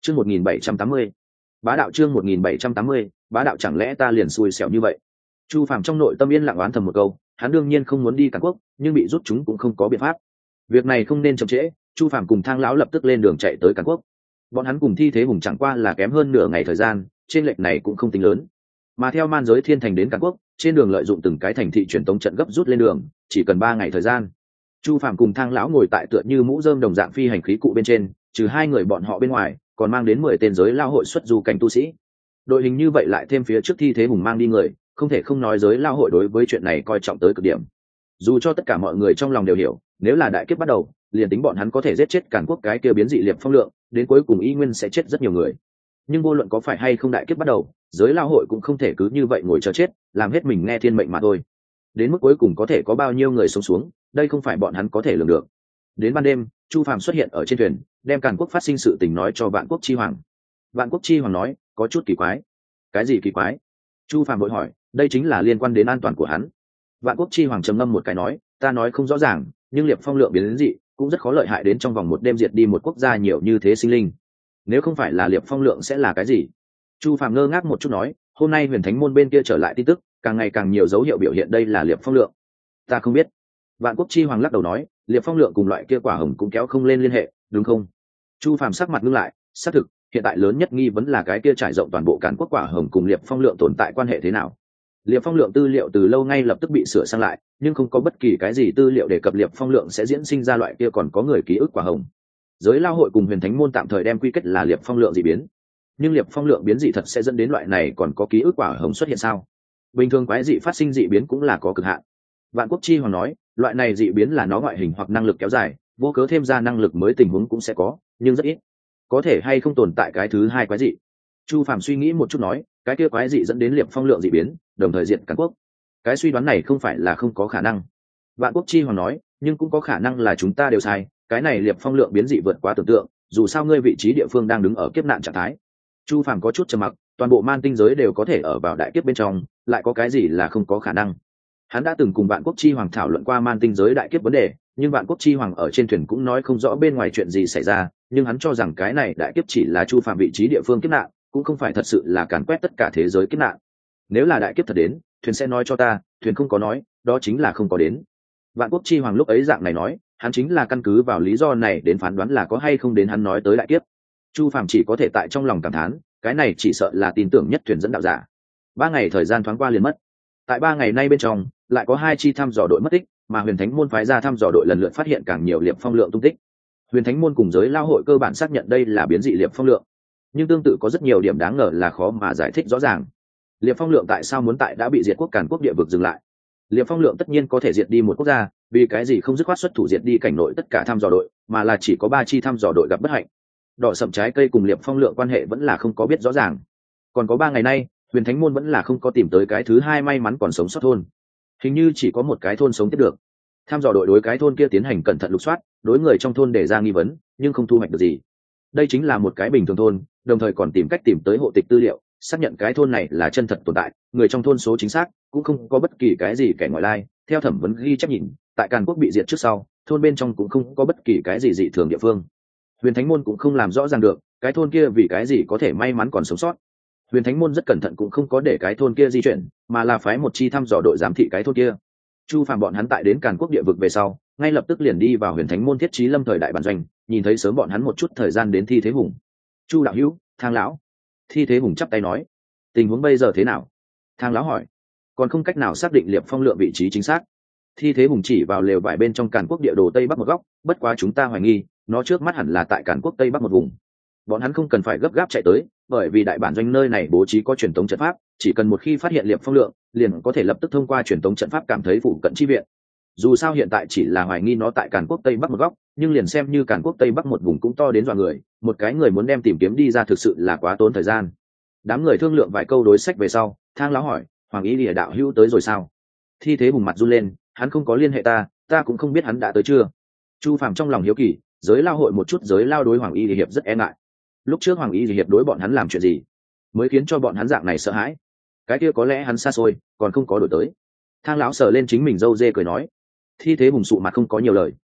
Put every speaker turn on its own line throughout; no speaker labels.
Chương 1780. Bá đạo. Chương 1780. Bá đạo. Chẳng lẽ ta liền xui xẻo như vậy? Chu Phàm trong nội tâm yên lặng oán thầm một câu, hắn đương nhiên không muốn đi Càn Quốc, nhưng bị rút chúng cũng không có biện pháp. Việc này không nên chậm trễ, Chu Phàm cùng Thang lão lập tức lên đường chạy tới Càn Quốc. Bọn hắn cùng Thi Thế Hùng chẳng qua là kém hơn nửa ngày thời gian, trên lệch này cũng không tính lớn. Mà theo man giới thiên thành đến Càn Quốc, trên đường lợi dụng từng cái thành thị truyền tống trận gấp rút lên đường, chỉ cần 3 ngày thời gian. Chu Phàm cùng Thang lão ngồi tại tựa như mũ rơm đồng dạng phi hành khí cụ bên trên, trừ 2 người bọn họ bên ngoài, còn mang đến 10 tên giới lao hội xuất du cảnh tu sĩ. Đội hình như vậy lại thêm phía trước Thi Thế Hùng mang đi người, không thể không nói giới lao hội đối với chuyện này coi trọng tới cực điểm. Dù cho tất cả mọi người trong lòng đều hiểu, nếu là đại kiếp bắt đầu, liền tính bọn hắn có thể giết chết Càn Quốc cái kia biến dị liệp phong lượng, đến cuối cùng y nguyên sẽ chết rất nhiều người. Nhưng vô luận có phải hay không đại kiếp bắt đầu, giới lao hội cũng không thể cứ như vậy ngồi chờ chết, làm hết mình nghe thiên mệnh mà thôi. Đến mức cuối cùng có thể có bao nhiêu người sống xuống, đây không phải bọn hắn có thể lường được. Đến ban đêm, Chu Phàm xuất hiện ở trên thuyền, đem Càn Quốc phát sinh sự tình nói cho Vạn Quốc Chi Hoàng. Vạn Quốc Chi Hoàng nói, có chút kỳ quái. Cái gì kỳ quái? Chu Phàm vội hỏi, đây chính là liên quan đến an toàn của hắn. Vạn Quốc Chi Hoàng trầm ngâm một cái nói, ta nói không rõ ràng, nhưng liệp phong lượng biến đến dị cũng rất khó lợi hại đến trong vòng một đêm diệt đi một quốc gia nhiều như thế sinh linh. Nếu không phải là liệp phong lượng sẽ là cái gì? Chu Phàm ngơ ngác một chút nói, hôm nay Huyền Thánh môn bên kia trở lại tin tức, càng ngày càng nhiều dấu hiệu biểu hiện đây là liệp phong lượng. Ta không biết. Vạn Quốc Chi Hoàng lắc đầu nói, liệp phong lượng cùng loại kia quả hồng cũng kéo không lên liên hệ, đúng không? Chu Phàm sắc mặt ngưng lại, xác thực, hiện tại lớn nhất nghi vấn là cái kia trải rộng toàn bộ Càn Quốc quả hồng cùng liệp phong lượng tồn tại quan hệ thế nào. Liệp phong lượng tư liệu từ lâu ngay lập tức bị sửa sang lại, nhưng không có bất kỳ cái gì tư liệu đề cập liệp phong lượng sẽ diễn sinh ra loại kia còn có người ký ức quả hồng. Giới lao hội cùng Huyền Thánh môn tạm thời đem quy kết là liệp phong lượng dị biến, nhưng liệp phong lượng biến dị thật sẽ dẫn đến loại này còn có ký ức quả hồng xuất hiện sao? Bình thường quái dị phát sinh dị biến cũng là có cực hạn. Vạn Quốc Chi Hoàng nói, loại này dị biến là nó ngoại hình hoặc năng lực kéo dài, vô cớ thêm ra năng lực mới tình huống cũng sẽ có, nhưng rất ít. Có thể hay không tồn tại cái thứ hai quái dị? Chu Phàm suy nghĩ một chút nói, cái kia quái dị dẫn đến liệp phong lượng dị biến, đồng thời diệt Càn Quốc. Cái suy đoán này không phải là không có khả năng. Vạn Quốc Chi Hoàng nói, nhưng cũng có khả năng là chúng ta đều sai, cái này liệp phong lượng biến dị vượt quá tưởng tượng, dù sao ngươi vị trí địa phương đang đứng ở kiếp nạn trạng thái. Chu Phàm có chút trầm mặc, toàn bộ man tinh giới đều có thể ở vào đại kiếp bên trong, lại có cái gì là không có khả năng? Hắn đã từng cùng Vạn Quốc Chi Hoàng thảo luận qua man tinh giới đại kiếp vấn đề, nhưng Vạn Quốc Chi Hoàng ở trên thuyền cũng nói không rõ bên ngoài chuyện gì xảy ra, nhưng hắn cho rằng cái này đại kiếp chỉ là Chu Phàm vị trí địa phương kiếp nạn, cũng không phải thật sự là càn quét tất cả thế giới kiếp nạn. Nếu là đại kiếp thật đến, thuyền sẽ nói cho ta, thuyền không có nói, đó chính là không có đến. Vạn Quốc Chi Hoàng lúc ấy dạng này nói, hắn chính là căn cứ vào lý do này đến phán đoán là có hay không đến hắn nói tới đại kiếp. Chu Phàm chỉ có thể tại trong lòng cảm thán, cái này chỉ sợ là tin tưởng nhất thuyền dẫn đạo giả. 3 ngày thời gian thoáng qua liền mất. Tại 3 ngày nay bên trong, lại có 2 chi thăm dò đội mất tích, mà Huyền Thánh môn phái ra thăm dò đội lần lượt phát hiện càng nhiều liệp phong lượng tung tích. Huyền Thánh môn cùng giới lao hội cơ bản xác nhận đây là biến dị liệp phong lượng, nhưng tương tự có rất nhiều điểm đáng ngờ là khó mà giải thích rõ ràng. Liệp phong lượng tại sao muốn tại đã bị diệt quốc Càn Quốc địa vực dừng lại? Liệp phong lượng tất nhiên có thể diệt đi một quốc gia, vì cái gì không dứt khoát xuất thủ diệt đi cảnh nội tất cả thăm dò đội, mà là chỉ có 3 chi thăm dò đội gặp bất hạnh. Đỏ sậm trái cây cùng liệp phong lượng quan hệ vẫn là không có biết rõ ràng. Còn có 3 ngày nay, Huyền Thánh môn vẫn là không có tìm tới cái thứ hai may mắn còn sống sót thôn. Hình như chỉ có một cái thôn sống tiếp được. Thăm dò đội đối cái thôn kia tiến hành cẩn thận lục soát, đối người trong thôn đề ra nghi vấn, nhưng không thu hoạch được gì. Đây chính là một cái bình thường thôn, đồng thời còn tìm cách tìm tới hộ tịch tư liệu, xác nhận cái thôn này là chân thật tồn tại, người trong thôn số chính xác, cũng không có bất kỳ cái gì kẻ ngoại lai. Theo thẩm vấn ghi chép nhìn, tại Càn Quốc bị diệt trước sau, thôn bên trong cũng không có bất kỳ cái gì dị thường địa phương. Huyền Thánh môn cũng không làm rõ ràng được cái thôn kia vì cái gì có thể may mắn còn sống sót. Huyền Thánh môn rất cẩn thận cũng không có để cái thôn kia di chuyển, mà là phái một chi thăm dò đội giám thị cái thôn kia. Chu Phàm bọn hắn tại đến Càn Quốc địa vực về sau, ngay lập tức liền đi vào Huyền Thánh môn thiết trí lâm thời đại bản doanh, nhìn thấy sớm bọn hắn một chút thời gian đến Thi Thế Hùng. Chu đạo hữu, Thang lão. Thi Thế Hùng chắp tay nói, tình huống bây giờ thế nào? Thang lão hỏi. Còn không cách nào xác định liệp phong lượng vị trí chính xác. Thi Thế Hùng chỉ vào lều vải bên trong Càn Quốc địa đồ tây bắc một góc, bất quá chúng ta hoài nghi nó trước mắt hẳn là tại Càn Quốc tây bắc một vùng. Bọn hắn không cần phải gấp gáp chạy tới, bởi vì đại bản doanh nơi này bố trí có truyền tống trận pháp, chỉ cần một khi phát hiện liệp phong lượng, liền có thể lập tức thông qua truyền tống trận pháp cảm thấy phụ cận chi viện. Dù sao hiện tại chỉ là hoài nghi nó tại Càn Quốc tây bắc một góc, nhưng liền xem như Càn Quốc tây bắc một vùng cũng to đến dọa người, một cái người muốn đem tìm kiếm đi ra thực sự là quá tốn thời gian. Đám người thương lượng vài câu đối sách về sau, Thang lão hỏi, Hoàng Ý Lìa đạo hữu tới rồi sao? Thi Thế Hùng mặt run lên, hắn không có liên hệ ta cũng không biết hắn đã tới chưa. Chu Phàm trong lòng hiếu kỳ, giới lao hội một chút giới lao đối Hoàng Y Lìa hiệp rất e ngại. Lúc trước Hoàng Y Lìa hiệp đối bọn hắn làm chuyện gì mới khiến cho bọn hắn dạng này sợ hãi? Cái kia có lẽ hắn xa xôi, còn không có đổi tới. Thang lão sờ lên chính mình râu dê cười nói. Thi Thế Hùng sụ mặt không có nhiều lời.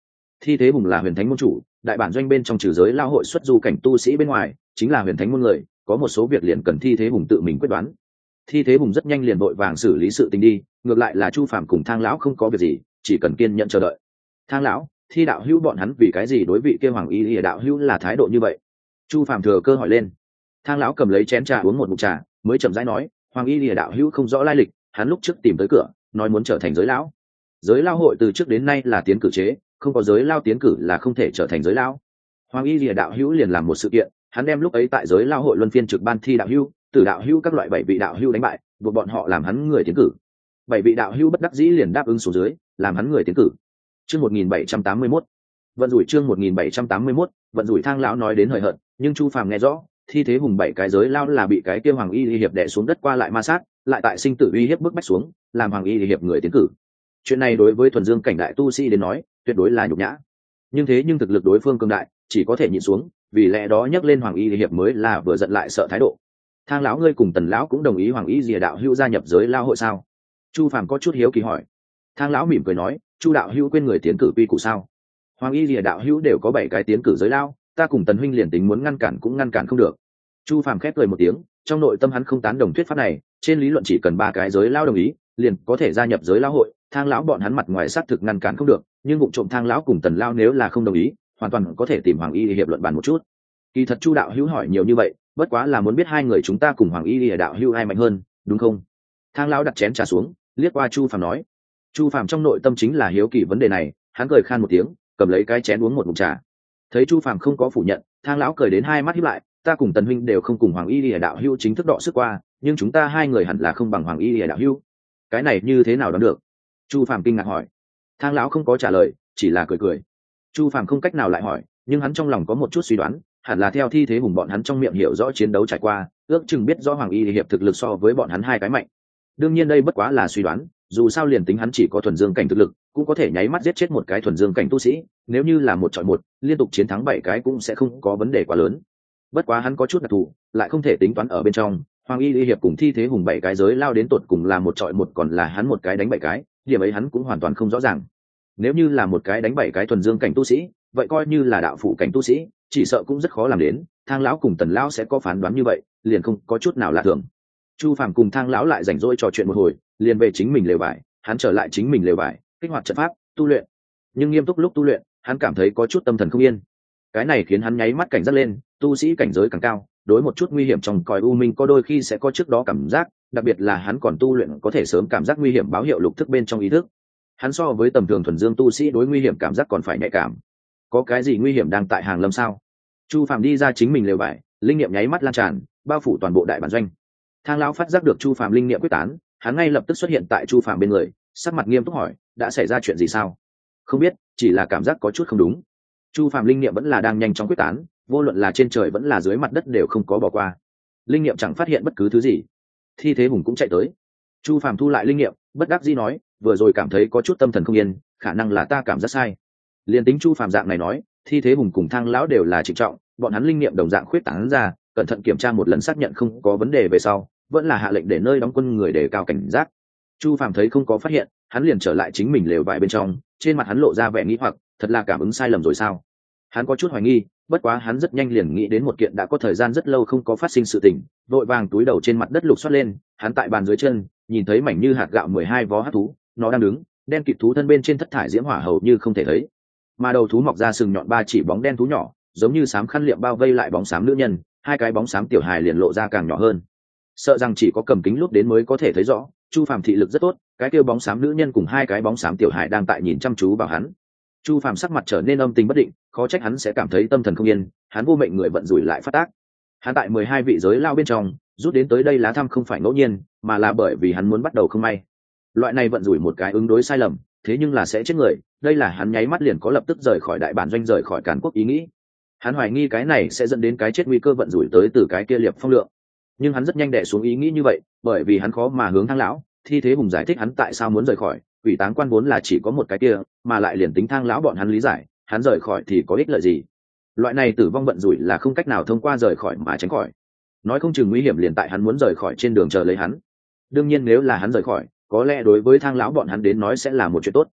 Thi Thế Hùng là huyền thánh môn chủ, đại bản doanh bên trong trừ giới lao hội xuất du cảnh tu sĩ bên ngoài chính là huyền thánh môn người, có một số việc liền cần Thi Thế Hùng tự mình quyết đoán. Thi Thế Hùng rất nhanh liền vội vàng xử lý sự tình đi, ngược lại là Chu Phàm cùng Thang lão không có việc gì, chỉ cần kiên nhẫn chờ đợi. Thang lão, Thi đạo hữu bọn hắn vì cái gì đối vị kia Hoàng Y Lìa đạo hữu là thái độ như vậy? Chu Phàm thừa cơ hỏi lên. Thang lão cầm lấy chén trà uống một ngụm trà, mới chậm rãi nói, Hoàng Y Lìa đạo hữu không rõ lai lịch, hắn lúc trước tìm tới cửa, nói muốn trở thành giới lão. Giới lao hội từ trước đến nay là tiến cử chế, không có giới lao tiến cử là không thể trở thành giới lao. Hoàng Y Lìa đạo hữu liền làm một sự kiện, hắn đem lúc ấy tại giới lao hội luân phiên trực ban thi đạo hữu, tử đạo hữu các loại 7 vị đạo hữu đánh bại, buộc bọn họ làm hắn người tiến cử. 7 vị đạo hữu bất đắc dĩ liền đáp ứng xuống dưới, làm hắn người tiến cử. Chương 1781. Vận rủi chương 1781, vận rủi. Thang lão nói đến hời hợt, nhưng Chu Phàm nghe rõ, Thi Thế Hùng 7 cái giới lao là bị cái kia Hoàng Y hiệp đè xuống đất qua lại ma sát, lại tại sinh tử uy hiếp bức bách xuống, làm Hoàng Y hiệp người tiến cử. Chuyện này đối với thuần dương cảnh đại tu sĩ đến nói, tuyệt đối là nhục nhã. Nhưng thực lực đối phương cường đại, chỉ có thể nhịn xuống, vì lẽ đó nhắc lên Hoàng Y hiệp mới là vừa giận lại sợ thái độ. Thang lão ngươi cùng Tần lão cũng đồng ý Hoàng Y Lìa đạo hữu gia nhập giới lao hội sao? Chu Phàm có chút hiếu kỳ hỏi. Thang lão mỉm cười nói, Chu đạo hữu quên người tiến cử quy củ sao? Hoàng Y Lìa đạo hữu đều có 7 cái tiến cử giới lao, ta cùng Tần huynh liền tính muốn ngăn cản cũng ngăn cản không được. Chu Phàm khép cười một tiếng, trong nội tâm hắn không tán đồng thuyết pháp này, trên lý luận chỉ cần 3 cái giới lao đồng ý, liền có thể gia nhập giới lao hội. Thang lão bọn hắn mặt ngoài xác thực ngăn cản không được, nhưng vụ trộm Thang lão cùng Tần lão nếu là không đồng ý, hoàn toàn có thể tìm Hoàng Y hiệp luận bàn một chút. Kỳ thật Chu đạo hữu hỏi nhiều như vậy, bất quá là muốn biết hai người chúng ta cùng Hoàng Y Lìa đạo hữu ai mạnh hơn, đúng không? Thang lão đặt chén trà xuống, liếc qua Chu Phàm nói. Chu Phàm trong nội tâm chính là hiếu kỳ vấn đề này, hắn cười khan một tiếng, cầm lấy cái chén uống một ngụm trà. Thấy Chu Phàm không có phủ nhận, Thang lão cười đến hai mắt híp lại, ta cùng Tần huynh đều không cùng Hoàng Y Lìa đạo hữu chính thức đọ sức qua, nhưng chúng ta hai người hẳn là không bằng Hoàng Y Lìa đạo hữu. Cái này như thế nào đoán được? Chu Phàm kinh ngạc hỏi. Thang lão không có trả lời, chỉ là cười cười. Chu Phàm không cách nào lại hỏi, nhưng hắn trong lòng có một chút suy đoán, hẳn là theo Thi Thế Hùng bọn hắn trong miệng hiểu rõ chiến đấu trải qua, ước chừng biết rõ Hoàng Y hiệp thực lực so với bọn hắn hai cái mạnh. Đương nhiên đây bất quá là suy đoán, dù sao liền tính hắn chỉ có thuần dương cảnh thực lực, cũng có thể nháy mắt giết chết một cái thuần dương cảnh tu sĩ, nếu như là 1-1, liên tục chiến thắng 7 cái cũng sẽ không có vấn đề quá lớn. Bất quá hắn có chút đặc thù, lại không thể tính toán ở bên trong, Hoàng Y hiệp cùng Thi Thế Hùng 7 cái giới lao đến tột cùng là 1-1 còn là hắn một cái đánh 7 cái, điểm ấy hắn cũng hoàn toàn không rõ ràng. Nếu như là một cái đánh 7 cái thuần dương cảnh tu sĩ, vậy coi như là đạo phụ cảnh tu sĩ, chỉ sợ cũng rất khó làm đến. Thang lão cùng Tần lão sẽ có phán đoán như vậy, liền không có chút nào lạ thường. Chu Phàm cùng Thang lão lại rảnh rỗi trò chuyện một hồi, liền về chính mình lều vải, hắn trở lại chính mình lều vải, kích hoạt trận pháp, tu luyện. Nhưng nghiêm túc lúc tu luyện, hắn cảm thấy có chút tâm thần không yên. Cái này khiến hắn nháy mắt cảnh giác lên, tu sĩ cảnh giới càng cao, đối một chút nguy hiểm trong cõi u minh có đôi khi sẽ có trước đó cảm giác, đặc biệt là hắn còn tu luyện có thể sớm cảm giác nguy hiểm báo hiệu lục thức bên trong ý thức. Hắn so với tầm thường thuần dương tu sĩ đối nguy hiểm cảm giác còn phải nhạy cảm. Có cái gì nguy hiểm đang tại hàng lâm sao? Chu Phàm đi ra chính mình lều vải, linh nghiệm nháy mắt lan tràn, bao phủ toàn bộ đại bản doanh. Thang lão phát giác được Chu Phàm linh nghiệm quyết tán, hắn ngay lập tức xuất hiện tại Chu Phàm bên người, sắc mặt nghiêm túc hỏi, đã xảy ra chuyện gì sao? Không biết, chỉ là cảm giác có chút không đúng. Chu Phàm linh nghiệm vẫn là đang nhanh chóng quyết tán, vô luận là trên trời vẫn là dưới mặt đất đều không có bỏ qua. Linh nghiệm chẳng phát hiện bất cứ thứ gì. Thi Thế Hùng cũng chạy tới. Chu Phàm thu lại linh nghiệm, bất đắc dĩ nói, vừa rồi cảm thấy có chút tâm thần không yên, khả năng là ta cảm giác sai. Liên tính Chu Phàm dạng này nói, Thi Thế Hùng cùng Thang lão đều là trịnh trọng, bọn hắn linh nghiệm đồng dạng khuyết tán ra, cẩn thận kiểm tra một lần xác nhận không có vấn đề về sau, vẫn là hạ lệnh để nơi đóng quân người đề cao cảnh giác. Chu Phàm thấy không có phát hiện, hắn liền trở lại chính mình lều vải bên trong, trên mặt hắn lộ ra vẻ nghi hoặc, thật là cảm ứng sai lầm rồi sao? Hắn có chút hoài nghi, bất quá hắn rất nhanh liền nghĩ đến một kiện đã có thời gian rất lâu không có phát sinh sự tình, vội vàng túi đầu trên mặt đất lục soát lên, hắn tại bàn dưới chân, nhìn thấy mảnh như hạt gạo 12 vó hắc thú, nó đang đứng, đen kịt thú thân bên trên thất thải diễm hỏa hầu như không thể thấy, mà đầu thú mọc ra sừng nhọn 3 chỉ bóng đen thú nhỏ, giống như sám khăn liệm bao vây lại bóng xám nữ nhân, hai cái bóng xám tiểu hài liền lộ ra càng nhỏ hơn. Sợ rằng chỉ có cầm kính lúp đến mới có thể thấy rõ, Chu Phàm thị lực rất tốt, cái kia bóng xám nữ nhân cùng hai cái bóng xám tiểu hài đang tại nhìn chăm chú vào hắn. Chu Phàm sắc mặt trở nên âm tình bất định, khó trách hắn sẽ cảm thấy tâm thần không yên, hắn vô mệnh người vận rủi lại phát tác. Hắn tại 12 vị giới lao bên trong, rút đến tới đây lá thăm không phải ngẫu nhiên, mà là bởi vì hắn muốn bắt đầu không may. Loại này vận rủi một cái ứng đối sai lầm, thế nhưng là sẽ chết người, đây là hắn nháy mắt liền có lập tức rời khỏi đại bản doanh, rời khỏi Càn Quốc ý nghĩ. Hắn hoài nghi cái này sẽ dẫn đến cái chết nguy cơ vận rủi tới từ cái kia Liệp Phong lượng. Nhưng hắn rất nhanh đè xuống ý nghĩ như vậy, bởi vì hắn khó mà hướng Thang lão, Thi Thế Hùng giải thích hắn tại sao muốn rời khỏi, Quỷ Táng Quan vốn là chỉ có một cái kia, mà lại liền tính Thang lão bọn hắn lý giải, hắn rời khỏi thì có ích lợi gì? Loại này tử vong vận rủi là không cách nào thông qua rời khỏi mà tránh khỏi. Nói không chừng nguy hiểm liền tại hắn muốn rời khỏi trên đường chờ lấy hắn. Đương nhiên nếu là hắn rời khỏi, có lẽ đối với Thang lão bọn hắn đến nói sẽ là một chuyện tốt.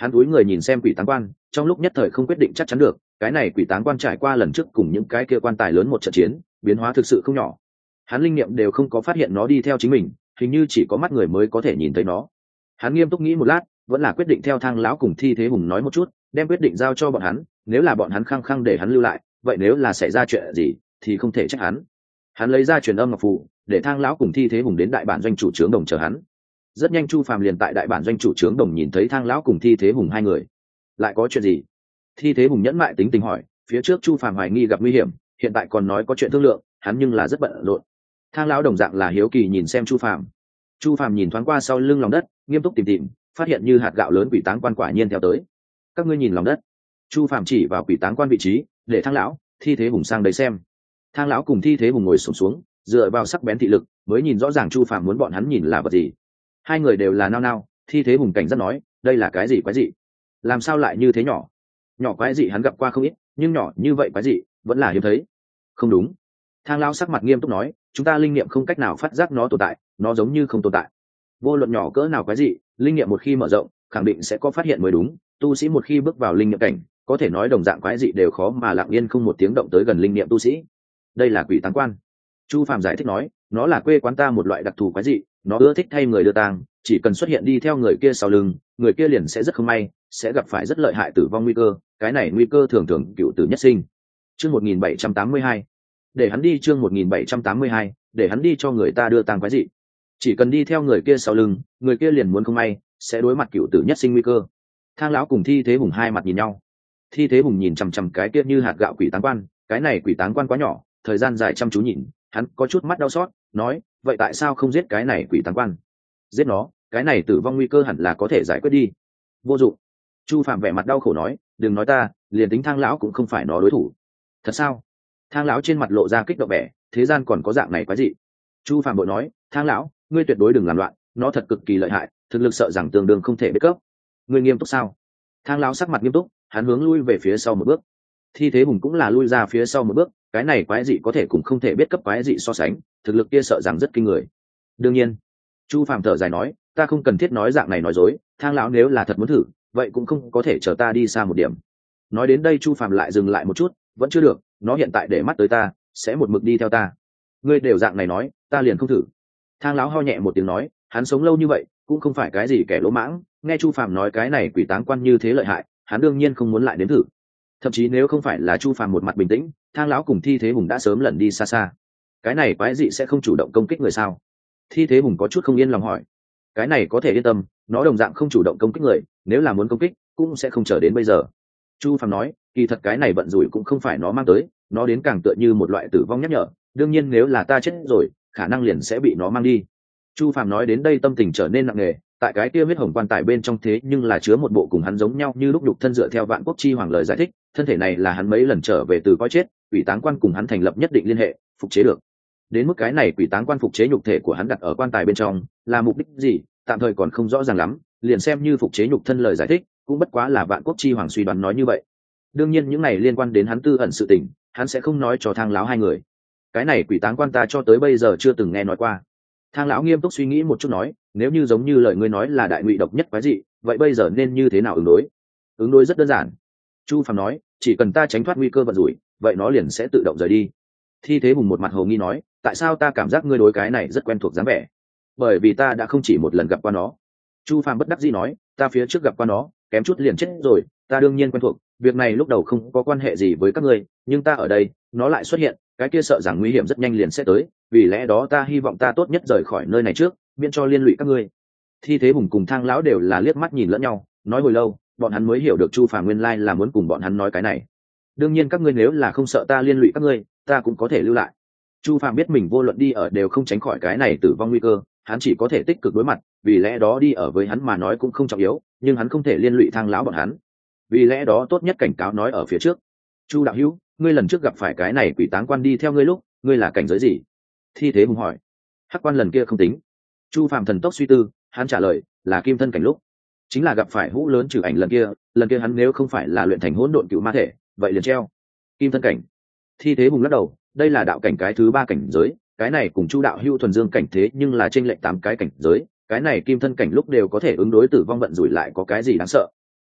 Hắn cúi người nhìn xem quỷ táng quan, trong lúc nhất thời không quyết định chắc chắn được, cái này quỷ táng quan trải qua lần trước cùng những cái kia quan tài lớn một trận chiến, biến hóa thực sự không nhỏ. Hắn linh nghiệm đều không có phát hiện nó đi theo chính mình, hình như chỉ có mắt người mới có thể nhìn thấy nó. Hắn nghiêm túc nghĩ một lát, vẫn là quyết định theo Thang lão cùng Thi Thế Hùng nói một chút, đem quyết định giao cho bọn hắn. Nếu là bọn hắn khăng khăng để hắn lưu lại, vậy nếu là xảy ra chuyện gì thì không thể trách hắn. Hắn lấy ra truyền âm ngọc phù, để Thang lão cùng Thi Thế Hùng đến đại bản doanh chủ trướng đồng chờ hắn. Rất nhanh Chu Phàm liền tại đại bản doanh chủ trướng đồng nhìn thấy Thang lão cùng Thi Thế Hùng hai người. Lại có chuyện gì? Thi Thế Hùng nhẫn mại tính tình hỏi. Phía trước Chu Phàm hoài nghi gặp nguy hiểm, hiện tại còn nói có chuyện thương lượng, hắn nhưng là rất bận rộn. Thang lão đồng dạng là hiếu kỳ nhìn xem Chu Phàm. Chu Phàm nhìn thoáng qua sau lưng lòng đất, nghiêm túc tìm tìm, phát hiện như hạt gạo lớn quỷ táng quan quả nhiên theo tới. Các ngươi nhìn lòng đất. Chu Phàm chỉ vào quỷ táng quan vị trí, để Thang lão, Thi Thế Hùng sang đấy xem. Thang lão cùng Thi Thế Hùng ngồi xổm xuống, dựa vào sắc bén thị lực, mới nhìn rõ ràng Chu Phàm muốn bọn hắn nhìn là vật gì. Hai người đều là nao nao. Thi Thế Hùng cảnh giác nói, đây là cái gì quái dị? Làm sao lại như thế nhỏ? Nhỏ quái dị hắn gặp qua không ít, nhưng nhỏ như vậy quái dị vẫn là hiếm thấy. Không đúng. Thang lão sắc mặt nghiêm túc nói, chúng ta linh nghiệm không cách nào phát giác nó tồn tại, nó giống như không tồn tại. Vô luận nhỏ cỡ nào quái dị, linh nghiệm một khi mở rộng, khẳng định sẽ có phát hiện mới đúng. Tu sĩ một khi bước vào linh nghiệm cảnh, có thể nói đồng dạng quái dị đều khó mà lặng yên không một tiếng động tới gần linh nghiệm tu sĩ. Đây là quỷ táng quan. Chu Phàm giải thích nói, nó là quê quán ta một loại đặc thù quái dị, nó ưa thích thay người đưa tang, chỉ cần xuất hiện đi theo người kia sau lưng, người kia liền sẽ rất không may, sẽ gặp phải rất lợi hại tử vong nguy cơ, cái này nguy cơ thường thường cựu tử nhất sinh. Chương 1782. Để hắn đi, chương 1782, để hắn đi cho người ta đưa tang quái dị. Chỉ cần đi theo người kia sau lưng, người kia liền muốn không may, sẽ đối mặt cựu tử nhất sinh nguy cơ. Thang lão cùng Thi Thế Hùng hai mặt nhìn nhau. Thi Thế Hùng nhìn chằm chằm cái kia như hạt gạo quỷ táng quan, cái này quỷ táng quan quá nhỏ, thời gian dài chăm chú nhìn, hắn có chút mắt đau xót, nói, vậy tại sao không giết cái này quỷ táng quan? Giết nó, cái này tử vong nguy cơ hẳn là có thể giải quyết đi. Vô dụng. Chu Phạm vẻ mặt đau khổ nói, đừng nói ta, liền tính Thang lão cũng không phải nó đối thủ. Thật sao? Thang lão trên mặt lộ ra kích động vẻ, thế gian còn có dạng này quái gì? Chu Phạm bội nói, Thang lão, ngươi tuyệt đối đừng làm loạn, nó thật cực kỳ lợi hại, thực lực sợ rằng tương đương không thể biết cấp. Ngươi nghiêm túc sao? Thang lão sắc mặt nghiêm túc, hắn hướng lui về phía sau một bước. Thi Thế Hùng cũng là lui ra phía sau một bước, cái này quái dị có thể cũng không thể biết cấp quái dị so sánh, thực lực kia sợ rằng rất kinh người. Đương nhiên. Chu Phạm thở dài nói, ta không cần thiết nói dạng này nói dối, Thang lão nếu là thật muốn thử, vậy cũng không có thể chờ ta đi xa một điểm. Nói đến đây Chu Phạm lại dừng lại một chút, vẫn chưa được, nó hiện tại để mắt tới ta, sẽ một mực đi theo ta. Ngươi đều dạng này nói, ta liền không thử. Thang lão ho nhẹ một tiếng nói, hắn sống lâu như vậy, cũng không phải cái gì kẻ lỗ mãng, nghe Chu Phạm nói cái này quỷ táng quan như thế lợi hại, hắn đương nhiên không muốn lại đến thử. Thậm chí nếu không phải là Chu Phạm một mặt bình tĩnh, Thang lão cùng Thi Thế Hùng đã sớm lẩn đi xa xa. Cái này quái dị sẽ không chủ động công kích người sao? Thi Thế Hùng có chút không yên lòng hỏi. Cái này có thể yên tâm, nó đồng dạng không chủ động công kích người, nếu là muốn công kích, cũng sẽ không chờ đến bây giờ. Chu Phạm nói, kỳ thật cái này vận rủi cũng không phải nó mang tới, nó đến càng tựa như một loại tử vong nhắc nhở, đương nhiên nếu là ta chết rồi, khả năng liền sẽ bị nó mang đi. Chu Phạm nói đến đây tâm tình trở nên nặng nề, tại cái kia huyết hồng quan tài bên trong thế nhưng là chứa một bộ cùng hắn giống nhau như lúc đục thân, dựa theo Vạn Quốc Chi Hoàng lời giải thích, thân thể này là hắn mấy lần trở về từ cõi chết, quỷ táng quan cùng hắn thành lập nhất định liên hệ, phục chế được. Đến mức cái này quỷ táng quan phục chế nhục thể của hắn đặt ở quan tài bên trong, là mục đích gì, tạm thời còn không rõ ràng lắm, liền xem như phục chế nhục thân lời giải thích, cũng bất quá là Vạn Quốc Chi Hoàng suy đoán nói như vậy. Đương nhiên những này liên quan đến hắn tư ẩn sự tình, hắn sẽ không nói cho Thang lão hai người. Cái này quỷ táng quan ta cho tới bây giờ chưa từng nghe nói qua. Thang lão nghiêm túc suy nghĩ một chút nói, nếu như giống như lời ngươi nói là đại ngụy độc nhất quái dị, vậy bây giờ nên như thế nào ứng đối? Ứng đối rất đơn giản. Chu Phàm nói, chỉ cần ta tránh thoát nguy cơ vận rủi, vậy nó liền sẽ tự động rời đi. Thi Thế Hùng một mặt hồ nghi nói, tại sao ta cảm giác ngươi đối cái này rất quen thuộc dáng vẻ? Bởi vì ta đã không chỉ một lần gặp qua nó. Chu Phàm bất đắc dĩ nói, ta phía trước gặp qua nó, kém chút liền chết rồi, ta đương nhiên quen thuộc, việc này lúc đầu không có quan hệ gì với các ngươi, nhưng ta ở đây, nó lại xuất hiện, cái kia sợ rằng nguy hiểm rất nhanh liền sẽ tới, vì lẽ đó ta hy vọng ta tốt nhất rời khỏi nơi này trước, miễn cho liên lụy các ngươi. Thi Thế Hùng cùng Thang lão đều là liếc mắt nhìn lẫn nhau, nói hồi lâu, bọn hắn mới hiểu được Chu Phàm nguyên lai là muốn cùng bọn hắn nói cái này. Đương nhiên các ngươi nếu là không sợ ta liên lụy các ngươi, ta cũng có thể lưu lại. Chu Phàm biết mình vô luận đi ở đều không tránh khỏi cái này tử vong nguy cơ, hắn chỉ có thể tích cực đối mặt, vì lẽ đó đi ở với hắn mà nói cũng không trọng yếu, nhưng hắn không thể liên lụy Thang lão bọn hắn. Vì lẽ đó tốt nhất cảnh cáo nói ở phía trước. Chu đạo hữu, ngươi lần trước gặp phải cái này quỷ táng quan đi theo ngươi lúc, ngươi là cảnh giới gì? Thi Thế Hùng hỏi. Hắc quan lần kia không tính. Chu Phàm thần tốc suy tư, hắn trả lời, là kim thân cảnh lúc. Chính là gặp phải hũ lớn trừ ảnh lần kia hắn nếu không phải là luyện thành hỗn độn cựu ma thể, vậy liền treo. Kim thân cảnh. Thi Thế Hùng lắc đầu, đây là đạo cảnh cái thứ 3 cảnh giới, cái này cùng Chu đạo hữu thuần dương cảnh thế nhưng là chênh lệch 8 cái cảnh giới, cái này kim thân cảnh lúc đều có thể ứng đối tử vong vận rủi lại có cái gì đáng sợ?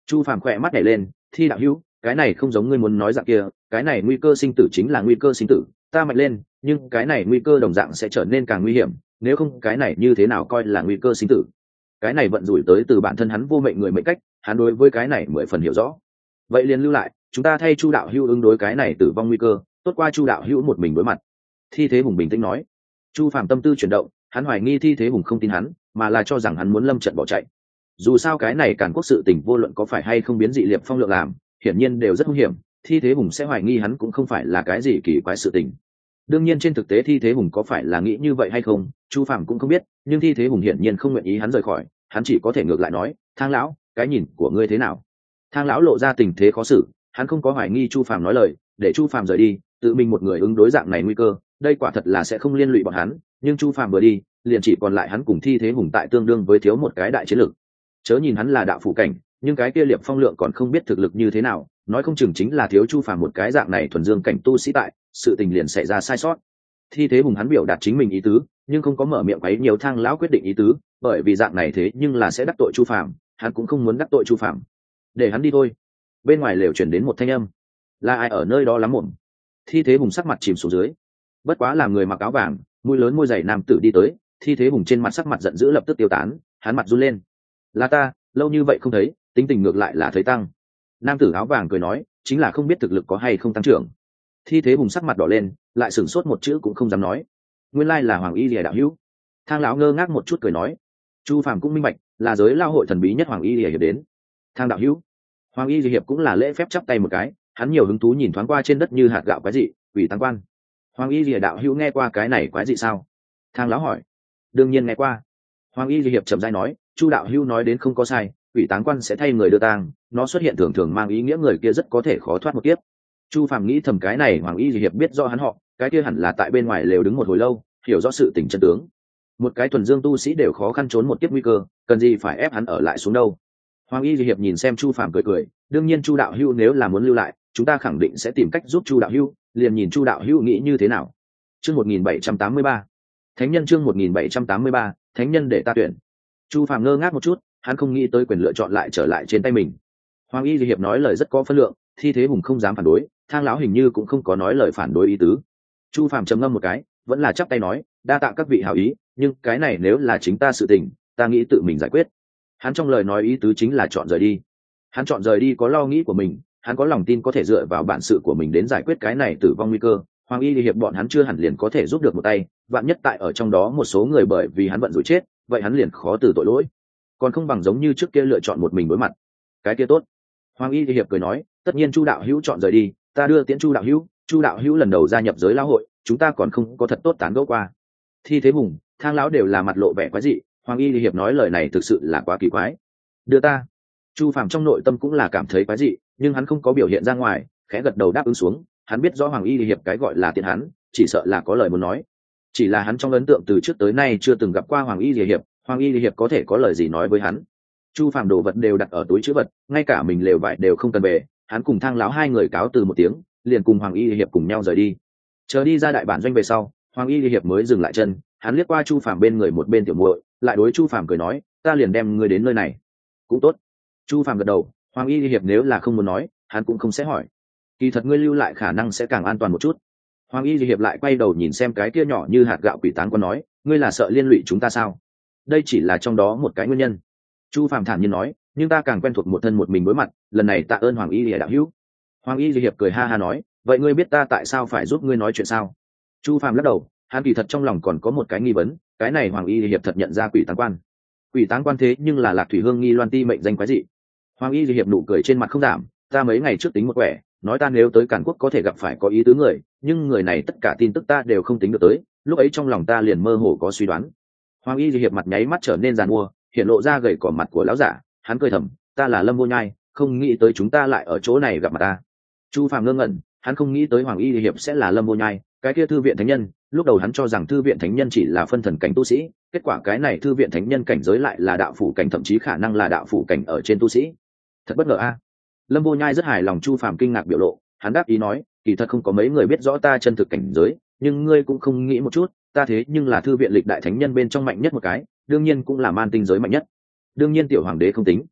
Chu Phàm khỏe mắt nhảy lên, Thi đạo hữu, cái này không giống ngươi muốn nói dạng kia, cái này nguy cơ sinh tử chính là nguy cơ sinh tử, ta mạnh lên, nhưng cái này nguy cơ đồng dạng sẽ trở nên càng nguy hiểm, nếu không cái này như thế nào coi là nguy cơ sinh tử. Cái này vận rủi tới từ bản thân hắn vô mệnh người mệnh cách, hắn đối với cái này mười phần hiểu rõ. Vậy liền lưu lại, chúng ta thay Chu đạo hữu ứng đối cái này tử vong nguy cơ, tốt qua Chu đạo hữu một mình đối mặt. Thi Thế Hùng bình tĩnh nói. Chu Phàm tâm tư chuyển động, hắn hoài nghi Thi Thế Hùng không tin hắn, mà là cho rằng hắn muốn lâm trận bỏ chạy. Dù sao cái này Càn Quốc sự tình vô luận có phải hay không biến dị liệp phong lượng làm, hiển nhiên đều rất nguy hiểm, Thi Thế Hùng sẽ hoài nghi hắn cũng không phải là cái gì kỳ quái sự tình. Đương nhiên trên thực tế Thi Thế Hùng có phải là nghĩ như vậy hay không, Chu Phàm cũng không biết, nhưng Thi Thế Hùng hiển nhiên không nguyện ý hắn rời khỏi, hắn chỉ có thể ngược lại nói, Thang lão, cái nhìn của ngươi thế nào? Thang lão lộ ra tình thế khó xử, hắn không có hoài nghi Chu Phàm nói lời, để Chu Phàm rời đi, tự mình một người ứng đối dạng này nguy cơ, đây quả thật là sẽ không liên lụy bọn hắn, nhưng Chu Phàm vừa đi, liền chỉ còn lại hắn cùng Thi Thế Hùng tại tương đương với thiếu một cái đại chiến lược. Chớ nhìn hắn là đạo phủ cảnh, nhưng cái kia Liệp Phong lượng còn không biết thực lực như thế nào, nói không chừng chính là thiếu Chu Phàm một cái dạng này thuần dương cảnh tu sĩ tại, sự tình liền xảy ra sai sót. Thi Thế Hùng hắn biểu đạt chính mình ý tứ, nhưng không có mở miệng quấy nhiều Thang lão quyết định ý tứ, bởi vì dạng này thế nhưng là sẽ đắc tội Chu Phàm, hắn cũng không muốn đắc tội Chu Phàm. Để hắn đi thôi. Bên ngoài lều chuyển đến một thanh âm. Là ai ở nơi đó lắm mồm? Thi Thế Hùng sắc mặt chìm xuống dưới. Bất quá làm người mặc áo vàng, mũi lớn môi dày nam tử đi tới, Thi Thế Hùng trên mặt sắc mặt giận dữ lập tức tiêu tán, hắn mặt run lên. Là ta, lâu như vậy không thấy, tính tình ngược lại là thấy tăng. Nam tử áo vàng cười nói, chính là không biết thực lực có hay không tăng trưởng. Thi Thế Hùng sắc mặt đỏ lên, lại sửng sốt một chữ cũng không dám nói. Nguyên lai là Hoàng Y Lìa đạo hữu. Thang lão ngơ ngác một chút cười nói. Chu Phàm cũng minh bạch, là giới lao hội thần bí nhất Hoàng Y Lìa hiệp đến. Thang đạo hữu. Hoàng Y Lìa hiệp cũng là lễ phép chắp tay một cái, hắn nhiều hứng thú nhìn thoáng qua trên đất như hạt gạo quái dị, quỷ tăng quan. Hoàng Y Lìa đạo hữu nghe qua cái này quái dị sao? Thang lão hỏi. Đương nhiên nghe qua. Hoàng Y Lìa hiệp chậm rãi nói, Chu đạo hữu nói đến không có sai, quỷ táng quan sẽ thay người đưa tang, nó xuất hiện thường thường mang ý nghĩa người kia rất có thể khó thoát một kiếp. Chu Phàm nghĩ thầm cái này Hoàng Y hiệp biết rõ hắn họ, cái kia hẳn là tại bên ngoài lều đứng một hồi lâu, hiểu rõ sự tình chân tướng. Một cái thuần dương tu sĩ đều khó khăn trốn một kiếp nguy cơ, cần gì phải ép hắn ở lại xuống đâu. Hoàng Y hiệp nhìn xem Chu Phàm cười cười, đương nhiên Chu đạo hữu nếu là muốn lưu lại, chúng ta khẳng định sẽ tìm cách giúp Chu đạo hữu, liền nhìn Chu đạo hữu nghĩ như thế nào. Chương 1783. Thánh nhân chương 1783, thánh nhân để ta tuyển. Chu Phàm ngơ ngác một chút, hắn không nghĩ tới quyền lựa chọn lại trở lại trên tay mình. Hoàng Y hiệp nói lời rất có phân lượng, Thi Thế Hùng không dám phản đối, Thang lão hình như cũng không có nói lời phản đối ý tứ. Chu Phàm trầm ngâm một cái, vẫn là chắp tay nói, đa tạ các vị hảo ý, nhưng cái này nếu là chính ta sự tình, ta nghĩ tự mình giải quyết. Hắn trong lời nói ý tứ chính là chọn rời đi. Hắn chọn rời đi có lo nghĩ của mình, hắn có lòng tin có thể dựa vào bản sự của mình đến giải quyết cái này tử vong nguy cơ. Hoàng Y hiệp bọn hắn chưa hẳn liền có thể giúp được một tay, vạn nhất tại ở trong đó một số người bởi vì hắn bận rủi chết, vậy hắn liền khó từ tội lỗi. Còn không bằng giống như trước kia lựa chọn một mình đối mặt. Cái kia tốt. Hoàng Y hiệp cười nói, tất nhiên Chu đạo hữu chọn rời đi, ta đưa tiễn Chu đạo hữu. Chu đạo hữu lần đầu gia nhập giới lão hội, chúng ta còn không có thật tốt tán gẫu qua. Thi Thế Hùng, Thang lão đều là mặt lộ vẻ quái dị, Hoàng Y hiệp nói lời này thực sự là quá kỳ quái. Đưa ta. Chu Phàm trong nội tâm cũng là cảm thấy quái dị, nhưng hắn không có biểu hiện ra ngoài, khẽ gật đầu đáp ứng xuống. Hắn biết rõ Hoàng Y hiệp cái gọi là tiện hắn, chỉ sợ là có lời muốn nói. Chỉ là hắn trong ấn tượng từ trước tới nay chưa từng gặp qua Hoàng Y hiệp, Hoàng Y hiệp có thể có lời gì nói với hắn. Chu Phàm đồ vật đều đặt ở túi trữ vật, ngay cả mình lều vải đều không cần về, hắn cùng Thang lão hai người cáo từ một tiếng, liền cùng Hoàng Y hiệp cùng nhau rời đi. Chờ đi ra đại bản doanh về sau, Hoàng Y hiệp mới dừng lại chân, hắn liếc qua Chu Phàm bên người một bên tiểu muội, lại đối Chu Phàm cười nói, ta liền đem ngươi đến nơi này. Cũng tốt. Chu Phàm gật đầu, Hoàng Y hiệp nếu là không muốn nói, hắn cũng không sẽ hỏi. Kỳ thật ngươi lưu lại khả năng sẽ càng an toàn một chút. Hoàng Y hiệp lại quay đầu nhìn xem cái kia nhỏ như hạt gạo quỷ tán quan nói, ngươi là sợ liên lụy chúng ta sao? Đây chỉ là trong đó một cái nguyên nhân. Chu Phàm thản nhiên nói, nhưng ta càng quen thuộc một thân một mình đối mặt, lần này tạ ơn Hoàng Y hiệp đạo hữu. Hoàng Y hiệp cười ha ha nói, vậy ngươi biết ta tại sao phải giúp ngươi nói chuyện sao? Chu Phàm lắc đầu, hắn kỳ thật trong lòng còn có một cái nghi vấn, cái này Hoàng Y hiệp thật nhận ra quỷ tán quan. Quỷ tán quan thế nhưng là Lạc Thủy Hương Nghi Loan Ti mệnh danh quái dị. Hoàng Y hiệp nụ cười trên mặt không giảm, ta mấy ngày trước tính một quẻ, nói ta nếu tới Càn Quốc có thể gặp phải có ý tứ người, nhưng người này tất cả tin tức ta đều không tính được tới, lúc ấy trong lòng ta liền mơ hồ có suy đoán. Hoàng Y hiệp mặt nháy mắt trở nên giàn mua, hiện lộ ra gầy còm mặt của lão giả, hắn cười thầm, ta là Lâm Vô Nhai, không nghĩ tới chúng ta lại ở chỗ này gặp mặt ta. Chu Phàm ngơ ngẩn, hắn không nghĩ tới Hoàng Y hiệp sẽ là Lâm Vô Nhai, cái kia thư viện thánh nhân, lúc đầu hắn cho rằng thư viện thánh nhân chỉ là phân thần cảnh tu sĩ, kết quả cái này thư viện thánh nhân cảnh giới lại là đạo phủ cảnh, thậm chí khả năng là đạo phủ cảnh ở trên tu sĩ. Thật bất ngờ a. Lâm Vô Nhai rất hài lòng Chu Phàm kinh ngạc biểu lộ, hắn đáp ý nói, kỳ thật không có mấy người biết rõ ta chân thực cảnh giới, nhưng ngươi cũng không nghĩ một chút, ta thế nhưng là thư viện lịch đại thánh nhân bên trong mạnh nhất một cái, đương nhiên cũng là man tinh giới mạnh nhất. Đương nhiên tiểu hoàng đế không tính.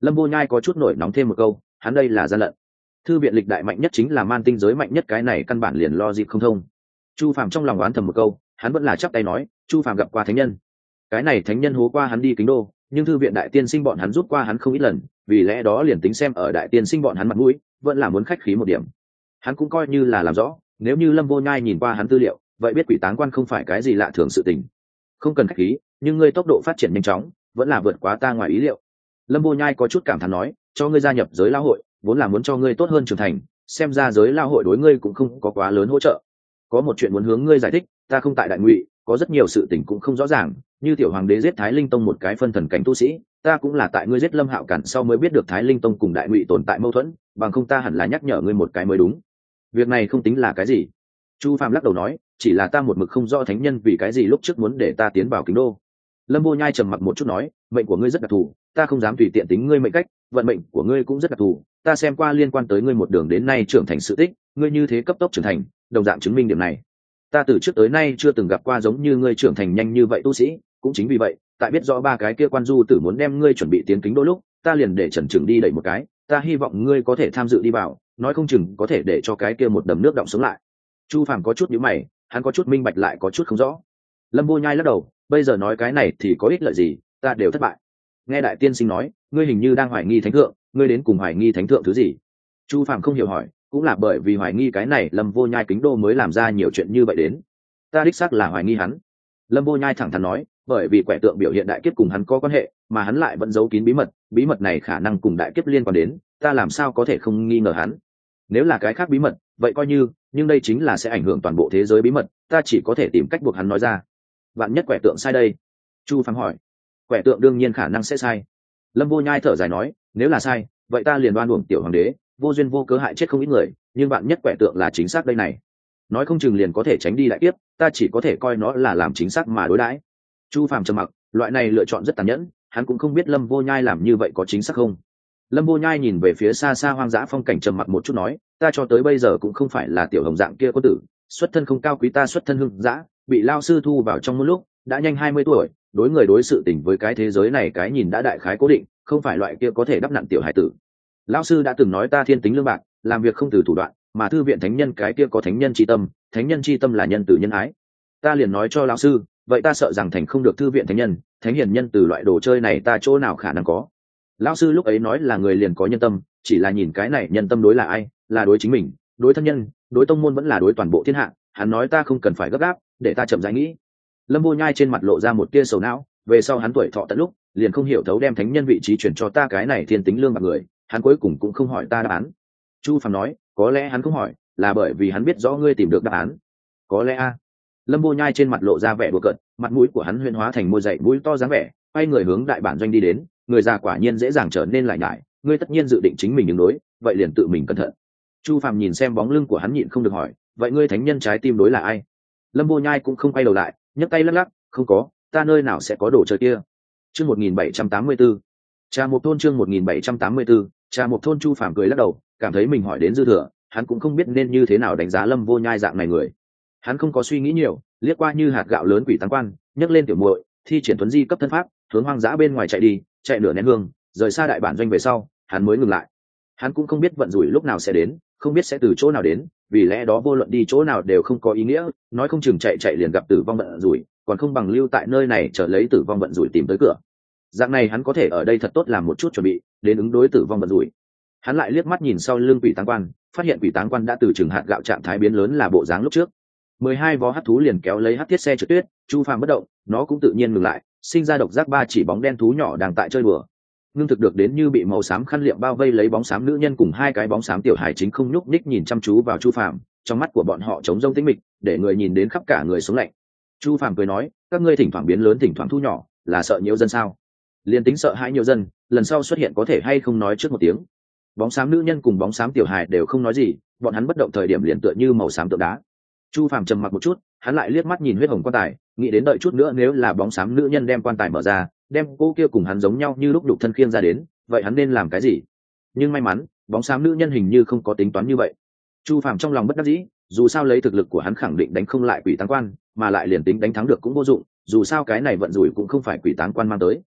Lâm Vô Nhai có chút nổi nóng thêm một câu, hắn đây là gian lận. Thư viện lịch đại mạnh nhất chính là man tinh giới mạnh nhất, cái này căn bản liền lo dịp không thông. Chu Phàm trong lòng oán thầm một câu, hắn vẫn là chắp tay nói, Chu Phàm gặp qua thánh nhân. Cái này thánh nhân hố qua hắn đi Kính Đô, nhưng thư viện đại tiên sinh bọn hắn rút qua hắn không ít lần, vì lẽ đó liền tính xem ở đại tiên sinh bọn hắn mặt mũi, vẫn là muốn khách khí một điểm. Hắn cũng coi như là làm rõ, nếu như Lâm Vô Nhai nhìn qua hắn tư liệu, vậy biết Quỷ Táng Quan không phải cái gì lạ thường sự tình. Không cần khách khí, nhưng ngươi tốc độ phát triển nhanh chóng, vẫn là vượt quá ta ngoài ý liệu. Lâm Vô Nhai có chút cảm thán nói, cho ngươi gia nhập giới lao hội, vốn là muốn cho ngươi tốt hơn trưởng thành, xem ra giới lao hội đối ngươi cũng không có quá lớn hỗ trợ. Có một chuyện muốn hướng ngươi giải thích, ta không tại Đại Ngụy, có rất nhiều sự tình cũng không rõ ràng, như tiểu hoàng đế giết Thái Linh Tông một cái phân thần cảnh tu sĩ, ta cũng là tại ngươi giết Lâm Hạo Cản sau mới biết được Thái Linh Tông cùng Đại Ngụy tồn tại mâu thuẫn, bằng không ta hẳn là nhắc nhở ngươi một cái mới đúng. Việc này không tính là cái gì. Chu Phàm lắc đầu nói, chỉ là ta một mực không rõ thánh nhân vì cái gì lúc trước muốn để ta tiến vào Kính Đô. Lâm Vô Nhai trầm mặc một chút nói, mệnh của ngươi rất đặc thù, ta không dám tùy tiện tính ngươi mệnh cách, vận mệnh của ngươi cũng rất đặc thù, ta xem qua liên quan tới ngươi một đường đến nay trưởng thành sự tích, ngươi như thế cấp tốc trưởng thành, đồng dạng chứng minh điểm này. Ta từ trước tới nay chưa từng gặp qua giống như ngươi trưởng thành nhanh như vậy tu sĩ, cũng chính vì vậy, tại biết rõ ba cái kia quan du tử muốn đem ngươi chuẩn bị tiến Kính Đô lúc, ta liền để Trần Trừng đi đẩy một cái, ta hy vọng ngươi có thể tham dự đi vào, nói không chừng có thể để cho cái kia một đầm nước động sống lại. Chu Phàm có chút nhíu mày, hắn có chút minh bạch lại có chút không rõ. Lâm Vô Nhai lắc đầu, bây giờ nói cái này thì có ích lợi gì, ta đều thất bại. Nghe đại tiên sinh nói, ngươi hình như đang hoài nghi thánh thượng, ngươi đến cùng hoài nghi thánh thượng thứ gì? Chu Phàm không hiểu hỏi, cũng là bởi vì hoài nghi cái này Lâm Vô Nhai Kính Đô mới làm ra nhiều chuyện như vậy đến. Ta đích xác là hoài nghi hắn. Lâm Vô Nhai thẳng thắn nói, bởi vì quẻ tượng biểu hiện đại kiếp cùng hắn có quan hệ, mà hắn lại vẫn giấu kín bí mật này khả năng cùng đại kiếp liên quan đến, ta làm sao có thể không nghi ngờ hắn. Nếu là cái khác bí mật, vậy coi như, nhưng đây chính là sẽ ảnh hưởng toàn bộ thế giới bí mật, ta chỉ có thể tìm cách buộc hắn nói ra. Vạn nhất quẻ tượng sai đây? Chu Phàm hỏi. Quẻ tượng đương nhiên khả năng sẽ sai. Lâm Vô Nhai thở dài nói, nếu là sai, vậy ta liền đoan uổng tiểu hoàng đế, vô duyên vô cớ hại chết không ít người, nhưng bạn nhất quẻ tượng là chính xác đây này, nói không chừng liền có thể tránh đi đại kiếp, ta chỉ có thể coi nó là làm chính xác mà đối đãi. Chu Phàm trầm mặc, loại này lựa chọn rất tàn nhẫn, hắn cũng không biết Lâm Vô Nhai làm như vậy có chính xác không. Lâm Vô Nhai nhìn về phía xa xa hoang dã phong cảnh, trầm mặc một chút nói, ta cho tới bây giờ cũng không phải là tiểu hồng dạng kia có tử, xuất thân không cao quý, ta xuất thân hưng dã, bị lao sư thu vào trong một lúc, đã nhanh 20 tuổi, đối người đối sự tình với cái thế giới này cái nhìn đã đại khái cố định, không phải loại kia có thể đắp nặn tiểu hải tử. Lão sư đã từng nói ta thiên tính lương bạc, làm việc không từ thủ đoạn, mà thư viện thánh nhân cái kia có thánh nhân chi tâm, thánh nhân chi tâm là nhân từ nhân ái. Ta liền nói cho lão sư, vậy ta sợ rằng thành không được thư viện thánh nhân, thánh hiền nhân từ loại đồ chơi này ta chỗ nào khả năng có. Lão sư lúc ấy nói là người liền có nhân tâm, chỉ là nhìn cái này nhân tâm đối là ai, là đối chính mình, đối thân nhân, đối tông môn, vẫn là đối toàn bộ thiên hạ. Hắn nói ta không cần phải gấp gáp, để ta chậm rãi nghĩ. Lâm Vô Nhai trên mặt lộ ra một tia sầu não, về sau hắn tuổi thọ tận lúc, liền không hiểu thấu đem thánh nhân vị trí chuyển cho ta cái này thiên tính lương bạc người, hắn cuối cùng cũng không hỏi ta đáp án. Chu Phàm nói, có lẽ hắn không hỏi, là bởi vì hắn biết rõ ngươi tìm được đáp án. Có lẽ a. Lâm Vô Nhai trên mặt lộ ra vẻ đùa cợt, mặt mũi của hắn huyễn hóa thành môi dậy mũi to dáng vẻ, quay người hướng đại bản doanh đi đến. Người già quả nhiên dễ dàng trở nên lại nhải, ngươi tất nhiên dự định chính mình ứng đối, vậy liền tự mình cẩn thận. Chu Phàm nhìn xem bóng lưng của hắn nhịn không được hỏi, vậy ngươi thánh nhân trái tim đối là ai? Lâm Vô Nhai cũng không quay đầu lại, nhấc tay lắc lắc, không có, ta nơi nào sẽ có đồ chơi kia. Chương 1784. Trà Mộc thôn, chương 1784. Trà Mộc thôn. Chu Phàm cười lắc đầu, cảm thấy mình hỏi đến dư thừa, hắn cũng không biết nên như thế nào đánh giá Lâm Vô Nhai dạng này người. Hắn không có suy nghĩ nhiều, liếc qua như hạt gạo lớn Quỷ Táng Quan, nhấc lên tiểu muội, thi triển tuấn di cấp thân pháp, hướng hoang dã bên ngoài chạy đi, chạy nửa nén hương, rời xa đại bản doanh về sau, hắn mới ngừng lại. Hắn cũng không biết vận rủi lúc nào sẽ đến, không biết sẽ từ chỗ nào đến, vì lẽ đó vô luận đi chỗ nào đều không có ý nghĩa, nói không chừng chạy liền gặp tử vong vận rủi, còn không bằng lưu tại nơi này chờ lấy tử vong vận rủi tìm tới cửa. Dạng này hắn có thể ở đây thật tốt làm một chút chuẩn bị, đến ứng đối tử vong vận rủi. Hắn lại liếc mắt nhìn sau lưng Quỷ Táng Quan, phát hiện Quỷ Táng Quan đã từ chừng hạt gạo trạng thái biến lớn là bộ dáng lúc trước. 12 vó hắc thú liền kéo lấy hắc thiết xe trượt tuyết, Chu Phàm bất động, nó cũng tự nhiên ngừng lại, sinh ra độc giác ba chỉ bóng đen thú nhỏ đang tại chơi đùa. Ngưng thực được đến như bị màu xám khăn liệm bao vây lấy bóng xám nữ nhân cùng hai cái bóng xám tiểu hải chính không nhúc nhích nhìn chăm chú vào Chu Phàm, trong mắt của bọn họ trống rông tĩnh mịch, để người nhìn đến khắp cả người sống lạnh. Chu Phàm cười nói, các ngươi thỉnh thoảng biến lớn thỉnh thoảng thu nhỏ, là sợ nhiều dân sao? Liên tính sợ hãi nhiều dân, lần sau xuất hiện có thể hay không nói trước một tiếng. Bóng xám nữ nhân cùng bóng xám tiểu hải đều không nói gì, bọn hắn bất động thời điểm liền tựa như màu xám tượng đá. Chu Phàm trầm mặc một chút, hắn lại liếc mắt nhìn huyết hồng quan tài, nghĩ đến đợi chút nữa nếu là bóng xám nữ nhân đem quan tài mở ra, đem cô kia cùng hắn giống nhau như lúc đục thân khiêng ra đến, vậy hắn nên làm cái gì? Nhưng may mắn, bóng xám nữ nhân hình như không có tính toán như vậy. Chu Phàm trong lòng bất đắc dĩ, dù sao lấy thực lực của hắn khẳng định đánh không lại Quỷ Táng Quan, mà lại liền tính đánh thắng được cũng vô dụng, dù sao cái này vận rủi cũng không phải Quỷ Táng Quan mang tới.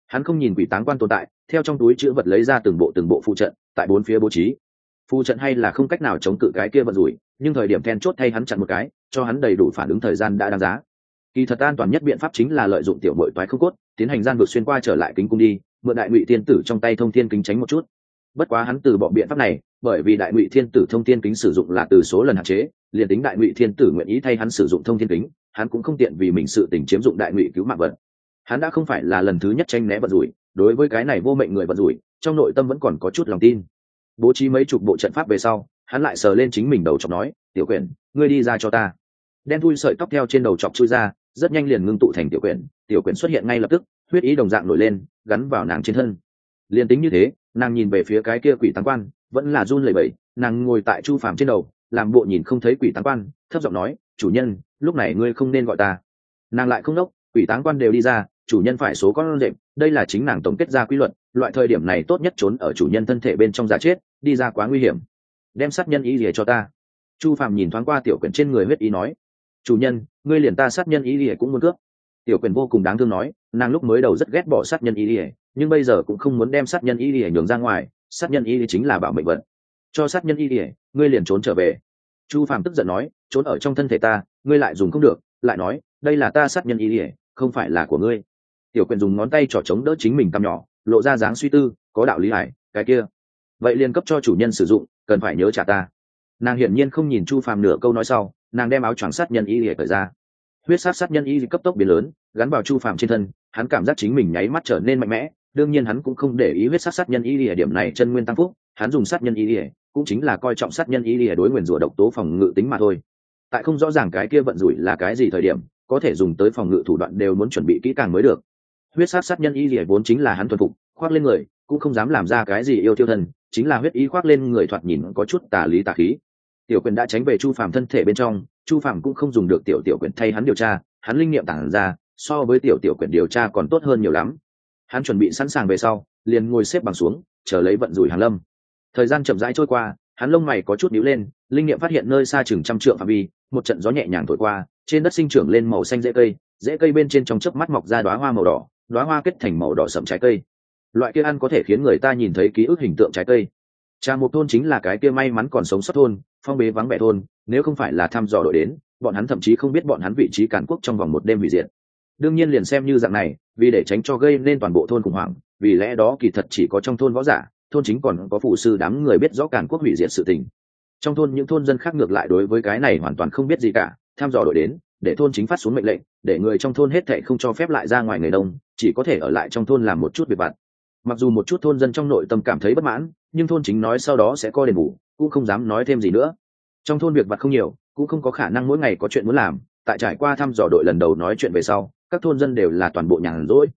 Hắn không nhìn quỷ táng quan tồn tại, theo trong túi chữ vật lấy ra từng bộ phụ trận, tại bốn phía bố trí. Phụ trận hay là không cách nào chống cự cái kia vận rủi, nhưng thời điểm then chốt thay hắn chặn một cái, cho hắn đầy đủ phản ứng thời gian đã đáng giá. Kỳ thật an toàn nhất biện pháp chính là lợi dụng tiểu bội toái không cốt, tiến hành gian vượt xuyên qua trở lại kính cung đi, mượn đại ngụy tiên tử trong tay thông thiên kính tránh một chút. Bất quá hắn từ bỏ biện pháp này, bởi vì đại ngụy thiên tử thông thiên kính sử dụng là từ số lần hạn chế, liền tính đại ngụy thiên tử nguyện ý thay hắn sử dụng thông thiên kính, hắn cũng không tiện vì mình sự tình chiếm dụng đại ngụy cứu mạng vận. Hắn đã không phải là lần thứ nhất tranh né vận rủi, đối với cái này vô mệnh người vận rủi, trong nội tâm vẫn còn có chút lòng tin. Bố trí mấy chục bộ trận pháp về sau, hắn lại sờ lên chính mình đầu chọc nói, tiểu quyển, ngươi đi ra cho ta. Đen thui sợi tóc theo trên đầu chọc chui ra, rất nhanh liền ngưng tụ thành tiểu quyển, tiểu quyển xuất hiện ngay lập tức, huyết ý đồng dạng nổi lên, gắn vào nàng trên thân. Liên tính như thế, nàng nhìn về phía cái kia quỷ táng quan, vẫn là run lẩy bẩy. Nàng ngồi tại Chu Phàm trên đầu, làm bộ nhìn không thấy quỷ táng quan, thấp giọng nói, chủ nhân, lúc này ngươi không nên gọi ta. Nàng lại không đốc, quỷ táng quan đều đi ra, chủ nhân phải số con rệm, đây là chính nàng tổng kết ra quy luật, loại thời điểm này tốt nhất trốn ở chủ nhân thân thể bên trong giả chết, đi ra quá nguy hiểm. Đem sát nhân ý lìa cho ta. Chu Phàm nhìn thoáng qua tiểu quyển trên người huyết ý nói, chủ nhân, ngươi liền ta sát nhân ý lìa cũng muốn cướp. Tiểu quyển vô cùng đáng thương nói, nàng lúc mới đầu rất ghét bỏ sát nhân ý lìa, nhưng bây giờ cũng không muốn đem sát nhân ý lìa nhường ra ngoài, sát nhân ý lìa chính là bảo mệnh vật. Cho sát nhân ý lìa, ngươi liền trốn trở về. Chu Phàm tức giận nói, trốn ở trong thân thể ta, ngươi lại dùng không được, lại nói, đây là ta sát nhân ý lìa, không phải là của ngươi. Tiểu quyển dùng ngón tay trỏ chống đỡ chính mình cằm nhỏ, lộ ra dáng suy tư, có đạo lý hải, cái kia, vậy liền cấp cho chủ nhân sử dụng, cần phải nhớ trả ta. Nàng hiển nhiên không nhìn Chu Phàm nửa câu nói sau, nàng đem áo choàng sát nhân y lìa cởi ra. Huyết sát nhân y cấp tốc biến lớn, gắn vào Chu Phàm trên thân, hắn cảm giác chính mình nháy mắt trở nên mạnh mẽ. Đương nhiên hắn cũng không để ý huyết sát nhân y lìa điểm này chân nguyên tăng phúc, hắn dùng sát nhân y lìa cũng chính là coi trọng sát nhân y lìa đối nguyền rủa độc tố phòng ngự tính mà thôi. Tại không rõ ràng cái kia vận rủi là cái gì thời điểm, có thể dùng tới phòng ngự thủ đoạn đều muốn chuẩn bị kỹ càng mới được. Huyết sát nhân y lìa vốn chính là hắn thuần phục, khoác lên người, cũng không dám làm ra cái gì yêu tiêu thân, chính là huyết ý khoác lên người thoạt nhìn có chút tà lý tà khí. Tiểu quyền đã tránh về Chu Phàm thân thể bên trong, Chu Phàm cũng không dùng được tiểu quyền thay hắn điều tra, hắn linh nghiệm tản ra, so với tiểu quyền điều tra còn tốt hơn nhiều lắm. Hắn chuẩn bị sẵn sàng về sau, liền ngồi xếp bằng xuống, chờ lấy vận rủi hàng lâm. Thời gian chậm rãi trôi qua, hắn lông mày có chút nhíu lên, linh nghiệm phát hiện nơi xa chừng trăm trượng phạm vi, một trận gió nhẹ nhàng thổi qua, trên đất sinh trưởng lên màu xanh rễ cây bên trên trong chớp mắt mọc ra đóa hoa màu đỏ, đóa hoa kết thành màu đỏ sẫm trái cây. Loại kia ăn có thể khiến người ta nhìn thấy ký ức hình tượng trái cây. Trà Mộc thôn chính là cái kia may mắn còn sống sót thôn, phong bế vắng vẻ thôn, nếu không phải là thăm dò đội đến, bọn hắn thậm chí không biết bọn hắn vị trí càn quốc trong vòng một đêm hủy diệt. Đương nhiên liền xem như dạng này, vì để tránh cho gây nên toàn bộ thôn khủng hoảng, vì lẽ đó kỳ thật chỉ có trong thôn võ giả, thôn chính còn có phụ sư đám người biết rõ càn quốc hủy diệt sự tình. Trong thôn những thôn dân khác ngược lại đối với cái này hoàn toàn không biết gì cả, thăm dò đội đến, để thôn chính phát xuống mệnh lệnh, để người trong thôn hết thảy không cho phép lại ra ngoài người đông, chỉ có thể ở lại trong thôn làm một chút việc vặt. Mặc dù một chút thôn dân trong nội tâm cảm thấy bất mãn, nhưng thôn chính nói sau đó sẽ coi đền bù, cũng không dám nói thêm gì nữa. Trong thôn việc vặt không nhiều, cũng không có khả năng mỗi ngày có chuyện muốn làm. Tại trải qua thăm dò đội lần đầu nói chuyện về sau, các thôn dân đều là toàn bộ nhàn rỗi.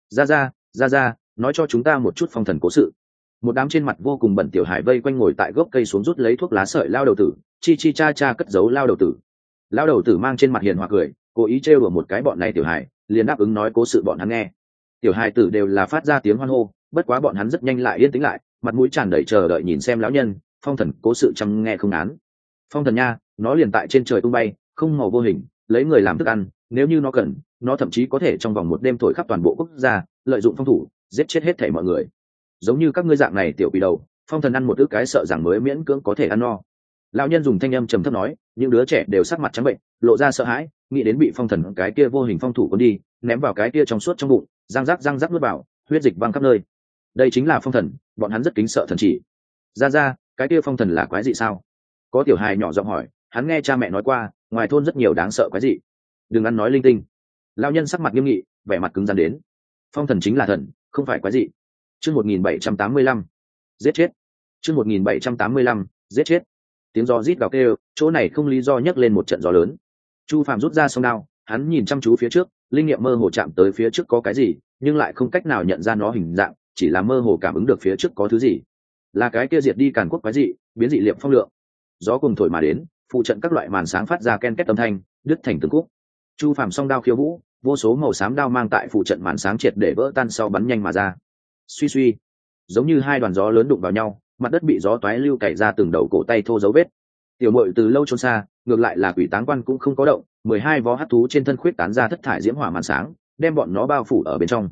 Ra, nói cho chúng ta một chút phong thần cố sự. Một đám trên mặt vô cùng bẩn tiểu hải vây quanh ngồi tại gốc cây xuống rút lấy thuốc lá sợi lao đầu tử, chi cha cất giấu lao đầu tử. Lao đầu tử mang trên mặt hiền hòa cười, cố ý trêu đùa một cái bọn này tiểu hải, liền đáp ứng nói cố sự bọn hắn nghe. Tiểu hải tử đều là phát ra tiếng hoan hô, bất quá bọn hắn rất nhanh lại yên tĩnh lại, mặt mũi tràn đầy chờ đợi nhìn xem lão nhân. Phong thần cố sự chăm nghe không án. Phong thần nha, nó liền tại trên trời tung bay, không màu vô hình, lấy người làm thức ăn, nếu như nó cần, nó thậm chí có thể trong vòng một đêm thổi khắp toàn bộ quốc gia, lợi dụng phong thủ giết chết hết thảy mọi người. Giống như các ngươi dạng này tiểu quỷ đầu, phong thần ăn một thứ cái sợ rằng mới miễn cưỡng có thể ăn no. Lão nhân dùng thanh âm trầm thấp nói, những đứa trẻ đều sắc mặt trắng bệnh, lộ ra sợ hãi, nghĩ đến bị phong thần cái kia vô hình phong thủ cuốn đi, ném vào cái kia trong suốt trong bụng, răng rắc nuốt vào, huyết dịch văng khắp nơi. Đây chính là phong thần, bọn hắn rất kính sợ thần chỉ. Ra, cái kia phong thần là quái dị sao? Có tiểu hài nhỏ giọng hỏi, hắn nghe cha mẹ nói qua, ngoài thôn rất nhiều đáng sợ quái dị. Đừng ăn nói linh tinh. Lão nhân sắc mặt nghiêm nghị, vẻ mặt cứng rắn đến. Phong thần chính là thần, không phải quái dị. Chương 1785, giết chết. Chương 1785, giết chết. Tiếng gió rít gào kêu, chỗ này không lý do nhấc lên một trận gió lớn. Chu Phàm rút ra song đao, hắn nhìn chăm chú phía trước, linh nghiệm mơ hồ chạm tới phía trước có cái gì, nhưng lại không cách nào nhận ra nó hình dạng, chỉ là mơ hồ cảm ứng được phía trước có thứ gì. Là cái kia diệt đi càn quốc quái dị, biến dị liệm phong lượng. Gió cùng thổi mà đến, phụ trận các loại màn sáng phát ra ken két âm thanh, đứt thành từng khúc. Chu Phàm song đao khiêu vũ, vô số màu xám đao mang tại phụ trận màn sáng triệt để vỡ tan sau bắn nhanh mà ra. Suy, giống như hai đoàn gió lớn đụng vào nhau, mặt đất bị gió toái lưu cày ra từng đầu cổ tay thô dấu vết. Tiểu muội từ lâu trốn xa, ngược lại là quỷ táng quan cũng không có động, 12 vó hắc thú trên thân khuyết tán ra thất thải diễm hỏa màn sáng, đem bọn nó bao phủ ở bên trong.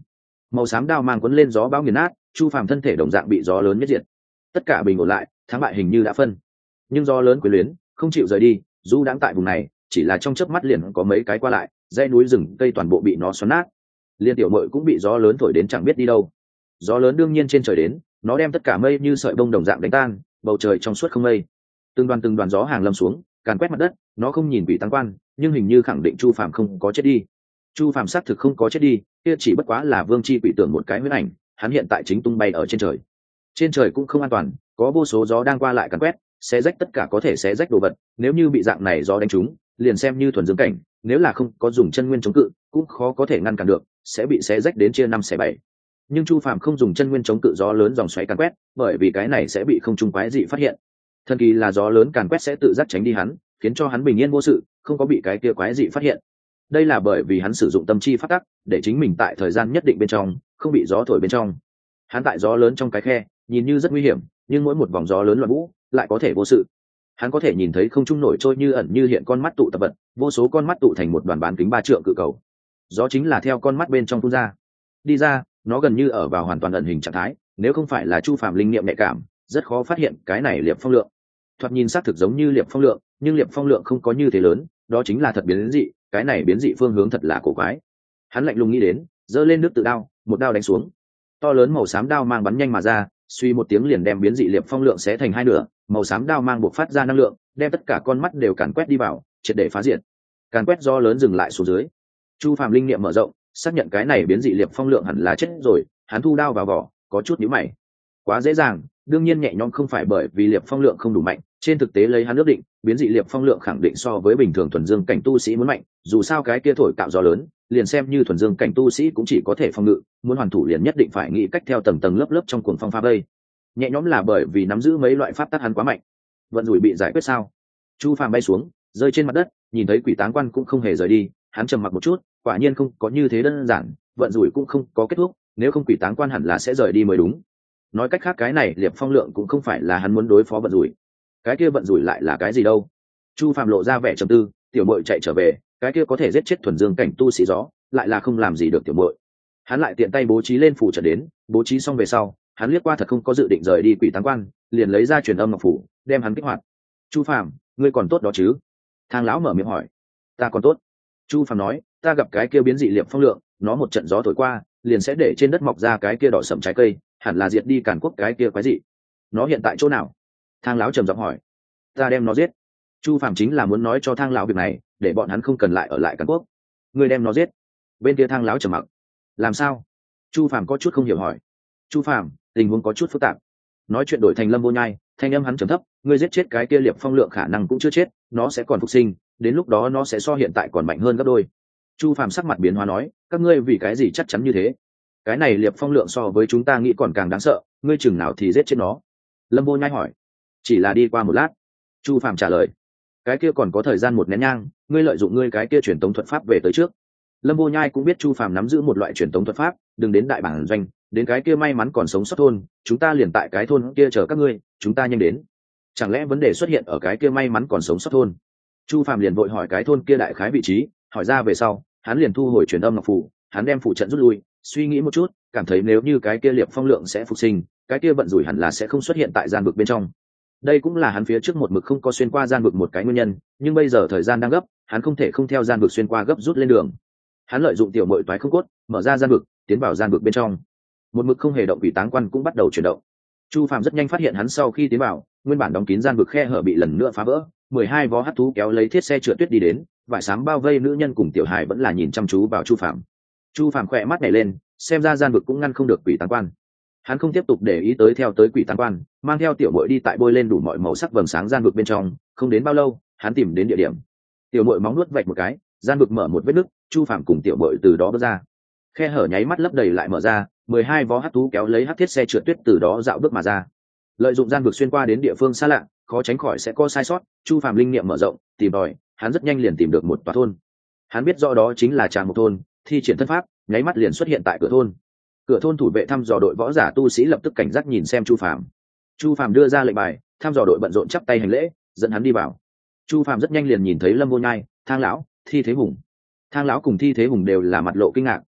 màu xám đao mang quấn lên gió bão nghiền nát, Chu Phàm thân thể đồng dạng bị gió lớn nhất diệt. Tất cả bình ổn lại, thắng bại hình như đã phân. Nhưng gió lớn quyến luyến, không chịu rời đi, dù đang tại vùng này, chỉ là trong chớp mắt liền có mấy cái qua lại, dãy núi rừng cây toàn bộ bị nó xoắn nát. Liên tiểu mội cũng bị gió lớn thổi đến chẳng biết đi đâu. Gió lớn đương nhiên trên trời đến, nó đem tất cả mây như sợi bông đồng dạng đánh tan, bầu trời trong suốt không mây. Từng đoàn gió hàng lâm xuống, càn quét mặt đất, nó không nhìn Quỷ Táng Quan, nhưng hình như khẳng định Chu Phàm không có chết đi. Chu Phàm xác thực không có chết đi, kia chỉ bất quá là Vương Chi Quỷ tưởng một cái huyễn ảnh, hắn hiện tại chính tung bay ở trên trời. Trên trời cũng không an toàn, có vô số gió đang qua lại càn quét, xé rách tất cả có thể xé rách đồ vật, nếu như bị dạng này gió đánh trúng, liền xem như thuần dương cảnh, nếu là không có dùng chân nguyên chống cự, cũng khó có thể ngăn cản được, sẽ bị xé rách đến chia năm xẻ bảy. Nhưng Chu Phàm không dùng chân nguyên chống cự gió lớn dòng xoáy càn quét, bởi vì cái này sẽ bị không trung quái dị phát hiện. Thần kỳ là gió lớn càn quét sẽ tự giác tránh đi hắn, khiến cho hắn bình yên vô sự, không có bị cái kia quái dị phát hiện. Đây là bởi vì hắn sử dụng tâm chi phát tắc, để chính mình tại thời gian nhất định bên trong không bị gió thổi bên trong. Hắn tại gió lớn trong cái khe, nhìn như rất nguy hiểm, nhưng mỗi một vòng gió lớn loạn vũ lại có thể vô sự. Hắn có thể nhìn thấy không trung nổi trôi như ẩn như hiện con mắt tụ tập vật, vô số con mắt tụ thành một đoàn bán kính 3 trượng cự cầu. Gió chính là theo con mắt bên trong phun ra. Đi ra, nó gần như ở vào hoàn toàn ẩn hình trạng thái, nếu không phải là Chu Phàm linh nghiệm nhạy cảm, rất khó phát hiện cái này liệp phong lượng. Thoạt nhìn xác thực giống như liệp phong lượng, nhưng liệp phong lượng không có như thế lớn, đó chính là thật biến dị, cái này biến dị phương hướng thật là cổ quái. Hắn lạnh lùng nghĩ đến, giơ lên nước tự đao, một đao đánh xuống. To lớn màu xám đao mang bắn nhanh mà ra, suy một tiếng liền đem biến dị liệp phong lượng xé thành hai nửa, màu xám đao mang bộc phát ra năng lượng, đem tất cả con mắt đều càn quét đi vào, triệt để phá diệt. Càn quét do lớn dừng lại xuống dưới. Chu Phàm linh niệm mở rộng, xác nhận cái này biến dị liệp phong lượng hẳn là chết rồi, hắn thu đao vào vỏ, có chút nhíu mày. Quá dễ dàng, đương nhiên nhẹ nhõm không phải bởi vì liệp phong lượng không đủ mạnh, trên thực tế lấy hắn ước định, biến dị liệp phong lượng khẳng định so với bình thường thuần dương cảnh tu sĩ muốn mạnh, dù sao cái kia thổi cạo gió lớn, liền xem như thuần dương cảnh tu sĩ cũng chỉ có thể phòng ngự, muốn hoàn thủ liền nhất định phải nghĩ cách theo tầng tầng lớp lớp trong cuồng phong pha vây. Nhẹ nhõm là bởi vì nắm giữ mấy loại pháp tắc hắn quá mạnh. Vận rủi bị giải quyết sao? Chu Phàm bay xuống, rơi trên mặt đất, nhìn thấy Quỷ Táng Quan cũng không hề rời đi, hắn trầm mặc một chút, quả nhiên không có như thế đơn giản, vận rủi cũng không có kết thúc, nếu không Quỷ Táng Quan hẳn là sẽ rời đi mới đúng. Nói cách khác cái này liệp phong lượng cũng không phải là hắn muốn đối phó vận rủi. Cái kia vận rủi lại là cái gì đâu? Chu Phàm lộ ra vẻ trầm tư, tiểu muội chạy trở về, cái kia có thể giết chết thuần dương cảnh tu sĩ gió, lại là không làm gì được tiểu muội. Hắn lại tiện tay bố trí lên phủ trận đến, bố trí xong về sau, hắn liếc qua thật không có dự định rời đi Quỷ Táng Quan, liền lấy ra truyền âm ngọc phủ, đem hắn kích hoạt. Chu Phàm, ngươi còn tốt đó chứ? Thang lão mở miệng hỏi. Ta còn tốt. Chu Phàm nói, ta gặp cái kia biến dị liệp phong lượng, nó một trận gió thổi qua, liền sẽ để trên đất mọc ra cái kia đỏ sẫm trái cây, hẳn là diệt đi Càn Quốc cái kia quái dị. Nó hiện tại chỗ nào? Thang lão trầm giọng hỏi. Ta đem nó giết. Chu Phàm chính là muốn nói cho Thang lão việc này, để bọn hắn không cần lại ở lại Càn Quốc. Ngươi đem nó giết? Bên kia Thang lão trầm mặc. Làm sao? Chu Phàm có chút không hiểu hỏi. Chu Phàm, tình huống có chút phức tạp. Nói chuyện đổi thành Lâm Vô Nhai, thanh âm hắn trầm thấp, ngươi giết chết cái kia liệp phong lượng khả năng cũng chưa chết, nó sẽ còn phục sinh, đến lúc đó nó sẽ so hiện tại còn mạnh hơn gấp đôi. Chu Phàm sắc mặt biến hóa nói, các ngươi vì cái gì chắc chắn như thế? Cái này liệp phong lượng so với chúng ta nghĩ còn càng đáng sợ, ngươi chừng nào thì giết chết nó? Lâm Vô Nhai hỏi. Chỉ là đi qua một lát. Chu Phàm trả lời. Cái kia còn có thời gian một nén nhang, ngươi lợi dụng ngươi cái kia truyền tống thuật pháp về tới trước. Lâm Vô Nhai cũng biết Chu Phàm nắm giữ một loại truyền tống thuật pháp, đừng đến đại bản doanh, đến cái kia may mắn còn sống sót thôn, chúng ta liền tại cái thôn kia chờ các ngươi, chúng ta nhanh đến. Chẳng lẽ vấn đề xuất hiện ở cái kia may mắn còn sống sót thôn? Chu Phàm liền vội hỏi cái thôn kia đại khái vị trí, hỏi ra về sau, hắn liền thu hồi truyền âm ngọc phù, hắn đem phụ trận rút lui, suy nghĩ một chút, cảm thấy nếu như cái kia liệp phong lượng sẽ phục sinh, cái kia vận rủi hẳn là sẽ không xuất hiện tại gian vực bên trong. Đây cũng là hắn phía trước một mực không có xuyên qua gian vực một cái nguyên nhân, nhưng bây giờ thời gian đang gấp, hắn không thể không theo gian vực xuyên qua gấp rút lên đường. Hắn lợi dụng tiểu muội toái không cốt, mở ra gian vực, tiến vào gian vực bên trong. Một mực không hề động Quỷ Táng Quan cũng bắt đầu chuyển động. Chu Phàm rất nhanh phát hiện hắn sau khi tiến vào, nguyên bản đóng kín gian vực khe hở bị lần nữa phá vỡ, 12 vó hắc thú kéo lấy thiết xe trượt tuyết đi đến, vải xám bao vây nữ nhân cùng tiểu hài vẫn là nhìn chăm chú vào Chu Phàm. Chu Phàm khỏe mắt nhảy lên, xem ra gian vực cũng ngăn không được Quỷ Táng Quan. Hắn không tiếp tục để ý theo tới Quỷ Táng Quan, mang theo tiểu muội đi tại bôi lên đủ mọi màu sắc vầng sáng gian vực bên trong, không đến bao lâu, hắn tìm đến địa điểm. Tiểu muội móng nuốt vạch một cái, gian vực mở một vết nứt, Chu Phàm cùng tiểu muội từ đó bước ra. Khe hở nháy mắt lấp đầy lại mở ra, 12 vó hắc thú kéo lấy hắc thiết xe trượt tuyết từ đó dạo bước mà ra. Lợi dụng gian vực xuyên qua đến địa phương xa lạ, khó tránh khỏi sẽ có sai sót, Chu Phàm linh niệm mở rộng, tìm tòi, hắn rất nhanh liền tìm được một tòa thôn. Hắn biết rõ đó chính là Tràng Mục thôn, thi triển thân pháp, nháy mắt liền xuất hiện tại cửa thôn. Cửa thôn thủ vệ thăm dò đội võ giả tu sĩ lập tức cảnh giác nhìn xem Chu Phàm. Chu Phàm đưa ra lệnh bài, thăm dò đội bận rộn chắp tay hành lễ, dẫn hắn đi vào. Chu Phàm rất nhanh liền nhìn thấy Lâm Vô Nhai, Thang lão, Thi Thế Hùng. Thang lão cùng Thi Thế Hùng đều là mặt lộ kinh ngạc,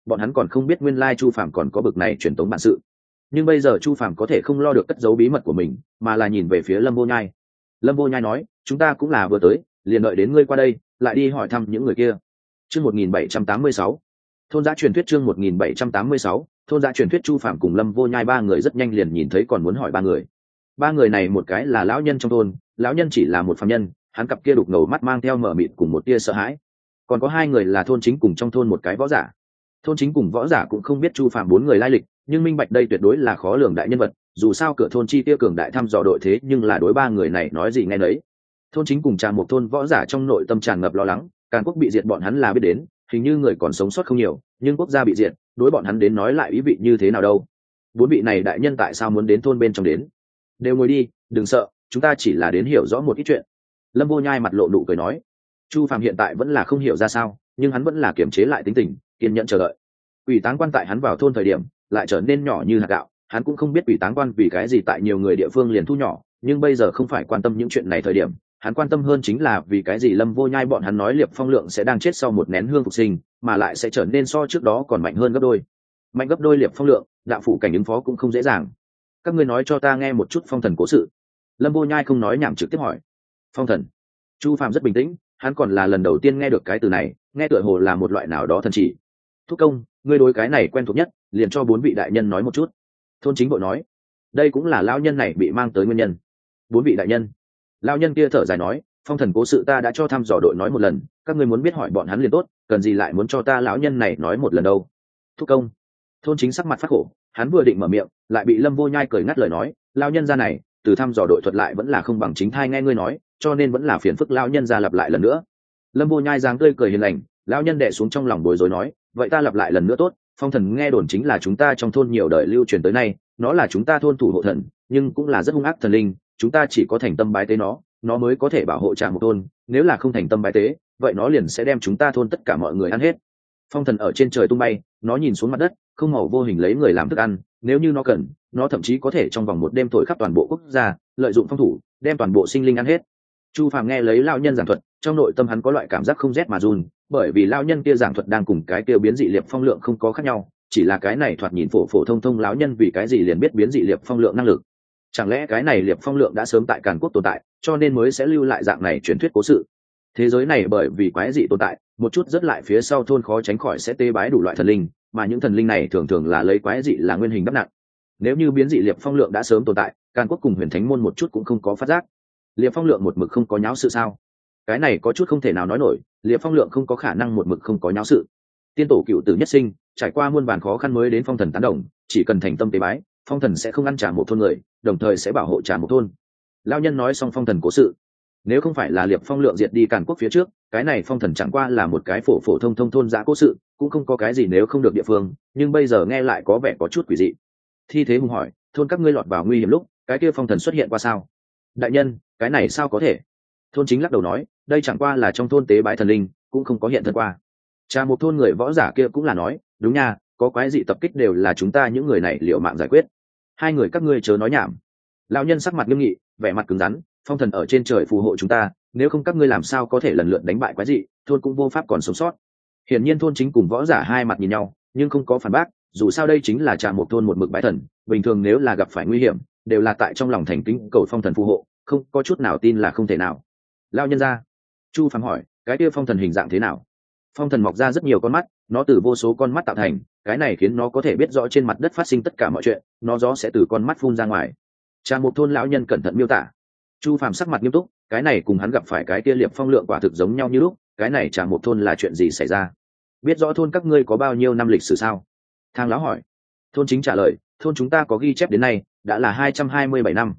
bọn hắn còn không biết nguyên lai Chu Phàm còn có bực này truyền tống bản sự. Nhưng bây giờ Chu Phàm có thể không lo được cất giấu bí mật của mình, mà là nhìn về phía Lâm Vô Nhai. Lâm Vô Nhai nói, chúng ta cũng là vừa tới, liền đợi đến ngươi qua đây, lại đi hỏi thăm những người kia. Chương 1786. Thôn giã truyền thuyết. Chương 1786. Thôn giã truyền thuyết. Chu Phàm cùng Lâm Vô Nhai ba người rất nhanh liền nhìn thấy còn muốn hỏi ba người. Ba người này một cái là lão nhân trong thôn, lão nhân chỉ là một phàm nhân, hắn cặp kia đục ngầu mắt mang theo mở mịt cùng một tia sợ hãi. Còn có hai người là thôn chính cùng trong thôn một cái võ giả. Thôn chính cùng võ giả cũng không biết Chu Phàm bốn người lai lịch, nhưng minh bạch đây tuyệt đối là khó lường đại nhân vật, dù sao cửa thôn chi tiêu cường đại thăm dò đội thế nhưng là đối ba người này nói gì nghe nấy. Thôn chính cùng trà một thôn võ giả trong nội tâm tràn ngập lo lắng, Càn Quốc bị diệt bọn hắn là biết đến, hình như người còn sống sót không nhiều, nhưng quốc gia bị diệt, đối bọn hắn đến nói lại ý vị như thế nào đâu. Bốn vị này đại nhân tại sao muốn đến thôn bên trong đến? Đều ngồi đi, đừng sợ, chúng ta chỉ là đến hiểu rõ một ít chuyện. Lâm Vô Nhai mặt lộ nụ cười nói. Chu Phàm hiện tại vẫn là không hiểu ra sao, nhưng hắn vẫn là kiềm chế lại tính tình, kiên nhẫn chờ đợi. Ủy táng quan tại hắn vào thôn thời điểm, lại trở nên nhỏ như hạt gạo, hắn cũng không biết ủy táng quan vì cái gì tại nhiều người địa phương liền thu nhỏ, nhưng bây giờ không phải quan tâm những chuyện này thời điểm, hắn quan tâm hơn chính là vì cái gì Lâm Vô Nhai bọn hắn nói Liệp Phong Lượng sẽ đang chết sau một nén hương phục sinh, mà lại sẽ trở nên so trước đó còn mạnh hơn gấp đôi. Mạnh gấp đôi Liệp Phong Lượng, đạo phủ cảnh ứng phó cũng không dễ dàng. Các ngươi nói cho ta nghe một chút phong thần cố sự. Lâm Vô Nhai không nói nhảm trực tiếp hỏi. Phong thần? Chu Phàm rất bình tĩnh, hắn còn là lần đầu tiên nghe được cái từ này, nghe tựa hồ là một loại nào đó thần chỉ. Thúc công, ngươi đối cái này quen thuộc nhất, liền cho bốn vị đại nhân nói một chút. Thôn chính bộ nói, đây cũng là lão nhân này bị mang tới nguyên nhân. Bốn vị đại nhân? Lão nhân kia thở dài nói, phong thần cố sự ta đã cho thăm dò đội nói một lần, các ngươi muốn biết hỏi bọn hắn liền tốt, cần gì lại muốn cho ta lão nhân này nói một lần đâu. Thúc công. Thôn chính sắc mặt phát khổ, hắn vừa định mở miệng, lại bị Lâm Vô Nhai cười ngắt lời nói, lão nhân gia này, từ thăm dò đội thuật lại vẫn là không bằng chính thai nghe ngươi nói, cho nên vẫn là phiền phức lão nhân gia lặp lại lần nữa. Lâm Vô Nhai giáng tươi cười hiền lành, lão nhân đè xuống trong lòng bối rối nói, vậy ta lặp lại lần nữa tốt, phong thần nghe đồn chính là chúng ta trong thôn nhiều đời lưu truyền tới nay, nó là chúng ta thôn thủ hộ thần, nhưng cũng là rất hung ác thần linh, chúng ta chỉ có thành tâm bái tế nó mới có thể bảo hộ trà một thôn, nếu là không thành tâm bái tế, vậy nó liền sẽ đem chúng ta thôn tất cả mọi người ăn hết. Phong thần ở trên trời tung bay, nó nhìn xuống mặt đất, không màu vô hình lấy người làm thức ăn, nếu như nó cần, nó thậm chí có thể trong vòng một đêm thổi khắp toàn bộ quốc gia, lợi dụng phong thủ, đem toàn bộ sinh linh ăn hết. Chu Phàm nghe lấy lão nhân giảng thuật, trong nội tâm hắn có loại cảm giác không rét mà run, bởi vì lão nhân kia giảng thuật đang cùng cái kia biến dị Liệp Phong Lượng không có khác nhau, chỉ là cái này thoạt nhìn phổ phổ thông thông lão nhân vì cái gì liền biết biến dị Liệp Phong Lượng năng lực. Chẳng lẽ cái này Liệp Phong Lượng đã sớm tại Càn Quốc tồn tại, cho nên mới sẽ lưu lại dạng này truyền thuyết cố sự. Thế giới này bởi vì quái dị tồn tại, một chút rất lại phía sau thôn khó tránh khỏi sẽ tế bái đủ loại thần linh, mà những thần linh này thường thường là lấy quái dị là nguyên hình đắp nặng. Nếu như biến dị Liệp Phong Lượng đã sớm tồn tại, Càn Quốc cùng Huyền Thánh môn một chút cũng không có phát giác. Liệp Phong Lượng một mực không có nháo sự sao? Cái này có chút không thể nào nói nổi, Liệp Phong Lượng không có khả năng một mực không có nháo sự. Tiên tổ cựu tử nhất sinh, trải qua muôn vàn khó khăn mới đến phong thần tán đồng, chỉ cần thành tâm tế bái, phong thần sẽ không ăn trả một thôn người, đồng thời sẽ bảo hộ trả một thôn. Lão nhân nói xong phong thần cố sự. Nếu không phải là Liệp Phong Lượng diệt đi Càn Quốc phía trước, cái này phong thần chẳng qua là một cái phổ phổ thông thông thôn dã cố sự, cũng không có cái gì nếu không được địa phương, nhưng bây giờ nghe lại có vẻ có chút quỷ dị. Thi Thế Hùng hỏi, thôn các ngươi lọt vào nguy hiểm lúc, cái kia phong thần xuất hiện qua sao? Đại nhân, cái này sao có thể? Thôn chính lắc đầu nói, đây chẳng qua là trong thôn tế bái thần linh, cũng không có hiện thân qua. Cha một thôn người võ giả kia cũng là nói, đúng nha, có quái dị tập kích đều là chúng ta những người này liệu mạng giải quyết. Hai người các ngươi chớ nói nhảm. Lão nhân sắc mặt nghiêm nghị, vẻ mặt cứng rắn, phong thần ở trên trời phù hộ chúng ta, nếu không các ngươi làm sao có thể lần lượt đánh bại quái dị, thôn cũng vô pháp còn sống sót. Hiển nhiên thôn chính cùng võ giả hai mặt nhìn nhau, nhưng không có phản bác, dù sao đây chính là trà một thôn một mực bái thần, bình thường nếu là gặp phải nguy hiểm, đều là tại trong lòng thành kính cầu phong thần phù hộ, không có chút nào tin là không thể nào. Lão nhân ra. Chu Phàm hỏi, cái kia phong thần hình dạng thế nào? Phong thần mọc ra rất nhiều con mắt, nó từ vô số con mắt tạo thành, cái này khiến nó có thể biết rõ trên mặt đất phát sinh tất cả mọi chuyện, nó gió sẽ từ con mắt phun ra ngoài. Trà một thôn lão nhân cẩn thận miêu tả. Chu Phàm sắc mặt nghiêm túc, cái này cùng hắn gặp phải cái kia Liệp Phong Lượng quả thực giống nhau như lúc, cái này Trà một thôn là chuyện gì xảy ra? Biết rõ thôn các ngươi có bao nhiêu năm lịch sử sao? Thang lão hỏi. Thôn chính trả lời, thôn chúng ta có ghi chép đến nay, đã là 227 năm.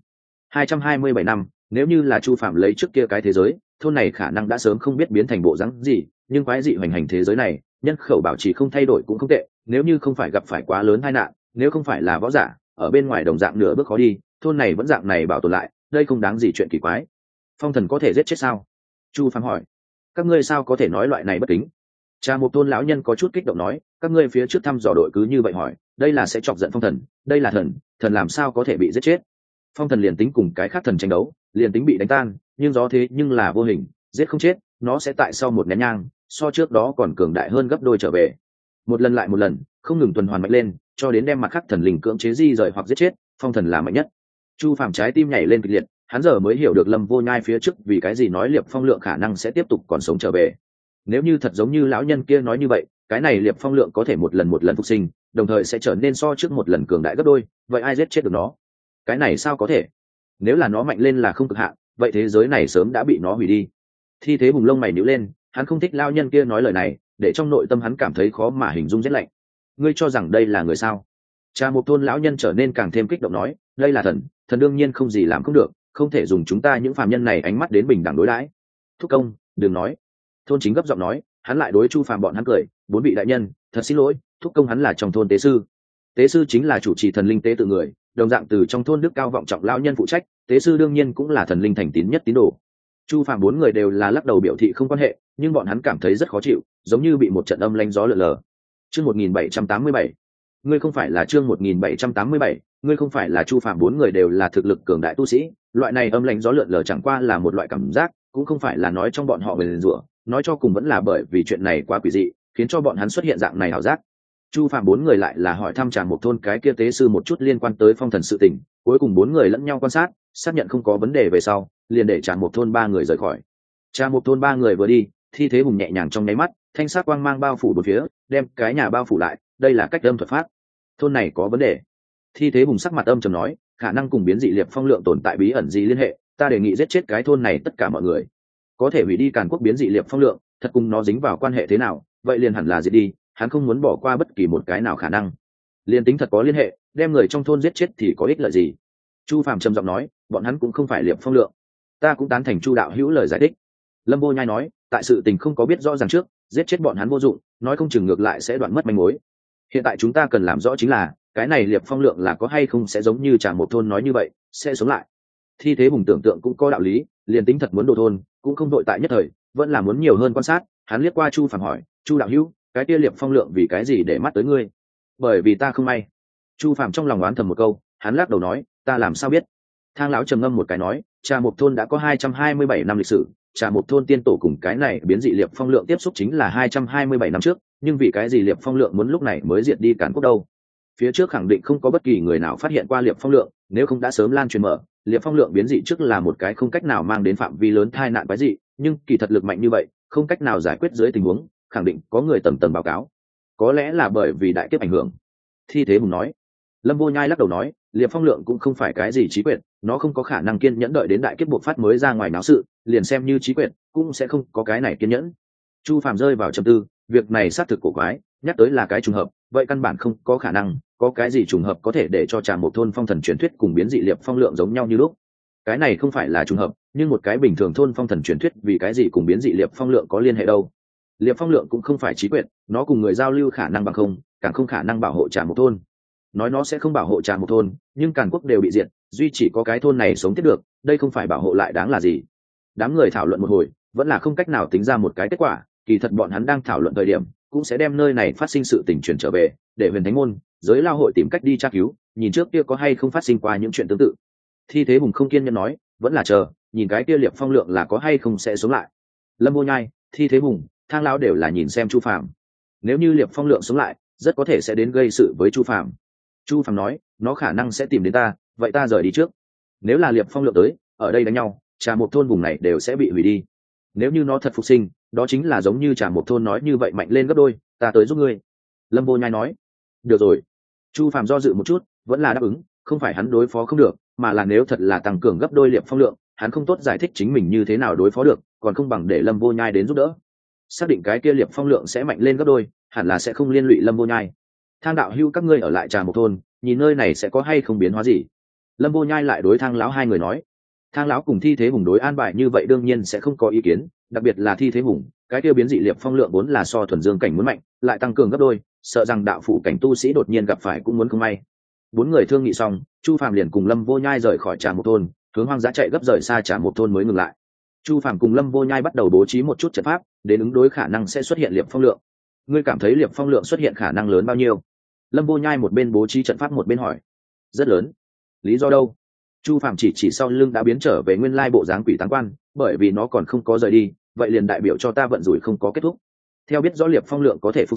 227 năm, nếu như là Chu Phàm lấy trước kia cái thế giới, thôn này khả năng đã sớm không biết biến thành bộ dáng gì, nhưng quái dị hoành hành thế giới này, nhân khẩu bảo trì không thay đổi cũng không tệ, nếu như không phải gặp phải quá lớn tai nạn, nếu không phải là võ giả, ở bên ngoài đồng dạng nửa bước khó đi, thôn này vẫn dạng này bảo tồn lại, đây không đáng gì chuyện kỳ quái. Phong thần có thể giết chết sao? Chu Phàm hỏi. Các ngươi sao có thể nói loại này bất kính? Cha một thôn lão nhân có chút kích động nói, các ngươi phía trước thăm dò đội cứ như vậy hỏi, đây là sẽ chọc giận phong thần, đây là thần, thần làm sao có thể bị giết chết? Phong thần liền tính cùng cái khác thần tranh đấu, liền tính bị đánh tan, nhưng gió thế nhưng là vô hình, giết không chết, nó sẽ tại sau một nén nhang, so trước đó còn cường đại hơn gấp đôi trở về. một lần lại một lần không ngừng tuần hoàn mạnh lên, cho đến đem mặt khác thần linh cưỡng chế di rời hoặc giết chết, phong thần là mạnh nhất. Chu Phàm trái tim nhảy lên kịch liệt, hắn giờ mới hiểu được Lâm Vô Nhai phía trước vì cái gì nói Liệp Phong Lượng khả năng sẽ tiếp tục còn sống trở về. Nếu như thật giống như lão nhân kia nói như vậy, cái này Liệp Phong Lượng có thể một lần phục sinh, đồng thời sẽ trở nên so trước một lần cường đại gấp đôi, vậy ai giết chết được nó? Cái này sao có thể? Nếu là nó mạnh lên là không cực hạn, vậy thế giới này sớm đã bị nó hủy đi. Thi Thế Hùng lông mày nhíu lên, hắn không thích lão nhân kia nói lời này, để trong nội tâm hắn cảm thấy khó mà hình dung rét lạnh. Ngươi cho rằng đây là người sao? Cha Một Thôn lão nhân trở nên càng thêm kích động nói, đây là thần, thần đương nhiên không gì làm không được, không thể dùng chúng ta những phàm nhân này ánh mắt đến bình đẳng đối đãi. Thúc công, đừng nói. Thôn Chính gấp giọng nói, hắn lại đối Chu Phàm bọn hắn cười, bốn vị đại nhân, thật xin lỗi, thúc công hắn là trong thôn tế sư. Tế sư chính là chủ trì thần linh tế tự người, đồng dạng từ trong thôn đức cao vọng trọng lão nhân phụ trách, tế sư đương nhiên cũng là thần linh thành tín nhất tín đồ. Chu Phàm bốn người đều là lắc đầu biểu thị không quan hệ, nhưng bọn hắn cảm thấy rất khó chịu, giống như bị một trận âm lãnh gió lờ lờ. Chương 1787. Ngươi không phải là chương 1787, ngươi không phải là Chu Phàm bốn người đều là thực lực cường đại tu sĩ, loại này âm lãnh gió lượn lờ chẳng qua là một loại cảm giác, cũng không phải là nói trong bọn họ nguyền rủa, nói cho cùng vẫn là bởi vì chuyện này quá quỷ dị, khiến cho bọn hắn xuất hiện dạng này ảo giác. Chu Phàm bốn người lại là hỏi thăm Trà Một Thôn cái kia tế sư một chút liên quan tới phong thần sự tình, cuối cùng bốn người lẫn nhau quan sát, xác nhận không có vấn đề về sau, liền để Trà Một Thôn ba người rời khỏi. Trà Một Thôn ba người vừa đi, Thi Thế Hùng nhẹ nhàng trong nháy mắt, thanh sắc quang mang bao phủ bốn phía, đem cái nhà bao phủ lại, đây là cách âm thuật pháp. Thôn này có vấn đề. Thi Thế Hùng sắc mặt âm trầm nói, khả năng cùng biến dị Liệp Phong Lượng tồn tại bí ẩn gì liên hệ, ta đề nghị giết chết cái thôn này tất cả mọi người. Có thể hủy đi Càn Quốc biến dị Liệp Phong Lượng, thật cùng nó dính vào quan hệ thế nào, vậy liền hẳn là diệt đi, hắn không muốn bỏ qua bất kỳ một cái nào khả năng. Liên tính thật có liên hệ, đem người trong thôn giết chết thì có ích lợi gì? Chu Phàm trầm giọng nói, bọn hắn cũng không phải Liệp Phong Lượng. Ta cũng tán thành Chu đạo hữu lời giải thích. Lâm Vô Nhai nói, tại sự tình không có biết rõ ràng trước, giết chết bọn hắn vô dụng, nói không chừng ngược lại sẽ đoạn mất manh mối. Hiện tại chúng ta cần làm rõ chính là cái này Liệp Phong Lượng là có hay không sẽ giống như Trà Một Thôn nói như vậy, sẽ sống lại. Thi Thế Hùng tưởng tượng cũng có đạo lý, liền tính thật muốn đồ thôn, cũng không đội tại nhất thời, vẫn là muốn nhiều hơn quan sát. Hắn liếc qua Chu Phàm hỏi, Chu đạo hữu, cái kia Liệp Phong Lượng vì cái gì để mắt tới ngươi? Bởi vì ta không may. Chu Phàm trong lòng oán thầm một câu, hắn lắc đầu nói, ta làm sao biết? Thang lão trầm ngâm một cái nói, Trà Một Thôn đã có 227 năm lịch sử, Trà Một Thôn tiên tổ cùng cái này biến dị Liệp Phong Lượng tiếp xúc chính là 227 năm trước, nhưng vì cái gì Liệp Phong Lượng muốn lúc này mới diệt đi Càn Quốc đâu? Phía trước khẳng định không có bất kỳ người nào phát hiện qua Liệp Phong Lượng, nếu không đã sớm lan truyền mở. Liệp Phong Lượng biến dị trước là một cái không cách nào mang đến phạm vi lớn tai nạn quái dị, nhưng kỳ thật lực mạnh như vậy, không cách nào giải quyết dưới tình huống, khẳng định có người tầng tầng báo cáo. Có lẽ là bởi vì đại kiếp ảnh hưởng. Thi Thế Hùng nói. Lâm Vô Nhai lắc đầu nói, Liệp Phong Lượng cũng không phải cái gì trí quyệt, nó không có khả năng kiên nhẫn đợi đến đại kiếp bộc phát mới ra ngoài náo sự, liền xem như trí quyệt, cũng sẽ không có cái này kiên nhẫn. Chu Phàm rơi vào trầm tư, việc này xác thực cổ quái, nhắc tới là cái trùng hợp, vậy căn bản không có khả năng, có cái gì trùng hợp có thể để cho Trà Một Thôn phong thần truyền thuyết cùng biến dị Liệp Phong Lượng giống nhau như lúc. Cái này không phải là trùng hợp, nhưng một cái bình thường thôn phong thần truyền thuyết vì cái gì cùng biến dị Liệp Phong Lượng có liên hệ đâu? Liệp Phong Lượng cũng không phải trí quyệt, nó cùng người giao lưu khả năng bằng không, càng không khả năng bảo hộ Trà Một Thôn. Nói nó sẽ không bảo hộ Trà Một Thôn, nhưng Càn Quốc đều bị diệt, duy chỉ có cái thôn này sống tiếp được, đây không phải bảo hộ lại đáng là gì? Đám người thảo luận một hồi, vẫn là không cách nào tính ra một cái kết quả, kỳ thật bọn hắn đang thảo luận thời điểm, cũng sẽ đem nơi này phát sinh sự tình truyền trở về, để Huyền Thánh môn, giới lao hội tìm cách đi tra cứu, nhìn trước kia có hay không phát sinh qua những chuyện tương tự. Thi Thế Hùng không kiên nhẫn nói, vẫn là chờ, nhìn cái kia Liệp Phong Lượng là có hay không sẽ sống lại. Lâm Vô Nhai, Thi Thế Hùng, Thang lão đều là nhìn xem Chu Phàm. Nếu như Liệp Phong Lượng sống lại, rất có thể sẽ đến gây sự với Chu Phàm. Chu Phàm nói, nó khả năng sẽ tìm đến ta, vậy ta rời đi trước. Nếu là Liệp Phong Lượng tới, ở đây đánh nhau, Trà Một Thôn vùng này đều sẽ bị hủy đi. Nếu như nó thật phục sinh, đó chính là giống như Trà Một Thôn nói như vậy mạnh lên gấp đôi, ta tới giúp ngươi. Lâm Vô Nhai nói, được rồi. Chu Phàm do dự một chút, vẫn là đáp ứng, không phải hắn đối phó không được, mà là nếu thật là tăng cường gấp đôi Liệp Phong Lượng, hắn không tốt giải thích chính mình như thế nào đối phó được, còn không bằng để Lâm Vô Nhai đến giúp đỡ. Xác định cái kia Liệp Phong Lượng sẽ mạnh lên gấp đôi, hẳn là sẽ không liên lụy Lâm Vô Nhai. Thang đạo hữu các ngươi ở lại Trà Một Thôn, nhìn nơi này sẽ có hay không biến hóa gì? Lâm Vô Nhai lại đối Thang lão hai người nói. Thang lão cùng Thi Thế Hùng đối an bài như vậy đương nhiên sẽ không có ý kiến, đặc biệt là Thi Thế Hùng, cái kia biến dị Liệp Phong Lượng vốn là so thuần dương cảnh muốn mạnh, lại tăng cường gấp đôi, sợ rằng đạo phủ cảnh tu sĩ đột nhiên gặp phải cũng muốn không may. Bốn người thương nghị xong, Chu Phàm liền cùng Lâm Vô Nhai rời khỏi Trà Một Thôn, hướng hoang dã chạy gấp rời xa Trà Một Thôn mới ngừng lại. Chu Phàm cùng Lâm Vô Nhai bắt đầu bố trí một chút trận pháp, đến ứng đối khả năng sẽ xuất hiện Liệp Phong Lượng. Ngươi cảm thấy Liệp Phong Lượng xuất hiện khả năng lớn bao nhiêu? Lâm Vô Nhai một bên bố trí trận pháp một bên hỏi. Rất lớn. Lý do đâu? Chu Phàm chỉ sau lưng đã biến trở về nguyên lai bộ dáng quỷ táng quan, bởi vì nó còn không có rời đi, vậy liền đại biểu cho ta vận rủi không có kết thúc. Theo biết rõ Liệp Phong Lượng có thể phục sinh,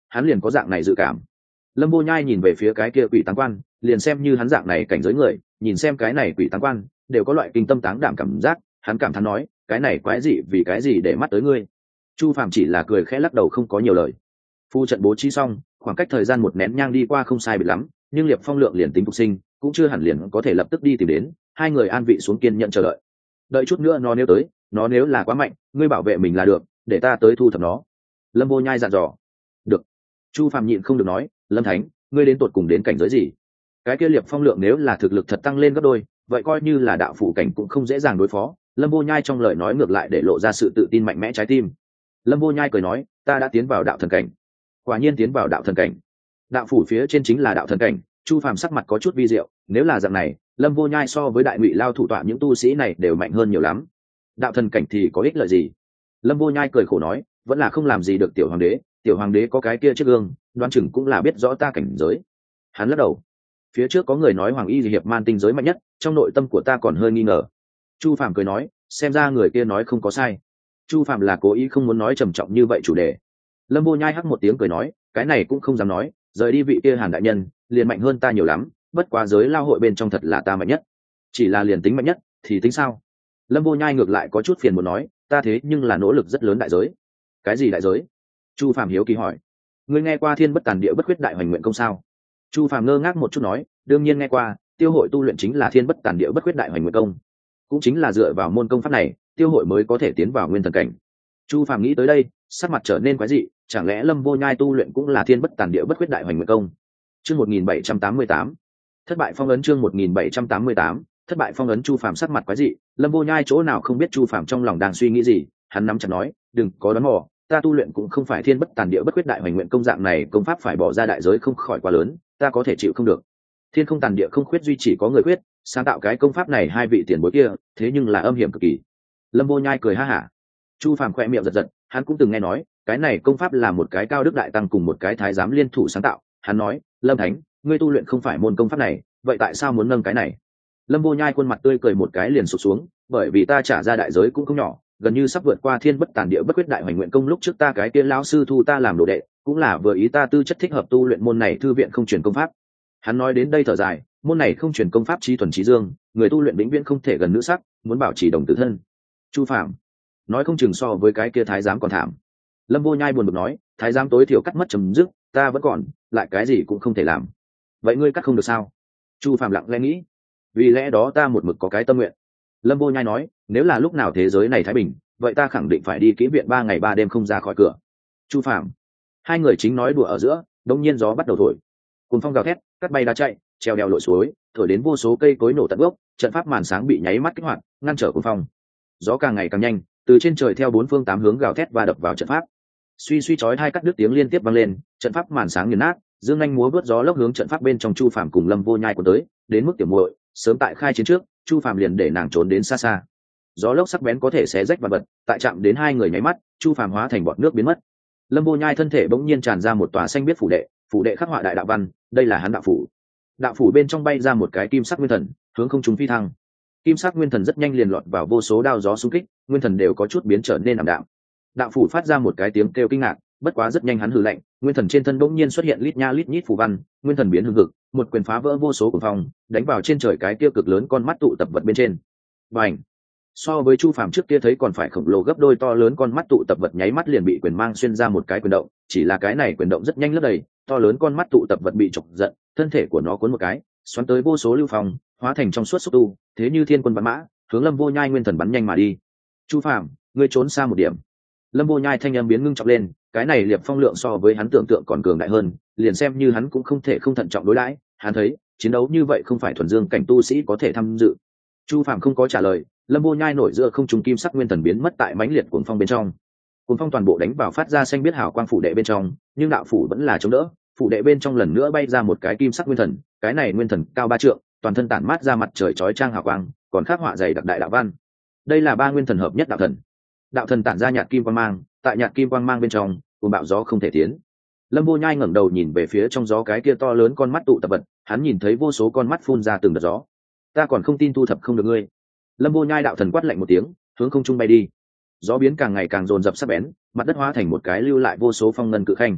hắn liền có dạng này dự cảm. Lâm Vô Nhai nhìn về phía cái kia quỷ táng quan, liền xem như hắn dạng này cảnh giới người, nhìn xem cái này quỷ táng quan, đều có loại kinh tâm táng đảm cảm giác. Hắn cảm thán nói, cái này quái gì vì cái gì để mắt tới ngươi. Chu Phàm chỉ là cười khẽ lắc đầu không có nhiều lời. Phu trận bố trí xong, khoảng cách thời gian một nén nhang đi qua không sai biệt lắm, nhưng Liệp Phong lượng liền tính phục sinh, cũng chưa hẳn liền có thể lập tức đi tìm đến. Hai người an vị xuống kiên nhận chờ đợi. Đợi chút nữa nó nếu tới, nó nếu là quá mạnh, ngươi bảo vệ mình là được, để ta tới thu thập nó. Lâm Vô Nhai dặn dò. Được. Chu Phàm nhịn không được nói, Lâm Thánh, ngươi đến tột cùng đến cảnh giới gì? Cái kia Liệp Phong lượng nếu là thực lực thật tăng lên gấp đôi, vậy coi như là đạo phủ cảnh cũng không dễ dàng đối phó. Lâm Vô Nhai trong lời nói ngược lại để lộ ra sự tự tin mạnh mẽ trái tim. Lâm Vô Nhai cười nói, ta đã tiến vào đạo thần cảnh. Quả nhiên tiến vào đạo thần cảnh. Đạo phủ phía trên chính là đạo thần cảnh. Chu Phàm sắc mặt có chút vi diệu, nếu là dạng này, Lâm Vô Nhai so với đại ngụy lao thủ tọa những tu sĩ này đều mạnh hơn nhiều lắm. Đạo thần cảnh thì có ích lợi gì? Lâm Vô Nhai cười khổ nói, vẫn là không làm gì được tiểu hoàng đế. Tiểu hoàng đế có cái kia chiếc gương, đoán chừng cũng là biết rõ ta cảnh giới. Hắn lắc đầu. Phía trước có người nói Hoàng Y Hiệp Man tinh giới mạnh nhất, trong nội tâm của ta còn hơi nghi ngờ. Chu Phàm cười nói, xem ra người kia nói không có sai. Chu Phàm là cố ý không muốn nói trầm trọng như vậy chủ đề. Lâm Vô Nhai hắc một tiếng cười nói, cái này cũng không dám nói, rời đi vị kia Hàn đại nhân, liền mạnh hơn ta nhiều lắm, bất quá giới lao hội bên trong thật là ta mạnh nhất. Chỉ là liền tính mạnh nhất, thì tính sao? Lâm Vô Nhai ngược lại có chút phiền muốn nói, ta thế nhưng là nỗ lực rất lớn đại giới. Cái gì đại giới? Chu Phàm hiếu kỳ hỏi. Ngươi nghe qua Thiên Bất Tàn Địa Bất Khuyết Đại Hoành Nguyện Công sao? Chu Phàm ngơ ngác một chút nói, đương nhiên nghe qua, tiêu hội tu luyện chính là Thiên Bất Tàn Địa Bất Khuyết Đại Hoành Nguyện Công. Cũng chính là dựa vào môn công pháp này, tiêu hội mới có thể tiến vào nguyên thần cảnh. Chu Phàm nghĩ tới đây, sắc mặt trở nên quái dị, chẳng lẽ Lâm Vô Nhai tu luyện cũng là Thiên Bất Tàn Địa Bất Khuyết Đại Hoành Nguyện Công? Chương 1788. Thất bại phong ấn chương 1788, thất bại phong ấn. Chu Phàm sắc mặt quái dị, Lâm Vô Nhai chỗ nào không biết Chu Phàm trong lòng đang suy nghĩ gì, hắn nắm chặt nói, đừng có đoán mò, ta tu luyện cũng không phải Thiên Bất Tàn Địa Bất Khuyết Đại Hoành Nguyện Công dạng này, công pháp phải bỏ ra đại giới không khỏi quá lớn, ta có thể chịu không được. Thiên không tàn địa không khuyết duy chỉ có người khuyết, sáng tạo cái công pháp này hai vị tiền bối kia, thế nhưng là âm hiểm cực kỳ. Lâm Vô Nhai cười ha hả. Chu Phàm khẽ miệng giật giật, hắn cũng từng nghe nói, cái này công pháp là một cái cao đức đại tăng cùng một cái thái giám liên thủ sáng tạo. Hắn nói, Lâm Thánh, ngươi tu luyện không phải môn công pháp này, vậy tại sao muốn nâng cái này? Lâm Vô Nhai khuôn mặt tươi cười một cái liền sụp xuống, bởi vì ta trả ra đại giới cũng không nhỏ, gần như sắp vượt qua Thiên Bất Tàn Địa Bất Khuyết Đại Hoành Nguyện Công. Lúc trước ta cái kia lão sư thu ta làm đồ đệ, cũng là vừa ý ta tư chất thích hợp tu luyện môn này thư viện không truyền công pháp. Hắn nói đến đây thở dài, môn này không truyền công pháp chí thuần chí dương, người tu luyện vĩnh viễn không thể gần nữ sắc, muốn bảo trì đồng tử thân. Chu Phàm nói không chừng so với cái kia thái giám còn thảm. Lâm Vô Nhai buồn bực nói, thái giám tối thiểu cắt mất chấm dứt, ta vẫn còn, lại cái gì cũng không thể làm. Vậy ngươi cắt không được sao? Chu Phàm lặng lẽ nghĩ, vì lẽ đó ta một mực có cái tâm nguyện. Lâm Vô Nhai nói, nếu là lúc nào thế giới này thái bình, vậy ta khẳng định phải đi kỹ viện 3 ngày 3 đêm không ra khỏi cửa. Chu Phàm hai người chính nói đùa ở giữa, đột nhiên gió bắt đầu thổi, cuồng phong gào thét, cắt bay đá chạy, treo đèo lội suối, thổi đến vô số cây cối nổ tận gốc, trận pháp màn sáng bị nháy mắt kích hoạt, ngăn trở cuồng phong. Gió càng ngày càng nhanh, từ trên trời theo 4 phương 8 hướng gào thét và đập vào trận pháp. Suy suy chói hai cắt đứt tiếng liên tiếp vang lên, trận pháp màn sáng nghiền nát, dương anh múa vớt gió lốc hướng trận pháp bên trong. Chu Phàm cùng Lâm Vô Nhai cuốn tới, đến mức tiểu muội, sớm tại khai chiến trước, Chu Phàm liền để nàng trốn đến xa xa. Gió lốc sắc bén có thể xé rách vạn vật, tại chạm đến hai người nháy mắt, Chu Phàm hóa thành bọt nước biến mất. Lâm Vô Nhai thân thể bỗng nhiên tràn ra một tòa xanh biết phủ đệ khắc họa đại đạo văn, đây là hắn đạo phủ. Đạo phủ bên trong bay ra một cái kim sắc nguyên thần, hướng không trung phi thăng. Kim sắc nguyên thần rất nhanh liền lọt vào vô số đao gió xung kích, nguyên thần đều có chút biến trở nên ảm đạm. Đạo phủ phát ra một cái tiếng kêu kinh ngạc, bất quá rất nhanh hắn hừ lạnh, nguyên thần trên thân bỗng nhiên xuất hiện lít nha lít nhít phù văn, nguyên thần biến hưng hực, một quyền phá vỡ vô số cuồng phong, đánh vào trên trời cái kia cực lớn con mắt tụ tập vật bên trên. Bành! So với Chu Phàm trước kia thấy còn phải khổng lồ gấp đôi, to lớn con mắt tụ tập vật nháy mắt liền bị quyền mang xuyên ra một cái quyền động, chỉ là cái này quyền động rất nhanh lấp đầy, to lớn con mắt tụ tập vật bị chọc giận, thân thể của nó cuốn một cái, xoắn tới vô số lưu phong, hóa thành trong suốt xúc tu, thế như thiên quân bắn mã, hướng Lâm Vô Nhai nguyên thần bắn nhanh mà đi. Chu Phàm, ngươi trốn xa một điểm. Lâm Vô Nhai thanh âm biến ngưng trọng lên, cái này Liệp Phong lượng so với hắn tưởng tượng còn cường đại hơn, liền xem như hắn cũng không thể không thận trọng đối đãi, hắn thấy, chiến đấu như vậy không phải thuần dương cảnh tu sĩ có thể tham dự. Chu Phàm không có trả lời, Lâm Vô Nhai nổi giữa không trung kim sắc nguyên thần biến mất tại mãnh liệt cuồng phong bên trong. Cuồng phong toàn bộ đánh vào phát ra xanh biết hào quang phủ đệ bên trong, nhưng đạo phủ vẫn là chống đỡ, phủ đệ bên trong lần nữa bay ra một cái kim sắc nguyên thần, cái này nguyên thần cao 3 trượng, toàn thân tản mát ra mặt trời chói chang hào quang, còn khắc họa dày đặc đại đạo văn. Đây là 3 nguyên thần hợp nhất đạo thần. Đạo thần tản ra nhạt kim quang mang, tại nhạt kim quang mang bên trong, cuồng bạo gió không thể tiến. Lâm Vô Nhai ngẩng đầu nhìn về phía trong gió cái kia to lớn con mắt tụ tập vật, hắn nhìn thấy vô số con mắt phun ra từng đợt gió. Ta còn không tin thu thập không được ngươi. Lâm Vô Nhai đạo thần quát lạnh một tiếng, hướng không trung bay đi. Gió biến càng ngày càng dồn dập sắc bén, mặt đất hóa thành một cái lưu lại vô số phong ngân cự khanh.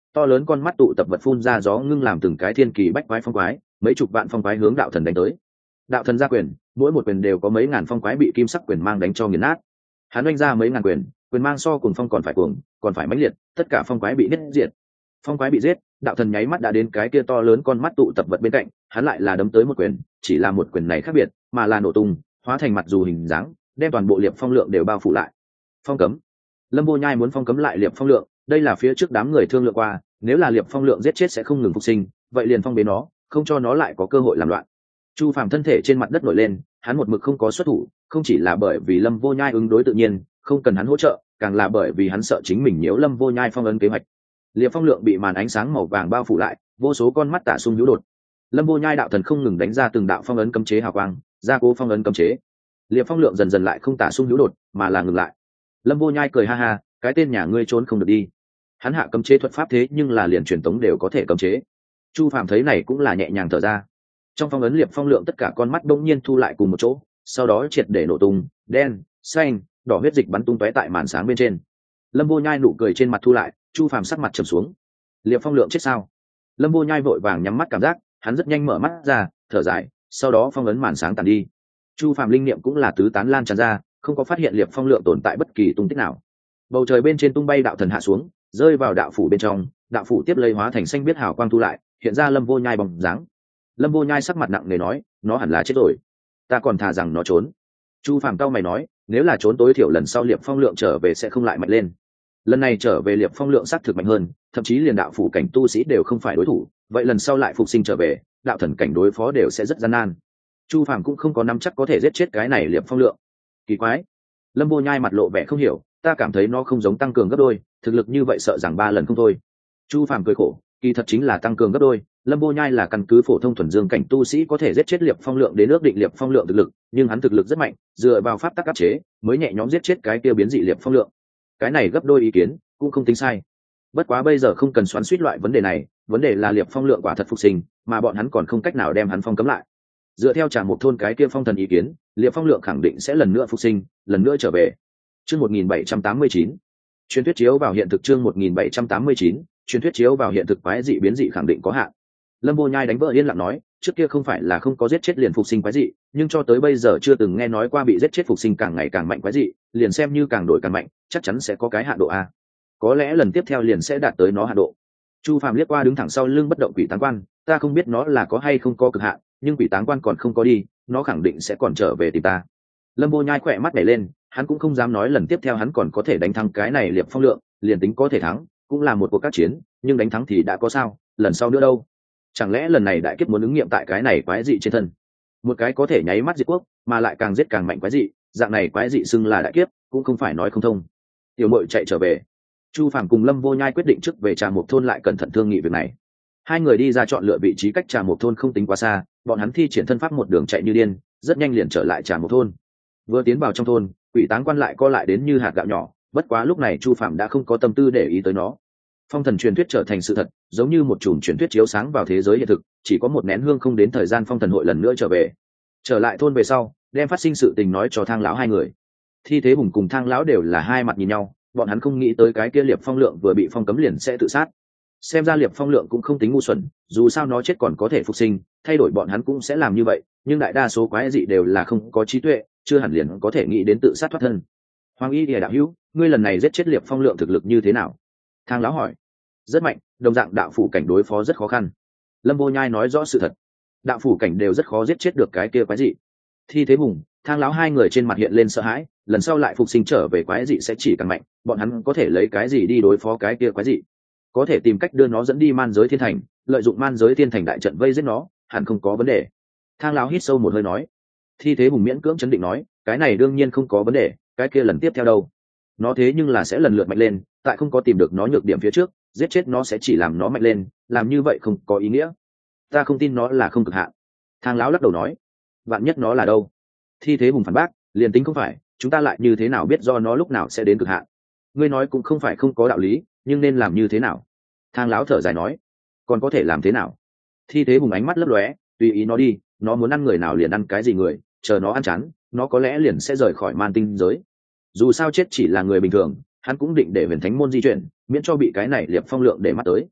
To lớn con mắt tụ tập vật phun ra gió ngưng làm từng cái thiên kỳ bách quái phong quái, mấy chục vạn phong quái hướng đạo thần đánh tới. Đạo thần ra quyền, mỗi một quyền đều có mấy ngàn phong quái bị kim sắc quyền mang đánh cho nghiền nát. Hắn oanh ra mấy ngàn quyền, quyền mang so cùng phong còn phải cuồng, còn phải mãnh liệt, tất cả phong quái bị giết diệt. Phong quái bị giết, đạo thần nháy mắt đã đến cái kia to lớn con mắt tụ tập vật bên cạnh, hắn lại là đấm tới một quyền, chỉ là một quyền này khác biệt, mà là nổ tung, hóa thành mặt dù hình dáng, đem toàn bộ liệp phong lượng đều bao phủ lại. Phong cấm. Lâm Vô Nhai muốn phong cấm lại liệp phong lượng, đây là phía trước đám người thương lượng qua, nếu là liệp phong lượng giết chết sẽ không ngừng phục sinh, vậy liền phong bế nó, không cho nó lại có cơ hội làm loạn. Chu Phàm thân thể trên mặt đất nổi lên, hắn một mực không có xuất thủ, không chỉ là bởi vì Lâm Vô Nhai ứng đối tự nhiên, không cần hắn hỗ trợ, càng là bởi vì hắn sợ chính mình nhiễu Lâm Vô Nhai phong ấn kế hoạch. Liệp phong lượng bị màn ánh sáng màu vàng bao phủ lại, vô số con mắt tả xung hữu đột. Lâm Vô Nhai đạo thần không ngừng đánh ra từng đạo phong ấn cấm chế hào quang, gia cố phong ấn cấm chế. Liệp phong lượng dần dần lại không tả xung hữu đột, mà là ngừng lại. Lâm Vô Nhai cười ha ha, cái tên nhà ngươi trốn không được đi. Hắn hạ cấm chế thuật pháp thế nhưng là liền truyền tống đều có thể cấm chế. Chu Phàm thấy này cũng là nhẹ nhàng thở ra. Trong phong ấn liệp phong lượng tất cả con mắt bỗng nhiên thu lại cùng một chỗ, sau đó triệt để nổ tung, đen, xanh, đỏ huyết dịch bắn tung tóe tại màn sáng bên trên. Lâm Vô Nhai nụ cười trên mặt thu lại, Chu Phàm sắc mặt trầm xuống. Liệp phong lượng chết sao? Lâm Vô Nhai vội vàng nhắm mắt cảm giác, hắn rất nhanh mở mắt ra, thở dài, sau đó phong ấn màn sáng tàn đi. Chu Phàm linh niệm cũng là tứ tán lan tràn ra, không có phát hiện liệp phong lượng tồn tại bất kỳ tung tích nào. Bầu trời bên trên tung bay đạo thần hạ xuống, rơi vào đạo phủ bên trong, đạo phủ tiếp lấy hóa thành xanh biết hào quang thu lại, hiện ra Lâm Vô Nhai bóng dáng. Lâm Vô Nhai sắc mặt nặng nề nói, nó hẳn là chết rồi, ta còn thà rằng nó trốn. Chu Phàm cau mày nói, nếu là trốn tối thiểu lần sau liệp phong lượng trở về sẽ không lại mạnh lên. Lần này trở về liệp phong lượng xác thực mạnh hơn, thậm chí liền đạo phủ cảnh tu sĩ đều không phải đối thủ, vậy lần sau lại phục sinh trở về, đạo thần cảnh đối phó đều sẽ rất gian nan. Chu Phàm cũng không có nắm chắc có thể giết chết cái này liệp phong lượng. Kỳ quái. Lâm Vô Nhai mặt lộ vẻ không hiểu, ta cảm thấy nó không giống tăng cường gấp đôi, thực lực như vậy sợ rằng 3 lần không thôi. Chu Phàm cười khổ, kỳ thật chính là tăng cường gấp đôi. Lâm Vô Nhai là căn cứ phổ thông thuần dương cảnh tu sĩ có thể giết chết liệp phong lượng đến ước định liệp phong lượng thực lực, nhưng hắn thực lực rất mạnh, dựa vào pháp tắc áp chế mới nhẹ nhõm giết chết cái kia biến dị liệp phong lượng. Cái này gấp đôi ý kiến cũng không tính sai. Bất quá bây giờ không cần xoắn xuýt loại vấn đề này, vấn đề là liệp phong lượng quả thật phục sinh, mà bọn hắn còn không cách nào đem hắn phong cấm lại. Dựa theo Trà Mộc thôn cái kia phong thần ý kiến, liệp phong lượng khẳng định sẽ lần nữa phục sinh, lần nữa trở về. Chương 1789. Truyền thuyết chiếu vào hiện thực. Chương 1789. Truyền thuyết chiếu vào hiện thực. Quái dị biến dị khẳng định có hạn. Lâm Vô Nhai đánh vỡ yên lặng nói, trước kia không phải là không có giết chết liền phục sinh quái dị, nhưng cho tới bây giờ chưa từng nghe nói qua bị giết chết phục sinh càng ngày càng mạnh quái dị, liền xem như càng đổi càng mạnh, chắc chắn sẽ có cái hạn độ a. Có lẽ lần tiếp theo liền sẽ đạt tới nó hạn độ. Chu Phàm liếc qua đứng thẳng sau lưng bất động quỷ táng quan, ta không biết nó là có hay không có cực hạn, nhưng quỷ táng quan còn không có đi, nó khẳng định sẽ còn trở về tìm ta. Lâm Vô Nhai khỏe mắt nhảy lên, hắn cũng không dám nói lần tiếp theo hắn còn có thể đánh thắng cái này liệp phong lượng, liền tính có thể thắng cũng là một cuộc các chiến, nhưng đánh thắng thì đã có sao, lần sau nữa đâu? Chẳng lẽ lần này đại kiếp muốn ứng nghiệm tại cái này quái dị trên thân? Một cái có thể nháy mắt diệt quốc mà lại càng giết càng mạnh quái dị, dạng này quái dị xưng là đại kiếp cũng không phải nói không thông. Tiểu Mội chạy trở về. Chu Phàm cùng Lâm Vô Nhai quyết định trước về Trà Mộc thôn lại cẩn thận thương nghị việc này. Hai người đi ra chọn lựa vị trí cách Trà Mộc thôn không tính quá xa, bọn hắn thi triển thân pháp một đường chạy như điên, rất nhanh liền trở lại Trà Mộc thôn. Vừa tiến vào trong thôn, quỷ táng quan lại co lại đến như hạt gạo nhỏ, bất quá lúc này Chu Phàm đã không có tâm tư để ý tới nó. Phong thần truyền thuyết trở thành sự thật, giống như một chùm truyền thuyết chiếu sáng vào thế giới hiện thực, chỉ có một nén hương không đến thời gian phong thần hội lần nữa trở về. Trở lại thôn về sau, đem phát sinh sự tình nói cho Thang lão hai người. Thi Thế Hùng cùng Thang lão đều là hai mặt nhìn nhau, bọn hắn không nghĩ tới cái kia liệp phong lượng vừa bị phong cấm liền sẽ tự sát. Xem ra liệp phong lượng cũng không tính ngu xuẩn, dù sao nó chết còn có thể phục sinh, thay đổi bọn hắn cũng sẽ làm như vậy, nhưng đại đa số quái dị đều là không có trí tuệ, chưa hẳn liền có thể nghĩ đến tự sát thoát thân. Hoàng Y Lìa đạo hữu, ngươi lần này giết chết liệp phong lượng thực lực như thế nào? Thang lão hỏi. Rất mạnh, đồng dạng đạo phủ cảnh đối phó rất khó khăn. Lâm Vô Nhai nói rõ sự thật, đạo phủ cảnh đều rất khó giết chết được cái kia quái dị. Thi Thế Hùng, Thang lão hai người trên mặt hiện lên sợ hãi, lần sau lại phục sinh trở về quái dị sẽ chỉ càng mạnh, bọn hắn có thể lấy cái gì đi đối phó cái kia quái dị? Có thể tìm cách đưa nó dẫn đi man giới thiên thành, lợi dụng man giới thiên thành đại trận vây giết nó, hẳn không có vấn đề. Thang lão hít sâu một hơi nói. Thi Thế Hùng miễn cưỡng chấn định nói, cái này đương nhiên không có vấn đề, cái kia lần tiếp theo đâu? Nó thế nhưng là sẽ lần lượt mạnh lên, tại không có tìm được nó nhược điểm phía trước, giết chết nó sẽ chỉ làm nó mạnh lên, làm như vậy không có ý nghĩa. Ta không tin nó là không cực hạn. Thang lão lắc đầu nói. Vạn nhất nó là đâu? Thi Thế Hùng phản bác, liền tính không phải, chúng ta lại như thế nào biết do nó lúc nào sẽ đến cực hạn? Ngươi nói cũng không phải không có đạo lý, nhưng nên làm như thế nào? Thang lão thở dài nói. Còn có thể làm thế nào? Thi Thế Hùng ánh mắt lấp lóe, tùy ý nó đi, nó muốn ăn người nào liền ăn cái gì người, chờ nó ăn chán, nó có lẽ liền sẽ rời khỏi man tinh giới. Dù sao chết chỉ là người bình thường, hắn cũng định để huyền thánh môn di chuyển, miễn cho bị cái này liệp phong lượng để mắt tới.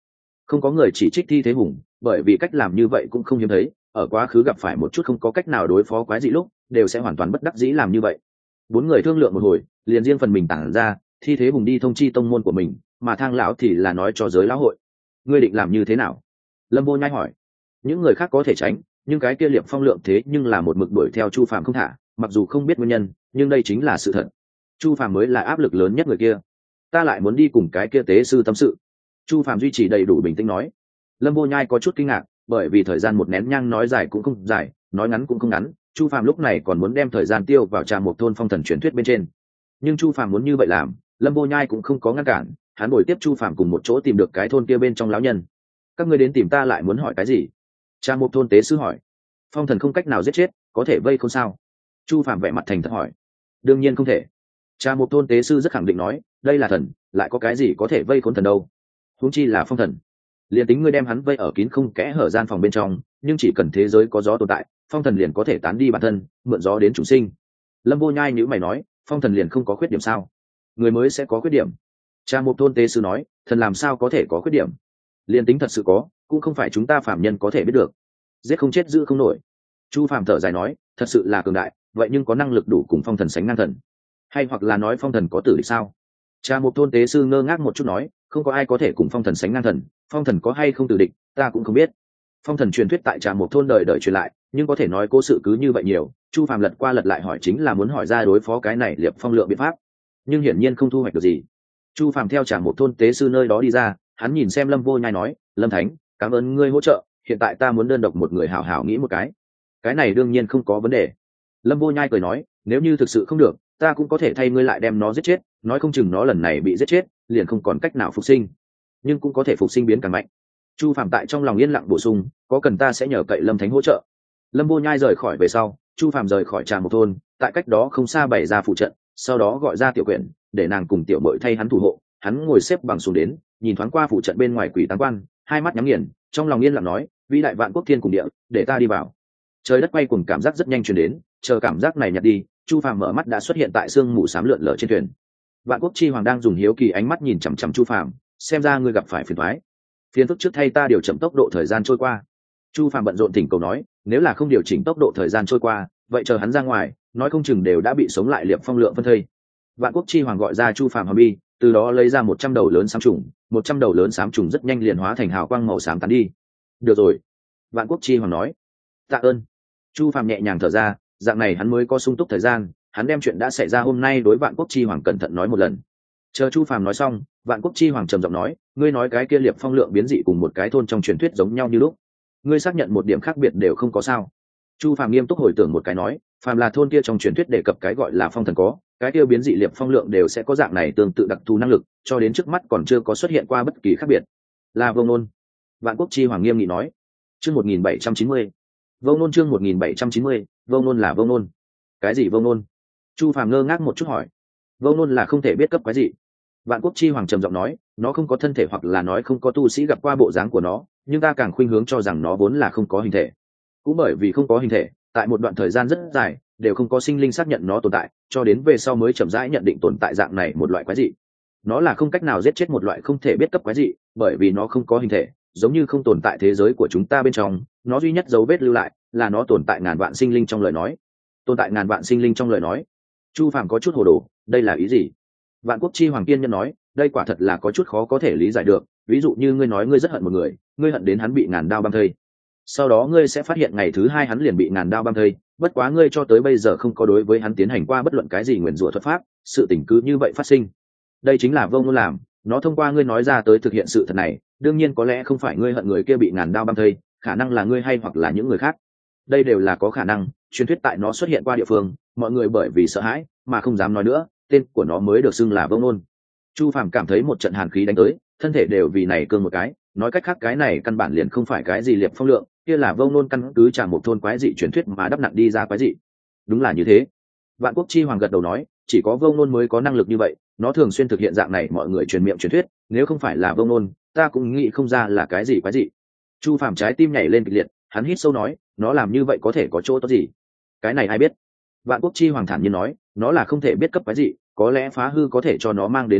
Không có người chỉ trích thi thế hùng, bởi vì cách làm như vậy cũng không hiếm thấy, ở quá khứ gặp phải một chút không có cách nào đối phó quái dị lúc đều sẽ hoàn toàn bất đắc dĩ làm như vậy. Bốn người thương lượng một hồi, liền riêng phần mình tản ra, thi thế hùng đi thông chi tông môn của mình, mà Thang lão thì là nói cho giới lão hội. Ngươi định làm như thế nào? Lâm Vô Nhai hỏi. Những người khác có thể tránh, nhưng cái kia Liệp Phong Lượng thế nhưng là một mực đuổi theo Chu Phàm không thả, mặc dù không biết nguyên nhân, nhưng đây chính là sự thật. Chu Phàm mới là áp lực lớn nhất người kia. Ta lại muốn đi cùng cái kia tế sư tâm sự. Chu Phàm duy trì đầy đủ bình tĩnh nói. Lâm Vô Nhai có chút kinh ngạc, bởi vì thời gian một nén nhang nói dài cũng không dài, nói ngắn cũng không ngắn. Chu Phàm lúc này còn muốn đem thời gian tiêu vào trà một thôn phong thần truyền thuyết bên trên. Nhưng Chu Phàm muốn như vậy làm, Lâm Vô Nhai cũng không có ngăn cản, hắn bồi tiếp Chu Phàm cùng một chỗ tìm được cái thôn kia bên trong lão nhân. Các ngươi đến tìm ta lại muốn hỏi cái gì? Trà một thôn tế sư hỏi. Phong thần không cách nào giết chết, có thể vây không sao? Chu Phàm vẻ mặt thành thật hỏi. Đương nhiên không thể. Trà một thôn tế sư rất khẳng định nói, đây là thần, lại có cái gì có thể vây khốn thần đâu? Huống chi là phong thần. Liền tính ngươi đem hắn vây ở kín không kẽ hở gian phòng bên trong, nhưng chỉ cần thế giới có gió tồn tại, phong thần liền có thể tán đi bản thân, mượn gió đến chủ sinh. Lâm Vô Nhai nhíu mày nói, phong thần liền không có khuyết điểm sao? Người mới sẽ có khuyết điểm. Cha một thôn tế sư nói, thần làm sao có thể có khuyết điểm? Liền tính thật sự có, cũng không phải chúng ta phạm nhân có thể biết được. Giết không chết giữ không nổi. Chu Phàm thở dài nói, thật sự là cường đại, vậy nhưng có năng lực đủ cùng phong thần sánh ngang thần. Hay hoặc là nói phong thần có tử địch sao? Cha một thôn tế sư ngơ ngác một chút nói, không có ai có thể cùng phong thần sánh ngang thần, phong thần có hay không tử địch, ta cũng không biết. Phong thần truyền thuyết tại trà một thôn đời đời truyền lại, nhưng có thể nói cố sự cứ như vậy nhiều. Chu Phàm lật qua lật lại hỏi chính là muốn hỏi ra đối phó cái này Liệp Phong Lượng biện pháp, nhưng hiển nhiên không thu hoạch được gì. Chu Phàm theo trà một thôn tế sư nơi đó đi ra, hắn nhìn xem Lâm Vô Nhai nói, Lâm Thánh, cảm ơn ngươi hỗ trợ, hiện tại ta muốn đơn độc một người hảo hảo nghĩ một cái này đương nhiên không có vấn đề. Lâm Vô Nhai cười nói, nếu như thực sự không được, ta cũng có thể thay ngươi lại đem nó giết chết, nói không chừng nó lần này bị giết chết liền không còn cách nào phục sinh, nhưng cũng có thể phục sinh biến càng mạnh. Chu Phàm tại trong lòng yên lặng bổ sung, có cần ta sẽ nhờ cậy Lâm Thánh hỗ trợ. Lâm Vô Nhai rời khỏi về sau, Chu Phàm rời khỏi trà một thôn, tại cách đó không xa bày ra phụ trận, sau đó gọi ra Tiểu Quyển để nàng cùng Tiểu Bội thay hắn thủ hộ. Hắn ngồi xếp bằng xuống đến, nhìn thoáng qua phụ trận bên ngoài quỷ táng quan, hai mắt nhắm nghiền, trong lòng yên lặng nói, vĩ đại vạn quốc thiên cùng địa, để ta đi vào. Trời đất quay cuồng cảm giác rất nhanh truyền đến, chờ cảm giác này nhạt đi, Chu Phàm mở mắt đã xuất hiện tại sương mù xám lượn lờ trên thuyền. Vạn quốc chi hoàng đang dùng hiếu kỳ ánh mắt nhìn chằm chằm Chu Phàm, xem ra ngươi gặp phải phiền toái. Phiền phức trước thay ta điều chậm tốc độ thời gian trôi qua. Chu Phàm bận rộn thỉnh cầu nói, nếu là không điều chỉnh tốc độ thời gian trôi qua, vậy chờ hắn ra ngoài, nói không chừng đều đã bị sống lại Liệp Phong Lượng phân thây. Vạn quốc chi hoàng gọi ra Chu Phàm hòm bi, từ đó lấy ra 100 đầu lớn xám trùng, 100 đầu lớn xám trùng rất nhanh liền hóa thành hào quang màu xám tán đi. Được rồi, Vạn quốc chi hoàng nói. Tạ ơn. Chu Phàm nhẹ nhàng thở ra, dạng này hắn mới có sung túc thời gian, hắn đem chuyện đã xảy ra hôm nay đối Vạn quốc chi hoàng cẩn thận nói một lần. Chờ Chu Phàm nói xong, Vạn quốc chi hoàng trầm giọng nói, ngươi nói cái kia Liệp Phong Lượng biến dị cùng một cái thôn trong truyền thuyết giống nhau như lúc, ngươi xác nhận một điểm khác biệt đều không có sao? Chu Phàm nghiêm túc hồi tưởng một cái nói, phàm là thôn kia trong truyền thuyết đề cập cái gọi là phong thần có, cái kia biến dị Liệp Phong Lượng đều sẽ có dạng này tương tự đặc thù năng lực, cho đến trước mắt còn chưa có xuất hiện qua bất kỳ khác biệt. Là vô ngôn. Vạn quốc chi hoàng nghiêm nghị nói. Chương 1790. Vô ngôn chương 1790, vô ngôn là vô ngôn. Cái gì vô ngôn? Chu Phàm ngơ ngác một chút hỏi. Vô ngôn là không thể biết cấp cái gì. Vạn quốc chi hoàng trầm giọng nói, nó không có thân thể hoặc là nói không có tu sĩ gặp qua bộ dáng của nó, nhưng ta càng khuynh hướng cho rằng nó vốn là không có hình thể. Cũng bởi vì không có hình thể, tại một đoạn thời gian rất dài đều không có sinh linh xác nhận nó tồn tại, cho đến về sau mới chậm rãi nhận định tồn tại dạng này một loại quái dị. Nó là không cách nào giết chết một loại không thể biết cấp quái dị, bởi vì nó không có hình thể, giống như không tồn tại thế giới của chúng ta bên trong, nó duy nhất dấu vết lưu lại là nó tồn tại ngàn vạn sinh linh trong lời nói. Tồn tại ngàn vạn sinh linh trong lời nói. Chu Phàm có chút hồ đồ, đây là ý gì? Vạn quốc chi hoàng kiên nhân nói, đây quả thật là có chút khó có thể lý giải được, ví dụ như ngươi nói ngươi rất hận một người, ngươi hận đến hắn bị ngàn đao băm thây, sau đó ngươi sẽ phát hiện ngày thứ hai hắn liền bị ngàn đao băm thây, bất quá ngươi cho tới bây giờ không có đối với hắn tiến hành qua bất luận cái gì nguyền rủa thuật pháp, sự tình cứ như vậy phát sinh. Đây chính là vô ngôn làm, nó thông qua ngươi nói ra tới thực hiện sự thật này, đương nhiên có lẽ không phải ngươi hận người kia bị ngàn đao băm thây, khả năng là ngươi hay hoặc là những người khác, đây đều là có khả năng. Truyền thuyết tại nó xuất hiện qua địa phương, mọi người bởi vì sợ hãi mà không dám nói nữa, tên của nó mới được xưng là vô ngôn. Chu Phàm cảm thấy một trận hàn khí đánh tới, thân thể đều vì này cương một cái, nói cách khác cái này căn bản liền không phải cái gì Liệp Phong Lượng, kia là vô ngôn căn cứ trả một thôn quái dị truyền thuyết mà đắp nặng đi ra quái dị. Đúng là như thế. Vạn quốc chi hoàng gật đầu nói, chỉ có vô ngôn mới có năng lực như vậy, nó thường xuyên thực hiện dạng này mọi người truyền miệng truyền thuyết, nếu không phải là vô ngôn, ta cũng nghĩ không ra là cái gì quái dị. Chu Phàm trái tim nhảy lên kịch liệt, hắn hít sâu nói, nó làm như vậy có thể có chỗ tốt gì? Cái này ai biết? Vạn quốc chi hoàng thản nhiên nói, nó là không thể biết cấp quái dị, có lẽ phá hư có thể cho nó mang đến bổ ích,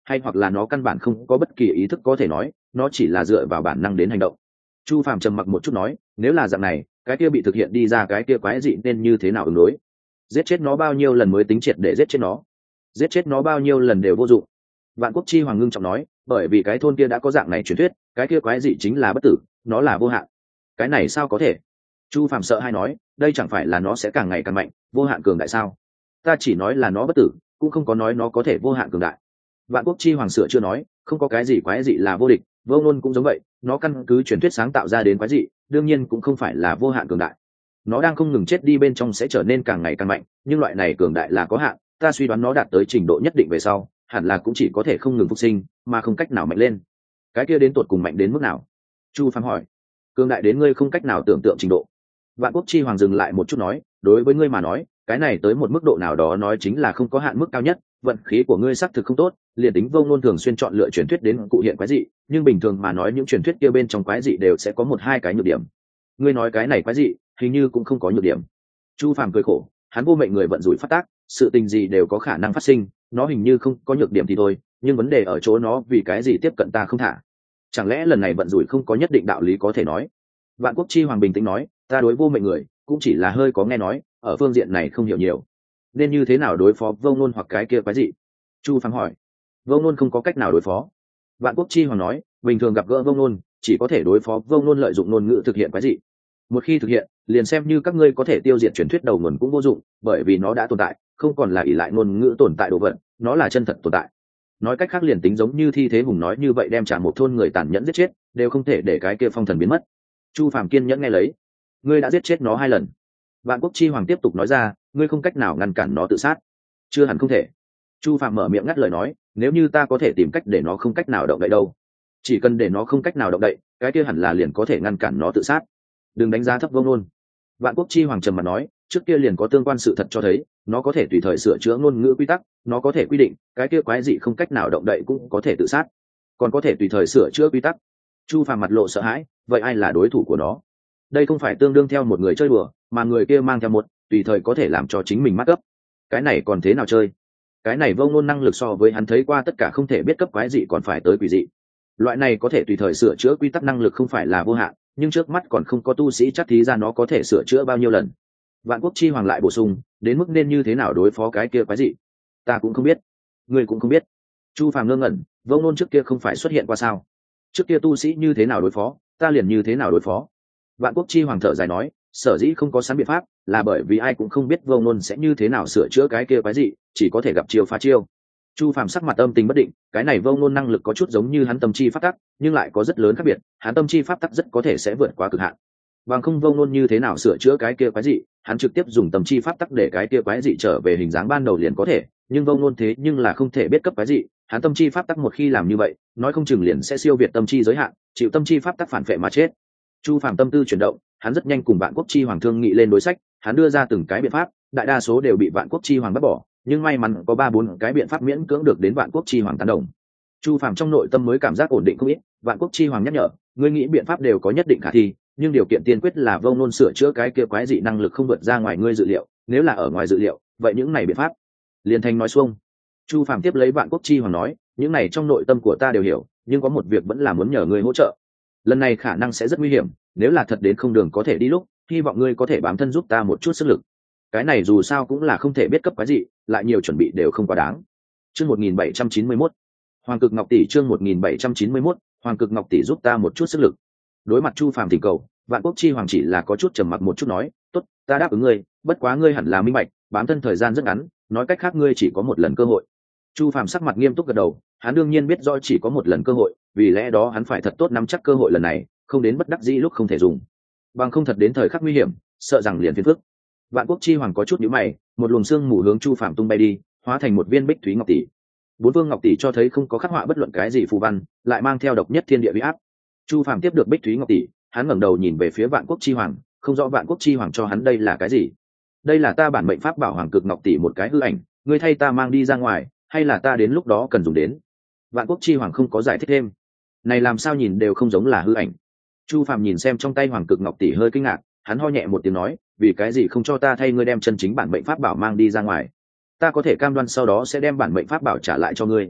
hay hoặc là nó căn bản không có bất kỳ ý thức có thể nói, nó chỉ là dựa vào bản năng đến hành động. Chu Phàm trầm mặc một chút nói, nếu là dạng này, cái kia bị thực hiện đi ra cái kia quái dị nên như thế nào ứng đối? Giết chết nó bao nhiêu lần mới tính triệt để giết chết nó? Giết chết nó bao nhiêu lần đều vô dụng. Vạn Quốc Chi Hoàng ngưng trọng nói, bởi vì cái thôn kia đã có dạng này truyền thuyết, cái kia quái dị chính là bất tử, nó là vô hạn. Cái này sao có thể? Chu Phàm sợ hay nói, đây chẳng phải là nó sẽ càng ngày càng mạnh, vô hạn cường đại sao? Ta chỉ nói là nó bất tử, cũng không có nói nó có thể vô hạn cường đại. Vạn Quốc Chi Hoàng sửa chưa nói, không có cái gì quái dị là vô địch, vô ngôn cũng giống vậy, nó căn cứ truyền thuyết sáng tạo ra đến quái dị, đương nhiên cũng không phải là vô hạn cường đại. Nó đang không ngừng chết đi bên trong sẽ trở nên càng ngày càng mạnh, nhưng loại này cường đại là có hạn, ta suy đoán nó đạt tới trình độ nhất định về sau, hẳn là cũng chỉ có thể không ngừng phục sinh, mà không cách nào mạnh lên. Cái kia đến tột cùng mạnh đến mức nào? Chu Phàm hỏi. Cường đại đến ngươi không cách nào tưởng tượng trình độ. Vạn Quốc Chi Hoàng dừng lại một chút nói, đối với ngươi mà nói, cái này tới một mức độ nào đó nói chính là không có hạn mức cao nhất, vận khí của ngươi xác thực không tốt, liền tính vô ngôn thường xuyên chọn lựa truyền thuyết đến cụ hiện quái dị, nhưng bình thường mà nói những truyền thuyết kia bên trong quái dị đều sẽ có một hai cái nhược điểm. Ngươi nói cái này quái dị, hình như cũng không có nhược điểm. Chu Phàm cười khổ, hắn vô mệnh người vận rủi phát tác, sự tình gì đều có khả năng phát sinh, nó hình như không có nhược điểm thì thôi, nhưng vấn đề ở chỗ nó vì cái gì tiếp cận ta không thả. Chẳng lẽ lần này vận rủi không có nhất định đạo lý có thể nói? Vạn Quốc Chi Hoàng bình tĩnh nói, ta đối vô mệnh người cũng chỉ là hơi có nghe nói, ở phương diện này không hiểu nhiều. Nên như thế nào đối phó vô ngôn hoặc cái kia quái dị? Chu Phàm hỏi. Vô ngôn không có cách nào đối phó. Vạn Quốc Chi Hoàng nói, bình thường gặp gỡ vô ngôn, chỉ có thể đối phó vô ngôn lợi dụng ngôn ngữ thực hiện quái dị. Một khi thực hiện, liền xem như các ngươi có thể tiêu diệt truyền thuyết đầu nguồn cũng vô dụng, bởi vì nó đã tồn tại, không còn là ỷ lại ngôn ngữ tồn tại đồ vật, nó là chân thật tồn tại. Nói cách khác liền tính giống như thi thế hùng nói như vậy đem trả một thôn người tàn nhẫn giết chết, đều không thể để cái kia phong thần biến mất. Chu Phàm kiên nhẫn nghe lấy. Ngươi đã giết chết nó 2 lần. Vạn Quốc Chi Hoàng tiếp tục nói ra, ngươi không cách nào ngăn cản nó tự sát. Chưa hẳn không thể. Chu Phàm mở miệng ngắt lời nói, nếu như ta có thể tìm cách để nó không cách nào động đậy đâu, chỉ cần để nó không cách nào động đậy, cái kia hẳn là liền có thể ngăn cản nó tự sát. Đừng đánh giá thấp vô ngôn. Vạn Quốc Chi Hoàng trầm mặt nói, trước kia liền có tương quan sự thật cho thấy, nó có thể tùy thời sửa chữa ngôn ngữ quy tắc, nó có thể quy định, cái kia quái dị không cách nào động đậy cũng có thể tự sát, còn có thể tùy thời sửa chữa quy tắc. Chu Phàm mặt lộ sợ hãi, vậy ai là đối thủ của nó? Đây không phải tương đương theo một người chơi đùa, mà người kia mang theo một, tùy thời có thể làm cho chính mình mắc cấp. Cái này còn thế nào chơi? Cái này vô ngôn năng lực so với hắn thấy qua tất cả không thể biết cấp quái dị còn phải tới quỷ dị. Loại này có thể tùy thời sửa chữa quy tắc năng lực không phải là vô hạn, nhưng trước mắt còn không có tu sĩ chắc thí ra nó có thể sửa chữa bao nhiêu lần. Vạn Quốc Chi Hoàng lại bổ sung, đến mức nên như thế nào đối phó cái kia quái dị, ta cũng không biết, ngươi cũng không biết. Chu Phàm ngơ ngẩn, vô ngôn trước kia không phải xuất hiện qua sao? Trước kia tu sĩ như thế nào đối phó, ta liền như thế nào đối phó. Vạn Quốc Chi Hoàng thở dài nói, sở dĩ không có sẵn biện pháp, là bởi vì ai cũng không biết vô ngôn sẽ như thế nào sửa chữa cái kia quái dị, chỉ có thể gặp chiêu phá chiêu. Chu Phàm sắc mặt âm tình bất định, cái này vô ngôn năng lực có chút giống như hắn tâm chi pháp tắc, nhưng lại có rất lớn khác biệt, hắn tâm chi pháp tắc rất có thể sẽ vượt quá cực hạn. Bằng không vô ngôn như thế nào sửa chữa cái kia quái dị, hắn trực tiếp dùng tâm chi pháp tắc để cái kia quái dị trở về hình dáng ban đầu liền có thể, nhưng vô ngôn thế nhưng là không thể biết cấp quái dị, hắn tâm chi pháp tắc một khi làm như vậy, nói không chừng liền sẽ siêu việt tâm chi giới hạn, chịu tâm chi pháp tắc phản phệ mà chết. Chu Phàm tâm tư chuyển động, hắn rất nhanh cùng Vạn Quốc Chi Hoàng thương nghị lên đối sách, hắn đưa ra từng cái biện pháp, đại đa số đều bị Vạn Quốc Chi Hoàng bắt bỏ, nhưng may mắn có 3-4 cái biện pháp miễn cưỡng được đến Vạn Quốc Chi Hoàng tán đồng. Chu Phàm trong nội tâm mới cảm giác ổn định không ít, Vạn Quốc Chi Hoàng nhắc nhở, ngươi nghĩ biện pháp đều có nhất định khả thi, nhưng điều kiện tiên quyết là vô ngôn sửa chữa cái kia quái dị năng lực không vượt ra ngoài ngươi dự liệu, nếu là ở ngoài dự liệu, vậy những này biện pháp liền thành nói xuông. Chu Phàm tiếp lấy Vạn Quốc Chi Hoàng nói, những này trong nội tâm của ta đều hiểu, nhưng có một việc vẫn là muốn nhờ ngươi hỗ trợ. Lần này khả năng sẽ rất nguy hiểm, nếu là thật đến không đường có thể đi lúc, hy vọng ngươi có thể bám thân giúp ta một chút sức lực. Cái này dù sao cũng là không thể biết cấp quái dị, lại nhiều chuẩn bị đều không quá đáng. Chương 1791. Hoàng Cực Ngọc tỷ, chương 1791, Hoàng Cực Ngọc tỷ giúp ta một chút sức lực. Đối mặt Chu Phàm thỉnh cầu, Vạn Quốc Chi Hoàng chỉ là có chút trầm mặc một chút nói, tốt, ta đáp ứng ngươi, bất quá ngươi hẳn là minh bạch, bám thân thời gian rất ngắn, nói cách khác ngươi chỉ có một lần cơ hội. Chu Phàm sắc mặt nghiêm túc gật đầu, hắn đương nhiên biết rõ chỉ có một lần cơ hội, vì lẽ đó hắn phải thật tốt nắm chắc cơ hội lần này, không đến bất đắc dĩ lúc không thể dùng, bằng không thật đến thời khắc nguy hiểm, sợ rằng liền phiền phức. Vạn Quốc Chi Hoàng có chút nhíu mày, một luồng sương mù hướng Chu Phàm tung bay đi, hóa thành một viên bích thúy ngọc tỷ. 4 vương ngọc tỷ cho thấy không có khắc họa bất luận cái gì phù văn, lại mang theo độc nhất thiên địa uy áp. Chu Phàm tiếp được bích thúy ngọc tỷ, hắn ngẩng đầu nhìn về phía Vạn Quốc Chi Hoàng, không rõ Vạn Quốc Chi Hoàng cho hắn đây là cái gì. Đây là ta bản mệnh pháp bảo Hoàng Cực Ngọc tỷ một cái hư ảnh, ngươi thay ta mang đi ra ngoài, hay là ta đến lúc đó cần dùng đến? Vạn Quốc Chi Hoàng không có giải thích thêm. Này làm sao nhìn đều không giống là hư ảnh. Chu Phàm nhìn xem trong tay Hoàng Cực Ngọc tỷ hơi kinh ngạc, hắn ho nhẹ một tiếng nói, vì cái gì không cho ta thay ngươi đem chân chính bản mệnh pháp bảo mang đi ra ngoài? Ta có thể cam đoan sau đó sẽ đem bản mệnh pháp bảo trả lại cho ngươi.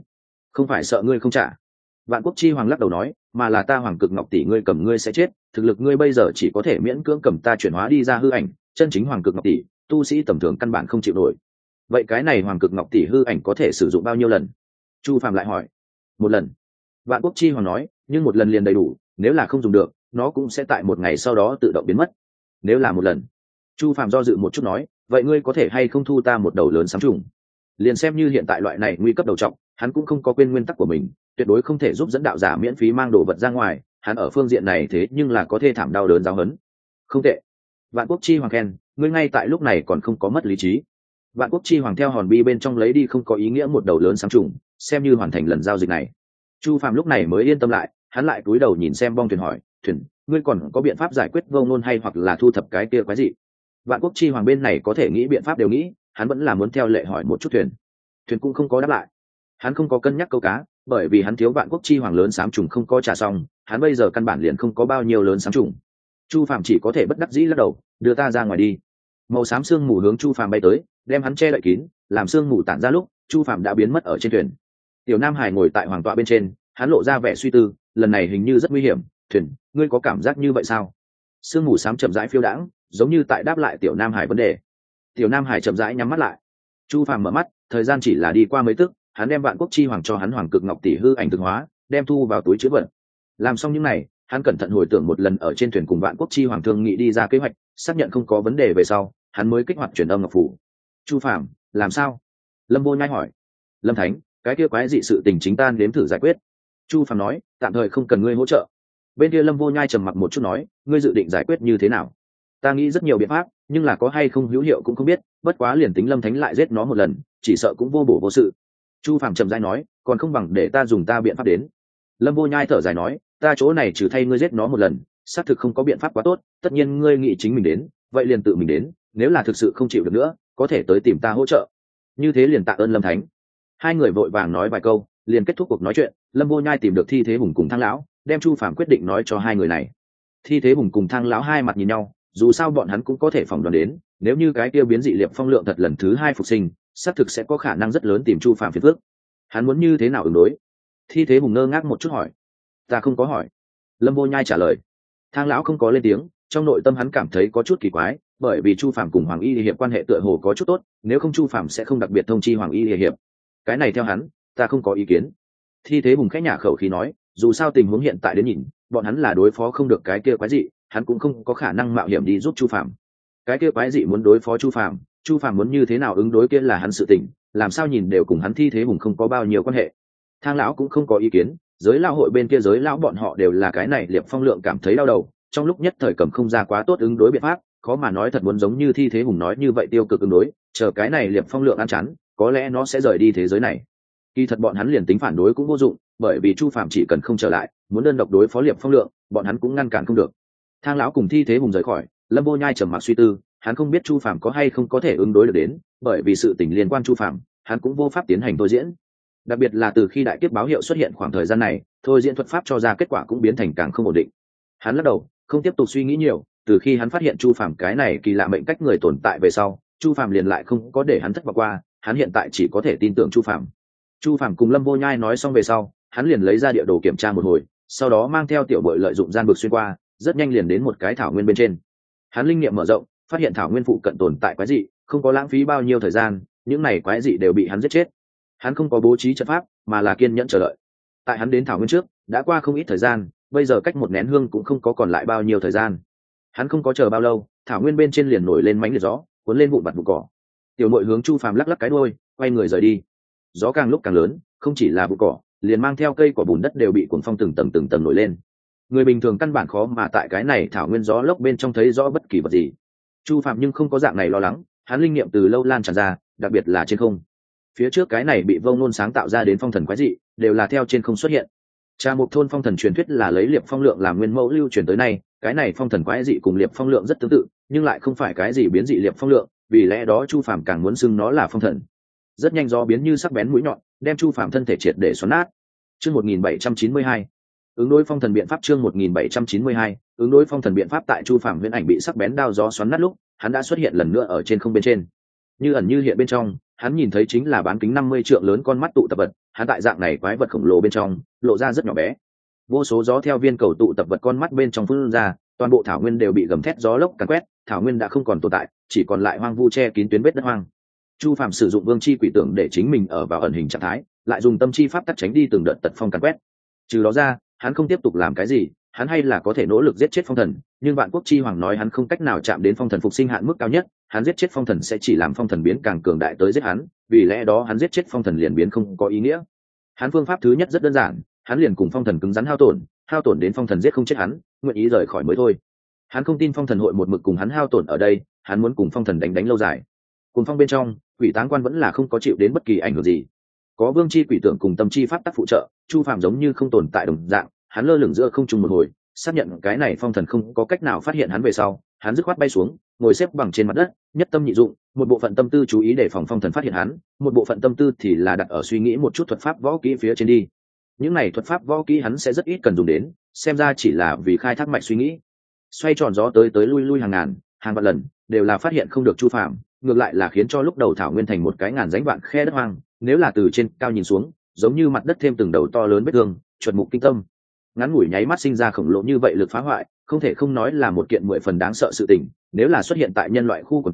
Không phải sợ ngươi không trả. Vạn Quốc Chi Hoàng lắc đầu nói, mà là ta Hoàng Cực Ngọc tỷ ngươi cầm ngươi sẽ chết, thực lực ngươi bây giờ chỉ có thể miễn cưỡng cầm ta chuyển hóa đi ra hư ảnh, chân chính Hoàng Cực Ngọc tỷ, tu sĩ tầm thường căn bản không chịu nổi. Vậy cái này Hoàng Cực Ngọc tỷ hư ảnh có thể sử dụng bao nhiêu lần? Chu Phàm lại hỏi. Một lần. Vạn Quốc Chi Hoàng nói, nhưng một lần liền đầy đủ, nếu là không dùng được, nó cũng sẽ tại một ngày sau đó tự động biến mất. Nếu là một lần. Chu Phàm do dự một chút nói, vậy ngươi có thể hay không thu ta một đầu lớn sám trùng? Liền xem như hiện tại loại này nguy cấp đầu trọng, hắn cũng không có quên nguyên tắc của mình, tuyệt đối không thể giúp dẫn đạo giả miễn phí mang đồ vật ra ngoài, hắn ở phương diện này thế nhưng là có thê thảm đau đớn giáo hấn. Không tệ. Vạn Quốc Chi Hoàng khen, ngươi ngay tại lúc này còn không có mất lý trí. Vạn Quốc Chi Hoàng theo hòn bi bên trong lấy đi không có ý nghĩa một đầu lớn sám trùng, xem như hoàn thành lần giao dịch này. Chu Phàm lúc này mới yên tâm lại, hắn lại cúi đầu nhìn xem bong thuyền hỏi, thuyền, ngươi còn có biện pháp giải quyết vô ngôn hay hoặc là thu thập cái kia quái gì? Vạn Quốc Chi Hoàng bên này có thể nghĩ biện pháp đều nghĩ, hắn vẫn là muốn theo lệ hỏi một chút thuyền. Thuyền cũng không có đáp lại. Hắn không có cân nhắc câu cá, bởi vì hắn thiếu Vạn Quốc Chi Hoàng lớn sám trùng không có trả xong, hắn bây giờ căn bản liền không có bao nhiêu lớn sám trùng. Chu Phàm chỉ có thể bất đắc dĩ lắc đầu, đưa ta ra ngoài đi. Màu xám sương mù hướng Chu Phàm bay tới, đem hắn che đậy kín, làm sương mù tản ra lúc, Chu Phàm đã biến mất ở trên thuyền. Tiểu Nam Hải ngồi tại hoàng tọa bên trên, hắn lộ ra vẻ suy tư, lần này hình như rất nguy hiểm, thuyền, ngươi có cảm giác như vậy sao? Sương mù xám chậm rãi phiêu đãng, giống như tại đáp lại Tiểu Nam Hải vấn đề. Tiểu Nam Hải chậm rãi nhắm mắt lại. Chu Phàm mở mắt, thời gian chỉ là đi qua mấy tức, hắn đem Vạn Quốc Chi Hoàng cho hắn Hoàng Cực Ngọc tỷ hư ảnh thực hóa, đem thu vào túi trữ vật. Làm xong những này, hắn cẩn thận hồi tưởng một lần ở trên thuyền cùng Vạn Quốc Chi Hoàng thương nghị đi ra kế hoạch, xác nhận không có vấn đề về sau, hắn mới kích hoạt truyền âm ngọc phủ. Chu Phàm, làm sao? Lâm Vô Nhai hỏi. Lâm Thánh, cái kia quái dị sự tình chính ta nếm thử giải quyết. Chu Phàm nói, tạm thời không cần ngươi hỗ trợ. Bên kia Lâm Vô Nhai trầm mặc một chút nói, ngươi dự định giải quyết như thế nào? Ta nghĩ rất nhiều biện pháp, nhưng là có hay không hữu hiệu cũng không biết, bất quá liền tính Lâm Thánh lại giết nó một lần, chỉ sợ cũng vô bổ vô sự. Chu Phàm trầm rãi nói, còn không bằng để ta dùng ta biện pháp đến. Lâm Vô Nhai thở dài nói, ta chỗ này trừ thay ngươi giết nó một lần, xác thực không có biện pháp quá tốt, tất nhiên ngươi nghĩ chính mình đến, vậy liền tự mình đến, nếu là thực sự không chịu được nữa, có thể tới tìm ta hỗ trợ. Như thế liền tạ ơn Lâm Thánh. Hai người vội vàng nói vài câu, liền kết thúc cuộc nói chuyện. Lâm Vô Nhai tìm được Thi Thế Hùng cùng Thang lão, đem Chu Phàm quyết định nói cho hai người này. Thi Thế Hùng cùng Thang lão hai mặt nhìn nhau, dù sao bọn hắn cũng có thể phỏng đoán đến, nếu như cái kia biến dị liệp phong lượng thật lần thứ hai phục sinh, xác thực sẽ có khả năng rất lớn tìm Chu Phàm phiền phức. Hắn muốn như thế nào ứng đối? Thi Thế Hùng ngơ ngác một chút hỏi. Ta không có hỏi. Lâm Vô Nhai trả lời. Thang lão không có lên tiếng, trong nội tâm hắn cảm thấy có chút kỳ quái, bởi vì Chu Phàm cùng Hoàng Y Hiệp quan hệ tựa hồ có chút tốt, nếu không Chu Phàm sẽ không đặc biệt thông chi Hoàng Y Hiệp. Cái này theo hắn, ta không có ý kiến. Thi Thế Hùng khẽ nhả khẩu khí nói, dù sao tình huống hiện tại đến nhìn, bọn hắn là đối phó không được cái kia quái dị, hắn cũng không có khả năng mạo hiểm đi giúp Chu Phàm. Cái kia quái dị muốn đối phó Chu Phàm muốn như thế nào ứng đối kia là hắn sự tình, làm sao nhìn đều cùng hắn Thi Thế Hùng không có bao nhiêu quan hệ. Thang lão cũng không có ý kiến, giới lão hội bên kia giới lão bọn họ đều là cái này liệp phong lượng cảm thấy đau đầu, trong lúc nhất thời cầm không ra quá tốt ứng đối biện pháp, khó mà nói thật muốn giống như Thi Thế Hùng nói như vậy tiêu cực ứng đối, chờ cái này liệp phong lượng ăn chán, có lẽ nó sẽ rời đi thế giới này. Kỳ thật bọn hắn liền tính phản đối cũng vô dụng, bởi vì Chu Phàm chỉ cần không trở lại, muốn đơn độc đối phó liệp phong lượng, bọn hắn cũng ngăn cản không được. Thang lão cùng Thi Thế Hùng rời khỏi, Lâm Vô Nhai trầm mặc suy tư, hắn không biết Chu Phàm có hay không có thể ứng đối được đến, bởi vì sự tình liên quan Chu Phàm, hắn cũng vô pháp tiến hành thôi diễn. Đặc biệt là từ khi đại kiếp báo hiệu xuất hiện khoảng thời gian này, thôi diễn thuật pháp cho ra kết quả cũng biến thành càng không ổn định. Hắn lắc đầu, không tiếp tục suy nghĩ nhiều, từ khi hắn phát hiện Chu Phàm cái này kỳ lạ mệnh cách người tồn tại về sau, Chu Phàm liền lại không có để hắn thất vọng qua, hắn hiện tại chỉ có thể tin tưởng Chu Phàm. Chu Phàm cùng Lâm Vô Nhai nói xong về sau, hắn liền lấy ra địa đồ kiểm tra một hồi, sau đó mang theo tiểu bội lợi dụng gian vực xuyên qua, rất nhanh liền đến một cái thảo nguyên bên trên. Hắn linh nghiệm mở rộng, phát hiện thảo nguyên phụ cận tồn tại quái dị, không có lãng phí bao nhiêu thời gian, những này quái dị đều bị hắn giết chết. Hắn không có bố trí trận pháp, mà là kiên nhẫn chờ đợi. Tại hắn đến thảo nguyên trước, đã qua không ít thời gian, bây giờ cách một nén hương cũng không có còn lại bao nhiêu thời gian. Hắn không có chờ bao lâu, thảo nguyên bên trên liền nổi lên mánh liệt gió, cuốn lên vụn vặt bụi cỏ. Tiểu Nội hướng Chu Phàm lắc lắc cái đuôi, quay người rời đi. Gió càng lúc càng lớn, không chỉ là bụi cỏ, liền mang theo cây cỏ bùn đất đều bị cuốn phong từng tầng nổi lên. Người bình thường căn bản khó mà tại cái này thảo nguyên gió lốc bên trong thấy rõ bất kỳ vật gì. Chu Phàm nhưng không có dạng này lo lắng, hắn linh nghiệm từ lâu lan tràn ra, đặc biệt là trên không. Phía trước cái này bị Vông Nôn sáng tạo ra đến phong thần quái dị, đều là theo trên không xuất hiện. Trà Mục thôn phong thần truyền thuyết là lấy liệp phong lượng làm nguyên mẫu lưu truyền tới nay, cái này phong thần quái dị cùng liệp phong lượng rất tương tự, nhưng lại không phải cái gì biến dị liệp phong lượng, vì lẽ đó Chu Phàm càng muốn xưng nó là phong thần. Rất nhanh gió biến như sắc bén mũi nhọn, đem Chu Phàm thân thể triệt để xoắn nát. Chương 1792. Ứng đối phong thần biện pháp chương 1792, ứng đối phong thần biện pháp tại Chu Phàm huyễn ảnh bị sắc bén đao gió xoắn nát lúc, hắn đã xuất hiện lần nữa ở trên không bên trên. Như ẩn như hiện bên trong, hắn nhìn thấy chính là bán kính 50 trượng lớn con mắt tụ tập vật, hắn tại dạng này quái vật khổng lồ bên trong lộ ra rất nhỏ bé. Vô số gió theo viên cầu tụ tập vật con mắt bên trong phun ra, toàn bộ thảo nguyên đều bị gầm thét gió lốc càn quét, thảo nguyên đã không còn tồn tại, chỉ còn lại hoang vu che kín tuyến vết đất hoang. Chu Phàm sử dụng vương chi quỷ tưởng để chính mình ở vào ẩn hình trạng thái, lại dùng tâm chi pháp tắc tránh đi từng đợt tật phong càn quét. Trừ đó ra, hắn không tiếp tục làm cái gì, hắn hay là có thể nỗ lực giết chết phong thần, nhưng vạn quốc chi hoàng nói hắn không cách nào chạm đến phong thần phục sinh hạn mức cao nhất, hắn giết chết phong thần sẽ chỉ làm phong thần biến càng cường đại tới giết hắn, vì lẽ đó hắn giết chết phong thần liền biến không có ý nghĩa. Hắn phương pháp thứ nhất rất đơn giản, hắn liền cùng phong thần cứng rắn hao tổn đến phong thần giết không chết hắn, nguyện ý rời khỏi mới thôi. Hắn không tin phong thần hội một mực cùng hắn hao tổn ở đây, hắn muốn cùng phong thần đánh lâu dài. Cùng phong bên trong, quỷ táng quan vẫn là không có chịu đến bất kỳ ảnh hưởng gì. Có vương chi quỷ tượng cùng tâm chi pháp tác phụ trợ, Chu Phàm giống như không tồn tại đồng dạng, hắn lơ lửng giữa không trung một hồi, xác nhận cái này phong thần không có cách nào phát hiện hắn về sau, hắn dứt khoát bay xuống, ngồi xếp bằng trên mặt đất, nhất tâm nhị dụng, một bộ phận tâm tư chú ý để phòng phong thần phát hiện hắn, một bộ phận tâm tư thì là đặt ở suy nghĩ một chút thuật pháp võ kỹ phía trên đi. Những này thuật pháp võ kỹ hắn sẽ rất ít cần dùng đến, xem ra chỉ là vì khai thác mạch suy nghĩ. Xoay tròn gió tới lui hàng ngàn, hàng vạn lần, đều là phát hiện không được Chu Phàm, ngược lại là khiến cho lúc đầu thảo nguyên thành một cái ngàn rãnh vạn khe đất hoang, nếu là từ trên cao nhìn xuống, giống như mặt đất thêm từng đầu to lớn vết thương, chuẩn mục kinh tâm. Ngắn ngủi nháy mắt sinh ra khổng lồ như vậy lực phá hoại, không thể không nói là một kiện 10 phần đáng sợ sự tình, nếu là xuất hiện tại nhân loại khu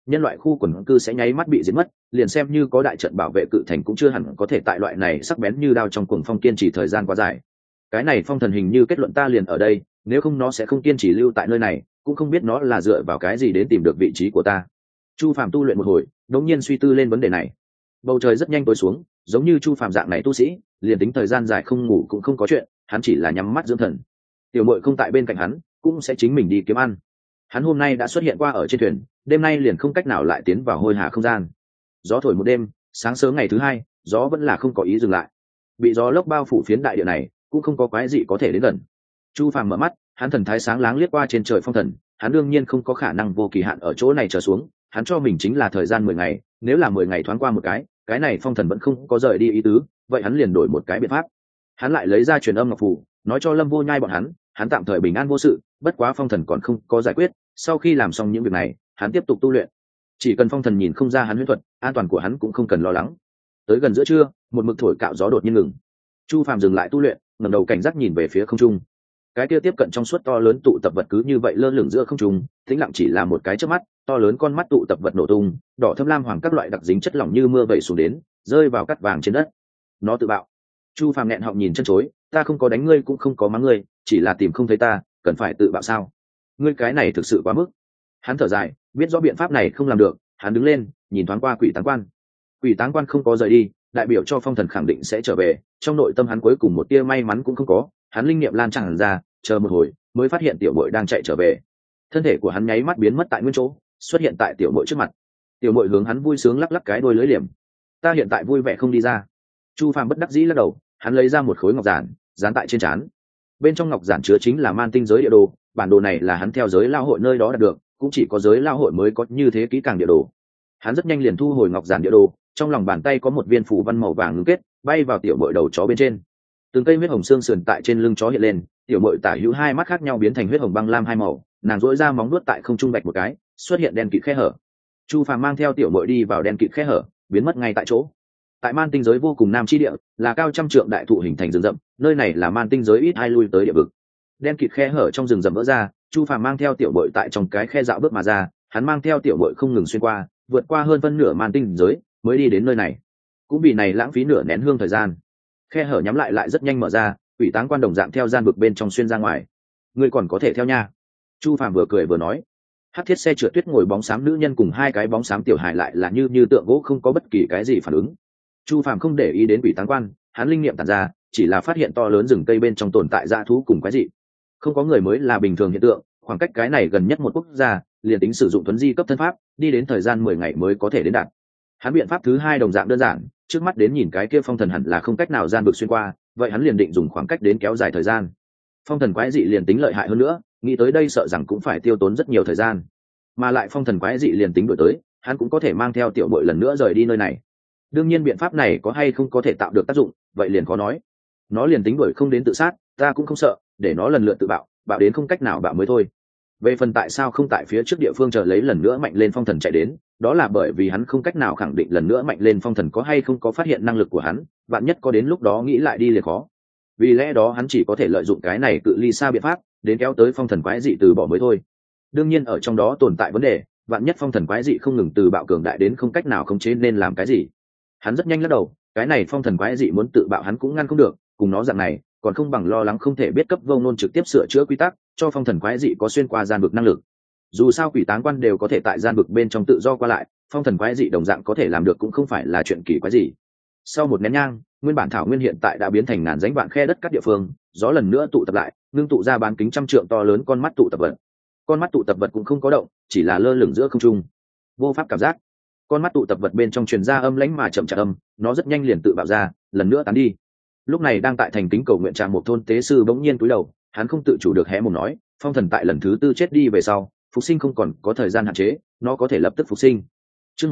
quần cư sẽ nháy mắt bị giết mất, liền xem như có đại trận bảo vệ cự thành cũng chưa hẳn có thể tại loại này sắc bén như đao trong cuồng phong kiên trì thời gian quá dài. Cái này phong thần hình như kết luận ta liền ở đây, nếu không nó sẽ không kiên trì lưu tại nơi này, cũng không biết nó là dựa vào cái gì đến tìm được vị trí của ta. Chu Phàm tu luyện một hồi, đột nhiên suy tư lên vấn đề này. Bầu trời rất nhanh tối xuống, giống như Chu Phàm dạng này tu sĩ, liền tính thời gian dài không ngủ cũng không có chuyện, hắn chỉ là nhắm mắt dưỡng thần. Tiểu Muội không tại bên cạnh hắn, cũng sẽ chính mình đi kiếm ăn. Hắn hôm nay đã xuất hiện qua ở trên thuyền, đêm nay liền không cách nào lại tiến vào hôi hà không gian. Gió thổi một đêm, sáng sớm ngày thứ hai, gió vẫn là không có ý dừng lại. Bị gió lốc bao phủ phiến đại địa này, cũng không có quái gì có thể đến gần. Chu Phàm mở mắt, hắn thần thái sáng láng liếc qua trên trời phong thần, hắn đương nhiên không có khả năng vô kỳ hạn ở chỗ này chờ xuống, hắn cho mình chính là thời gian 10 ngày, nếu là 10 ngày thoáng qua một cái này phong thần vẫn không có rời đi ý tứ, vậy hắn liền đổi một cái biện pháp. Hắn lại lấy ra truyền âm ngọc phù, nói cho Lâm Vô Nhai bọn hắn tạm thời bình an vô sự, bất quá phong thần còn không có giải quyết, sau khi làm xong những việc này, hắn tiếp tục tu luyện. Chỉ cần phong thần nhìn không ra hắn huyễn thuật, an toàn của hắn cũng không cần lo lắng. Tới gần giữa trưa, một mực thổi cạo gió đột nhiên ngừng. Chu Phàm dừng lại tu luyện, ngẩng đầu cảnh giác nhìn về phía không trung. Cái kia tiếp cận trong suốt to lớn tụ tập vật cứ như vậy lơ lửng giữa không trung, tĩnh lặng chỉ là một cái chớp mắt, to lớn con mắt tụ tập vật nổ tung, đỏ thâm lam hoàng các loại đặc dính chất lỏng như mưa vẩy xuống đến, rơi vào cát vàng trên đất. Nó tự bạo. Chu Phàm nghẹn họng nhìn chân chối, ta không có đánh ngươi cũng không có mắng ngươi, chỉ là tìm không thấy ta, cần phải tự bạo sao? Ngươi cái này thực sự quá mức. Hắn thở dài, biết rõ biện pháp này không làm được, hắn đứng lên, nhìn thoáng qua Quỷ Táng Quan. Quỷ Táng Quan không có rời đi, đại biểu cho phong thần khẳng định sẽ trở về, trong nội tâm hắn cuối cùng một tia may mắn cũng không có, hắn linh niệm lan tràn ra, chờ một hồi, mới phát hiện tiểu muội đang chạy trở về. Thân thể của hắn nháy mắt biến mất tại nguyên chỗ, xuất hiện tại tiểu muội trước mặt. Tiểu muội hướng hắn vui sướng lắc lắc cái đuôi lưỡi liềm. Ta hiện tại vui vẻ không đi ra. Chu Phàm bất đắc dĩ lắc đầu, hắn lấy ra một khối ngọc giản, dán tại trên trán. Bên trong ngọc giản chứa chính là man tinh giới địa đồ, bản đồ này là hắn theo giới lao hội nơi đó đạt được, cũng chỉ có giới lao hội mới có như thế kỹ càng địa đồ. Hắn rất nhanh liền thu hồi ngọc giản địa đồ, trong lòng bàn tay có một viên phù văn màu vàng ngưng kết, bay vào tiểu muội đầu chó bên trên. Từng cây huyết hồng xương sườn tại trên lưng chó hiện lên, tiểu muội tả hữu hai mắt khác nhau biến thành huyết hồng băng lam hai màu, nàng duỗi ra móng nuốt tại không trung bạch một cái, xuất hiện đen kịt khe hở. Chu Phàm mang theo tiểu muội đi vào đen kịt khe hở, biến mất ngay tại chỗ. Tại man tinh giới vô cùng nam chi địa, là cao trăm trượng đại thụ hình thành rừng rậm, nơi này là man tinh giới ít ai lui tới địa vực. Đen kịt khe hở trong rừng rậm vỡ ra, Chu Phàm mang theo tiểu muội tại trong cái khe dạo bước mà ra, hắn mang theo tiểu muội không ngừng xuyên qua, vượt qua hơn phân nửa man tinh giới, mới đi đến nơi này. Cũng vì này lãng phí nửa nén hương thời gian. Khe hở nhắm lại rất nhanh mở ra, Quỷ Táng Quan đồng dạng theo gian vực bên trong xuyên ra ngoài. Ngươi còn có thể theo nha. Chu Phàm vừa cười vừa nói. Hắc thiết xe trượt tuyết ngồi bóng xám nữ nhân cùng hai cái bóng xám tiểu hài lại là như tượng gỗ không có bất kỳ cái gì phản ứng. Chu Phàm không để ý đến Quỷ Táng Quan, hắn linh nghiệm tản ra, chỉ là phát hiện to lớn rừng cây bên trong tồn tại dã thú cùng quái dị. Không có người mới là bình thường hiện tượng, khoảng cách cái này gần nhất một quốc gia, liền tính sử dụng thuấn di cấp thân pháp, đi đến thời gian 10 ngày mới có thể đến đạt. Hắn biện pháp thứ hai đồng dạng đơn giản, trước mắt đến nhìn cái kia phong thần hẳn là không cách nào gian vực xuyên qua, vậy hắn liền định dùng khoảng cách đến kéo dài thời gian. Phong thần quái dị liền tính lợi hại hơn nữa, nghĩ tới đây sợ rằng cũng phải tiêu tốn rất nhiều thời gian, mà lại phong thần quái dị liền tính đổi tới, hắn cũng có thể mang theo tiểu muội lần nữa rời đi nơi này. Đương nhiên biện pháp này có hay không có thể tạo được tác dụng, vậy liền khó nói. Nó liền tính đuổi không đến tự sát, ta cũng không sợ, để nó lần lượt tự bạo, bạo đến không cách nào bạo mới thôi. Về phần tại sao không tại phía trước địa phương chờ lấy lần nữa mạnh lên phong thần chạy đến, đó là bởi vì hắn không cách nào khẳng định lần nữa mạnh lên phong thần có hay không có phát hiện năng lực của hắn, bạn nhất có đến lúc đó nghĩ lại đi liền khó. Vì lẽ đó hắn chỉ có thể lợi dụng cái này cự ly xa biện pháp đến kéo tới phong thần quái dị từ bỏ mới thôi. Đương nhiên ở trong đó tồn tại vấn đề, bạn nhất phong thần quái dị không ngừng từ bạo cường đại đến không cách nào khống chế nên làm cái gì. Hắn rất nhanh lắc đầu, cái này phong thần quái dị muốn tự bạo hắn cũng ngăn không được, cùng nó dạng này còn không bằng lo lắng không thể biết cấp vô ngôn trực tiếp sửa chữa quy tắc cho phong thần quái dị có xuyên qua gian vực năng lực. Dù sao quỷ táng quan đều có thể tại gian vực bên trong tự do qua lại, phong thần quái dị đồng dạng có thể làm được cũng không phải là chuyện kỳ quái gì. Sau một nén nhang, nguyên bản thảo nguyên hiện tại đã biến thành ngàn rãnh vạn khe đất các địa phương, gió lần nữa tụ tập lại, ngưng tụ ra bán kính trăm trượng to lớn con mắt tụ tập vật. Con mắt tụ tập vật cũng không có động, chỉ là lơ lửng giữa không trung, vô pháp cảm giác. Con mắt tụ tập vật bên trong truyền ra âm lãnh mà chậm chạp âm, nó rất nhanh liền tự bạo ra, lần nữa tán đi. Lúc này đang tại thành kính cầu nguyện tràng một thôn tế sư bỗng nhiên cúi đầu, hắn không tự chủ được hé mồm nói, phong thần tại lần thứ tư chết đi về sau, phục sinh không còn có thời gian hạn chế, nó có thể lập tức phục sinh. Chương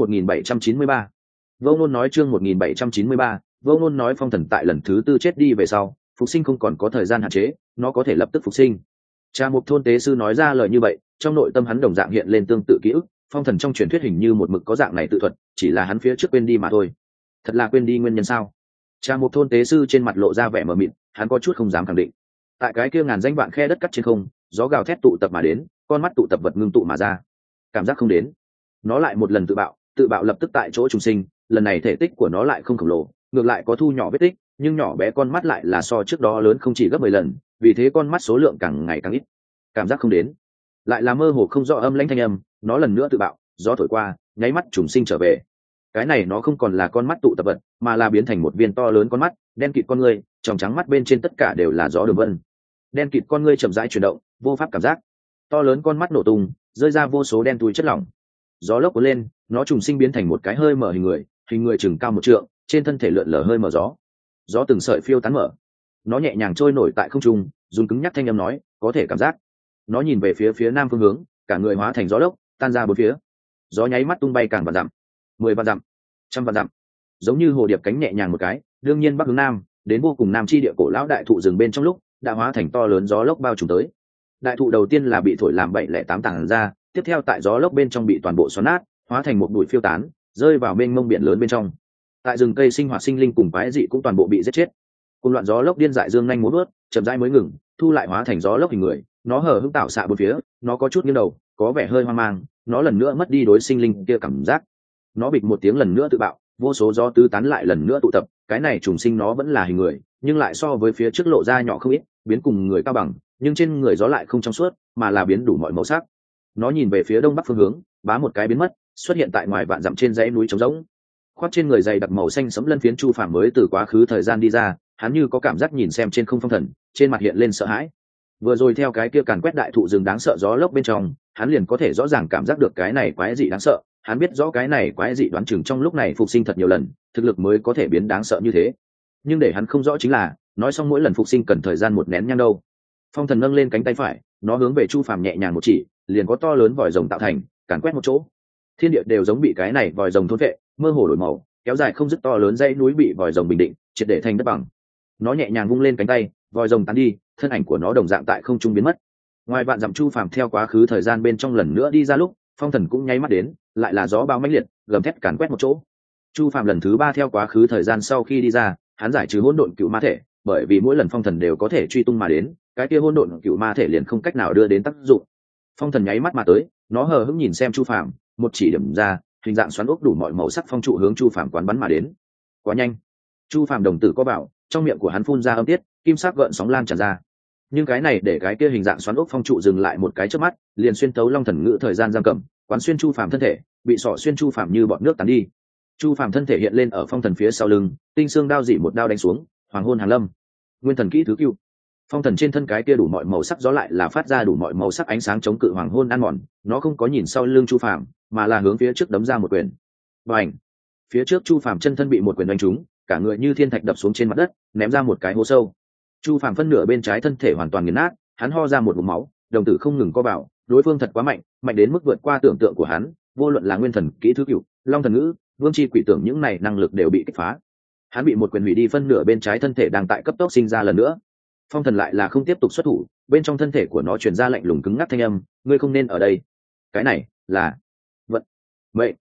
1793. Vô Ngôn nói chương 1793, Vô Ngôn nói phong thần tại lần thứ tư chết đi về sau, phục sinh không còn có thời gian hạn chế, nó có thể lập tức phục sinh. Cha Mục thôn tế sư nói ra lời như vậy, trong nội tâm hắn đồng dạng hiện lên tương tự ký ức, phong thần trong truyền thuyết hình như một mực có dạng này tự thuật, chỉ là hắn phía trước quên đi mà thôi. Thật là quên đi nguyên nhân sao? Cha Mục thôn tế sư trên mặt lộ ra vẻ mờ mịt, hắn có chút không dám khẳng định. Tại cái kia ngàn danh vạn khe đất cắt trên không, gió gào thét tụ tập mà đến, con mắt tụ tập vật ngưng tụ mà ra. Cảm giác không đến. Nó lại một lần tự bạo lập tức tại chỗ trùng sinh, lần này thể tích của nó lại không khổng lồ, ngược lại có thu nhỏ vết tích, nhưng nhỏ bé con mắt lại là so trước đó lớn không chỉ gấp 10 lần, vì thế con mắt số lượng càng ngày càng ít. Cảm giác không đến. Lại là mơ hồ không rõ âm lãnh thanh âm, nó lần nữa tự bạo, gió thổi qua, nháy mắt trùng sinh trở về. Cái này nó không còn là con mắt tụ tập vật, mà là biến thành một viên to lớn con mắt, đen kịt con ngươi, tròng trắng mắt bên trên tất cả đều là gió đường vân. Đen kịt con ngươi chậm rãi chuyển động, vô pháp cảm giác. To lớn con mắt nổ tung, rơi ra vô số đen tui chất lỏng. Gió lốc cuốn lên, nó trùng sinh biến thành một cái hơi mở hình người chừng cao 1 trượng, trên thân thể lượn lờ hơi mở gió. Gió từng sợi phiêu tán mở. Nó nhẹ nhàng trôi nổi tại không trung, run cứng nhắc thanh âm nói, có thể cảm giác. Nó nhìn về phía nam phương hướng, cả người hóa thành gió lốc, tan ra bốn phía. Gió nháy mắt tung bay càng vạn dặm, 10 vạn dặm, trăm vạn dặm, giống như hồ điệp cánh nhẹ nhàng một cái, đương nhiên bắc hướng nam, đến vô cùng nam chi địa cổ lão đại thụ rừng bên trong lúc, đã hóa thành to lớn gió lốc bao trùm tới. Đại thụ đầu tiên là bị thổi làm 708 tảng ra, tiếp theo tại gió lốc bên trong bị toàn bộ xoắn nát, hóa thành một bụi phiêu tán, rơi vào mênh mông biển lớn bên trong. Tại rừng cây sinh hoạt sinh linh cùng quái dị cũng toàn bộ bị giết chết. Cùng loạn gió lốc điên dại dương nhanh múa vớt, chậm rãi mới ngừng, thu lại hóa thành gió lốc hình người, nó hở hững tạo xạ bốn phía, nó có chút nghiêng đầu, có vẻ hơi hoang mang, nó lần nữa mất đi đối sinh linh kia cảm giác. Nó bịch một tiếng lần nữa tự bạo, vô số gió tứ tán lại lần nữa tụ tập, cái này trùng sinh nó vẫn là hình người, nhưng lại so với phía trước lộ ra nhỏ không ít, biến cùng người cao bằng, nhưng trên người gió lại không trong suốt, mà là biến đủ mọi màu sắc. Nó nhìn về phía đông bắc phương hướng, bá một cái biến mất, xuất hiện tại ngoài vạn dặm trên dãy núi trống rỗng. Khoác trên người dày đặc màu xanh sẫm lân phiến Chu Phàm mới từ quá khứ thời gian đi ra, hắn như có cảm giác nhìn xem trên không phong thần, trên mặt hiện lên sợ hãi. Vừa rồi theo cái kia càn quét đại thụ rừng đáng sợ gió lốc bên trong, hắn liền có thể rõ ràng cảm giác được cái này quái dị đáng sợ, hắn biết rõ cái này quái dị đoán chừng trong lúc này phục sinh thật nhiều lần, thực lực mới có thể biến đáng sợ như thế. Nhưng để hắn không rõ chính là, nói xong mỗi lần phục sinh cần thời gian một nén nhang đâu. Phong thần nâng lên cánh tay phải, nó hướng về Chu Phàm nhẹ nhàng một chỉ, liền có to lớn vòi rồng tạo thành, càn quét một chỗ. Thiên địa đều giống bị cái này vòi rồng thôn vệ, mơ hồ đổi màu, kéo dài không dứt to lớn dãy núi bị vòi rồng bình định, triệt để thành đất bằng. Nó nhẹ nhàng vung lên cánh tay, vòi rồng tán đi, thân ảnh của nó đồng dạng tại không trung biến mất. Ngoài vạn dặm Chu Phàm theo quá khứ thời gian bên trong lần nữa đi ra lúc, phong thần cũng nháy mắt đến, lại là gió bao mãnh liệt, gầm thét càn quét một chỗ. Chu Phàm lần thứ 3 theo quá khứ thời gian sau khi đi ra, hắn giải trừ hỗn độn cựu ma thể, bởi vì mỗi lần phong thần đều có thể truy tung mà đến, cái kia hỗn độn cựu ma thể liền không cách nào đưa đến tác dụng. Phong thần nháy mắt mà tới, nó hờ hững nhìn xem Chu Phàm, một chỉ điểm ra, hình dạng xoắn ốc đủ mọi màu sắc phong trụ hướng Chu Phàm quán bắn mà đến. Quá nhanh. Chu Phàm đồng tử có bảo, trong miệng của hắn phun ra âm tiết, kim sắc gợn sóng lan tràn ra. Nhưng cái này để cái kia hình dạng xoắn ốc phong trụ dừng lại một cái chớp mắt, liền xuyên tấu long thần ngữ thời gian giam cầm, quán xuyên Chu Phàm thân thể, bị sọ xuyên Chu Phàm như bọt nước tán đi. Chu Phàm thân thể hiện lên ở phong thần phía sau lưng, tinh xương đao dị một đao đánh xuống, hoàng hôn hàng lâm. Nguyên thần kỹ thứ cựu. Phong thần trên thân cái kia đủ mọi màu sắc gió lại là phát ra đủ mọi màu sắc ánh sáng chống cự hoàng hôn ăn mòn, nó không có nhìn sau lưng Chu Phàm, mà là hướng phía trước đấm ra một quyền. Bành! Phía trước Chu Phàm chân thân bị một quyền đánh trúng, cả người như thiên thạch đập xuống trên mặt đất, ném ra một cái hố sâu. Chu Phàm phân nửa bên trái thân thể hoàn toàn nghiền nát, hắn ho ra một ngụm máu, đồng tử không ngừng co bảo, đối phương thật quá mạnh, mạnh đến mức vượt qua tưởng tượng của hắn, vô luận là nguyên thần kỹ thứ cửu, long thần ngữ, vương chi quỷ tưởng những này năng lực đều bị kích phá. Hắn bị một quyền hủy đi phân nửa bên trái thân thể đang tại cấp tốc sinh ra lần nữa. Phong thần lại là không tiếp tục xuất thủ, bên trong thân thể của nó truyền ra lạnh lùng cứng ngắc thanh âm, ngươi không nên ở đây. Cái này là vận mệnh.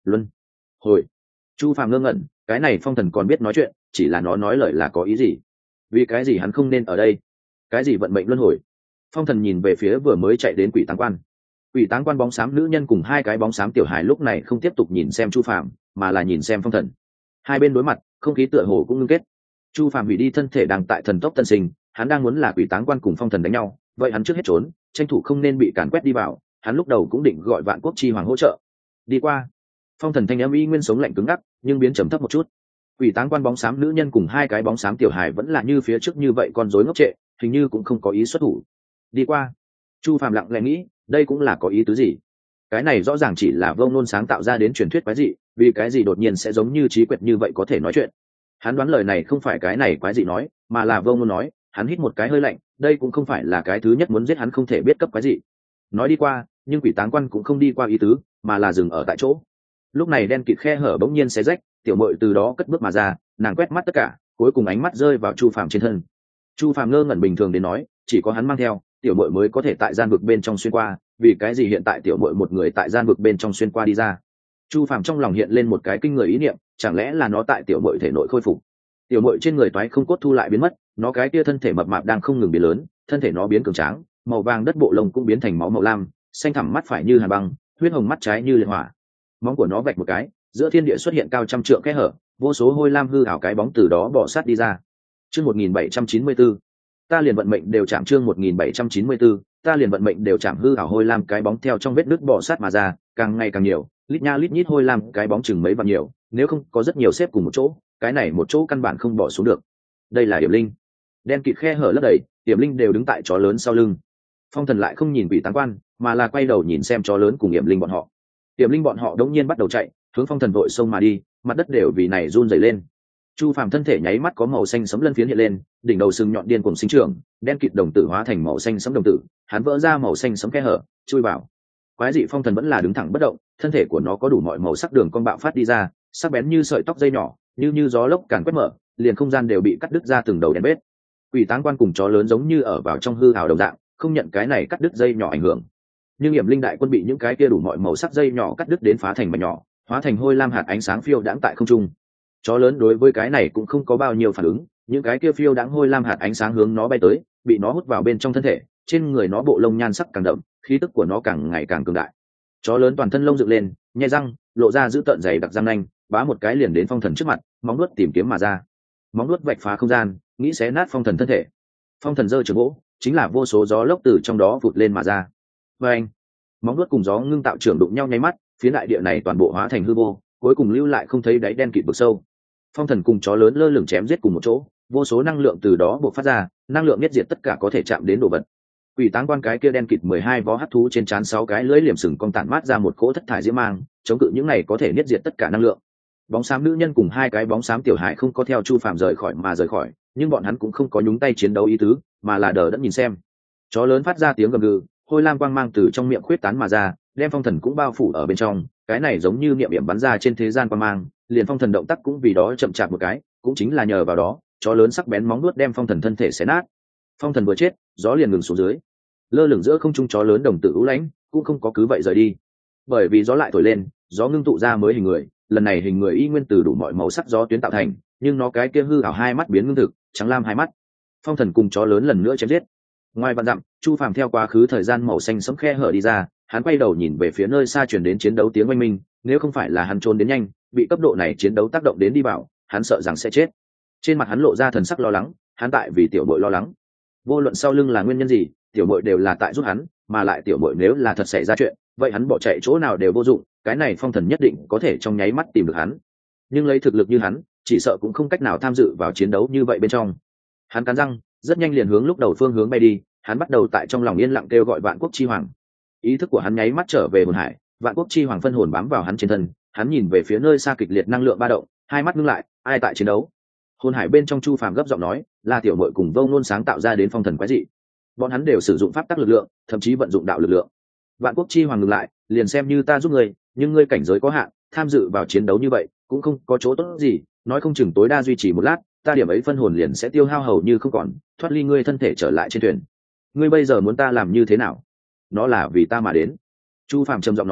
luân hồi. Chu Phàm ngơ ngẩn, cái này phong thần còn biết nói chuyện, chỉ là nó nói lời là có ý gì? Vì cái gì hắn không nên ở đây? Cái gì vận mệnh luân hồi? Phong thần nhìn về phía vừa mới chạy đến quỷ táng quan. Quỷ táng quan bóng xám nữ nhân cùng hai cái bóng xám tiểu hài lúc này không tiếp tục nhìn xem Chu Phàm, mà là nhìn xem phong thần. Hai bên đối mặt, không khí tựa hồ cũng ngưng kết. Chu Phàm hủy đi thân thể đang tại thần tốc tân sinh, hắn đang muốn là quỷ táng quan cùng phong thần đánh nhau, vậy hắn trước hết trốn, tranh thủ không nên bị càn quét đi vào. Hắn lúc đầu cũng định gọi Vạn Quốc Chi Hoàng hỗ trợ. Đi qua. Phong thần thanh âm y nguyên sống lạnh cứng ngắc, nhưng biến trầm thấp một chút. Quỷ táng quan bóng xám nữ nhân cùng hai cái bóng xám tiểu hài vẫn là như phía trước như vậy, con rối ngốc trệ, hình như cũng không có ý xuất thủ. Đi qua. Chu Phàm lặng lẽ nghĩ, đây cũng là có ý tứ gì? Cái này rõ ràng chỉ là Vô Ngôn sáng tạo ra đến truyền thuyết quái dị, vì cái gì đột nhiên sẽ giống như trí quyệt như vậy có thể nói chuyện? Hắn đoán lời này không phải cái này quái dị nói, mà là Vô Ngôn nói. Hắn hít một cái hơi lạnh, đây cũng không phải là cái thứ nhất muốn giết hắn không thể biết cấp quái dị. Nói đi qua, nhưng quỷ táng quan cũng không đi qua ý tứ, mà là dừng ở tại chỗ. Lúc này đen kịt khe hở bỗng nhiên xé rách, tiểu muội từ đó cất bước mà ra, nàng quét mắt tất cả, cuối cùng ánh mắt rơi vào Chu Phàm trên thân. Chu Phàm ngơ ngẩn bình thường đến nói, chỉ có hắn mang theo, tiểu muội mới có thể tại gian vực bên trong xuyên qua, vì cái gì hiện tại tiểu muội một người tại gian vực bên trong xuyên qua đi ra? Chu Phàm trong lòng hiện lên một cái kinh người ý niệm, chẳng lẽ là nó tại tiểu muội thể nội khôi phục? Tiểu muội trên người toái không cốt thu lại biến mất, nó cái kia thân thể mập mạp đang không ngừng biến lớn, thân thể nó biến cường tráng, màu vàng đất bộ lông cũng biến thành máu màu lam, xanh thẳm mắt phải như hàn băng, huyết hồng mắt trái như liệt hỏa. Móng của nó vạch một cái, giữa thiên địa xuất hiện cao trăm trượng kẽ hở, vô số hôi lam hư ảo cái bóng từ đó bò sát đi ra. Chương 1794, ta liền vận mệnh đều chạm. Chương 1794, ta liền vận mệnh đều chạm. Hư ảo hôi lam cái bóng theo trong vết nứt bò sát mà ra, càng ngày càng nhiều, lít nha lít nhít hôi lam cái bóng chừng mấy vạn nhiều, nếu không có rất nhiều xếp cùng một chỗ, cái này một chỗ căn bản không bỏ xuống được. Đây là Hiểm Linh. Đen kịt khe hở lấp đầy, Hiểm Linh đều đứng tại chó lớn sau lưng. Phong thần lại không nhìn quỷ táng quan, mà là quay đầu nhìn xem chó lớn cùng Hiểm Linh bọn họ. Hiểm Linh bọn họ đống nhiên bắt đầu chạy, hướng phong thần vội xông mà đi, mặt đất đều vì này run rẩy lên. Chu Phàm thân thể nháy mắt có màu xanh sẫm lân phiến hiện lên, đỉnh đầu sừng nhọn điên cuồng sinh trưởng, đen kịt đồng tử hóa thành màu xanh sẫm đồng tử, hắn vỡ ra màu xanh sẫm khe hở, chui vào. Quái dị phong thần vẫn là đứng thẳng bất động, thân thể của nó có đủ mọi màu sắc đường cong bạo phát đi ra, sắc bén như sợi tóc dây nhỏ, như gió lốc càn quét mở, liền không gian đều bị cắt đứt ra từng đầu đèn bết. Quỷ táng quan cùng chó lớn giống như ở vào trong hư ảo đồng dạng, không nhận cái này cắt đứt dây nhỏ ảnh hưởng. Nhưng Hiểm Linh đại quân bị những cái kia đủ mọi màu sắc dây nhỏ cắt đứt đến phá thành mảnh nhỏ, hóa thành hôi lam hạt ánh sáng phiêu đãng tại không trung. Chó lớn đối với cái này cũng không có bao nhiêu phản ứng, những cái kia phiêu đãng hôi lam hạt ánh sáng hướng nó bay tới, bị nó hút vào bên trong thân thể, trên người nó bộ lông nhan sắc càng đậm, khí tức của nó càng ngày càng cường đại. Chó lớn toàn thân lông dựng lên, nhe răng, lộ ra dữ tợn dày đặc răng nanh, bá một cái liền đến phong thần trước mặt, móng nuốt tìm kiếm mà ra. Móng nuốt vạch phá không gian, nghĩ xé nát phong thần thân thể. Phong thần giơ trường gỗ, chính là vô số gió lốc từ trong đó vụt lên mà ra. Và anh, móng nuốt cùng gió ngưng tạo trưởng đụng nhau nháy mắt, phía đại địa này toàn bộ hóa thành hư vô, cuối cùng lưu lại không thấy đáy đen kịt vực sâu. Phong thần cùng chó lớn lơ lửng chém giết cùng một chỗ, vô số năng lượng từ đó bộc phát ra, năng lượng nhất diệt tất cả có thể chạm đến đồ vật. Quỷ táng quan cái kia đen kịt 12 vó hắc thú trên trán 6 cái lưỡi liềm sừng cong tản mát ra một cỗ thất thải diễm mang, chống cự những này có thể nhất diệt tất cả năng lượng. Bóng xám nữ nhân cùng hai cái bóng xám tiểu hải không có theo Chu Phàm rời khỏi, nhưng bọn hắn cũng không có nhúng tay chiến đấu ý tứ, mà là đờ đẫn nhìn xem. Chó lớn phát ra tiếng gầm gừ, hôi lam quang mang từ trong miệng khuyết tán mà ra, đem phong thần cũng bao phủ ở bên trong, cái này giống như niệm điểm bắn ra trên thế gian quang mang, liền phong thần động tác cũng vì đó chậm chạp một cái, cũng chính là nhờ vào đó, chó lớn sắc bén móng vuốt đem phong thần thân thể xé nát. Phong thần vừa chết, gió liền ngừng xuống dưới. Lơ lửng giữa không trung chó lớn đồng tử u lãnh, cũng không có cứ vậy rời đi. Bởi vì gió lại thổi lên, gió ngưng tụ ra mới hình người, lần này hình người y nguyên từ đủ mọi màu sắc gió tuyến tạo thành, nhưng nó cái kia hư ảo hai mắt biến ngưng thực, trắng lam hai mắt. Phong thần cùng chó lớn lần nữa chém giết. Ngoài vạn dặm, Chu Phàm theo quá khứ thời gian màu xanh sẫm khe hở đi ra, hắn quay đầu nhìn về phía nơi xa truyền đến chiến đấu tiếng oanh minh, nếu không phải là hắn trốn đến nhanh, bị cấp độ này chiến đấu tác động đến đi vào, hắn sợ rằng sẽ chết. Trên mặt hắn lộ ra thần sắc lo lắng, hắn tại vì tiểu bội lo lắng. Vô luận sau lưng là nguyên nhân gì, tiểu bội đều là tại giúp hắn, mà lại tiểu bội nếu là thật xảy ra chuyện, vậy hắn bỏ chạy chỗ nào đều vô dụng, cái này phong thần nhất định có thể trong nháy mắt tìm được hắn. Nhưng lấy thực lực như hắn, chỉ sợ cũng không cách nào tham dự vào chiến đấu như vậy bên trong. Hắn cắn răng, rất nhanh liền hướng lúc đầu phương hướng bay đi, hắn bắt đầu tại trong lòng yên lặng kêu gọi Vạn Quốc Chi Hoàng. Ý thức của hắn nháy mắt trở về hồn hải, Vạn Quốc Chi Hoàng phân hồn bám vào hắn trên thân, hắn nhìn về phía nơi xa kịch liệt năng lượng ba động, hai mắt ngưng lại, ai tại chiến đấu? Hồn hải bên trong Chu Phàm gấp giọng nói, là tiểu muội cùng Vô Ngôn sáng tạo ra đến phong thần quái dị. Bọn hắn đều sử dụng pháp tắc lực lượng, thậm chí vận dụng đạo lực lượng. Vạn Quốc Chi Hoàng ngừng lại, liền xem như ta giúp ngươi, nhưng ngươi cảnh giới có hạn, tham dự vào chiến đấu như vậy cũng không có chỗ tốt gì, nói không chừng tối đa duy trì một lát, ta điểm ấy phân hồn liền sẽ tiêu hao hầu như không còn, thoát ly ngươi thân thể trở lại trên thuyền. Ngươi bây giờ muốn ta làm như thế nào? Nó là vì ta mà đến. Chu Phàm trầm giọng nói,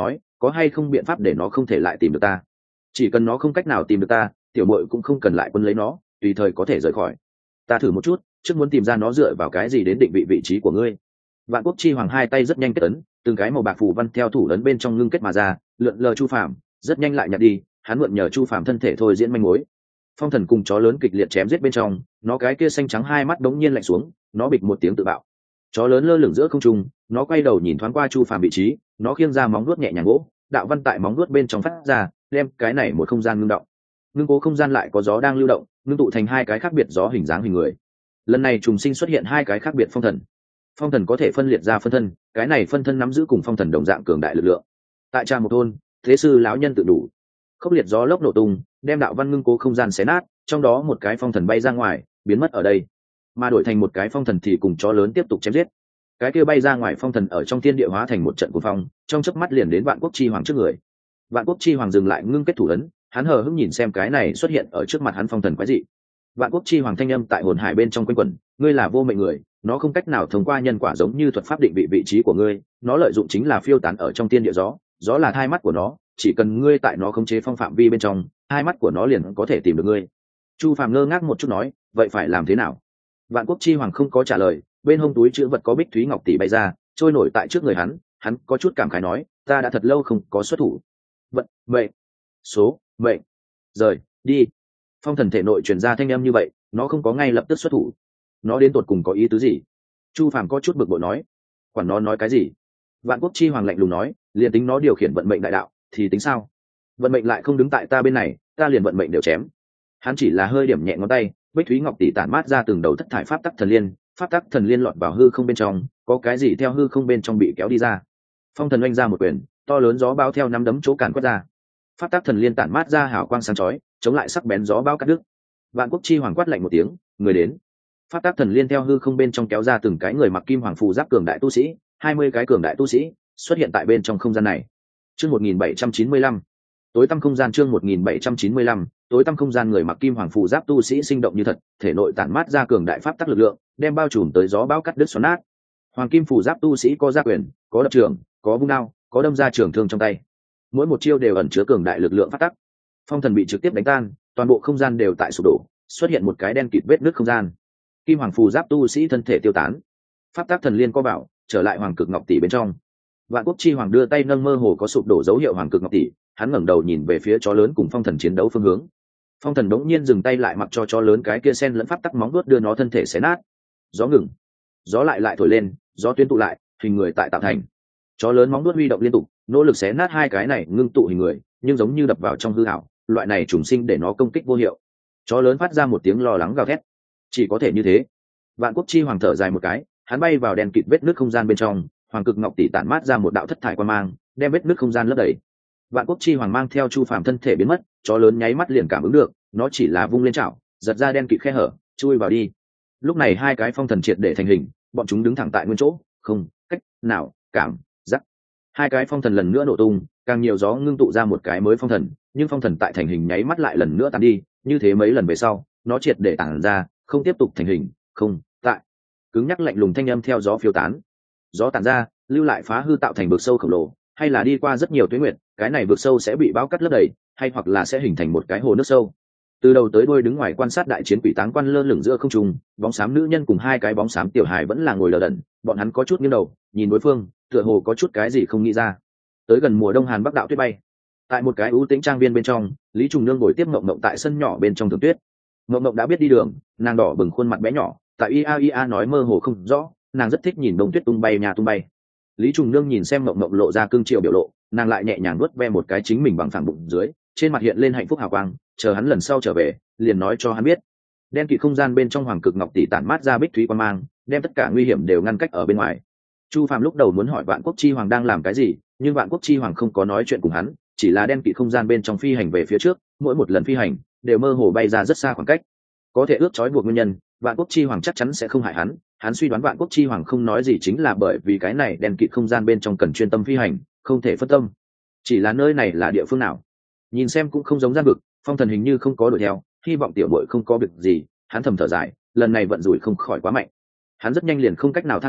có hay không biện pháp để nó không thể lại tìm được ta? Chỉ cần nó không cách nào tìm được ta, tiểu muội cũng không cần lại quân lấy nó, tùy thời có thể rời khỏi. Ta thử một chút, trước muốn tìm ra nó dựa vào cái gì đến định vị vị trí của ngươi. Vạn Quốc Chi Hoàng hai tay rất nhanh kết ấn, từng cái màu bạc phù văn theo thủ ấn bên trong ngưng kết mà ra, lượn lờ Chu Phàm, rất nhanh lại nhặt đi, hắn mượn nhờ Chu Phàm thân thể thôi diễn manh mối. Phong thần cùng chó lớn kịch liệt chém giết bên trong, nó cái kia xanh trắng hai mắt đống nhiên lạnh xuống, nó bịch một tiếng tự bạo. Chó lớn lơ lửng giữa không trung, nó quay đầu nhìn thoáng qua Chu Phàm vị trí, nó khiêng ra móng vuốt nhẹ nhàng gỗ, đạo văn tại móng vuốt bên trong phát ra, đem cái này một không gian ngưng động. Ngưng cố không gian lại có gió đang lưu động, ngưng tụ thành hai cái khác biệt gió hình dáng hình người. Lần này trùng sinh xuất hiện hai cái khác biệt phong thần. Phong thần có thể phân liệt ra phân thân, cái này phân thân nắm giữ cùng phong thần đồng dạng cường đại lực lượng. Tại trà một thôn, thế sư lão nhân tự đủ, khốc liệt gió lốc nổ tung, đem đạo văn ngưng cố không gian xé nát, trong đó một cái phong thần bay ra ngoài, biến mất ở đây, mà đổi thành một cái phong thần thì cùng chó lớn tiếp tục chém giết. Cái kia bay ra ngoài phong thần ở trong thiên địa hóa thành một trận cuồng phong, trong chớp mắt liền đến Vạn Quốc Chi Hoàng trước người. Vạn Quốc Chi Hoàng dừng lại ngưng kết thủ ấn, hắn hờ hững nhìn xem cái này xuất hiện ở trước mặt hắn phong thần quái dị. Vạn Quốc Chi Hoàng thanh âm tại hồn hải bên trong quanh quẩn, ngươi là vô mệnh người, nó không cách nào thông qua nhân quả giống như thuật pháp định vị vị trí của ngươi, nó lợi dụng chính là phiêu tán ở trong thiên địa gió, gió là thai mắt của nó, chỉ cần ngươi tại nó khống chế phong phạm vi bên trong, hai mắt của nó liền có thể tìm được ngươi. Chu Phàm ngơ ngác một chút nói, vậy phải làm thế nào? Vạn Quốc Chi Hoàng không có trả lời, bên hông túi chữ vật có bích thúy ngọc tỷ bay ra, trôi nổi tại trước người hắn có chút cảm khái nói, ta đã thật lâu không có xuất thủ. Vận, mệnh, số, mệnh, rời, đi. Phong thần thể nội truyền ra thanh âm như vậy, nó không có ngay lập tức xuất thủ. Nó đến tột cùng có ý tứ gì? Chu Phàm có chút bực bội nói, quản nó nói cái gì? Vạn Quốc Chi Hoàng lạnh lùng nói, liền tính nó điều khiển vận mệnh đại đạo, thì tính sao? Vận mệnh lại không đứng tại ta bên này, ta liền vận mệnh đều chém. Hắn chỉ là hơi điểm nhẹ ngón tay, bích thúy ngọc tỷ tản mát ra từng đầu thất thải pháp tắc thần liên, pháp tắc thần liên lọt vào hư không bên trong, có cái gì theo hư không bên trong bị kéo đi ra. Phong thần oanh ra một quyền, to lớn gió bão theo nắm đấm chỗ càn quét ra. Pháp tắc thần liên tản mát ra hào quang sáng chói, chống lại sắc bén gió bão cắt đứt. Vạn Quốc Chi Hoàng quát lạnh một tiếng, người đến. Pháp tắc thần liên theo hư không bên trong kéo ra từng cái người mặc kim hoàng phù giáp cường đại tu sĩ, 20 cái cường đại tu sĩ xuất hiện tại bên trong không gian này. Chương 1795. Tối tăm không gian chương 1795, tối tăm không gian người mặc kim hoàng phù giáp tu sĩ sinh động như thật, thể nội tản mát ra cường đại pháp tắc lực lượng, đem bao trùm tới gió bão cắt đứt xoắn nát. Hoàng kim phù giáp tu sĩ có gia quyền, có đập trường, có vung đao, có đâm ra trường thương trong tay. Mỗi một chiêu đều ẩn chứa cường đại lực lượng pháp tắc. Phong thần bị trực tiếp đánh tan, toàn bộ không gian đều tại sụp đổ, xuất hiện một cái đen kịt vết nứt không gian. Kim hoàng phù giáp tu sĩ thân thể tiêu tán. Pháp tắc thần liên co bảo, trở lại hoàng cực ngọc tỷ bên trong. Vạn Quốc Chi Hoàng đưa tay nâng mơ hồ có sụp đổ dấu hiệu hoàng cực ngọc tỷ, hắn ngẩng đầu nhìn về phía chó lớn cùng phong thần chiến đấu phương hướng. Phong thần đống nhiên dừng tay lại, mặc cho chó lớn cái kia sen lẫn pháp tắc móng vuốt đưa nó thân thể xé nát. Gió ngừng, gió lại thổi lên, gió tuyến tụ lại, hình người tại tạo thành. Chó lớn móng vuốt huy động liên tục, nỗ lực xé nát hai cái này ngưng tụ hình người, nhưng giống như đập vào trong hư ảo, loại này trùng sinh để nó công kích vô hiệu. Chó lớn phát ra một tiếng lo lắng gào thét. Chỉ có thể như thế. Vạn Quốc Chi Hoàng thở dài một cái, hắn bay vào đèn kịt vết nứt không gian bên trong, hoàng cực ngọc tỷ tản mát ra một đạo thất thải quang mang, đem vết nứt không gian lấp đầy. Vạn Quốc Chi Hoàng mang theo Chu Phàm thân thể biến mất, chó lớn nháy mắt liền cảm ứng được, nó chỉ là vung lên chảo, giật ra đen kịt khe hở, chui vào đi. Lúc này hai cái phong thần triệt để thành hình, bọn chúng đứng thẳng tại nguyên chỗ, không cách nào cảm giác. Hai cái phong thần lần nữa nổ tung, càng nhiều gió ngưng tụ ra một cái mới phong thần, nhưng phong thần tại thành hình nháy mắt lại lần nữa tàn đi, như thế mấy lần về sau, nó triệt để tản ra, không tiếp tục thành hình, không tại. Cứng nhắc lạnh lùng thanh âm theo gió phiêu tán. Gió tản ra, lưu lại phá hư tạo thành vực sâu khổng lồ, hay là đi qua rất nhiều tuyến nguyệt, cái này vực sâu sẽ bị bão cắt lấp đầy, hay hoặc là sẽ hình thành một cái hồ nước sâu. Từ đầu tới đuôi đứng ngoài quan sát đại chiến quỷ táng quan lơ lửng giữa không trung, bóng xám nữ nhân cùng hai cái bóng xám tiểu hài vẫn là ngồi lờ đần, bọn hắn có chút nghiêng đầu nhìn đối phương, tựa hồ có chút cái gì không nghĩ ra. Tới gần mùa đông hàn bắc đạo tuyết bay, tại một cái ưu tĩnh trang viên bên trong, Lý Trùng Nương ngồi tiếp Mộng Mộng tại sân nhỏ bên trong tường tuyết. Mộng Mộng đã biết đi đường, nàng đỏ bừng khuôn mặt bé nhỏ, tại ia nói mơ hồ không rõ, nàng rất thích nhìn đông tuyết tung bay nhà tung bay. Lý Trùng Nương nhìn xem Mộng Mộng lộ ra cương triều biểu lộ, nàng lại nhẹ nhàng nuốt ve một cái chính mình bằng phẳng bụng dưới, trên mặt hiện lên hạnh phúc hào quang, chờ hắn lần sau trở về, liền nói cho hắn biết. Đen kịt không gian bên trong hoàng cực ngọc tỷ tản mát ra bích thúy quang mang, đem tất cả nguy hiểm đều ngăn cách ở bên ngoài. Chu Phàm lúc đầu muốn hỏi Vạn Quốc Chi Hoàng đang làm cái gì, nhưng Vạn Quốc Chi Hoàng không có nói chuyện cùng hắn, chỉ là đen kịt không gian bên trong phi hành về phía trước, mỗi một lần phi hành đều mơ hồ bay ra rất xa khoảng cách. Có thể ước trói buộc nguyên nhân, Vạn Quốc Chi Hoàng chắc chắn sẽ không hại hắn, hắn suy đoán Vạn Quốc Chi Hoàng không nói gì chính là bởi vì cái này đen kịt không gian bên trong cần chuyên tâm phi hành, không thể phân tâm. Chỉ là nơi này là địa phương nào? Nhìn xem cũng không giống gian vực, phong thần hình như không có đuổi theo, hy vọng tiểu muội không có việc gì, hắn thầm thở dài, lần này vận rủi không khỏi quá mạnh. Hắn rất nhanh liền không cách nào than thở,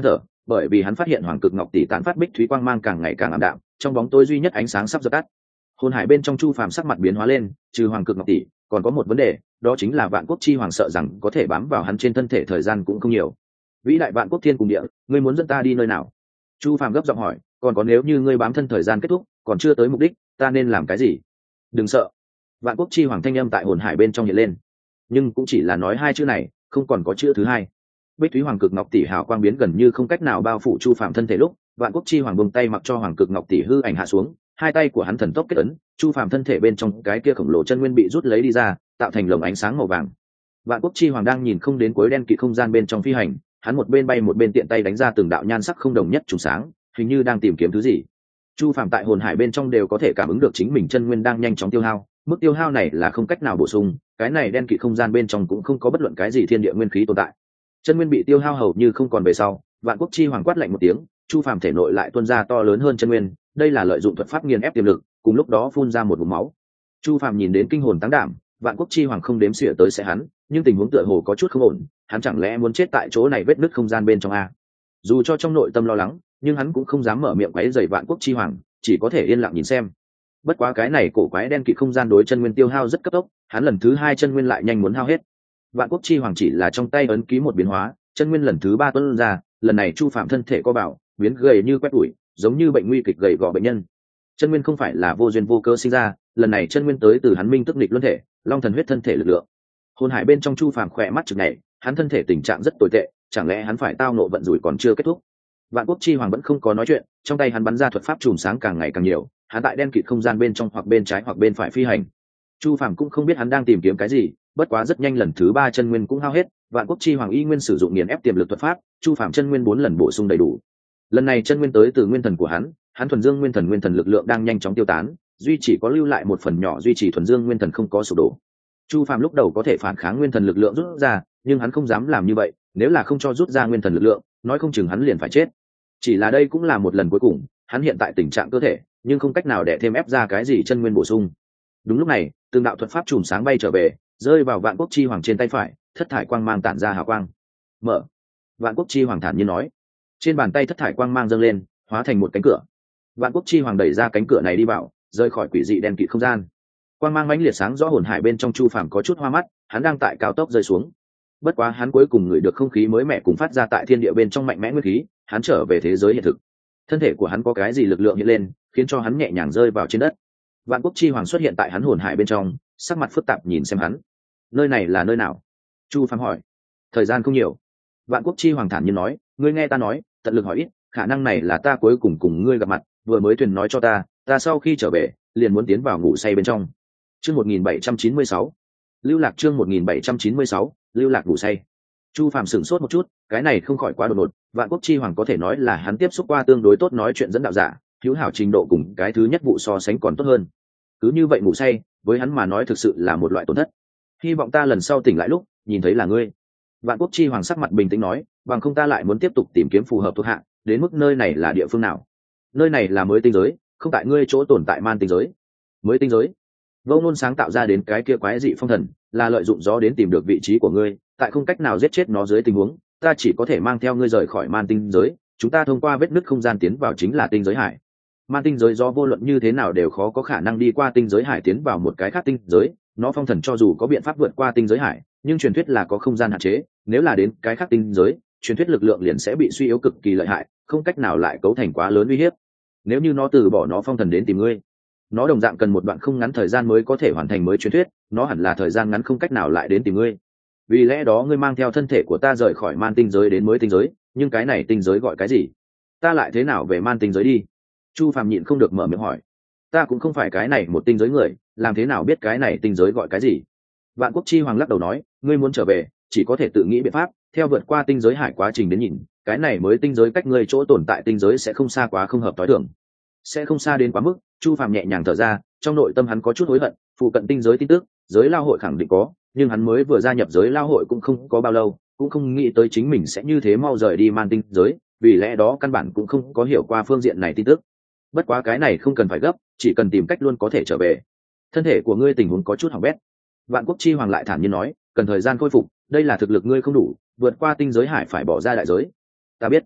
bởi vì hắn phát hiện hoàng cực ngọc tỷ tán phát bích thúy quang mang càng ngày càng ảm đạm, trong bóng tối duy nhất ánh sáng sắp dập tắt. Hồn hải bên trong Chu Phàm sắc mặt biến hóa lên, trừ hoàng cực ngọc tỷ còn có một vấn đề, đó chính là Vạn Quốc Chi Hoàng sợ rằng có thể bám vào hắn trên thân thể thời gian cũng không nhiều. Vĩ đại Vạn Quốc Thiên cùng địa, ngươi muốn dẫn ta đi nơi nào? Chu Phàm gấp giọng hỏi, còn có nếu như ngươi bám thân thời gian kết thúc còn chưa tới mục đích, ta nên làm cái gì? Đừng sợ. Vạn Quốc Chi Hoàng thanh âm tại hồn hải bên trong hiện lên, nhưng cũng chỉ là nói hai chữ này, không còn có chữ thứ hai. Bích thúy hoàng cực ngọc tỷ hào quang biến gần như không cách nào bao phủ Chu Phàm thân thể lúc, Vạn Quốc Chi Hoàng buông tay mặc cho hoàng cực ngọc tỷ hư ảnh hạ xuống, hai tay của hắn thần tốc kết ấn, Chu Phàm thân thể bên trong cái kia khổng lồ chân nguyên bị rút lấy đi ra, tạo thành lồng ánh sáng màu vàng. Vạn Quốc Chi Hoàng đang nhìn không đến cuối đen kịt không gian bên trong phi hành, hắn một bên bay một bên tiện tay đánh ra từng đạo nhan sắc không đồng nhất trùng sáng, hình như đang tìm kiếm thứ gì. Chu Phàm tại hồn hải bên trong đều có thể cảm ứng được chính mình chân nguyên đang nhanh chóng tiêu hao, mức tiêu hao này là không cách nào bổ sung, cái này đen kịt không gian bên trong cũng không có bất luận cái gì thiên địa nguyên khí tồn tại. Chân nguyên bị tiêu hao hầu như không còn về sau, Vạn Quốc Chi Hoàng quát lạnh một tiếng, Chu Phàm thể nội lại tuôn ra to lớn hơn chân nguyên, đây là lợi dụng thuật pháp nghiền ép tiềm lực, cùng lúc đó phun ra một ngụm máu. Chu Phàm nhìn đến kinh hồn táng đảm, Vạn Quốc Chi Hoàng không đếm xỉa tới sẽ hắn, nhưng tình huống tựa hồ có chút không ổn, hắn chẳng lẽ muốn chết tại chỗ này vết nứt không gian bên trong a? Dù cho trong nội tâm lo lắng, nhưng hắn cũng không dám mở miệng quấy rầy Vạn Quốc Chi Hoàng, chỉ có thể yên lặng nhìn xem. Bất quá cái này cổ quái đen kịt không gian đối chân nguyên tiêu hao rất cấp tốc, hắn lần thứ hai chân nguyên lại nhanh muốn hao hết. Vạn Quốc Chi Hoàng chỉ là trong tay ấn ký một biến hóa, chân nguyên lần thứ ba tuôn ra, lần này Chu Phàm thân thể co bảo, biến gầy như quét tủi, giống như bệnh nguy kịch gầy gò bệnh nhân. Chân nguyên không phải là vô duyên vô cớ sinh ra, lần này chân nguyên tới từ hắn minh tức nghịch luân thể, long thần huyết thân thể lực lượng. Hồn hải bên trong Chu Phàm khỏe mắt chực nhảy, hắn thân thể tình trạng rất tồi tệ, chẳng lẽ hắn phải tao nộ vận rủi còn chưa kết thúc? Vạn Quốc Chi Hoàng vẫn không có nói chuyện, trong tay hắn bắn ra thuật pháp chùm sáng càng ngày càng nhiều, hắn tại đen kịt không gian bên trong hoặc bên trái hoặc bên phải phi hành. Chu Phàm cũng không biết hắn đang tìm kiếm cái gì, bất quá rất nhanh lần thứ ba chân nguyên cũng hao hết, Vạn Quốc Chi Hoàng y nguyên sử dụng nghiền ép tiềm lực thuật pháp, Chu Phàm chân nguyên 4 lần bổ sung đầy đủ. Lần này chân nguyên tới từ nguyên thần của hắn thuần dương nguyên thần lực lượng đang nhanh chóng tiêu tán, duy chỉ có lưu lại một phần nhỏ duy trì thuần dương nguyên thần không có sụp đổ. Chu Phàm lúc đầu có thể phản kháng nguyên thần lực lượng rút ra, nhưng hắn không dám làm như vậy, nếu là không cho rút ra nguyên thần lực lượng, nói không chừng hắn liền phải chết. Chỉ là đây cũng là một lần cuối cùng, hắn hiện tại tình trạng cơ thể, nhưng không cách nào để thêm ép ra cái gì chân nguyên bổ sung. Đúng lúc này, từng đạo thuật pháp chùm sáng bay trở về, rơi vào Vạn Quốc Chi Hoàng trên tay phải, thất thải quang mang tản ra hào quang. Mở. Vạn Quốc Chi Hoàng thản nhiên nói. Trên bàn tay thất thải quang mang dâng lên, hóa thành một cánh cửa. Vạn Quốc Chi Hoàng đẩy ra cánh cửa này đi vào, rời khỏi quỷ dị đen kịt không gian. Quang mang mãnh liệt sáng rõ hồn hải bên trong Chu Phàm có chút hoa mắt, hắn đang tại cao tốc rơi xuống. Bất quá hắn cuối cùng ngửi được không khí mới mẻ cùng phát ra tại thiên địa bên trong mạnh mẽ nguyên khí, hắn trở về thế giới hiện thực. Thân thể của hắn có cái gì lực lượng hiện lên, khiến cho hắn nhẹ nhàng rơi vào trên đất. Vạn Quốc Chi Hoàng xuất hiện tại hắn hồn hải bên trong, sắc mặt phức tạp nhìn xem hắn. Nơi này là nơi nào? Chu Phàm hỏi. Thời gian không nhiều. Vạn Quốc Chi Hoàng thản nhiên nói, ngươi nghe ta nói, tận lực hỏi ít, khả năng này là ta cuối cùng cùng ngươi gặp mặt, vừa mới thuyền nói cho ta sau khi trở về liền muốn tiến vào ngủ say bên trong. Chương 1796. Lưu Lạc chương 1796, Lưu Lạc ngủ say. Chu Phàm sửng sốt một chút, cái này không khỏi quá đột ngột, Vạn Quốc Chi Hoàng có thể nói là hắn tiếp xúc qua tương đối tốt nói chuyện dẫn đạo giả, hữu hảo trình độ cùng cái thứ nhất vụ so sánh còn tốt hơn. Cứ như vậy ngủ say, với hắn mà nói thực sự là một loại tổn thất. Hy vọng ta lần sau tỉnh lại lúc nhìn thấy là ngươi. Vạn Quốc Chi Hoàng sắc mặt bình tĩnh nói, bằng không ta lại muốn tiếp tục tìm kiếm phù hợp thuộc hạ, đến mức nơi này là địa phương nào? Nơi này là mới tinh giới, không tại ngươi chỗ tồn tại man tinh giới. Mới tinh giới? Vô Ngôn sáng tạo ra đến cái kia quái dị phong thần, là lợi dụng gió đến tìm được vị trí của ngươi, tại không cách nào giết chết nó dưới tình huống, ta chỉ có thể mang theo ngươi rời khỏi man tinh giới, chúng ta thông qua vết nứt không gian tiến vào chính là tinh giới hải. Man tinh giới do vô luận như thế nào đều khó có khả năng đi qua tinh giới hải tiến vào một cái khác tinh giới, nó phong thần cho dù có biện pháp vượt qua tinh giới hải, nhưng truyền thuyết là có không gian hạn chế, nếu là đến cái khác tinh giới, truyền thuyết lực lượng liền sẽ bị suy yếu cực kỳ lợi hại, không cách nào lại cấu thành quá lớn uy hiếp. Nếu như nó từ bỏ nó phong thần đến tìm ngươi, nó đồng dạng cần một đoạn không ngắn thời gian mới có thể hoàn thành mới truyền thuyết, nó hẳn là thời gian ngắn không cách nào lại đến tìm ngươi. Vì lẽ đó ngươi mang theo thân thể của ta rời khỏi man tinh giới đến mới tinh giới, nhưng cái này tinh giới gọi cái gì? Ta lại thế nào về man tinh giới đi? Chu Phàm nhịn không được mở miệng hỏi. Ta cũng không phải cái này một tinh giới người, làm thế nào biết cái này tinh giới gọi cái gì? Vạn Quốc Chi Hoàng lắc đầu nói, ngươi muốn trở về, chỉ có thể tự nghĩ biện pháp, theo vượt qua tinh giới hải quá trình đến nhìn, cái này mới tinh giới cách ngươi chỗ tồn tại tinh giới sẽ không xa quá không hợp tối thường. Sẽ không xa đến quá mức. Chu Phàm nhẹ nhàng thở ra, trong nội tâm hắn có chút hối hận, phụ cận tinh giới tin tức, giới lao hội khẳng định có, nhưng hắn mới vừa gia nhập giới lao hội cũng không có bao lâu, cũng không nghĩ tới chính mình sẽ như thế mau rời đi man tinh giới, vì lẽ đó căn bản cũng không có hiểu qua phương diện này tin tức. Bất quá cái này không cần phải gấp, chỉ cần tìm cách luôn có thể trở về. Thân thể của ngươi tình huống có chút hỏng bét. Vạn Quốc Chi Hoàng lại thản nhiên nói, cần thời gian khôi phục, đây là thực lực ngươi không đủ, vượt qua tinh giới hải phải bỏ ra đại giới. Ta biết.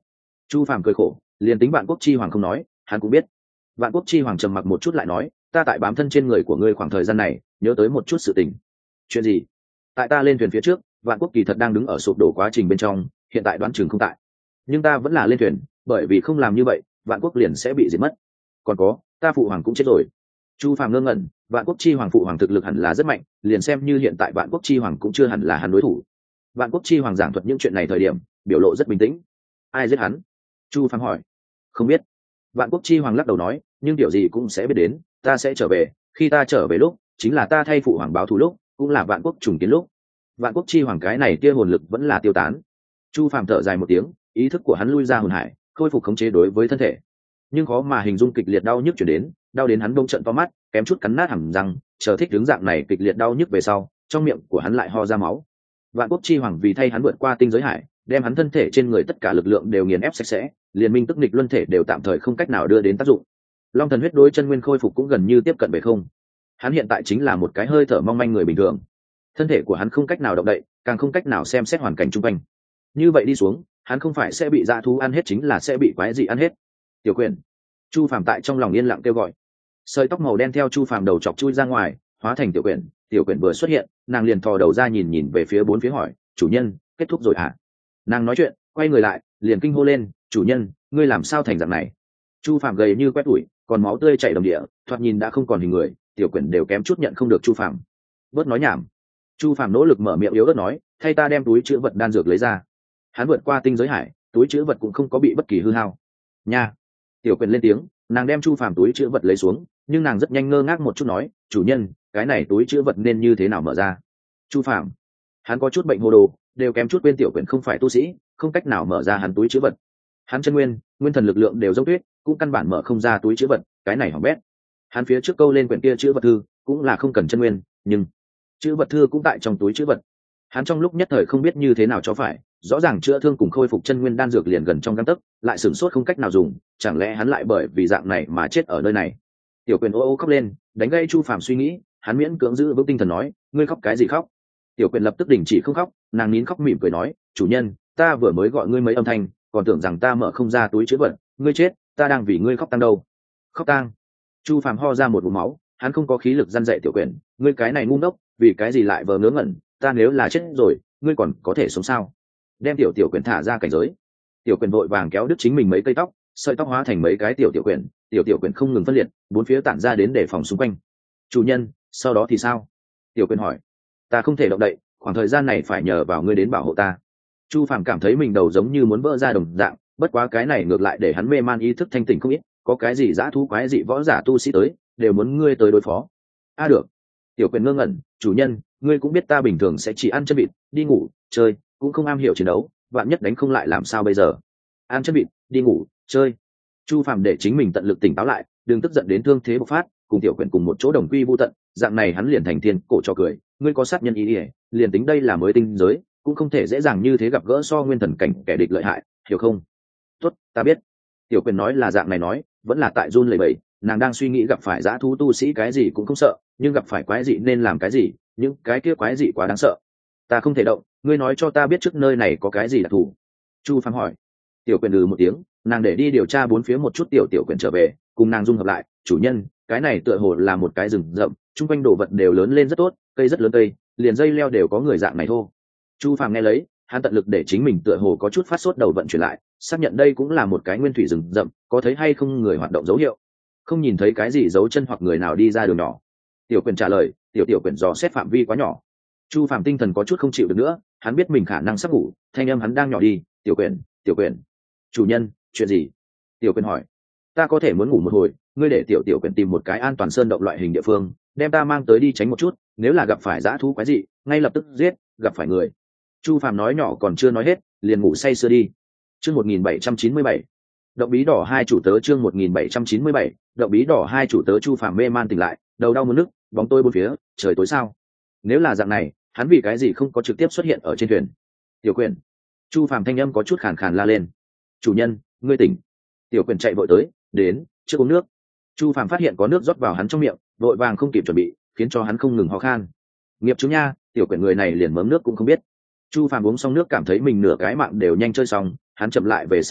Chu Phàm cười khổ, liền tính Vạn Quốc Chi Hoàng không nói, hắn cũng biết. Vạn Quốc Chi Hoàng trầm mặc một chút lại nói, ta tại bám thân trên người của ngươi khoảng thời gian này, nhớ tới một chút sự tình. Chuyện gì? Tại ta lên thuyền phía trước, Vạn Quốc kỳ thật đang đứng ở sụp đổ quá trình bên trong, hiện tại đoán chừng không tại. Nhưng ta vẫn là lên thuyền, bởi vì không làm như vậy, Vạn Quốc liền sẽ bị diệt mất. Còn có, ta phụ hoàng cũng chết rồi. Chu Phàm ngơ ngẩn, Vạn Quốc Chi Hoàng phụ hoàng thực lực hẳn là rất mạnh, liền xem như hiện tại Vạn Quốc Chi Hoàng cũng chưa hẳn là hắn đối thủ. Vạn Quốc Chi Hoàng giảng thuật những chuyện này thời điểm, biểu lộ rất bình tĩnh. Ai giết hắn? Chu Phàm hỏi. Không biết. Vạn Quốc Chi Hoàng lắc đầu nói, nhưng điều gì cũng sẽ biết đến, ta sẽ trở về, khi ta trở về lúc, chính là ta thay phụ hoàng báo thù lúc, cũng là Vạn Quốc trùng kiến lúc. Vạn Quốc Chi Hoàng cái này tia hồn lực vẫn là tiêu tán. Chu Phàm thở dài một tiếng, ý thức của hắn lui ra hồn hải, khôi phục khống chế đối với thân thể. Nhưng khó mà hình dung kịch liệt đau nhức chuyển đến, đau đến hắn đông trận to mắt, kém chút cắn nát hàm răng, chờ thích đứng dạng này kịch liệt đau nhức về sau, trong miệng của hắn lại ho ra máu. Vạn Quốc Chi Hoàng vì thay hắn vượt qua tinh giới hải, đem hắn thân thể trên người tất cả lực lượng đều nghiền ép sạch sẽ, liên minh tức nghịch luân thể đều tạm thời không cách nào đưa đến tác dụng. Long thần huyết đối chân nguyên khôi phục cũng gần như tiếp cận về không. Hắn hiện tại chính là một cái hơi thở mong manh người bình thường. Thân thể của hắn không cách nào động đậy, càng không cách nào xem xét hoàn cảnh xung quanh. Như vậy đi xuống, hắn không phải sẽ bị dã thú ăn hết chính là sẽ bị quái dị ăn hết. Tiểu Quyền. Chu Phàm tại trong lòng yên lặng kêu gọi. Sợi tóc màu đen theo Chu Phàm đầu chọc chui ra ngoài, hóa thành Tiểu Quyền. Tiểu Quyền vừa xuất hiện, nàng liền thò đầu ra nhìn nhìn về phía bốn phía hỏi, chủ nhân, kết thúc rồi à? Nàng nói chuyện, quay người lại, liền kinh hô lên, chủ nhân, ngươi làm sao thành dạng này? Chu Phàm gầy như quét tủi, còn máu tươi chảy đầm địa, thoạt nhìn đã không còn hình người, Tiểu Quyền đều kém chút nhận không được Chu Phàm. Bớt nói nhảm. Chu Phàm nỗ lực mở miệng yếu ớt nói, thay ta đem túi chứa vật đan dược lấy ra. Hắn vượt qua tinh giới hải, túi chứa vật cũng không có bị bất kỳ hư hao. Nha. Tiểu Quyền lên tiếng, nàng đem Chu Phàm túi chứa vật lấy xuống, nhưng nàng rất nhanh ngơ ngác một chút nói, chủ nhân, cái này túi chứa vật nên như thế nào mở ra? Chu Phàm, hắn có chút bệnh hồ đồ, đều kém chút quên Tiểu Quyền không phải tu sĩ, không cách nào mở ra hắn túi chứa vật. Hắn chân nguyên, nguyên thần lực lượng đều giống tuyết, cũng căn bản mở không ra túi chứa vật, cái này hỏng bét. Hắn phía trước câu lên quyển kia chứa vật thư, cũng là không cần chân nguyên, nhưng chữ vật thư cũng tại trong túi chữ vật. Hắn trong lúc nhất thời không biết như thế nào cho phải, rõ ràng chữa thương cùng khôi phục chân nguyên đan dược liền gần trong gang tấc, lại sửng sốt không cách nào dùng, chẳng lẽ hắn lại bởi vì dạng này mà chết ở nơi này? Tiểu Quyền ô ô khóc lên, đánh gây Chu Phàm suy nghĩ, hắn miễn cưỡng giữ vững tinh thần nói, ngươi khóc cái gì khóc? Tiểu Quyền lập tức đình chỉ không khóc, nàng nín khóc mỉm cười nói, chủ nhân, ta vừa mới gọi ngươi mấy âm thanh, còn tưởng rằng ta mở không ra túi chữ vật, ngươi chết, ta đang vì ngươi khóc tang đâu. Khóc tang? Chu Phàm ho ra một ngụm máu, hắn không có khí lực răn dạy Tiểu Quyền, ngươi cái này ngu ngốc, vì cái gì lại vờ ngớ ngẩn, ta nếu là chết rồi, ngươi còn có thể sống sao? Đem Tiểu Quyền thả ra cảnh giới. Tiểu Quyền vội vàng kéo đứt chính mình mấy cây tóc, sợi tóc hóa thành mấy cái tiểu Quyền, tiểu Quyền không ngừng phân liệt, bốn phía tản ra đến để phòng xung quanh. Chủ nhân, sau đó thì sao? Tiểu Quyền hỏi. Ta không thể động đậy, khoảng thời gian này phải nhờ vào ngươi đến bảo hộ ta. Chu Phàm cảm thấy mình đầu giống như muốn vỡ ra đồng dạng, bất quá cái này ngược lại để hắn mê man ý thức thanh tỉnh không ít, có cái gì dã thú quái dị võ giả tu sĩ tới, đều muốn ngươi tới đối phó. A được. Tiểu Quyền ngơ ngẩn, chủ nhân, ngươi cũng biết ta bình thường sẽ chỉ ăn chân vịt, đi ngủ, chơi, cũng không am hiểu chiến đấu, vạn nhất đánh không lại làm sao bây giờ? Ăn chân vịt, đi ngủ, chơi. Chu Phàm để chính mình tận lực tỉnh táo lại, đừng tức giận đến thương thế bộc phát, cùng Tiểu Quyền cùng một chỗ đồng quy vu tận, dạng này hắn liền thành thiên cổ cho cười, ngươi có sát nhân ý ỉa, liền tính đây là mới tinh giới, cũng không thể dễ dàng như thế gặp gỡ so nguyên thần cảnh kẻ địch lợi hại, hiểu không? Tốt, ta biết. Tiểu Quyền nói là dạng này nói, vẫn là tại run lẩy bẩy, nàng đang suy nghĩ gặp phải dã thú tu sĩ cái gì cũng không sợ, nhưng gặp phải quái dị nên làm cái gì, những cái kia quái dị quá đáng sợ. Ta không thể động, ngươi nói cho ta biết trước nơi này có cái gì đặc thù. Chu Phàm hỏi. Tiểu Quyền một tiếng, nàng để đi điều tra bốn phía một chút, Tiểu Quyền trở về, cùng nàng dung hợp lại, chủ nhân, cái này tựa hồ là một cái rừng rậm, chung quanh đồ vật đều lớn lên rất tốt, cây rất lớn cây, liền dây leo đều có người dạng này thôi. Chu Phàm nghe lấy, hắn tận lực để chính mình tựa hồ có chút phát sốt đầu vận chuyển lại, xác nhận đây cũng là một cái nguyên thủy rừng rậm, có thấy hay không người hoạt động dấu hiệu. Không nhìn thấy cái gì dấu chân hoặc người nào đi ra đường nhỏ. Tiểu Quyền trả lời, tiểu Quyền dò xét phạm vi quá nhỏ. Chu Phàm tinh thần có chút không chịu được nữa, hắn biết mình khả năng sắp ngủ, thanh âm hắn đang nhỏ đi, tiểu Quyền, chủ nhân, chuyện gì? Tiểu Quyền hỏi. Ta có thể muốn ngủ một hồi, ngươi để tiểu Quyền tìm một cái an toàn sơn động loại hình địa phương, đem ta mang tới đi tránh một chút, nếu là gặp phải dã thú quái dị, ngay lập tức giết, gặp phải người. Chu Phàm nói nhỏ còn chưa nói hết, liền ngủ say sưa đi. Chương 1797. Động bí đỏ hai chủ tớ, chương 1797, động bí đỏ hai chủ tớ. Chu Phàm mê man tỉnh lại, đầu đau muốn nức, bóng tối bốn phía, trời tối sao? Nếu là dạng này, hắn vì cái gì không có trực tiếp xuất hiện ở trên thuyền? Tiểu Quyền. Chu Phàm thanh âm có chút khàn khàn la lên. Chủ nhân, ngươi tỉnh. Tiểu Quyền chạy vội tới, đến, chưa uống nước. Chu Phàm phát hiện có nước rót vào hắn trong miệng, vội vàng không kịp chuẩn bị, khiến cho hắn không ngừng ho khan. Nghiệp chứng nha, Tiểu Quyền người này liền mớm nước cũng không biết. Chu Phàm uống xong nước cảm thấy mình nửa cái mạng đều nhanh chơi xong, hắn chậm lại về sau hỏi,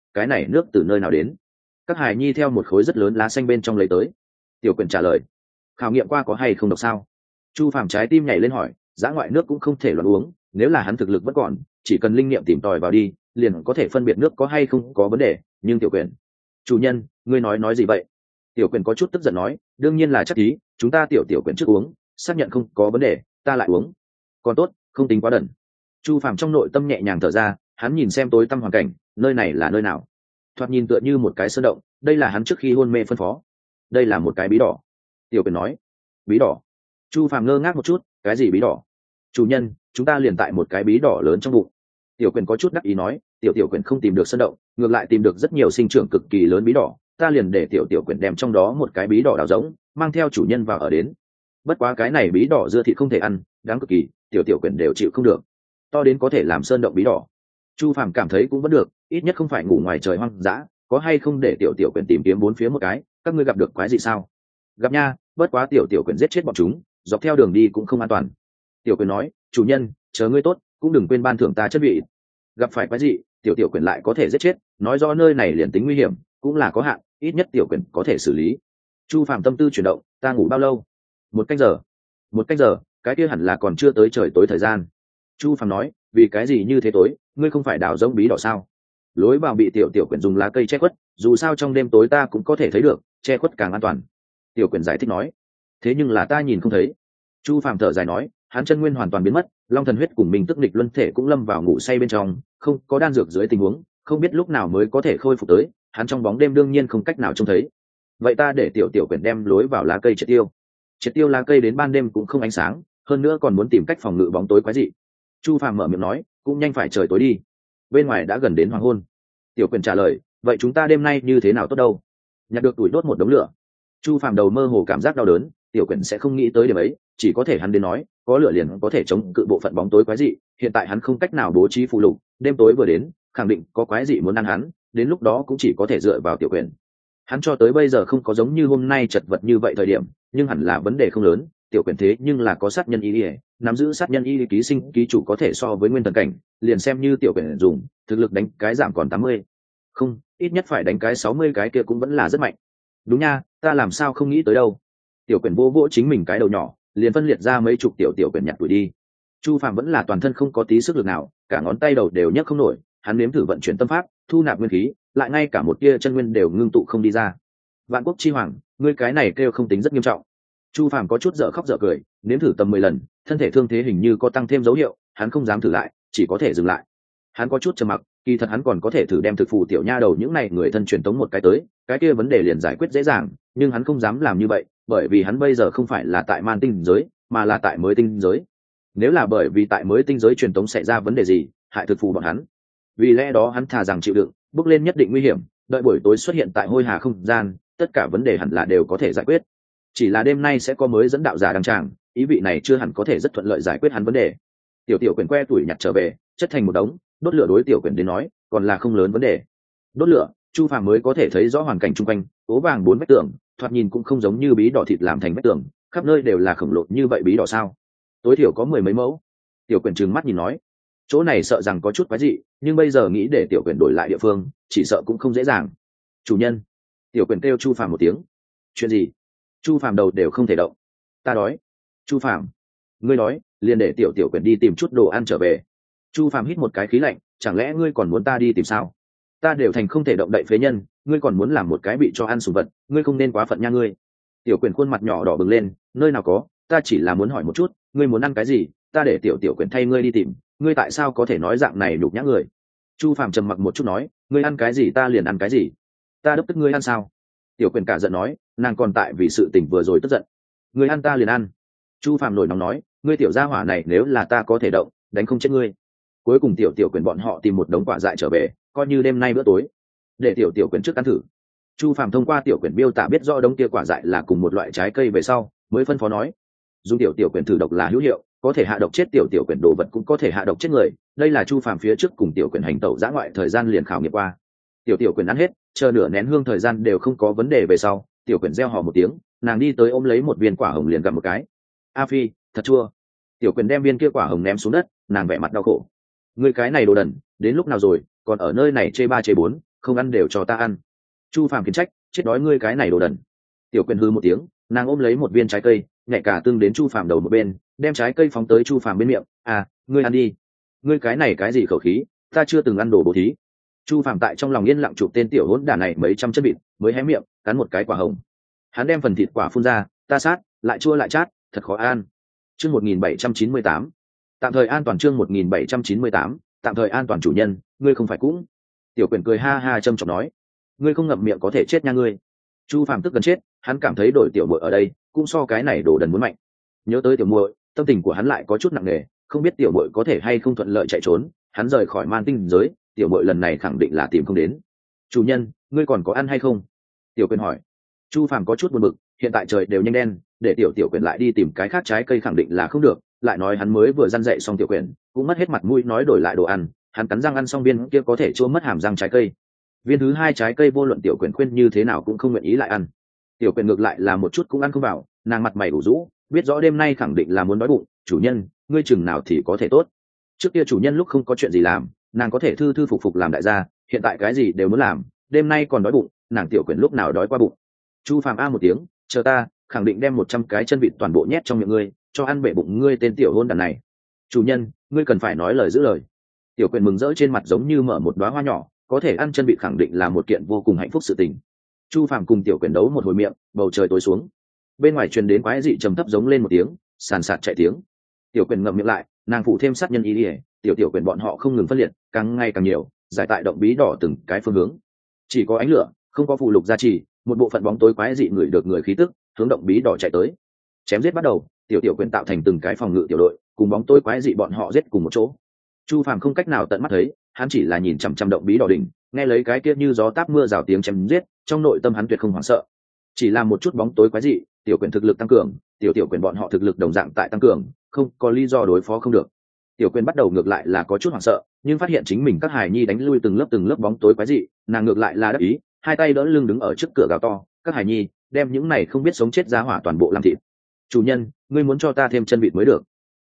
cái này nước từ nơi nào đến? Các hài nhi theo một khối rất lớn lá xanh bên trong lấy tới. Tiểu quyển trả lời, khảo nghiệm qua có hay không độc sao? Chu Phàm trái tim nhảy lên hỏi, dã ngoại nước cũng không thể loạn uống, nếu là hắn thực lực vẫn còn, chỉ cần linh nghiệm tìm tòi vào đi, liền có thể phân biệt nước có hay không có vấn đề. Nhưng tiểu quyển, chủ nhân, ngươi nói gì vậy? Tiểu quyển có chút tức giận nói, đương nhiên là chắc ý, chúng ta tiểu quyển trước uống, xác nhận không có vấn đề, ta lại uống. Còn tốt, không tính quá đần. Chu Phàm trong nội tâm nhẹ nhàng thở ra, hắn nhìn xem tối tăm hoàn cảnh, nơi này là nơi nào? Thoạt nhìn tựa như một cái sơn động, đây là hắn trước khi hôn mê phân phó. Đây là một cái bí đỏ. Tiểu quyển nói. Bí đỏ? Chu Phàm ngơ ngác một chút, cái gì bí đỏ? Chủ nhân, chúng ta liền tại một cái bí đỏ lớn trong bụng. Tiểu quyển có chút đắc ý nói, tiểu quyển không tìm được sơn động, ngược lại tìm được rất nhiều sinh trưởng cực kỳ lớn bí đỏ, ta liền để tiểu quyển đem trong đó một cái bí đỏ đào rỗng, mang theo chủ nhân vào ở đến. Bất quá cái này bí đỏ dưa thịt không thể ăn, đáng cực kỳ, tiểu quyển đều chịu không được. To đến có thể làm sơn động bí đỏ. Chu Phàm cảm thấy cũng vẫn được, ít nhất không phải ngủ ngoài trời hoang dã, có hay không để tiểu quyển tìm kiếm bốn phía một cái, các ngươi gặp được quái gì sao? Gặp nha, bất quá tiểu quyển giết chết bọn chúng, dọc theo đường đi cũng không an toàn. Tiểu quyển nói, chủ nhân, chờ ngươi tốt, cũng đừng quên ban thưởng ta chất vị. Gặp phải quái gì, tiểu quyển lại có thể giết chết, nói rõ nơi này liền tính nguy hiểm, cũng là có hạn, ít nhất tiểu quyển có thể xử lý. Chu Phàm tâm tư chuyển động, ta ngủ bao lâu? Một canh giờ. Một canh giờ, cái kia hẳn là còn chưa tới trời tối thời gian. Chu Phàm nói, vì cái gì như thế tối, ngươi không phải đào rỗng bí đỏ sao? Lối vào bị tiểu quyển dùng lá cây che khuất, dù sao trong đêm tối ta cũng có thể thấy được, che khuất càng an toàn. Tiểu quyển giải thích nói, thế nhưng là ta nhìn không thấy. Chu Phàm thở dài nói, hắn chân nguyên hoàn toàn biến mất, long thần huyết cùng mình tức địch luân thể cũng lâm vào ngủ say bên trong, không có đan dược dưới tình huống, không biết lúc nào mới có thể khôi phục tới, hắn trong bóng đêm đương nhiên không cách nào trông thấy. Vậy ta để tiểu quyển đem lối vào lá cây triệt tiêu. Triệt tiêu lá cây đến ban đêm cũng không ánh sáng, hơn nữa còn muốn tìm cách phòng ngự bóng tối quái dị. Chu Phàm mở miệng nói, cũng nhanh phải trời tối đi, bên ngoài đã gần đến hoàng hôn. Tiểu quyển trả lời, vậy chúng ta đêm nay như thế nào tốt đâu? Nhặt được tuổi đốt một đống lửa. Chu Phàm đầu mơ hồ cảm giác đau đớn, tiểu quyển sẽ không nghĩ tới điểm ấy, chỉ có thể hắn đến nói, có lửa liền có thể chống cự bộ phận bóng tối quái dị, hiện tại hắn không cách nào bố trí phù lục, đêm tối vừa đến, khẳng định có quái dị muốn ăn hắn, đến lúc đó cũng chỉ có thể dựa vào tiểu quyển. Hắn cho tới bây giờ không có giống như hôm nay chật vật như vậy thời điểm, nhưng hẳn là vấn đề không lớn, tiểu quyển thế nhưng là có sát nhân y, nắm giữ sát nhân y ký sinh ký chủ có thể so với nguyên thần cảnh, liền xem như tiểu quyển dùng, thực lực đánh cái giảm còn 80. Không, ít nhất phải đánh cái 60 cái kia cũng vẫn là rất mạnh. Đúng nha, ta làm sao không nghĩ tới đâu. Tiểu quyển vô vỗ chính mình cái đầu nhỏ, liền phân liệt ra mấy chục tiểu quyển nhặt tuổi đi. Chu Phàm vẫn là toàn thân không có tí sức lực nào, cả ngón tay đầu đều nhấc không nổi, hắn nếm thử vận chuyển tâm pháp, thu nạp nguyên khí, lại ngay cả một tia chân nguyên đều ngưng tụ không đi ra. Vạn Quốc chi hoàng, ngươi cái này kêu không tính rất nghiêm trọng. Chu Phàm có chút dở khóc dở cười, nếm thử tầm 10 lần, thân thể thương thế hình như có tăng thêm dấu hiệu, hắn không dám thử lại, chỉ có thể dừng lại. Hắn có chút trầm mặc, kỳ thật hắn còn có thể thử đem thực phù tiểu nha đầu những này người thân truyền tống một cái tới, cái kia vấn đề liền giải quyết dễ dàng, nhưng hắn không dám làm như vậy, bởi vì hắn bây giờ không phải là tại man tinh giới, mà là tại mới tinh giới. Nếu là bởi vì tại mới tinh giới truyền tống xảy ra vấn đề gì, hại thực phù bọn hắn, vì lẽ đó hắn thà rằng chịu đựng, bước lên nhất định nguy hiểm, đợi buổi tối xuất hiện tại hôi hà không gian, tất cả vấn đề hẳn là đều có thể giải quyết. Chỉ là đêm nay sẽ có mới dẫn đạo giả đăng tràng, ý vị này chưa hẳn có thể rất thuận lợi giải quyết hắn vấn đề. Tiểu quyển que tuổi nhặt trở về, chất thành một đống, đốt lửa đối tiểu quyển đến nói, còn là không lớn vấn đề. Đốt lửa, Chu Phàm mới có thể thấy rõ hoàn cảnh xung quanh, ố vàng 4 vách tường, thoạt nhìn cũng không giống như bí đỏ thịt làm thành vách tường, khắp nơi đều là khổng lồ như vậy bí đỏ sao? Tối thiểu có 10 mấy mẫu. Tiểu quyển trừng mắt nhìn nói, chỗ này sợ rằng có chút quái dị, nhưng bây giờ nghĩ để tiểu quyển đổi lại địa phương, chỉ sợ cũng không dễ dàng. Chủ nhân. Tiểu quyển kêu Chu Phàm một tiếng. Chuyện gì? Chu Phàm đầu đều không thể động. Ta đói. Chu Phàm, ngươi đói, liền để tiểu quyển đi tìm chút đồ ăn trở về. Chu Phàm hít một cái khí lạnh, chẳng lẽ ngươi còn muốn ta đi tìm sao? Ta đều thành không thể động đậy phế nhân, ngươi còn muốn làm một cái bị cho ăn sủng vật, ngươi không nên quá phận nha ngươi. Tiểu quyển khuôn mặt nhỏ đỏ bừng lên, nơi nào có, ta chỉ là muốn hỏi một chút, ngươi muốn ăn cái gì, ta để tiểu quyển thay ngươi đi tìm, ngươi tại sao có thể nói dạng này nhục nhã người? Chu Phàm trầm mặc một chút nói, ngươi ăn cái gì ta liền ăn cái gì, ta đốc tức ngươi ăn sao? Tiểu quyển cả giận nói, nàng còn tại vì sự tình vừa rồi tức giận. Ngươi ăn ta liền ăn. Chu Phàm nổi nóng nói, ngươi tiểu gia hỏa này nếu là ta có thể động, đánh không chết ngươi. Cuối cùng tiểu quyển bọn họ tìm một đống quả dại trở về, coi như đêm nay bữa tối, để tiểu quyển trước ăn thử. Chu Phàm thông qua tiểu quyển miêu tả biết rõ đống kia quả dại là cùng một loại trái cây về sau, mới phân phó nói, dùng tiểu quyển thử độc là hữu hiệu, có thể hạ độc chết tiểu quyển đồ vật cũng có thể hạ độc chết người, đây là Chu Phàm phía trước cùng tiểu quyển hành tẩu dã ngoại thời gian liền khảo nghiệm qua. Tiểu quyển ăn hết, chờ nửa nén hương thời gian đều không có vấn đề về sau, tiểu quyển reo hò một tiếng, nàng đi tới ôm lấy một viên quả hồng liền gặm một cái. A Phi, thật chua. Tiểu quyển đem viên kia quả hồng ném xuống đất, nàng vẻ mặt đau khổ. Ngươi cái này đồ đần, đến lúc nào rồi, còn ở nơi này chê ba chê bốn, không ăn đều cho ta ăn. Chu Phàm khiển trách, chết đói ngươi cái này đồ đần. Tiểu Quyền hư một tiếng, nàng ôm lấy một viên trái cây, nhảy cả tương đến Chu Phàm đầu một bên, đem trái cây phóng tới Chu Phàm bên miệng. À, ngươi ăn đi. Ngươi cái này cái gì khẩu khí, ta chưa từng ăn đồ bố thí. Chu Phàm tại trong lòng yên lặng chụp tên tiểu hỗn đản này mấy trăm chân vịt, mới hé miệng cắn một cái quả hồng. Hắn đem phần thịt quả phun ra, ta sát, lại chua lại chát, thật khó ăn. Chương 1798. Tạm thời an toàn. Chương 1798. Tạm thời an toàn. Chủ nhân, ngươi không phải cũng. Tiểu Quyền cười ha ha châm chọc nói, ngươi không ngậm miệng có thể chết nha ngươi. Chu Phàm tức gần chết, hắn cảm thấy đổi tiểu muội ở đây cũng so cái này đồ đần muốn mạnh. Nhớ tới tiểu muội, tâm tình của hắn lại có chút nặng nề, không biết tiểu muội có thể hay không thuận lợi chạy trốn. Hắn rời khỏi Man Tinh giới, tiểu muội lần này khẳng định là tìm không đến. Chủ nhân, ngươi còn có ăn hay không? Tiểu Quyền hỏi. Chu Phàm có chút buồn bực, hiện tại trời đều nhanh đen, để tiểu Quyền lại đi tìm cái khác trái cây khẳng định là không được, lại nói hắn mới vừa răn dậy xong tiểu Quyền cũng mất hết mặt mũi nói đổi lại đồ ăn. Hắn cắn răng ăn xong viên kia có thể chua mất hàm răng trái cây. Viên thứ hai trái cây vô luận tiểu Quyền khuyên như thế nào cũng không nguyện ý lại ăn. Tiểu Quyền ngược lại là một chút cũng ăn không vào, nàng mặt mày ủ rũ, biết rõ đêm nay khẳng định là muốn đói bụng. Chủ nhân, ngươi chừng nào thì có thể tốt. Trước kia chủ nhân lúc không có chuyện gì làm, nàng có thể thư thư phục phục làm đại gia, hiện tại cái gì đều muốn làm, đêm nay còn đói bụng, nàng tiểu Quyền lúc nào đói qua bụng. Chu Phàm a một tiếng, chờ ta, khẳng định đem 100 cái chân vịt toàn bộ nhét trong miệng ngươi, cho ăn bể bụng ngươi tên tiểu hôn đàn này. Chủ nhân, ngươi cần phải nói lời giữ lời. Tiểu Quyền mừng rỡ trên mặt giống như mở một đóa hoa nhỏ, có thể ăn chân vịt khẳng định là một kiện vô cùng hạnh phúc sự tình. Chu Phàm cùng tiểu Quyền đấu một hồi miệng, bầu trời tối xuống. Bên ngoài truyền đến quái dị trầm thấp giống lên một tiếng, sàn sạt chạy tiếng. Tiểu Quyền ngậm miệng lại, nàng phụ thêm sát nhân ý đi, tiểu Quyền bọn họ không ngừng phân liệt, càng ngày càng nhiều, giải tại động bí đỏ từng cái phương hướng. Chỉ có ánh lửa, không có phù lục gia trì, một bộ phận bóng tối quái dị người được người khí tức, hướng động bí đỏ chạy tới. Chém giết bắt đầu, tiểu Quyền tạo thành từng cái phòng ngự tiểu đội, cùng bóng tối quái dị bọn họ giết cùng một chỗ. Chu Phàm không cách nào tận mắt thấy, hắn chỉ là nhìn chằm chằm động bí đỏ đỉnh, nghe lấy cái kia như gió táp mưa rào tiếng chém giết, trong nội tâm hắn tuyệt không hoảng sợ. Chỉ là một chút bóng tối quái dị, tiểu Quyền thực lực tăng cường, tiểu Quyền bọn họ thực lực đồng dạng tại tăng cường, không có lý do đối phó không được. Tiểu Quyền bắt đầu ngược lại là có chút hoảng sợ, nhưng phát hiện chính mình các hài nhi đánh lui từng lớp bóng tối quái dị, nàng ngược lại là đắc ý, hai tay đỡ lưng đứng ở trước cửa gào to, các hài nhi, đem những này không biết sống chết giá hỏa toàn bộ làm thịt. Chủ nhân, ngươi muốn cho ta thêm chân vịt mới được.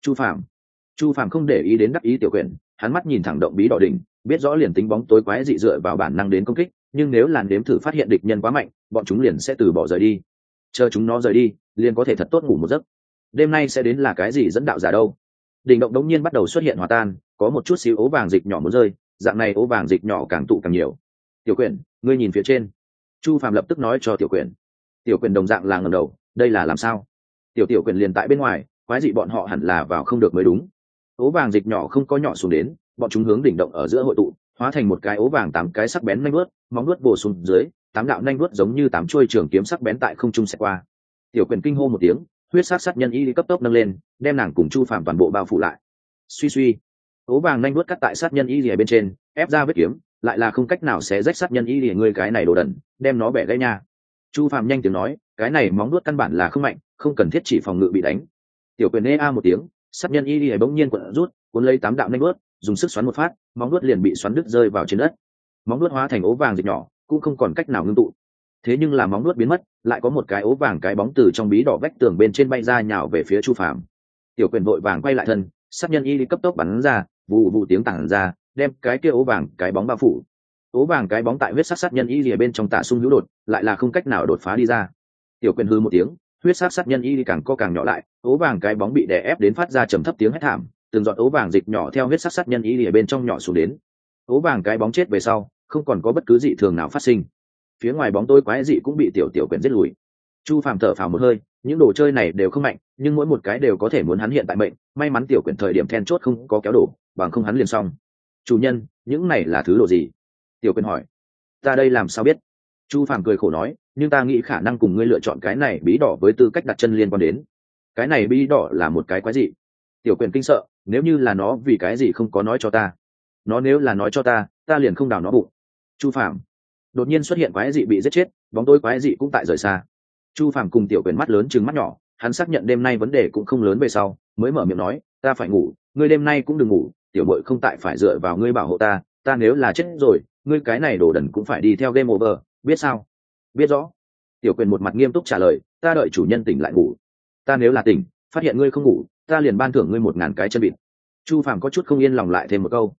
Chu Phàm không để ý đến đắc ý tiểu Quyền, hắn mắt nhìn thẳng động bí đỏ đỉnh, biết rõ liền tính bóng tối quái dị dựa vào bản năng đến công kích, nhưng nếu làn đếm thử phát hiện địch nhân quá mạnh, bọn chúng liền sẽ từ bỏ rời đi. Chờ chúng nó rời đi, liền có thể thật tốt ngủ một giấc. Đêm nay sẽ đến là cái gì dẫn đạo giả đâu? Đỉnh động đống nhiên bắt đầu xuất hiện hòa tan, có một chút xíu ố vàng dịch nhỏ muốn rơi, dạng này ố vàng dịch nhỏ càng tụ càng nhiều. Tiểu Quyền, ngươi nhìn phía trên. Chu Phàm lập tức nói cho tiểu Quyền. Tiểu Quyền đồng dạng là ngẩng đầu, đây là làm sao? Tiểu Quyền liền tại bên ngoài, quái dị bọn họ hẳn là vào không được mới đúng. Ố vàng dịch nhỏ không có nhỏ xuống đến, bọn chúng hướng đỉnh động ở giữa hội tụ, hóa thành một cái ố vàng 8 cái sắc bén nanh vuốt, móng vuốt bổ xuống dưới, 8 đạo nanh vuốt giống như 8 chuôi trường kiếm sắc bén tại không trung xẹt qua. Tiểu Quyền kinh hô một tiếng, huyết sát sát nhân y cấp tốc nâng lên, đem nàng cùng Chu Phàm toàn bộ bao phủ lại. Suy suy, ố vàng nanh vuốt cắt tại sát nhân y lìa bên trên, ép ra vết kiếm, lại là không cách nào xé rách sát nhân y lìa, ngươi cái này đồ đần, đem nó bẻ gãy nha. Chu Phàm nhanh tiếng nói, cái này móng vuốt căn bản là không mạnh, không cần thiết chỉ phòng ngự bị đánh. Tiểu Quyền a một tiếng, sát nhân y lìa bỗng nhiên quật rút, cuốn lấy 8 đạo nanh vuốt, dùng sức xoắn một phát, móng vuốt liền bị xoắn đứt rơi vào trên đất. Móng vuốt hóa thành ố vàng dịch nhỏ, cũng không còn cách nào ngưng tụ. Thế nhưng là móng vuốt biến mất, lại có một cái ố vàng cái bóng từ trong bí đỏ vách tường bên trên bay ra nhào về phía Chu Phàm. Tiểu Quyền vội vàng quay lại thân, sát nhân y cấp tốc bắn ra, vù vù tiếng tản ra, đem cái kia ố vàng cái bóng bao phủ. Ố vàng cái bóng tại huyết sát sát nhân y lìa bên trong tạ sung hữu đột, lại là không cách nào đột phá đi ra. Tiểu Quyền hư một tiếng, huyết sát sát nhân y càng co càng nhỏ lại, ố vàng cái bóng bị đè ép đến phát ra trầm thấp tiếng hét thảm, từng giọt ố vàng dịch nhỏ theo huyết sát sát nhân y lìa bên trong nhỏ xuống đến. Ố vàng cái bóng chết về sau, không còn có bất cứ dị thường nào phát sinh. Phía ngoài bóng tối quái dị cũng bị tiểu Quyền giết lùi. Chu Phàm thở phào một hơi, những đồ chơi này đều không mạnh, nhưng mỗi một cái đều có thể muốn hắn hiện tại mệnh, may mắn tiểu Quyền thời điểm then chốt không có kéo đổ, bằng không hắn liền xong. Chủ nhân, những này là thứ đồ gì? Tiểu Quyền hỏi. Ta đây làm sao biết? Chu Phàm cười khổ nói, nhưng ta nghĩ khả năng cùng ngươi lựa chọn cái này bí đỏ với tư cách đặt chân liên quan đến. Cái này bí đỏ là một cái quái gì? Tiểu Quyền kinh sợ, nếu như là nó vì cái gì không có nói cho ta? Nó nếu là nói cho ta, ta liền không đào nó bụng. Chu Phàm. Đột nhiên xuất hiện quái dị bị giết chết, bóng tối quái dị cũng tại rời xa. Chu Phàm cùng tiểu Quyền mắt lớn trừng mắt nhỏ, hắn xác nhận đêm nay vấn đề cũng không lớn về sau, mới mở miệng nói, ta phải ngủ, ngươi đêm nay cũng đừng ngủ, tiểu bội không tại phải dựa vào ngươi bảo hộ ta, ta nếu là chết rồi, ngươi cái này đồ đần cũng phải đi theo game over, biết sao? Biết rõ. Tiểu Quyền một mặt nghiêm túc trả lời, ta đợi chủ nhân tỉnh lại ngủ. Ta nếu là tỉnh, phát hiện ngươi không ngủ, ta liền ban thưởng ngươi 1000 cái chân vịt. Chu Phàm có chút không yên lòng lại thêm một câu.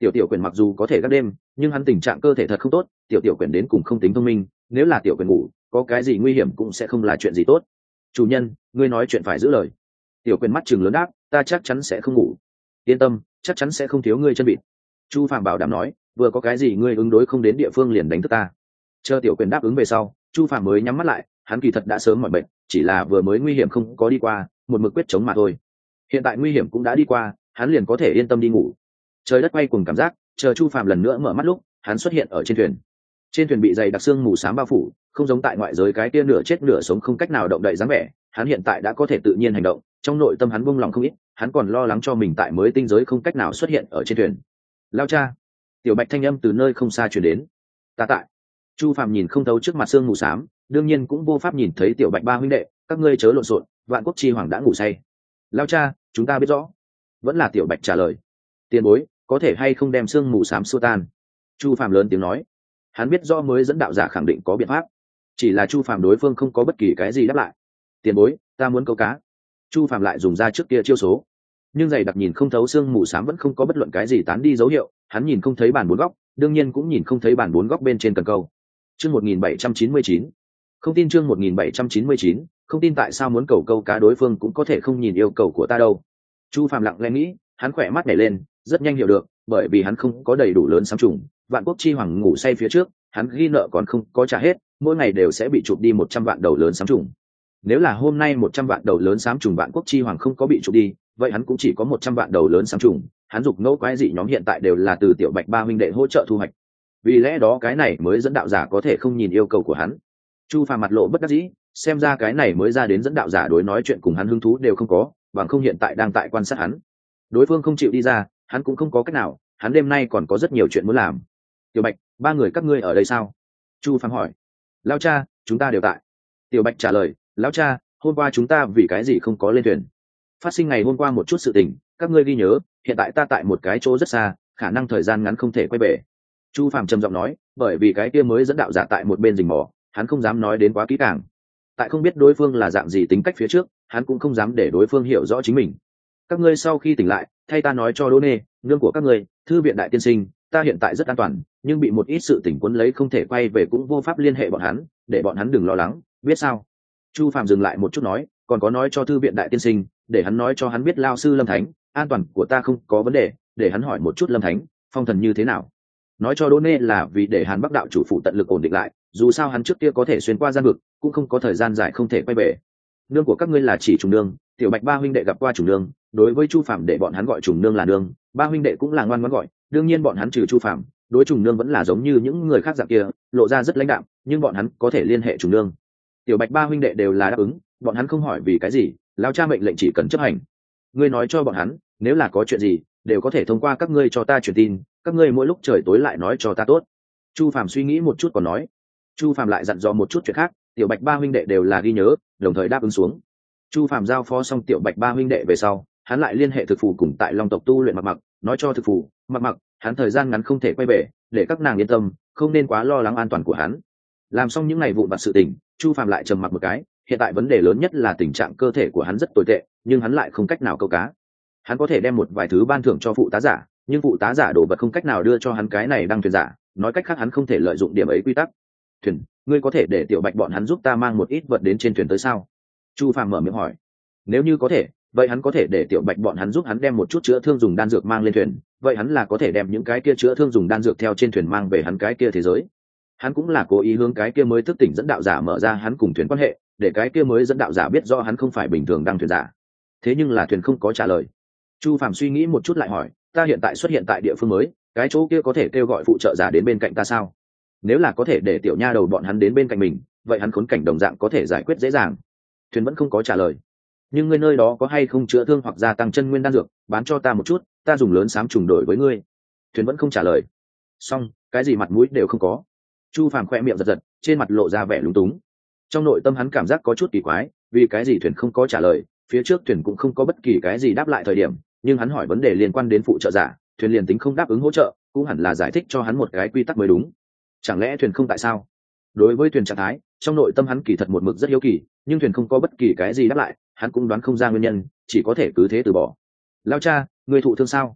Tiểu tiểu quyển mặc dù có thể gác đêm, nhưng hắn tình trạng cơ thể thật không tốt, tiểu tiểu quyển đến cùng không tính thông minh, nếu là tiểu quyển ngủ, có cái gì nguy hiểm cũng sẽ không là chuyện gì tốt. Chủ nhân, ngươi nói chuyện phải giữ lời. Tiểu quyển mắt chừng lớn đáp, ta chắc chắn sẽ không ngủ. Yên tâm, chắc chắn sẽ không thiếu ngươi chân vịt. Chu Phạm bảo đảm nói, vừa có cái gì ngươi ứng đối không đến địa phương liền đánh thức ta. Chờ tiểu quyển đáp ứng về sau, Chu Phạm mới nhắm mắt lại, hắn kỳ thật đã sớm mỏi bệnh, chỉ là vừa mới nguy hiểm không có đi qua, một mực quyết chống mà thôi. Hiện tại nguy hiểm cũng đã đi qua, hắn liền có thể yên tâm đi ngủ. Trời đất quay cùng cảm giác, chờ Chu Phạm lần nữa mở mắt lúc, hắn xuất hiện ở trên thuyền. Trên thuyền bị dày đặc sương mù xám bao phủ, không giống tại ngoại giới cái kia nửa chết nửa sống không cách nào động đậy dáng vẻ, hắn hiện tại đã có thể tự nhiên hành động, trong nội tâm hắn buông lòng không ít, hắn còn lo lắng cho mình tại mới tinh giới không cách nào xuất hiện ở trên thuyền. Lao cha. Tiểu Bạch thanh âm từ nơi không xa truyền đến. Ta tại. Chu Phạm nhìn không thấu trước mặt sương mù xám, đương nhiên cũng vô pháp nhìn thấy Tiểu Bạch ba huynh đệ, các ngươi chớ lộn xộn, Vạn Quốc chi hoàng đã ngủ say. Lao cha, chúng ta biết rõ. Vẫn là Tiểu Bạch trả lời. Tiền bối, có thể hay không đem sương mù xám xua tan? Chu Phạm lớn tiếng nói. Hắn biết rõ mới dẫn đạo giả khẳng định có biện pháp, chỉ là Chu Phạm đối phương không có bất kỳ cái gì đáp lại. Tiền bối, ta muốn câu cá. Chu Phạm lại dùng ra trước kia chiêu số, nhưng dày đặc nhìn không thấu xương mù xám vẫn không có bất luận cái gì tán đi dấu hiệu, hắn nhìn không thấy bàn bốn góc, đương nhiên cũng nhìn không thấy bàn bốn góc bên trên cần câu. Chương 1799. Không tin chương 1799, không tin tại sao muốn cầu câu cá đối phương cũng có thể không nhìn yêu cầu của ta đâu. Chu Phạm lặng lẽ nghĩ, hắn khỏe mắt nhảy lên, rất nhanh hiểu được, bởi vì hắn không có đầy đủ lớn sám trùng, Vạn Quốc chi hoàng ngủ say phía trước, hắn ghi nợ còn không có trả hết, mỗi ngày đều sẽ bị chụp đi 100 vạn đầu lớn sám trùng. Nếu là hôm nay 100 vạn đầu lớn sám trùng Vạn Quốc chi hoàng không có bị chụp đi, vậy hắn cũng chỉ có 100 vạn đầu lớn sám trùng, hắn dục ngẫu quái dị nhóm hiện tại đều là từ Tiểu Bạch ba huynh đệ hỗ trợ thu hoạch. Vì lẽ đó cái này mới dẫn đạo giả có thể không nhìn yêu cầu của hắn. Chu Phàm mặt lộ bất đắc dĩ, xem ra cái này mới ra đến dẫn đạo giả đối nói chuyện cùng hắn hứng thú đều không có, bằng không hiện tại đang tại quan sát hắn. Đối phương không chịu đi ra, hắn cũng không có cách nào, hắn đêm nay còn có rất nhiều chuyện muốn làm. Tiểu Bạch, ba người các ngươi ở đây sao? Chu Phàm hỏi. Lão cha, chúng ta đều tại. Tiểu Bạch trả lời, lão cha, hôm qua chúng ta vì cái gì không có lên thuyền? Phát sinh ngày hôm qua một chút sự tình, các ngươi ghi nhớ, hiện tại ta tại một cái chỗ rất xa, khả năng thời gian ngắn không thể quay về. Chu Phàm trầm giọng nói, bởi vì cái kia mới dẫn đạo giả tại một bên rình mò, hắn không dám nói đến quá kỹ càng. Tại không biết đối phương là dạng gì tính cách phía trước, hắn cũng không dám để đối phương hiểu rõ chính mình. Các ngươi sau khi tỉnh lại, thay ta nói cho Đỗ Nê, nương của các ngươi, thư viện đại tiên sinh, ta hiện tại rất an toàn, nhưng bị một ít sự tình cuốn lấy không thể quay về cũng vô pháp liên hệ bọn hắn, để bọn hắn đừng lo lắng, biết sao? Chu Phàm dừng lại một chút nói, còn có nói cho thư viện đại tiên sinh, để hắn nói cho hắn biết lao sư Lâm Thánh, an toàn của ta không có vấn đề, để hắn hỏi một chút Lâm Thánh, phong thần như thế nào. Nói cho Đỗ Nê là vì để Hàn Bắc đạo chủ phụ tận lực ổn định lại, dù sao hắn trước kia có thể xuyên qua gian vực, cũng không có thời gian dài không thể quay về. Nương của các ngươi là chỉ trùng nương, Tiểu Bạch ba huynh đệ gặp qua trùng nương, đối với Chu Phàm để bọn hắn gọi trùng nương là nương, ba huynh đệ cũng là ngoan ngoãn gọi, đương nhiên bọn hắn trừ Chu Phàm, đối trùng nương vẫn là giống như những người khác dạng kia, lộ ra rất lãnh đạm, nhưng bọn hắn có thể liên hệ trùng nương. Tiểu Bạch ba huynh đệ đều là đáp ứng, bọn hắn không hỏi vì cái gì, lão cha mệnh lệnh chỉ cần chấp hành. Ngươi nói cho bọn hắn, nếu là có chuyện gì, đều có thể thông qua các ngươi cho ta truyền tin, các ngươi mỗi lúc trời tối lại nói cho ta tốt. Chu Phàm suy nghĩ một chút còn nói. Chu Phàm lại dặn dò một chút chuyện khác, Tiểu Bạch ba huynh đệ đều là ghi nhớ, đồng thời đáp ứng xuống. Chu Phàm giao phó xong Tiểu Bạch ba huynh đệ về sau, hắn lại liên hệ thực phù cùng tại Long tộc tu luyện Mặc Mặc, nói cho thực phù, Mặc Mặc, hắn thời gian ngắn không thể quay về, để các nàng yên tâm, không nên quá lo lắng an toàn của hắn. Làm xong những ngày vụn vặt sự tình, Chu Phàm lại trầm mặc một cái, hiện tại vấn đề lớn nhất là tình trạng cơ thể của hắn rất tồi tệ, nhưng hắn lại không cách nào câu cá. Hắn có thể đem một vài thứ ban thưởng cho phụ tá giả, nhưng phụ tá giả đồ vật không cách nào đưa cho hắn cái này đăng thuyền giả, nói cách khác hắn không thể lợi dụng điểm ấy quy tắc. Thuyền, ngươi có thể để Tiểu Bạch bọn hắn giúp ta mang một ít vật đến trên thuyền tới sao? Chu Phàm mở miệng hỏi. Nếu như có thể, vậy hắn có thể để Tiểu Bạch bọn hắn giúp hắn đem một chút chữa thương dùng đan dược mang lên thuyền, vậy hắn là có thể đem những cái kia chữa thương dùng đan dược theo trên thuyền mang về hắn cái kia thế giới. Hắn cũng là cố ý hướng cái kia mới thức tỉnh dẫn đạo giả mở ra hắn cùng thuyền quan hệ, để cái kia mới dẫn đạo giả biết rõ hắn không phải bình thường đăng thuyền giả. Thế nhưng là thuyền không có trả lời. Chu Phàm suy nghĩ một chút lại hỏi, ta hiện tại xuất hiện tại địa phương mới, cái chỗ kia có thể kêu gọi phụ trợ giả đến bên cạnh ta sao? Nếu là có thể để tiểu nha đầu bọn hắn đến bên cạnh mình, vậy hắn khốn cảnh đồng dạng có thể giải quyết dễ dàng. Thuyền vẫn không có trả lời. Nhưng ngươi nơi đó có hay không chữa thương hoặc gia tăng chân nguyên đan dược, bán cho ta một chút, ta dùng lớn xám trùng đổi với ngươi. Thuyền vẫn không trả lời. Xong, cái gì mặt mũi đều không có. Chu Phàm khoe miệng giật giật, trên mặt lộ ra vẻ lúng túng. Trong nội tâm hắn cảm giác có chút kỳ quái, vì cái gì thuyền không có trả lời, phía trước thuyền cũng không có bất kỳ cái gì đáp lại thời điểm, nhưng hắn hỏi vấn đề liên quan đến phụ trợ giả, thuyền liền tính không đáp ứng hỗ trợ, cũng hẳn là giải thích cho hắn một cái quy tắc mới đúng. Chẳng lẽ thuyền không tại sao? Đối với thuyền trạng thái, trong nội tâm hắn kỳ thật một mực rất hiếu kỳ, nhưng thuyền không có bất kỳ cái gì đáp lại, hắn cũng đoán không ra nguyên nhân, chỉ có thể cứ thế từ bỏ. Lao cha, người thụ thương sao?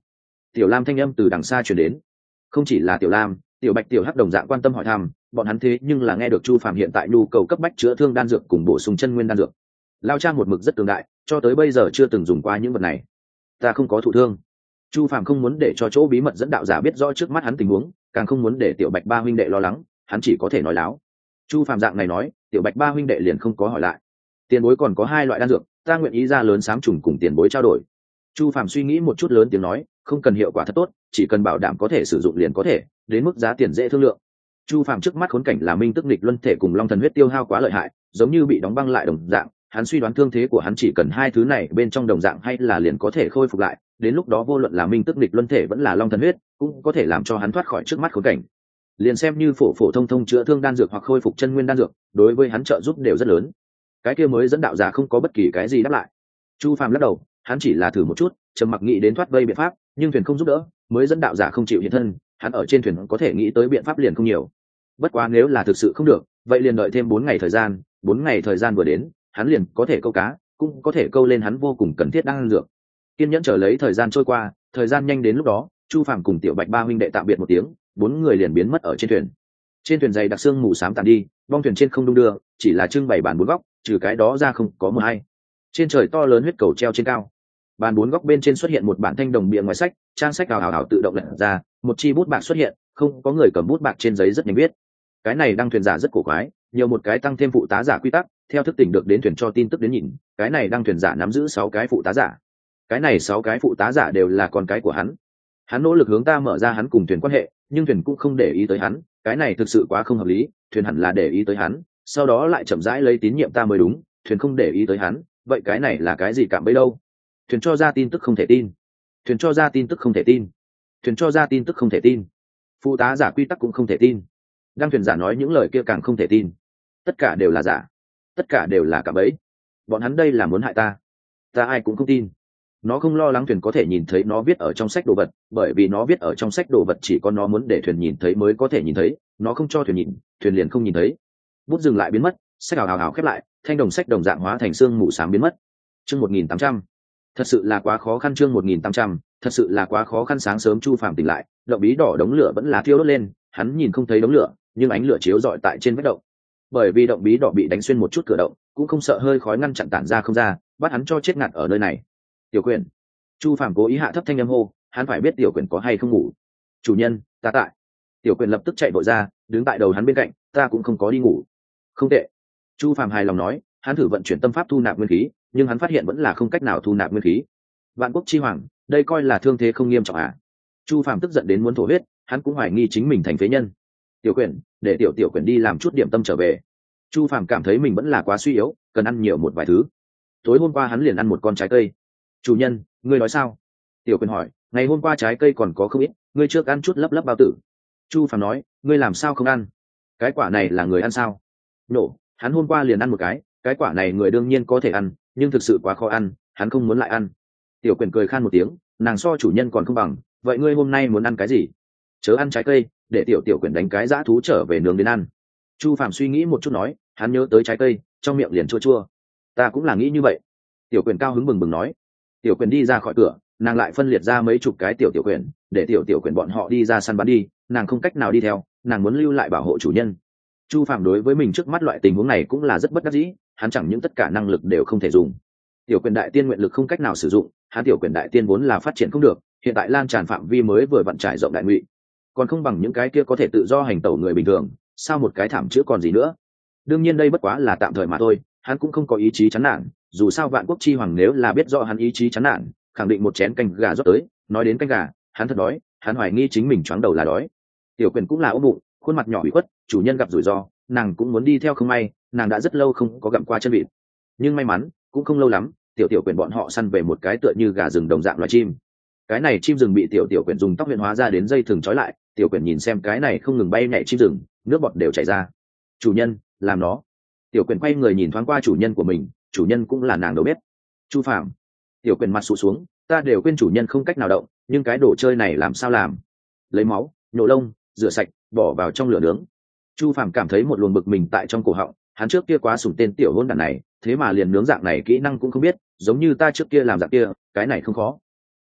Tiểu Lam thanh âm từ đằng xa truyền đến. Không chỉ là Tiểu Lam, Tiểu Bạch, Tiểu Hắc đồng dạng quan tâm hỏi thăm, bọn hắn thế nhưng là nghe được Chu Phàm hiện tại nhu cầu cấp bách chữa thương đan dược cùng bổ sung chân nguyên đan dược. Lao Cha một mực rất cường đại, cho tới bây giờ chưa từng dùng qua những vật này. Ta không có thụ thương. Chu Phàm không muốn để cho chỗ bí mật dẫn đạo giả biết rõ trước mắt hắn tình huống, càng không muốn để Tiểu Bạch ba huynh đệ lo lắng, hắn chỉ có thể nói láo. Chu Phàm dạng này nói, Tiểu Bạch ba huynh đệ liền không có hỏi lại. Tiền bối còn có 2 loại đan dược, ta nguyện ý ra lớn sám trùng cùng tiền bối trao đổi. Chu Phàm suy nghĩ một chút lớn tiếng nói, không cần hiệu quả thật tốt, chỉ cần bảo đảm có thể sử dụng liền có thể, đến mức giá tiền dễ thương lượng. Chu Phàm trước mắt khốn cảnh là minh tức nghịch luân thể cùng long thần huyết tiêu hao quá lợi hại, giống như bị đóng băng lại đồng dạng, hắn suy đoán thương thế của hắn chỉ cần 2 thứ này bên trong đồng dạng hay là liền có thể khôi phục lại, đến lúc đó vô luận là minh tức nghịch luân thể vẫn là long thần huyết, cũng có thể làm cho hắn thoát khỏi trước mắt khốn cảnh. Liền xem như phổ thông chữa thương đan dược hoặc khôi phục chân nguyên đan dược, đối với hắn trợ giúp đều rất lớn. Cái kia mới dẫn đạo giả không có bất kỳ cái gì đáp lại. Chu Phàm lắc đầu, hắn chỉ là thử một chút, trầm mặc nghĩ đến thoát vây biện pháp, nhưng thuyền không giúp đỡ, mới dẫn đạo giả không chịu hiện thân, hắn ở trên thuyền có thể nghĩ tới biện pháp liền không nhiều. Bất quá nếu là thực sự không được, vậy liền đợi thêm 4 ngày thời gian, 4 ngày thời gian vừa đến, hắn liền có thể câu cá, cũng có thể câu lên hắn vô cùng cần thiết đan dược. Kiên nhẫn chờ lấy thời gian trôi qua, thời gian nhanh đến lúc đó, Chu Phàm cùng Tiểu Bạch ba huynh đệ tạm biệt một tiếng, 4 người liền biến mất ở trên thuyền. Trên thuyền dày đặc sương mù xám tàn đi, bong thuyền trên không đung đưa, chỉ là trưng bày bàn 4 góc, trừ cái đó ra không có mưa hay. Trên trời to lớn huyết cầu treo trên cao, bàn 4 góc bên trên xuất hiện một bản thanh đồng bìa ngoài sách, trang sách ào ào tự động lật ra, một chi bút bạc xuất hiện, không có người cầm bút bạc trên giấy rất nhanh viết. Cái này đăng thuyền giả rất cổ quái, nhiều một cái tăng thêm phụ tá giả quy tắc, theo thức tỉnh được đến thuyền cho tin tức đến nhìn, cái này đăng thuyền giả nắm giữ 6 cái phụ tá giả. Cái này 6 cái phụ tá giả đều là con cái của hắn. Hắn nỗ lực hướng ta mở ra hắn cùng thuyền quan hệ, nhưng thuyền cũng không để ý tới hắn, cái này thực sự quá không hợp lý, thuyền hẳn là để ý tới hắn, sau đó lại chậm rãi lấy tín nhiệm ta mới đúng, thuyền không để ý tới hắn, vậy cái này là cái gì cạm bẫy đâu? Thuyền cho ra tin tức không thể tin, thuyền cho ra tin tức không thể tin, thuyền cho ra tin tức không thể tin, phụ tá giả quy tắc cũng không thể tin, đăng thuyền giả nói những lời kia càng không thể tin, tất cả đều là giả, tất cả đều là cạm bẫy, bọn hắn đây là muốn hại ta ai cũng không tin. Nó không lo lắng thuyền có thể nhìn thấy nó viết ở trong sách đồ vật, bởi vì nó viết ở trong sách đồ vật chỉ có nó muốn để thuyền nhìn thấy mới có thể nhìn thấy, nó không cho thuyền nhìn, thuyền liền không nhìn thấy. Bút dừng lại biến mất, sách ào khép lại, thanh đồng sách đồng dạng hóa thành xương mù xám biến mất. Chương 1800. Thật sự là quá khó khăn. Chương 1800. Thật sự là quá khó khăn. Sáng sớm Chu Phàm tỉnh lại, động bí đỏ đống lửa vẫn là thiêu đốt lên, hắn nhìn không thấy đống lửa, nhưng ánh lửa chiếu rọi tại trên vách động. Bởi vì động bí đỏ bị đánh xuyên một chút cửa động, cũng không sợ hơi khói ngăn chặn tản ra không ra, bắt hắn cho chết ngạt ở nơi này. Tiểu Quyền. Chu Phàm cố ý hạ thấp thanh âm hô, hắn phải biết Tiểu Quyền có hay không ngủ. Chủ nhân, ta tại. Tiểu Quyền lập tức chạy vội ra, đứng tại đầu hắn bên cạnh, ta cũng không có đi ngủ. Không tệ. Chu Phàm hài lòng nói, hắn thử vận chuyển tâm pháp thu nạp nguyên khí, nhưng hắn phát hiện vẫn là không cách nào thu nạp nguyên khí. Vạn Quốc chi hoàng, đây coi là thương thế không nghiêm trọng à? Chu Phàm tức giận đến muốn thổ huyết, hắn cũng hoài nghi chính mình thành phế nhân. Tiểu Quyền, để Tiểu Quyền đi làm chút điểm tâm trở về. Chu Phàm cảm thấy mình vẫn là quá suy yếu, cần ăn nhiều một vài thứ. Tối hôm qua hắn liền ăn một con trái cây. Chủ nhân, ngươi nói sao? Tiểu Quyền hỏi, ngày hôm qua trái cây còn có không ít, ngươi trước ăn chút lấp bao tử. Chu Phàm nói, ngươi làm sao không ăn? Cái quả này là người ăn sao? Nổ, hắn hôm qua liền ăn một cái quả này người đương nhiên có thể ăn, nhưng thực sự quá khó ăn, hắn không muốn lại ăn. Tiểu Quyền cười khan một tiếng, nàng so chủ nhân còn không bằng, vậy ngươi hôm nay muốn ăn cái gì? Chớ ăn trái cây, để Tiểu Quyền đánh cái dã thú trở về nướng đến ăn. Chu Phàm suy nghĩ một chút nói, hắn nhớ tới trái cây, trong miệng liền chua chua. Ta cũng là nghĩ như vậy. Tiểu Quyền cao hứng bừng nói. Tiểu Quyền đi ra khỏi cửa, nàng lại phân liệt ra mấy chục cái tiểu Quyền, để tiểu Quyền bọn họ đi ra săn bắn đi, nàng không cách nào đi theo, nàng muốn lưu lại bảo hộ chủ nhân. Chu Phàm đối với mình trước mắt loại tình huống này cũng là rất bất đắc dĩ, hắn chẳng những tất cả năng lực đều không thể dùng. Tiểu Quyền đại tiên nguyện lực không cách nào sử dụng, hắn Tiểu Quyền đại tiên vốn là phát triển không được, hiện tại lan tràn phạm vi mới vừa vặn trải rộng đại ngụy, còn không bằng những cái kia có thể tự do hành tẩu người bình thường, sao một cái thảm chữa còn gì nữa. Đương nhiên đây bất quá là tạm thời mà thôi, hắn cũng không có ý chí chán nản, dù sao Vạn Quốc chi hoàng nếu là biết rõ hắn ý chí chán nản, khẳng định một chén canh gà rót tới. Nói đến canh gà, hắn thật đói, hắn hoài nghi chính mình choáng đầu là đói. Tiểu Quyền cũng là ốm bụng, khuôn mặt nhỏ ủy khuất, chủ nhân gặp rủi ro, nàng cũng muốn đi theo không may, nàng đã rất lâu không có gặm qua chân vịt. Nhưng may mắn cũng không lâu lắm, tiểu Quyền bọn họ săn về một cái tựa như gà rừng đồng dạng loài chim. Cái này chim rừng bị tiểu Quyền dùng tóc huyện hóa ra đến dây thừng trói lại, Tiểu Quyền nhìn xem cái này không ngừng bay nhảy chim rừng, nước bọt đều chảy ra. Chủ nhân, làm nó. Tiểu Quyền quay người nhìn thoáng qua chủ nhân của mình, chủ nhân cũng là nàng đầu bếp. Chu Phàm. Tiểu Quyền mặt sụt xuống, ta đều quên chủ nhân không cách nào động, nhưng cái đồ chơi này làm sao làm? Lấy máu, nhổ lông, rửa sạch, bỏ vào trong lửa nướng. Chu Phàm cảm thấy một luồng bực mình tại trong cổ họng, hắn trước kia quá sủng tên tiểu hôn đản này, thế mà liền nướng dạng này kỹ năng cũng không biết, giống như ta trước kia làm dạng kia, cái này không khó.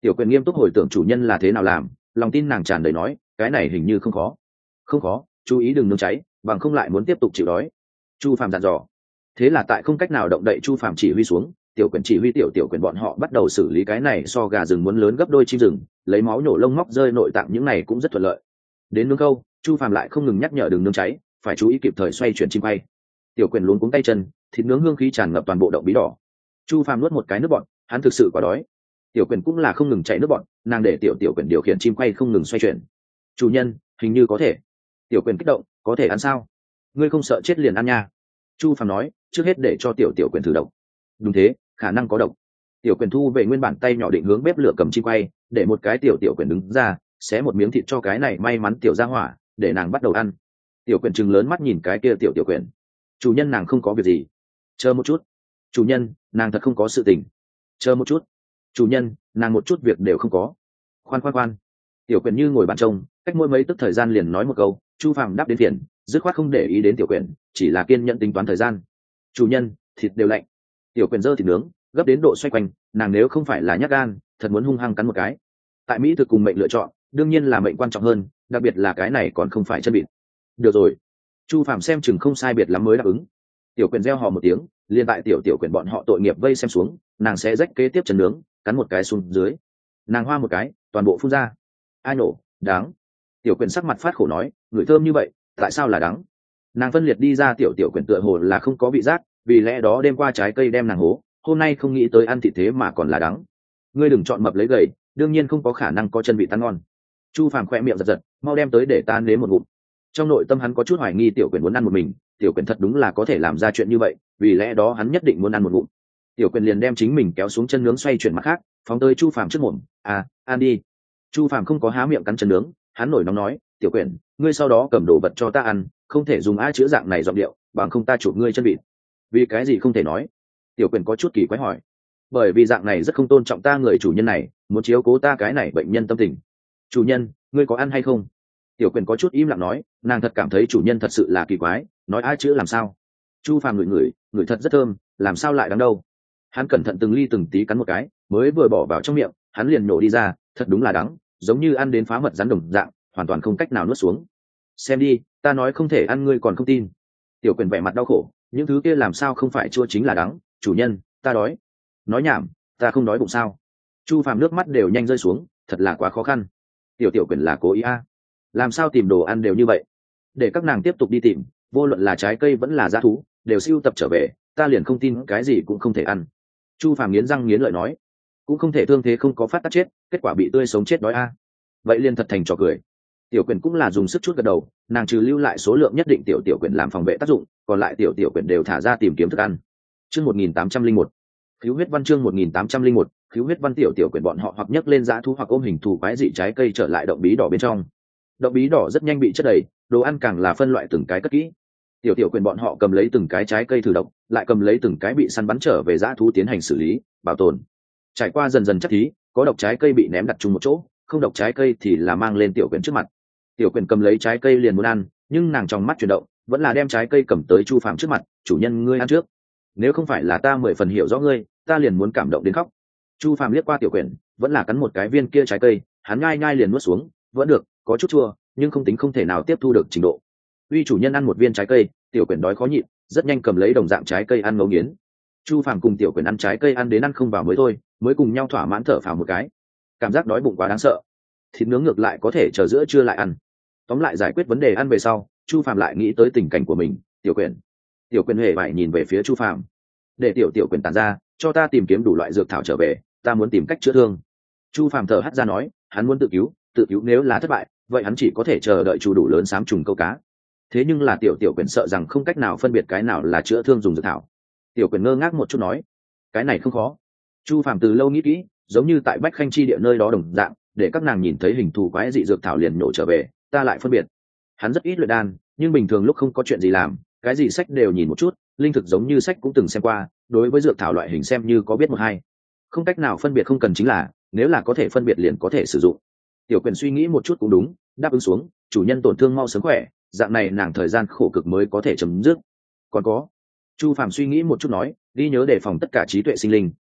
Tiểu Quyền nghiêm túc hồi tưởng chủ nhân là thế nào làm, lòng tin nàng tràn đầy nói, cái này hình như không khó. Không khó, chú ý đừng nướng cháy, bằng không lại muốn tiếp tục chịu đói. Chu Phàm dặn dò. Thế là tại không cách nào động đậy Chu Phàm chỉ huy xuống, Tiểu Quyền chỉ huy tiểu Quyền bọn họ bắt đầu xử lý cái này so gà rừng muốn lớn gấp đôi chim rừng, lấy máu nhổ lông móc rơi nội tạng, những này cũng rất thuận lợi. Đến nướng câu, Chu Phàm lại không ngừng nhắc nhở đừng nướng cháy, phải chú ý kịp thời xoay chuyển chim quay. Tiểu Quyền luống cuống tay chân, thịt nướng hương khí tràn ngập toàn bộ động bí đỏ. Chu Phàm nuốt một cái nước bọt, hắn thực sự quá đói. Tiểu Quyền cũng là không ngừng chảy nước bọt, nàng để tiểu Quyền điều khiển chim quay không ngừng xoay chuyển. Chủ nhân, hình như có thể. Tiểu Quyền kích động, có thể ăn sao? Ngươi không sợ chết liền ăn nha. Chu Phàm nói, trước hết để cho tiểu Quyền thử độc. Đúng thế, khả năng có độc. Tiểu Quyền thu về nguyên bản tay nhỏ định hướng bếp lửa cầm chim quay, để một cái tiểu Quyền đứng ra, xé một miếng thịt cho cái này may mắn tiểu gia hỏa, để nàng bắt đầu ăn. Tiểu Quyền trừng lớn mắt nhìn cái kia tiểu Quyền. Chủ nhân nàng không có việc gì. Chờ một chút. Chủ nhân, nàng thật không có sự tình. Chờ một chút. Chủ nhân, nàng một chút việc đều không có. Khoan. Tiểu Quyền như ngồi bàn trông, cách mỗi mấy tức thời gian liền nói một câu. Chu Phàm đáp đến phiền, dứt khoát không để ý đến tiểu Quyền, chỉ là kiên nhẫn tính toán thời gian. Chủ nhân, thịt đều lạnh. Tiểu Quyền giơ thịt nướng, gấp đến độ xoay quanh, nàng nếu không phải là nhát gan, thật muốn hung hăng cắn một cái. Tại mỹ thực cùng mệnh lựa chọn, đương nhiên là mệnh quan trọng hơn, đặc biệt là cái này còn không phải chân vịt. Được rồi. Chu Phàm xem chừng không sai biệt lắm mới đáp ứng. Tiểu Quyền reo hò một tiếng, liền tại tiểu Quyền bọn họ tội nghiệp vây xem xuống, nàng sẽ rách kế tiếp chân nướng, cắn một cái xuống dưới. Nàng hoa một cái, toàn bộ phun ra. Ai nổ, đáng. Tiểu Quyền sắc mặt phát khổ nói, ngửi thơm như vậy, tại sao là đắng? Nàng phân liệt đi ra tiểu Quyền tựa hồ là không có vị giác, vì lẽ đó đêm qua trái cây đem nàng hố, hôm nay không nghĩ tới ăn thịt thế mà còn là đắng. Ngươi đừng chọn mập lấy gầy, đương nhiên không có khả năng có chân vị tan ngon. Chu Phàm khẽ miệng giật, mau đem tới để ta nếm một ngụm. Trong nội tâm hắn có chút hoài nghi tiểu Quyền muốn ăn một mình, tiểu Quyền thật đúng là có thể làm ra chuyện như vậy, vì lẽ đó hắn nhất định muốn ăn một ngụm. Tiểu Quyền liền đem chính mình kéo xuống chân nướng xoay chuyển mặt khác, phóng tới Chu Phàm trước mồm. Ăn đi. Chu Phàm không có há miệng cắn chân nướng, hắn nổi nóng nói, tiểu Quyền, ngươi sau đó cầm đồ vật cho ta ăn, không thể dùng chữ dạng này giọng điệu, bằng không ta chụp ngươi chân vịt. Vì cái gì không thể nói? Tiểu Quyền có chút kỳ quái hỏi. Bởi vì dạng này rất không tôn trọng ta người chủ nhân này, muốn chiếu cố ta cái này bệnh nhân tâm tình. Chủ nhân, ngươi có ăn hay không? Tiểu Quyền có chút im lặng nói, nàng thật cảm thấy chủ nhân thật sự là kỳ quái, nói chữ làm sao? Chu Phàm ngửi thật rất thơm, làm sao lại đắng đâu? Hắn cẩn thận từng ly từng tí cắn một cái, mới vừa bỏ vào trong miệng, hắn liền nổ đi ra, thật đúng là đắng, giống như ăn đến phá mật rắn đồng dạng, hoàn toàn không cách nào nuốt xuống. Xem đi, ta nói không thể ăn ngươi còn không tin. Tiểu Quyền vẻ mặt đau khổ, những thứ kia làm sao không phải chua chính là đắng, chủ nhân, ta đói. Nói nhảm, ta không đói bụng sao? Chu Phàm nước mắt đều nhanh rơi xuống, thật là quá khó khăn. Tiểu Quyền là cố ý làm sao tìm đồ ăn đều như vậy? Để các nàng tiếp tục đi tìm, vô luận là trái cây vẫn là dã thú, đều sưu tập trở về, ta liền không tin cái gì cũng không thể ăn. Chu Phàm nghiến răng nghiến lợi nói, cũng không thể thương thế không có phát tác chết, kết quả bị tươi sống chết đói vậy liền thật thành trò cười. Tiểu Quyền cũng là dùng sức chút gật đầu, nàng trừ lưu lại số lượng nhất định tiểu Quyền làm phòng vệ tác dụng, còn lại tiểu Quyền đều thả ra tìm kiếm thức ăn. Chương 1801. Khiếu huyết văn chương 1801, khiếu huyết văn tiểu Quyền bọn họ hoặc nhấc lên dã thú hoặc ôm hình thù quái dị trái cây trở lại động bí đỏ bên trong. Động bí đỏ rất nhanh bị chất đầy, đồ ăn càng là phân loại từng cái cất kỹ. Tiểu Quyền bọn họ cầm lấy từng cái trái cây thử độc, lại cầm lấy từng cái bị săn bắn trở về dã thú tiến hành xử lý, bảo tồn. Trải qua dần dần chất thí, có độc trái cây bị ném đặt chung một chỗ, không độc trái cây thì là mang lên tiểu Quyền trước mặt. Tiểu Quyền cầm lấy trái cây liền muốn ăn, nhưng nàng trong mắt chuyển động, vẫn là đem trái cây cầm tới Chu Phàm trước mặt, chủ nhân ngươi ăn trước. Nếu không phải là ta 10 phần hiểu rõ ngươi, ta liền muốn cảm động đến khóc. Chu Phàm liếc qua tiểu Quyền, vẫn là cắn một cái viên kia trái cây, hắn nhai liền nuốt xuống, vẫn được, có chút chua, nhưng không tính không thể nào tiếp thu được trình độ. Uy chủ nhân ăn một viên trái cây, tiểu Quyền đói khó nhịn, rất nhanh cầm lấy đồng dạng trái cây ăn ngấu nghiến. Chu Phàm cùng tiểu Quyền ăn trái cây ăn đến ăn không vào mới thôi, mới cùng nhau thỏa mãn thở phào một cái. Cảm giác đói bụng quá đáng sợ. Thịt nướng ngược lại có thể chờ giữa trưa lại ăn. Tóm lại giải quyết vấn đề ăn về sau, Chu Phàm lại nghĩ tới tình cảnh của mình, tiểu Quyền hề bại nhìn về phía Chu Phàm. Để tiểu Quyền tản ra, cho ta tìm kiếm đủ loại dược thảo trở về, ta muốn tìm cách chữa thương. Chu Phàm thở hắt ra nói, hắn muốn tự cứu nếu là thất bại, vậy hắn chỉ có thể chờ đợi chủ đủ lớn xám trùng câu cá. Thế nhưng là tiểu Quyền sợ rằng không cách nào phân biệt cái nào là chữa thương dùng dược thảo. Tiểu Quyền ngơ ngác một chút nói, cái này không khó. Chu Phàm từ lâu nghĩ kỹ, giống như tại Bách Khanh chi địa nơi đó đồng dạng, để các nàng nhìn thấy hình thù quái dị dược thảo liền nổ trở về, ta lại phân biệt. Hắn rất ít luyện đan, nhưng bình thường lúc không có chuyện gì làm, cái gì sách đều nhìn một chút, linh thực giống như sách cũng từng xem qua, đối với dược thảo loại hình xem như có biết một hai. Không cách nào phân biệt không cần chính là, nếu là có thể phân biệt liền có thể sử dụng. Tiểu Quyền suy nghĩ một chút cũng đúng, đáp ứng xuống, chủ nhân tổn thương mau sớm khỏe, dạng này nàng thời gian khổ cực mới có thể chấm dứt. Còn có, Chu Phàm suy nghĩ một chút nói, ghi nhớ đề phòng tất cả trí tuệ sinh linh,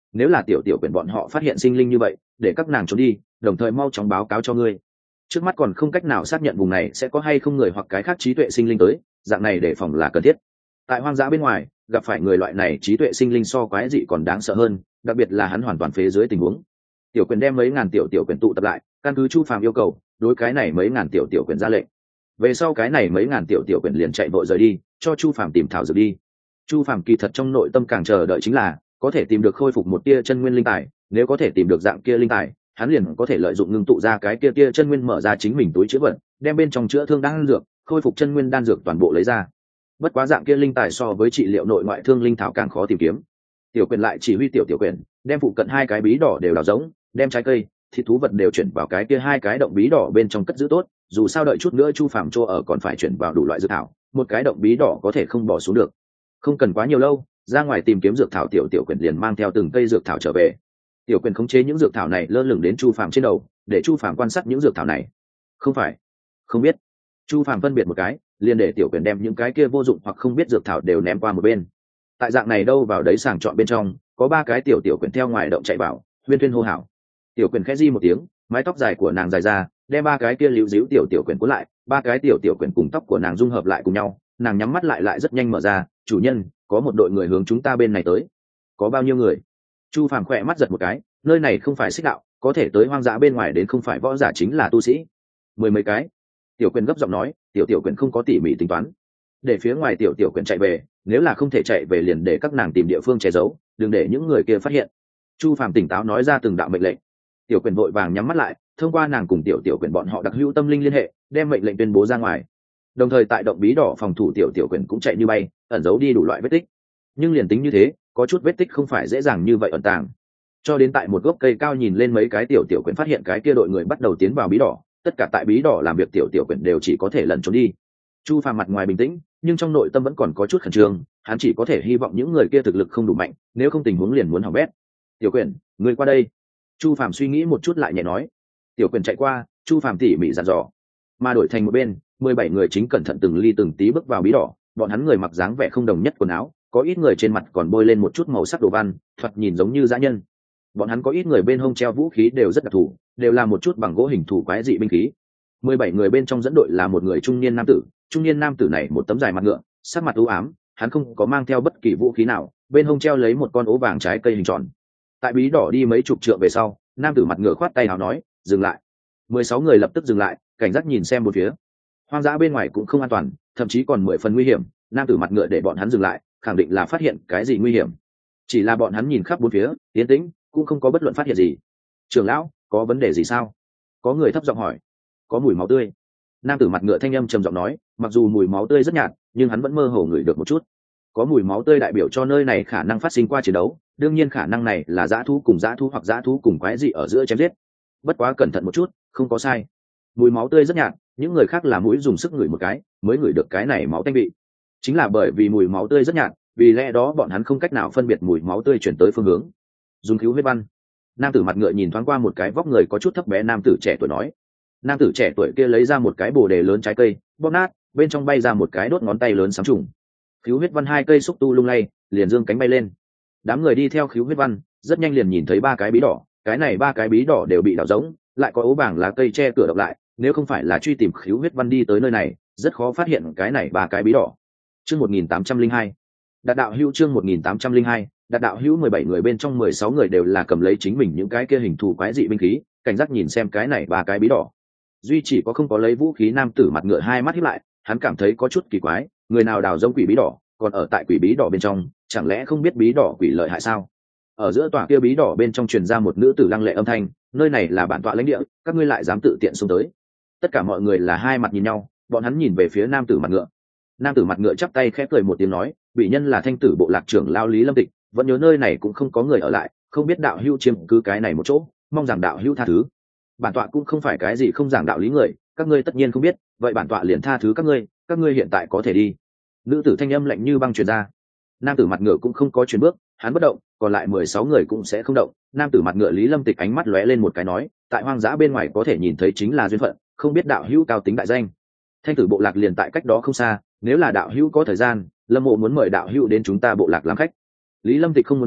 nếu là tiểu tiểu quyển bọn họ phát hiện sinh linh như vậy, để các nàng trốn đi, đồng thời mau chóng báo cáo cho ngươi. Trước mắt còn không cách nào xác nhận vùng này sẽ có hay không người hoặc cái khác trí tuệ sinh linh tới, dạng này để phòng là cần thiết. Tại hoang dã bên ngoài gặp phải người loại này trí tuệ sinh linh so quái dị còn đáng sợ hơn, đặc biệt là hắn hoàn toàn phế dưới tình huống. Tiểu quyền đem mấy ngàn tiểu tiểu quyền tụ tập lại, căn cứ Chu Phàm yêu cầu, đối cái này mấy ngàn tiểu tiểu quyền ra lệnh. Về sau cái này mấy ngàn tiểu tiểu quyền liền chạy vội rời đi, cho Chu Phàm tìm thảo dược đi. Chu Phàm kỳ thật trong nội tâm càng chờ đợi chính là có thể tìm được khôi phục một tia chân nguyên linh tài, nếu có thể tìm được dạng kia linh tài, hắn liền có thể lợi dụng ngưng tụ ra cái kia tia chân nguyên, mở ra chính mình túi chứa vật, đem bên trong chữa thương đan dược, khôi phục chân nguyên đan dược toàn bộ lấy ra. Bất quá dạng kia linh tài so với trị liệu nội ngoại thương linh thảo càng khó tìm kiếm. Tiểu quyền lại chỉ huy tiểu tiểu quyền đem phụ cận hai cái bí đỏ đều đào giống, đem trái cây thịt thú vật đều chuyển vào cái kia hai cái động bí đỏ bên trong cất giữ tốt, dù sao đợi chút nữa Chu Phàm chỗ ở còn phải chuyển vào đủ loại dược thảo, một cái động bí đỏ có thể không bỏ xuống được. Không cần quá nhiều lâu, ra ngoài tìm kiếm dược thảo, tiểu tiểu quyền liền mang theo từng cây dược thảo trở về. Tiểu quyền khống chế những dược thảo này lơ lửng đến Chu Phàm trên đầu, để Chu Phàm quan sát những dược thảo này. Không phải, không biết. Chu Phàm phân biệt một cái, liền để tiểu quyền đem những cái kia vô dụng hoặc không biết dược thảo đều ném qua một bên. Tại dạng này đâu vào đấy sàng chọn bên trong, có ba cái tiểu tiểu quyền theo ngoài động chạy vào, huyên thuyên hô hào. Tiểu quyền khẽ di một tiếng, mái tóc dài của nàng dài ra, đem ba cái kia liễu díu tiểu tiểu quyền cuốn lại, ba cái tiểu tiểu quyền cùng tóc của nàng dung hợp lại cùng nhau, nàng nhắm mắt lại rất nhanh mở ra. Chủ nhân, có một đội người hướng chúng ta bên này tới. Có bao nhiêu người? Chu Phàm khỏe mắt giật một cái, nơi này không phải xích đạo, có thể tới hoang dã bên ngoài đến không phải võ giả chính là tu sĩ. 10 mấy cái. Tiểu quyền gấp giọng nói, tiểu tiểu quyền không có tỉ mỉ tính toán, để phía ngoài tiểu tiểu quyền chạy về, nếu là không thể chạy về liền để các nàng tìm địa phương che giấu, đừng để những người kia phát hiện. Chu Phàm tỉnh táo nói ra từng đạo mệnh lệnh. Tiểu quyền vội vàng nhắm mắt lại, thông qua nàng cùng tiểu tiểu quyền bọn họ đặc hữu tâm linh liên hệ, đem mệnh lệnh tuyên bố ra ngoài. Đồng thời tại động bí đỏ phòng thủ tiểu tiểu quyền cũng chạy như bay, ẩn giấu đi đủ loại vết tích. Nhưng liền tính như thế, có chút vết tích không phải dễ dàng như vậy ẩn tàng. Cho đến tại một gốc cây cao nhìn lên mấy cái tiểu tiểu quyền phát hiện cái kia đội người bắt đầu tiến vào bí đỏ, tất cả tại bí đỏ làm việc tiểu tiểu quyền đều chỉ có thể lẩn trốn đi. Chu Phàm mặt ngoài bình tĩnh, nhưng trong nội tâm vẫn còn có chút khẩn trương, hắn chỉ có thể hy vọng những người kia thực lực không đủ mạnh, nếu không tình huống liền muốn hỏng bét. Tiểu quyền, người qua đây. Chu Phàm suy nghĩ một chút lại nhẹ nói. Tiểu quyền chạy qua, Chu Phàm tỉ mỉ dặn dò. Mà đổi thành một bên, 17 người chính cẩn thận từng ly từng tí bước vào bí đỏ, bọn hắn người mặc dáng vẻ không đồng nhất quần áo, có ít người trên mặt còn bôi lên một chút màu sắc đồ văn, thoạt nhìn giống như dã nhân. Bọn hắn có ít người bên hông treo vũ khí đều rất đặc thù, đều là một chút bằng gỗ hình thù quái dị binh khí. 17 người bên trong dẫn đội là một người trung niên nam tử, trung niên nam tử này một tấm dài mặt ngựa, sắc mặt u ám, hắn không có mang theo bất kỳ vũ khí nào, bên hông treo lấy một con ố vàng trái cây hình tròn. Tại bí đỏ đi mấy chục trượng về sau, nam tử mặt ngựa khoát tay áo nói, dừng lại. 16 người lập tức dừng lại, cảnh giác nhìn xem một phía. Hoang dã bên ngoài cũng không an toàn, thậm chí còn 10 phần nguy hiểm, nam tử mặt ngựa để bọn hắn dừng lại, khẳng định là phát hiện cái gì nguy hiểm. Chỉ là bọn hắn nhìn khắp bốn phía, yên tĩnh, cũng không có bất luận phát hiện gì. Trưởng lão, có vấn đề gì sao? Có người thấp giọng hỏi. Có mùi máu tươi. Nam tử mặt ngựa thanh âm trầm giọng nói, mặc dù mùi máu tươi rất nhạt, nhưng hắn vẫn mơ hồ ngửi được một chút. Có mùi máu tươi đại biểu cho nơi này khả năng phát sinh qua chiến đấu, đương nhiên khả năng này là dã thú cùng dã thú hoặc dã thú cùng quái dị ở giữa chém giết. Bất quá cẩn thận một chút, không có sai. Mùi máu tươi rất nhạt, những người khác là mũi dùng sức ngửi một cái, mới ngửi được cái này máu tanh vị. Chính là bởi vì mùi máu tươi rất nhạt, vì lẽ đó bọn hắn không cách nào phân biệt mùi máu tươi chuyển tới phương hướng. Dùng cứu huyết văn. Nam tử mặt ngựa nhìn thoáng qua một cái vóc người có chút thấp bé nam tử trẻ tuổi nói. Nam tử trẻ tuổi kia lấy ra một cái bồ đề lớn trái cây, bóp nát, bên trong bay ra một cái đốt ngón tay lớn sám trùng. Khứu huyết văn hai cây xúc tu lung lay, liền dương cánh bay lên. Đám người đi theo khứu huyết văn, rất nhanh liền nhìn thấy ba cái bí đỏ, cái này ba cái bí đỏ đều bị đào rỗng, lại có ố vàng lá cây che cửa độc lại, nếu không phải là truy tìm khứu huyết văn đi tới nơi này, rất khó phát hiện cái này ba cái bí đỏ. Chương 1802. Đạt đạo hữu chương 1802, đạt đạo hữu 17 người bên trong 16 người đều là cầm lấy chính mình những cái kia hình thù quái dị binh khí, cảnh giác nhìn xem cái này ba cái bí đỏ. Duy chỉ có không có lấy vũ khí nam tử mặt ngựa hai mắt híp lại, hắn cảm thấy có chút kỳ quái, người nào đào giống quỷ bí đỏ, còn ở tại quỷ bí đỏ bên trong, chẳng lẽ không biết bí đỏ quỷ lợi hại sao? Ở giữa tòa kia bí đỏ bên trong truyền ra một nữ tử lăng lệ âm thanh, nơi này là bản tọa lãnh địa, các ngươi lại dám tự tiện xông tới. Tất cả mọi người là hai mặt nhìn nhau, bọn hắn nhìn về phía nam tử mặt ngựa. Nam tử mặt ngựa chắp tay khẽ cười một tiếng nói, bị nhân là thanh tử bộ lạc trưởng lao Lý Lâm Tịch, vẫn nhớ nơi này cũng không có người ở lại, không biết đạo hữu chiếm cứ cái này một chỗ, mong rằng đạo hữu tha thứ. Bản tọa cũng không phải cái gì không giảng đạo lý người, các ngươi tất nhiên không biết, vậy bản tọa liền tha thứ các ngươi hiện tại có thể đi. Nữ tử thanh âm lạnh như băng truyền ra. Nam tử mặt ngựa cũng không có chuyển bước, hắn bất động, còn lại 16 người cũng sẽ không động. Nam tử mặt ngựa Lý Lâm Tịch ánh mắt lóe lên một cái nói, tại hoang dã bên ngoài có thể nhìn thấy chính là duyên phận, không biết đạo hữu cao tính đại danh. Thanh tử bộ lạc liền tại cách đó không xa, nếu là đạo hữu có thời gian, Lâm Mộ muốn mời đạo hữu đến chúng ta bộ lạc làm khách. Lý Lâm Tịch không muốn đi,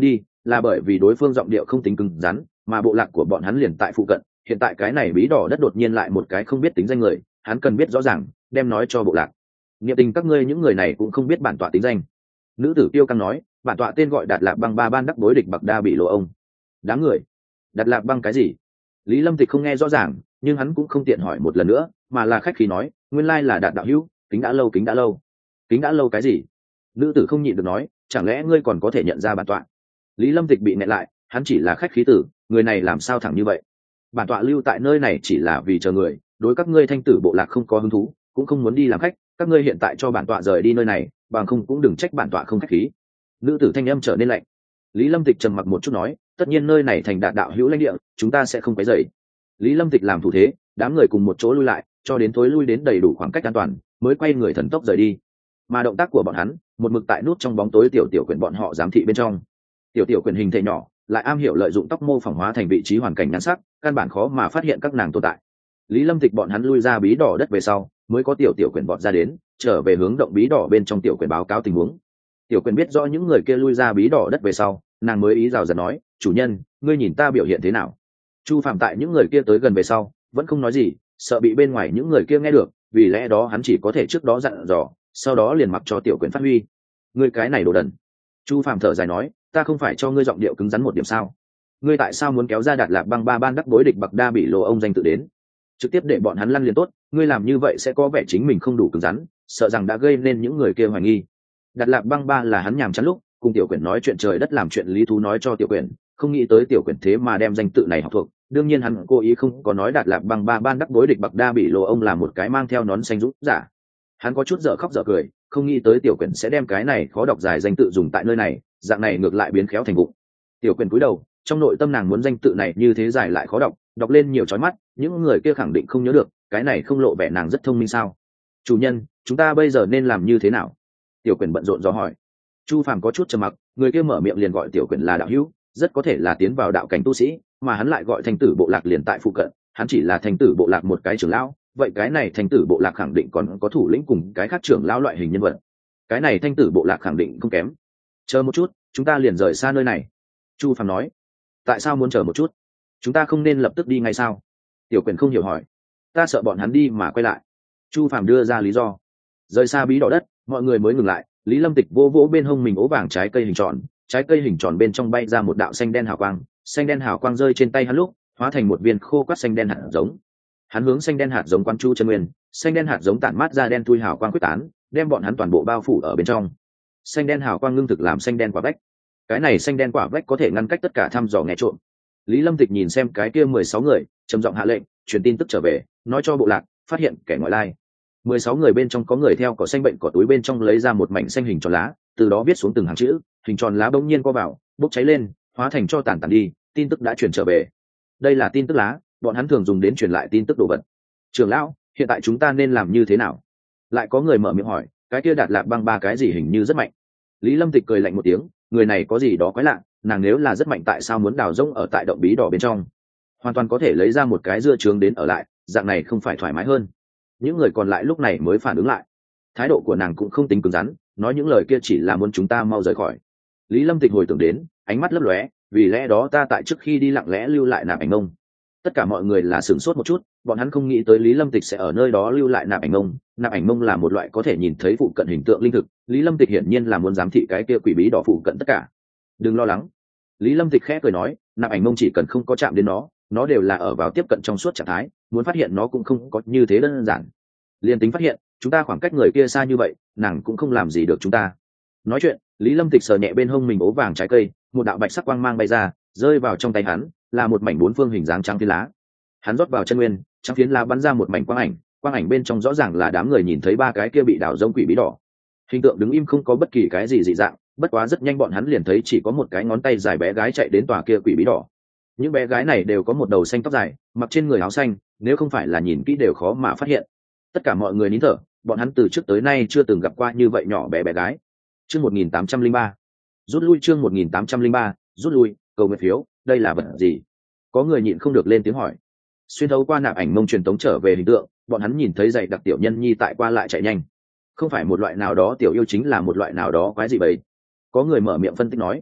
là bởi vì đối phương giọng điệu không tính cứng rắn, mà bộ lạc của bọn hắn liền tại phụ cận. Hiện tại cái này bí đỏ đất đột nhiên lại một cái không biết tính danh người, hắn cần biết rõ ràng, đem nói cho bộ lạc. Niệm tình các ngươi những người này cũng không biết bản tọa tính danh. Nữ tử Tiêu Căng nói, bản tọa tên gọi Đạt Lạc Băng Ba ban đắc đối địch Bạc Đa bị lộ ông. Đám người, Đạt Lạc Băng cái gì? Lý Lâm Tịch không nghe rõ ràng, nhưng hắn cũng không tiện hỏi một lần nữa, mà là khách khí nói, nguyên lai là Đạt đạo hữu, kính đã lâu, kính đã lâu. Kính đã lâu cái gì? Nữ tử không nhịn được nói, chẳng lẽ ngươi còn có thể nhận ra bản tọa? Lý Lâm Tịch bị nẹt lại, hắn chỉ là khách khí tử, người này làm sao thẳng như vậy? Bản tọa lưu tại nơi này chỉ là vì chờ người, đối các ngươi thanh tử bộ lạc không có hứng thú, cũng không muốn đi làm khách, các ngươi hiện tại cho bản tọa rời đi nơi này, bằng không cũng đừng trách bản tọa không khách khí. Nữ tử thanh âm trở nên lạnh. Lý Lâm Tịch trầm mặc một chút nói, tất nhiên nơi này thành Đạt đạo hữu lãnh địa, chúng ta sẽ không quấy rầy. Lý Lâm Tịch làm thủ thế, đám người cùng một chỗ lui lại, cho đến tối lui đến đầy đủ khoảng cách an toàn, mới quay người thần tốc rời đi. Mà động tác của bọn hắn, một mực tại nút trong bóng tối tiểu tiểu quyển bọn họ giám thị bên trong. Tiểu tiểu quyển hình thể nhỏ, lại am hiểu lợi dụng tóc mô phỏng hóa thành vị trí hoàn cảnh nhan sắc, căn bản khó mà phát hiện các nàng tồn tại. Lý Lâm Tịch bọn hắn lui ra bí đỏ đất về sau, mới có tiểu tiểu quyển bọn ra đến, trở về hướng động bí đỏ bên trong tiểu quyển báo cáo tình huống. Tiểu quyển biết rõ những người kia lui ra bí đỏ đất về sau, nàng mới ý rào rạt nói, chủ nhân, ngươi nhìn ta biểu hiện thế nào? Chu Phạm tại những người kia tới gần về sau, vẫn không nói gì, sợ bị bên ngoài những người kia nghe được, vì lẽ đó hắn chỉ có thể trước đó dặn dò, sau đó liền mặc cho tiểu quyển phát huy. Ngươi cái này đồ đần. Chu Phạm thở dài nói, ta không phải cho ngươi giọng điệu cứng rắn một điểm sao? Ngươi tại sao muốn kéo ra Đạt Lạc Băng Ba ban đắc đối địch Bạc Đa bị lộ ông danh tự đến? Trực tiếp để bọn hắn lăn liền tốt, ngươi làm như vậy sẽ có vẻ chính mình không đủ cứng rắn, sợ rằng đã gây nên những người kia hoài nghi. Đạt Lạc Băng Ba là hắn nhàm chán lúc cùng tiểu quyển nói chuyện trời đất làm chuyện lý thú nói cho tiểu quyển, không nghĩ tới tiểu quyển thế mà đem danh tự này học thuộc. Đương nhiên hắn cố ý không có nói Đạt Lạc Băng Ba ban đắc đối địch Bạc Đa bị lộ ông là một cái mang theo nón xanh rút giả. Hắn có chút dở khóc dở cười, không nghĩ tới tiểu quyển sẽ đem cái này khó đọc dài danh tự dùng tại nơi này, dạng này ngược lại biến khéo thành vụng. Tiểu quyển cúi đầu, trong nội tâm nàng muốn danh tự này như thế dài lại khó đọc, đọc lên nhiều chói mắt, những người kia khẳng định không nhớ được, cái này không lộ vẻ nàng rất thông minh sao? Chủ nhân, chúng ta bây giờ nên làm như thế nào? Tiểu quyển bận rộn do hỏi. Chu Phàm có chút trầm mặc, người kia mở miệng liền gọi tiểu quyển là đạo hữu, rất có thể là tiến vào đạo cảnh tu sĩ, mà hắn lại gọi thanh tử bộ lạc liền tại phụ cận, hắn chỉ là thanh tử bộ lạc một cái trưởng lão, vậy cái này thanh tử bộ lạc khẳng định còn có thủ lĩnh cùng cái khác trưởng lão loại hình nhân vật. Cái này thanh tử bộ lạc khẳng định không kém. Chờ một chút, chúng ta liền rời xa nơi này. Chu Phàm nói. Tại sao muốn chờ một chút? Chúng ta không nên lập tức đi ngay sao? Tiểu quyển không hiểu hỏi. Ta sợ bọn hắn đi mà quay lại. Chu Phàm đưa ra lý do. Rời xa bí đỏ đất, mọi người mới ngừng lại. Lý Lâm Tịch vô vỗ bên hông mình ố vàng trái cây hình tròn, trái cây hình tròn bên trong bay ra một đạo xanh đen hào quang, xanh đen hào quang rơi trên tay hắn lúc hóa thành một viên khô quắt xanh đen hạt giống. Hắn hướng xanh đen hạt giống quan chu chân nguyên, xanh đen hạt giống tản mát ra đen thui hào quang quyết tán, đem bọn hắn toàn bộ bao phủ ở bên trong. Xanh đen hào quang ngưng thực làm xanh đen quả bách. Cái này xanh đen quả bách có thể ngăn cách tất cả thăm dò nghe trộm. Lý Lâm Tịch nhìn xem cái kia 16 người, trầm giọng hạ lệnh, truyền tin tức trở về, nói cho bộ lạc, phát hiện kẻ ngoại lai. 16 người bên trong có người theo cỏ xanh bệnh cỏ túi bên trong lấy ra một mảnh xanh hình tròn lá, từ đó viết xuống từng hàng chữ, hình tròn lá bỗng nhiên co vào, bốc cháy lên, hóa thành cho tàn đi, tin tức đã truyền trở về. Đây là tin tức lá, bọn hắn thường dùng đến truyền lại tin tức đồ vật. Trưởng lão, hiện tại chúng ta nên làm như thế nào? Lại có người mở miệng hỏi, cái kia Đạt Lạc Băng Ba cái gì hình như rất mạnh. Lý Lâm Tịch cười lạnh một tiếng, người này có gì đó quái lạ, nàng nếu là rất mạnh tại sao muốn đào rỗng ở tại động bí đỏ bên trong? Hoàn toàn có thể lấy ra một cái dưa trướng đến ở lại, dạng này không phải thoải mái hơn? Những người còn lại lúc này mới phản ứng lại, thái độ của nàng cũng không tính cứng rắn, nói những lời kia chỉ là muốn chúng ta mau rời khỏi. Lý Lâm Tịch hồi tưởng đến, ánh mắt lấp lóe, vì lẽ đó ta tại trước khi đi lặng lẽ lưu lại nạp ảnh ông. Tất cả mọi người là sửng sốt một chút, bọn hắn không nghĩ tới Lý Lâm Tịch sẽ ở nơi đó lưu lại nạp ảnh ông. Nạp ảnh ông là một loại có thể nhìn thấy phụ cận hình tượng linh thực, Lý Lâm Tịch hiển nhiên là muốn giám thị cái kia quỷ bí đỏ phụ cận tất cả. Đừng lo lắng, Lý Lâm Tịch khẽ cười nói, nạp ảnh ông chỉ cần không có chạm đến nó đều là ở vào tiếp cận trong suốt trạng thái, muốn phát hiện nó cũng không có như thế đơn giản. Liên tính phát hiện, chúng ta khoảng cách người kia xa như vậy, nàng cũng không làm gì được chúng ta. Nói chuyện, Lý Lâm Tịch sờ nhẹ bên hông mình ố vàng trái cây, một đạo bạch sắc quang mang bay ra, rơi vào trong tay hắn, là một mảnh bốn phương hình dáng trắng phiến lá. Hắn rót vào chân nguyên, trắng phiến lá bắn ra một mảnh quang ảnh bên trong rõ ràng là đám người nhìn thấy ba cái kia bị đảo giống quỷ bí đỏ. Hình tượng đứng im không có bất kỳ cái gì dị dạng, bất quá rất nhanh bọn hắn liền thấy chỉ có một cái ngón tay dài bé gái chạy đến tòa kia quỷ bí đỏ. Những bé gái này đều có một đầu xanh tóc dài, mặc trên người áo xanh, nếu không phải là nhìn kỹ đều khó mà phát hiện. Tất cả mọi người nín thở, bọn hắn từ trước tới nay chưa từng gặp qua như vậy nhỏ bé bé gái. Chương 1803. Rút lui chương 1803, rút lui, cầu nguyện phiếu, đây là vật gì? Có người nhịn không được lên tiếng hỏi. Xuyên thấu qua nạp ảnh mông truyền tống trở về hình tượng, bọn hắn nhìn thấy dày đặc tiểu nhân nhi tại qua lại chạy nhanh. Không phải một loại nào đó tiểu yêu, chính là một loại nào đó quái gì vậy? Có người mở miệng phân tích nói.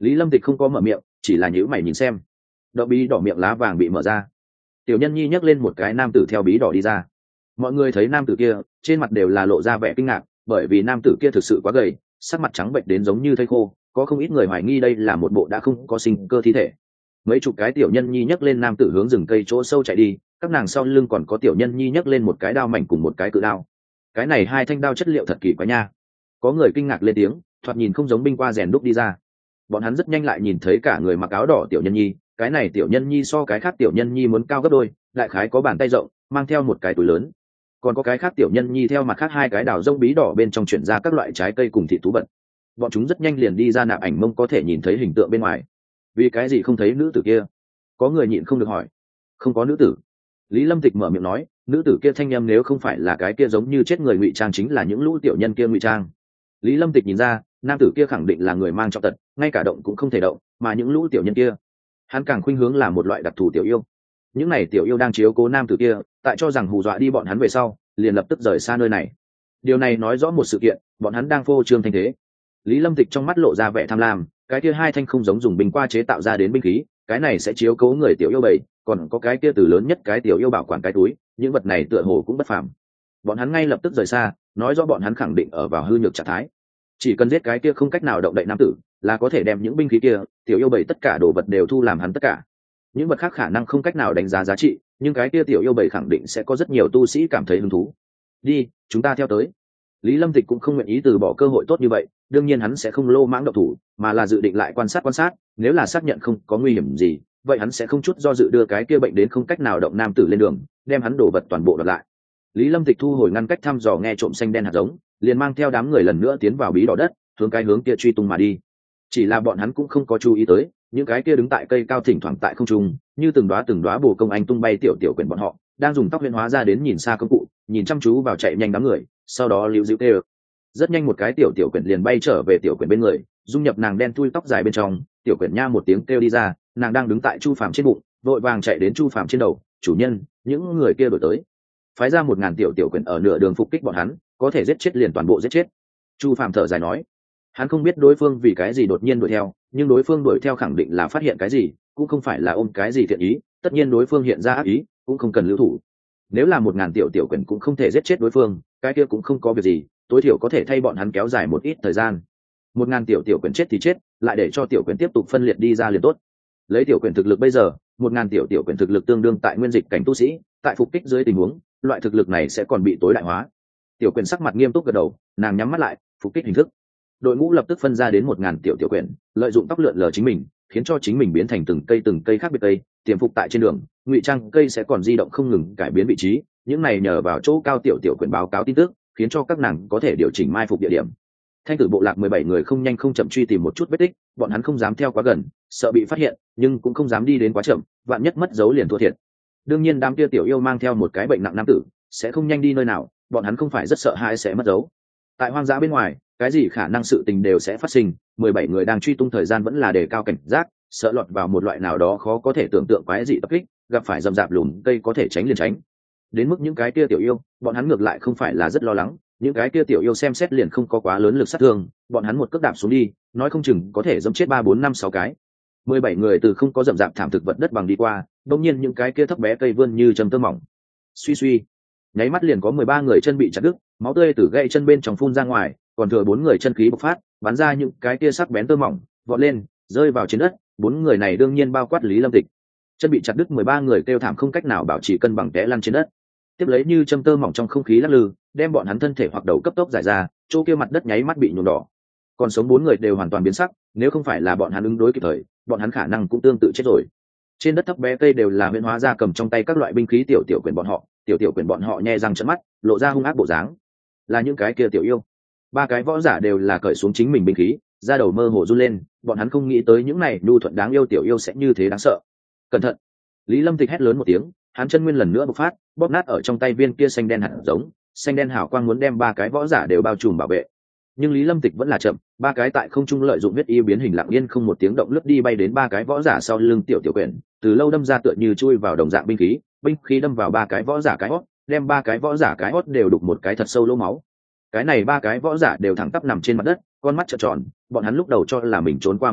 Lý Lâm Tịch không có mở miệng, chỉ là nhíu mày nhìn xem. Đậu bí đỏ miệng lá vàng bị mở ra, tiểu nhân nhi nhấc lên một cái nam tử theo bí đỏ đi ra. Mọi người thấy nam tử kia trên mặt đều là lộ ra vẻ kinh ngạc, bởi vì nam tử kia thực sự quá gầy, sắc mặt trắng bệch đến giống như thây khô, có không ít người hoài nghi đây là một bộ đã không có sinh cơ thi thể. Mấy chục cái tiểu nhân nhi nhấc lên nam tử hướng rừng cây chỗ sâu chạy đi, các nàng sau lưng còn có tiểu nhân nhi nhấc lên một cái đao mảnh cùng một cái cự đao. Cái này hai thanh đao chất liệu thật kỳ quá nha. Có người kinh ngạc lên tiếng, thoạt nhìn không giống binh qua rèn đúc đi ra. Bọn hắn rất nhanh lại nhìn thấy cả người mặc áo đỏ tiểu nhân nhi, cái này tiểu nhân nhi so cái khác tiểu nhân nhi muốn cao gấp đôi, đại khái có bàn tay rộng, mang theo một cái túi lớn. Còn có cái khác tiểu nhân nhi theo mặt khác hai cái đào rông bí đỏ bên trong chuyển ra các loại trái cây cùng thịt thú vật. Bọn chúng rất nhanh liền đi ra nạp ảnh mông có thể nhìn thấy hình tượng bên ngoài. Vì cái gì không thấy nữ tử kia? Có người nhịn không được hỏi. Không có nữ tử. Lý Lâm Tịch mở miệng nói, nữ tử kia thanh em nếu không phải là cái kia giống như chết người ngụy trang chính là những lũ tiểu nhân kia ngụy trang. Lý Lâm Tịch nhìn ra, nam tử kia khẳng định là người mang trọng tật, ngay cả động cũng không thể động, mà những lũ tiểu nhân kia, hắn càng khuynh hướng là một loại đặc thù tiểu yêu. Những này tiểu yêu đang chiếu cố nam tử kia, tại cho rằng hù dọa đi bọn hắn về sau, liền lập tức rời xa nơi này. Điều này nói rõ một sự kiện, bọn hắn đang phô trương thanh thế. Lý Lâm Tịch trong mắt lộ ra vẻ tham lam, cái kia hai thanh không giống dùng binh qua chế tạo ra đến binh khí, cái này sẽ chiếu cố người tiểu yêu bầy, còn có cái kia từ lớn nhất cái tiểu yêu bảo quản cái túi, những vật này tựa hồ cũng bất phàm. Bọn hắn ngay lập tức rời xa, nói rõ bọn hắn khẳng định ở vào hư nhược trạng thái. Chỉ cần giết cái kia không cách nào động đậy nam tử, là có thể đem những binh khí kia, tiểu yêu bầy tất cả đồ vật đều thu làm hắn tất cả. Những vật khác khả năng không cách nào đánh giá giá trị, nhưng cái kia tiểu yêu bầy khẳng định sẽ có rất nhiều tu sĩ cảm thấy hứng thú. Đi, chúng ta theo tới. Lý Lâm Tịch cũng không nguyện ý từ bỏ cơ hội tốt như vậy, đương nhiên hắn sẽ không lô mãng động thủ, mà là dự định lại quan sát, nếu là xác nhận không có nguy hiểm gì, vậy hắn sẽ không chút do dự đưa cái kia bệnh đến không cách nào động nam tử lên đường, đem hắn đổ vật toàn bộ đoạt lại. Lý Lâm Tịch thu hồi ngăn cách thăm dò nghe trộm xanh đen hạt giống, liền mang theo đám người lần nữa tiến vào bí đỏ đất, hướng cái hướng kia truy tung mà đi. Chỉ là bọn hắn cũng không có chú ý tới, những cái kia đứng tại cây cao thỉnh thoảng tại không trung, như từng đóa bồ công anh tung bay tiểu tiểu quyển bọn họ, đang dùng tóc huyễn hóa ra đến nhìn xa công cụ, nhìn chăm chú vào chạy nhanh đám người, sau đó liễu dịu tê. Rất nhanh một cái tiểu quyển liền bay trở về tiểu quyển bên người, dung nhập nàng đen thui tóc dài bên trong, tiểu quyển nha một tiếng kêu đi ra, nàng đang đứng tại Chu Phàm trên bụng, vội vàng chạy đến Chu Phàm trên đầu, "Chủ nhân, những người kia đuổi tới." Phái ra 1000 tiểu quyển ở nửa đường phục kích bọn hắn, có thể giết chết liền toàn bộ giết chết. Chu Phàm thở dài nói, hắn không biết đối phương vì cái gì đột nhiên đuổi theo, nhưng đối phương đuổi theo khẳng định là phát hiện cái gì, cũng không phải là ôm cái gì thiện ý, tất nhiên đối phương hiện ra ác ý, cũng không cần lưu thủ. Nếu là 1000 tiểu quyển cũng không thể giết chết đối phương, cái kia cũng không có việc gì, tối thiểu có thể thay bọn hắn kéo dài một ít thời gian. 1000 tiểu quyển chết thì chết, lại để cho tiểu quyển tiếp tục phân liệt đi ra liền tốt. Lấy tiểu quyển thực lực bây giờ, 1000 tiểu quyển thực lực tương đương tại nguyên dịch cảnh tu sĩ, tại phục kích dưới tình huống, loại thực lực này sẽ còn bị tối đại hóa. Tiểu quyển sắc mặt nghiêm túc gật đầu, nàng nhắm mắt lại, phục kích hình thức. Đội ngũ lập tức phân ra đến 1000 tiểu quyển, lợi dụng tóc lượn lờ chính mình, khiến cho chính mình biến thành từng cây khác biệt cây, tiềm phục tại trên đường, ngụy trang cây sẽ còn di động không ngừng cải biến vị trí, những này nhờ vào chỗ cao tiểu quyển báo cáo tin tức, khiến cho các nàng có thể điều chỉnh mai phục địa điểm. Thanh tử bộ lạc 17 người không nhanh không chậm truy tìm một chút vết tích, bọn hắn không dám theo quá gần, sợ bị phát hiện, nhưng cũng không dám đi đến quá chậm, vạn nhất mất dấu liền thua thiệt. Đương nhiên đám kia tiểu yêu mang theo một cái bệnh nặng nam tử, sẽ không nhanh đi nơi nào, bọn hắn không phải rất sợ hãi sẽ mất dấu. Tại hoang dã bên ngoài, cái gì khả năng sự tình đều sẽ phát sinh, 17 người đang truy tung thời gian vẫn là đề cao cảnh giác, sợ lọt vào một loại nào đó khó có thể tưởng tượng quái dị tập kích, gặp phải rậm rạp lùm cây có thể tránh liền tránh. Đến mức những cái kia tiểu yêu, bọn hắn ngược lại không phải là rất lo lắng, những cái kia tiểu yêu xem xét liền không có quá lớn lực sát thương, bọn hắn một cước đạp xuống đi, nói không chừng có thể giẫm chết 3 4 5 6 cái. 17 người từ không có rậm rạp thảm thực vật đất bằng đi qua, đột nhiên những cái kia thấp bé cây vươn như châm tơ mỏng. Suy suy, nháy mắt liền có 13 người chân bị chặt đứt, máu tươi từ gãy chân bên trong phun ra ngoài, còn thừa 4 người chân khí bộc phát, bắn ra những cái kia sắc bén tơ mỏng, vọt lên, rơi vào trên đất, 4 người này đương nhiên bao quát Lý Lâm Tịch. Chân bị chặt đứt 13 người kêu thảm không cách nào bảo trì cân bằng té lăn trên đất. Tiếp lấy như châm tơ mỏng trong không khí lắc lư, đem bọn hắn thân thể hoặc đầu cấp tốc giải ra, chỗ kia mặt đất nháy mắt bị nhuộm đỏ. Còn sống 4 người đều hoàn toàn biến sắc, nếu không phải là bọn hắn ứng đối kịp thời, bọn hắn khả năng cũng tương tự chết rồi. Trên đất thấp bé cây đều là huyễn hóa ra cầm trong tay các loại binh khí tiểu quyển bọn họ, tiểu quyển bọn họ nhe răng trợn mắt, lộ ra hung ác bộ dáng. Là những cái kia tiểu yêu. 3 cái võ giả đều là cởi xuống chính mình binh khí, da đầu mơ hồ run lên, bọn hắn không nghĩ tới những này nhu thuận đáng yêu tiểu yêu sẽ như thế đáng sợ. Cẩn thận! Lý Lâm Tịch hét lớn một tiếng, hắn chân nguyên lần nữa bộc phát, bóp nát ở trong tay viên kia xanh đen hạt giống, xanh đen hào quang muốn đem 3 cái võ giả đều bao trùm bảo vệ. Nhưng Lý Lâm Tịch vẫn là chậm, 3 cái tại không trung lợi dụng huyết y biến hình lặng yên không một tiếng động lướt đi bay đến 3 cái võ giả sau lưng tiểu quyển, từ lâu đâm ra tựa như chui vào đồng dạng binh khí đâm vào 3 cái võ giả cái hót, đem 3 cái võ giả cái hót đều đục một cái thật sâu lỗ máu. Cái này 3 cái võ giả đều thẳng tắp nằm trên mặt đất, con mắt trợn tròn, bọn hắn lúc đầu cho là mình trốn qua một kiếp,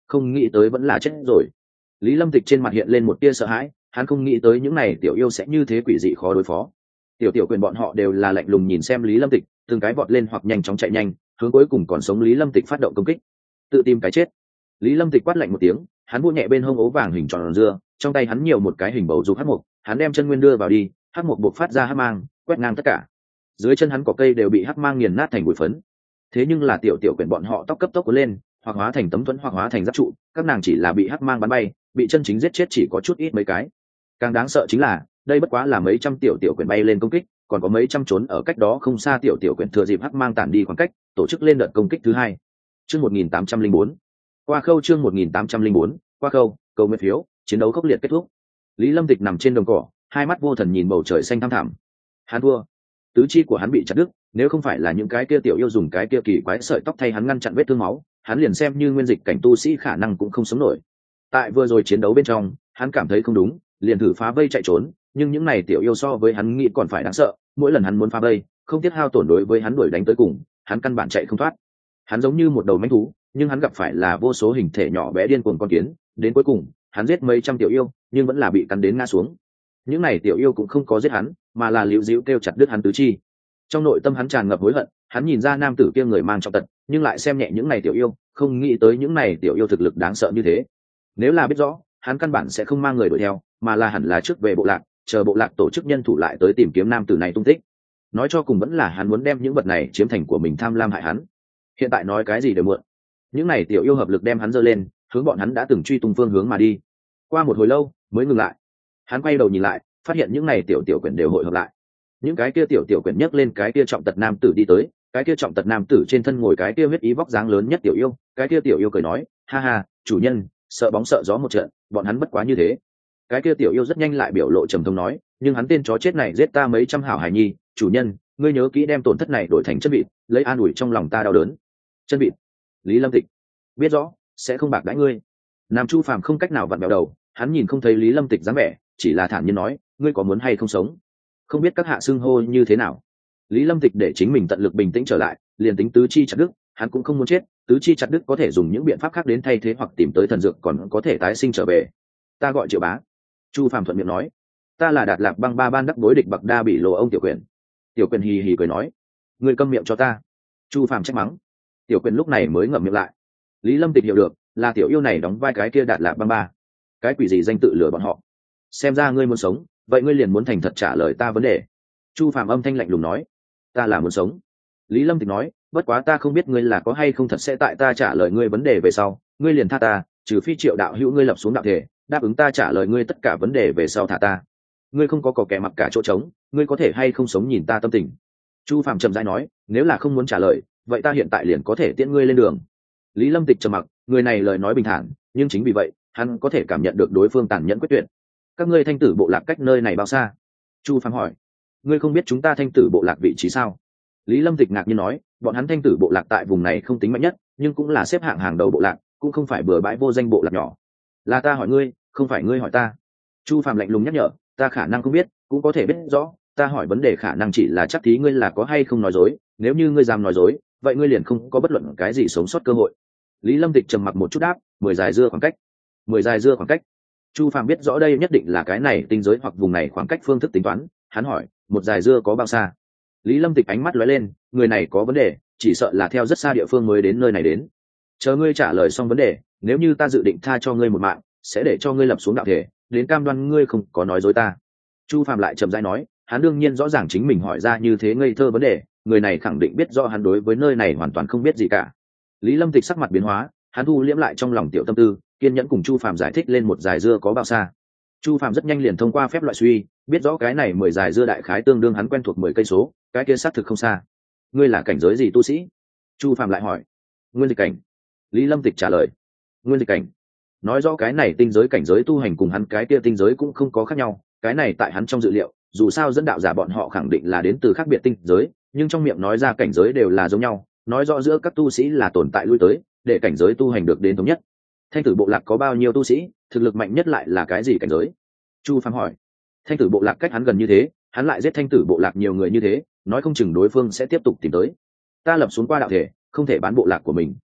không nghĩ tới vẫn là chết rồi. Lý Lâm Tịch trên mặt hiện lên một tia sợ hãi, hắn không nghĩ tới những này tiểu yêu sẽ như thế quỷ dị khó đối phó. Tiểu tiểu quyền bọn họ đều là lạnh lùng nhìn xem Lý Lâm Tịch, từng cái vọt lên hoặc nhanh chóng chạy nhanh, hướng cuối cùng còn sống Lý Lâm Tịch phát động công kích. Tự tìm cái chết. Lý Lâm Tịch quát lạnh một tiếng, hắn vỗ nhẹ bên hông ố vàng hình tròn dưa, trong tay hắn nhiều một cái hình bầu dục hắc mục, hắn đem chân nguyên đưa vào đi, hắc mục bộc phát ra hắc mang, quét ngang tất cả. Dưới chân hắn cỏ cây đều bị hắc mang nghiền nát thành bụi phấn. Thế nhưng là tiểu tiểu quyền bọn họ tóc cấp tốc cuốn lên, hoặc hóa thành tấm thuẫn hoặc hóa thành giáp trụ, các nàng chỉ là bị hắc mang bắn bay, bị chân chính giết chết chỉ có chút ít mấy cái. Càng đáng sợ chính là, đây bất quá là mấy trăm tiểu tiểu quyền bay lên công kích, còn có mấy trăm trốn ở cách đó không xa tiểu tiểu quyền thừa dịp hắc mang tản đi khoảng cách, tổ chức lên đợt công kích thứ hai. Chương 1804. Qua khâu chương 1804, qua khâu, cầu nguyện phiếu, chiến đấu khốc liệt kết thúc. Lý Lâm Tịch nằm trên đồng cỏ, hai mắt vô thần nhìn bầu trời xanh thăm thẳm. Hắn thua. Tứ chi của hắn bị chặt đứt, nếu không phải là những cái kia tiểu yêu dùng cái kia kỳ quái sợi tóc thay hắn ngăn chặn vết thương máu, hắn liền xem như nguyên dịch cảnh tu sĩ khả năng cũng không sống nổi. Tại vừa rồi chiến đấu bên trong, hắn cảm thấy không đúng, liền thử phá vây chạy trốn, nhưng những này tiểu yêu so với hắn nghĩ còn phải đáng sợ, mỗi lần hắn muốn phá vây, không tiếc hao tổn đối với hắn đuổi đánh tới cùng, hắn căn bản chạy không thoát. Hắn giống như một đầu mãnh thú, nhưng hắn gặp phải là vô số hình thể nhỏ bé điên cuồng con kiến, đến cuối cùng, hắn giết mấy trăm tiểu yêu, nhưng vẫn là bị cắn đến ngã xuống. Những này tiểu yêu cũng không có giết hắn, mà là liễu díu kêu chặt đứt hắn tứ chi. Trong nội tâm hắn tràn ngập hối hận, hắn nhìn ra nam tử kia người mang trọng tật, nhưng lại xem nhẹ những này tiểu yêu, không nghĩ tới những này tiểu yêu thực lực đáng sợ như thế. Nếu là biết rõ, hắn căn bản sẽ không mang người đuổi theo, mà là hẳn là trước về bộ lạc, chờ bộ lạc tổ chức nhân thủ lại tới tìm kiếm nam tử này tung tích. Nói cho cùng vẫn là hắn muốn đem những vật này chiếm thành của mình, tham lam hại hắn. Hiện tại nói cái gì đều muộn. Những này tiểu yêu hợp lực đem hắn giơ lên, hướng bọn hắn đã từng truy tung phương hướng mà đi. Qua một hồi lâu mới ngừng lại. Hắn quay đầu nhìn lại, phát hiện những này tiểu tiểu quyển đều hội hợp lại. Những cái kia tiểu tiểu quyển nhấc lên cái kia trọng tật nam tử đi tới, cái kia trọng tật nam tử trên thân ngồi cái kia huyết ý vóc dáng lớn nhất tiểu yêu, cái kia tiểu yêu cười nói, ha ha, chủ nhân, sợ bóng sợ gió một trận, bọn hắn bất quá như thế. Cái kia tiểu yêu rất nhanh lại biểu lộ trầm thông nói, nhưng hắn tên chó chết này giết ta mấy trăm hảo hài nhi, chủ nhân, ngươi nhớ kỹ đem tổn thất này đổi thành chân vịt, lấy an ủi trong lòng ta đau đớn. Chân vịt? Lý Lâm Tịch biết rõ sẽ không bạc đãi ngươi. Nam Chu Phàm không cách nào vặn bẹo đầu, hắn nhìn không thấy Lý Lâm Tịch dáng vẻ, chỉ là thản nhiên nói, ngươi có muốn hay không sống? Không biết các hạ xưng hô như thế nào. Lý Lâm Tịch để chính mình tận lực bình tĩnh trở lại, liền tính tứ chi chặt đứt, hắn cũng không muốn chết, tứ chi chặt đứt có thể dùng những biện pháp khác đến thay thế hoặc tìm tới thần dược còn có thể tái sinh trở về. Ta gọi Triệu Bá. Chu Phàm thuận miệng nói. Ta là Đạt Lạc Băng Ba ban đắc đối địch Bạc Đa bị lộ ông tiểu quyền. Tiểu quyền hì hì cười nói, ngươi câm miệng cho ta. Chu Phàm trách mắng. Tiểu quyền lúc này mới ngậm miệng lại. Lý Lâm Tịch hiểu được, là tiểu yêu này đóng vai cái kia Đạt Lạc Băng Ba. Cái quỷ gì danh tự lừa bọn họ. Xem ra ngươi muốn sống, vậy ngươi liền muốn thành thật trả lời ta vấn đề. Chu Phàm âm thanh lạnh lùng nói, ta là muốn sống. Lý Lâm Tịch nói, bất quá ta không biết ngươi là có hay không thật sẽ tại ta trả lời ngươi vấn đề về sau, ngươi liền tha ta, trừ phi Triệu đạo hữu ngươi lập xuống đạo thể, đáp ứng ta trả lời ngươi tất cả vấn đề về sau thả ta. Ngươi không có kẻ mặc cả chỗ trống, ngươi có thể hay không sống nhìn ta tâm tình. Chu Phàm trầm rãi nói, nếu là không muốn trả lời, vậy ta hiện tại liền có thể tiễn ngươi lên đường. Lý Lâm Tịch trầm mặc, người này lời nói bình thản, nhưng chính vì vậy, hắn có thể cảm nhận được đối phương tàn nhẫn quyết tuyệt. Các ngươi Thanh Tử bộ lạc cách nơi này bao xa? Chu Phàm hỏi. Ngươi không biết chúng ta Thanh Tử bộ lạc vị trí sao? Lý Lâm Tịch ngạc nhiên nói, bọn hắn Thanh Tử bộ lạc tại vùng này không tính mạnh nhất, nhưng cũng là xếp hạng hàng đầu bộ lạc, cũng không phải bừa bãi vô danh bộ lạc nhỏ. Là ta hỏi ngươi, không phải ngươi hỏi ta. Chu Phàm lạnh lùng nhắc nhở, ta khả năng không biết, cũng có thể biết rõ, ta hỏi vấn đề khả năng chỉ là chắc thí ngươi là có hay không nói dối, nếu như ngươi dám nói dối, vậy ngươi liền không có bất luận cái gì sống sót cơ hội. Lý Lâm Tịch trầm mặc một chút đáp, 10 dài dưa khoảng cách. 10 dài dưa khoảng cách. Chu Phàm biết rõ đây nhất định là cái này tinh giới hoặc vùng này khoảng cách phương thức tính toán, hắn hỏi, một dài dưa có bao xa? Lý Lâm Tịch ánh mắt lóe lên, người này có vấn đề, chỉ sợ là theo rất xa địa phương mới đến nơi này đến. Chờ ngươi trả lời xong vấn đề, nếu như ta dự định tha cho ngươi một mạng, sẽ để cho ngươi lập xuống đạo thể, đến cam đoan ngươi không có nói dối ta. Chu Phàm lại chậm rãi nói, hắn đương nhiên rõ ràng chính mình hỏi ra như thế ngây thơ vấn đề, người này khẳng định biết rõ hắn đối với nơi này hoàn toàn không biết gì cả. Lý Lâm Tịch sắc mặt biến hóa, hắn thu liễm lại trong lòng tiểu tâm tư, kiên nhẫn cùng Chu Phàm giải thích lên một dài dưa có bao xa. Chu Phàm rất nhanh liền thông qua phép loại suy, biết rõ cái này 10 dài dưa đại khái tương đương hắn quen thuộc 10 cây số, cái kia xác thực không xa. Ngươi là cảnh giới gì tu sĩ? Chu Phàm lại hỏi. Nguyên dịch cảnh. Lý Lâm Tịch trả lời. Nguyên dịch cảnh. Nói rõ cái này tinh giới cảnh giới tu hành cùng hắn cái kia tinh giới cũng không có khác nhau, cái này tại hắn trong dự liệu, dù sao dẫn đạo giả bọn họ khẳng định là đến từ khác biệt tinh giới, nhưng trong miệng nói ra cảnh giới đều là giống nhau, nói rõ giữa các tu sĩ là tồn tại lui tới, để cảnh giới tu hành được đến thống nhất. Thanh Tử bộ lạc có bao nhiêu tu sĩ, thực lực mạnh nhất lại là cái gì cảnh giới? Chu Phàm hỏi. Thanh Tử bộ lạc cách hắn gần như thế, hắn lại giết Thanh Tử bộ lạc nhiều người như thế, nói không chừng đối phương sẽ tiếp tục tìm tới. Ta lập xuống qua đạo thể, không thể bán bộ lạc của mình.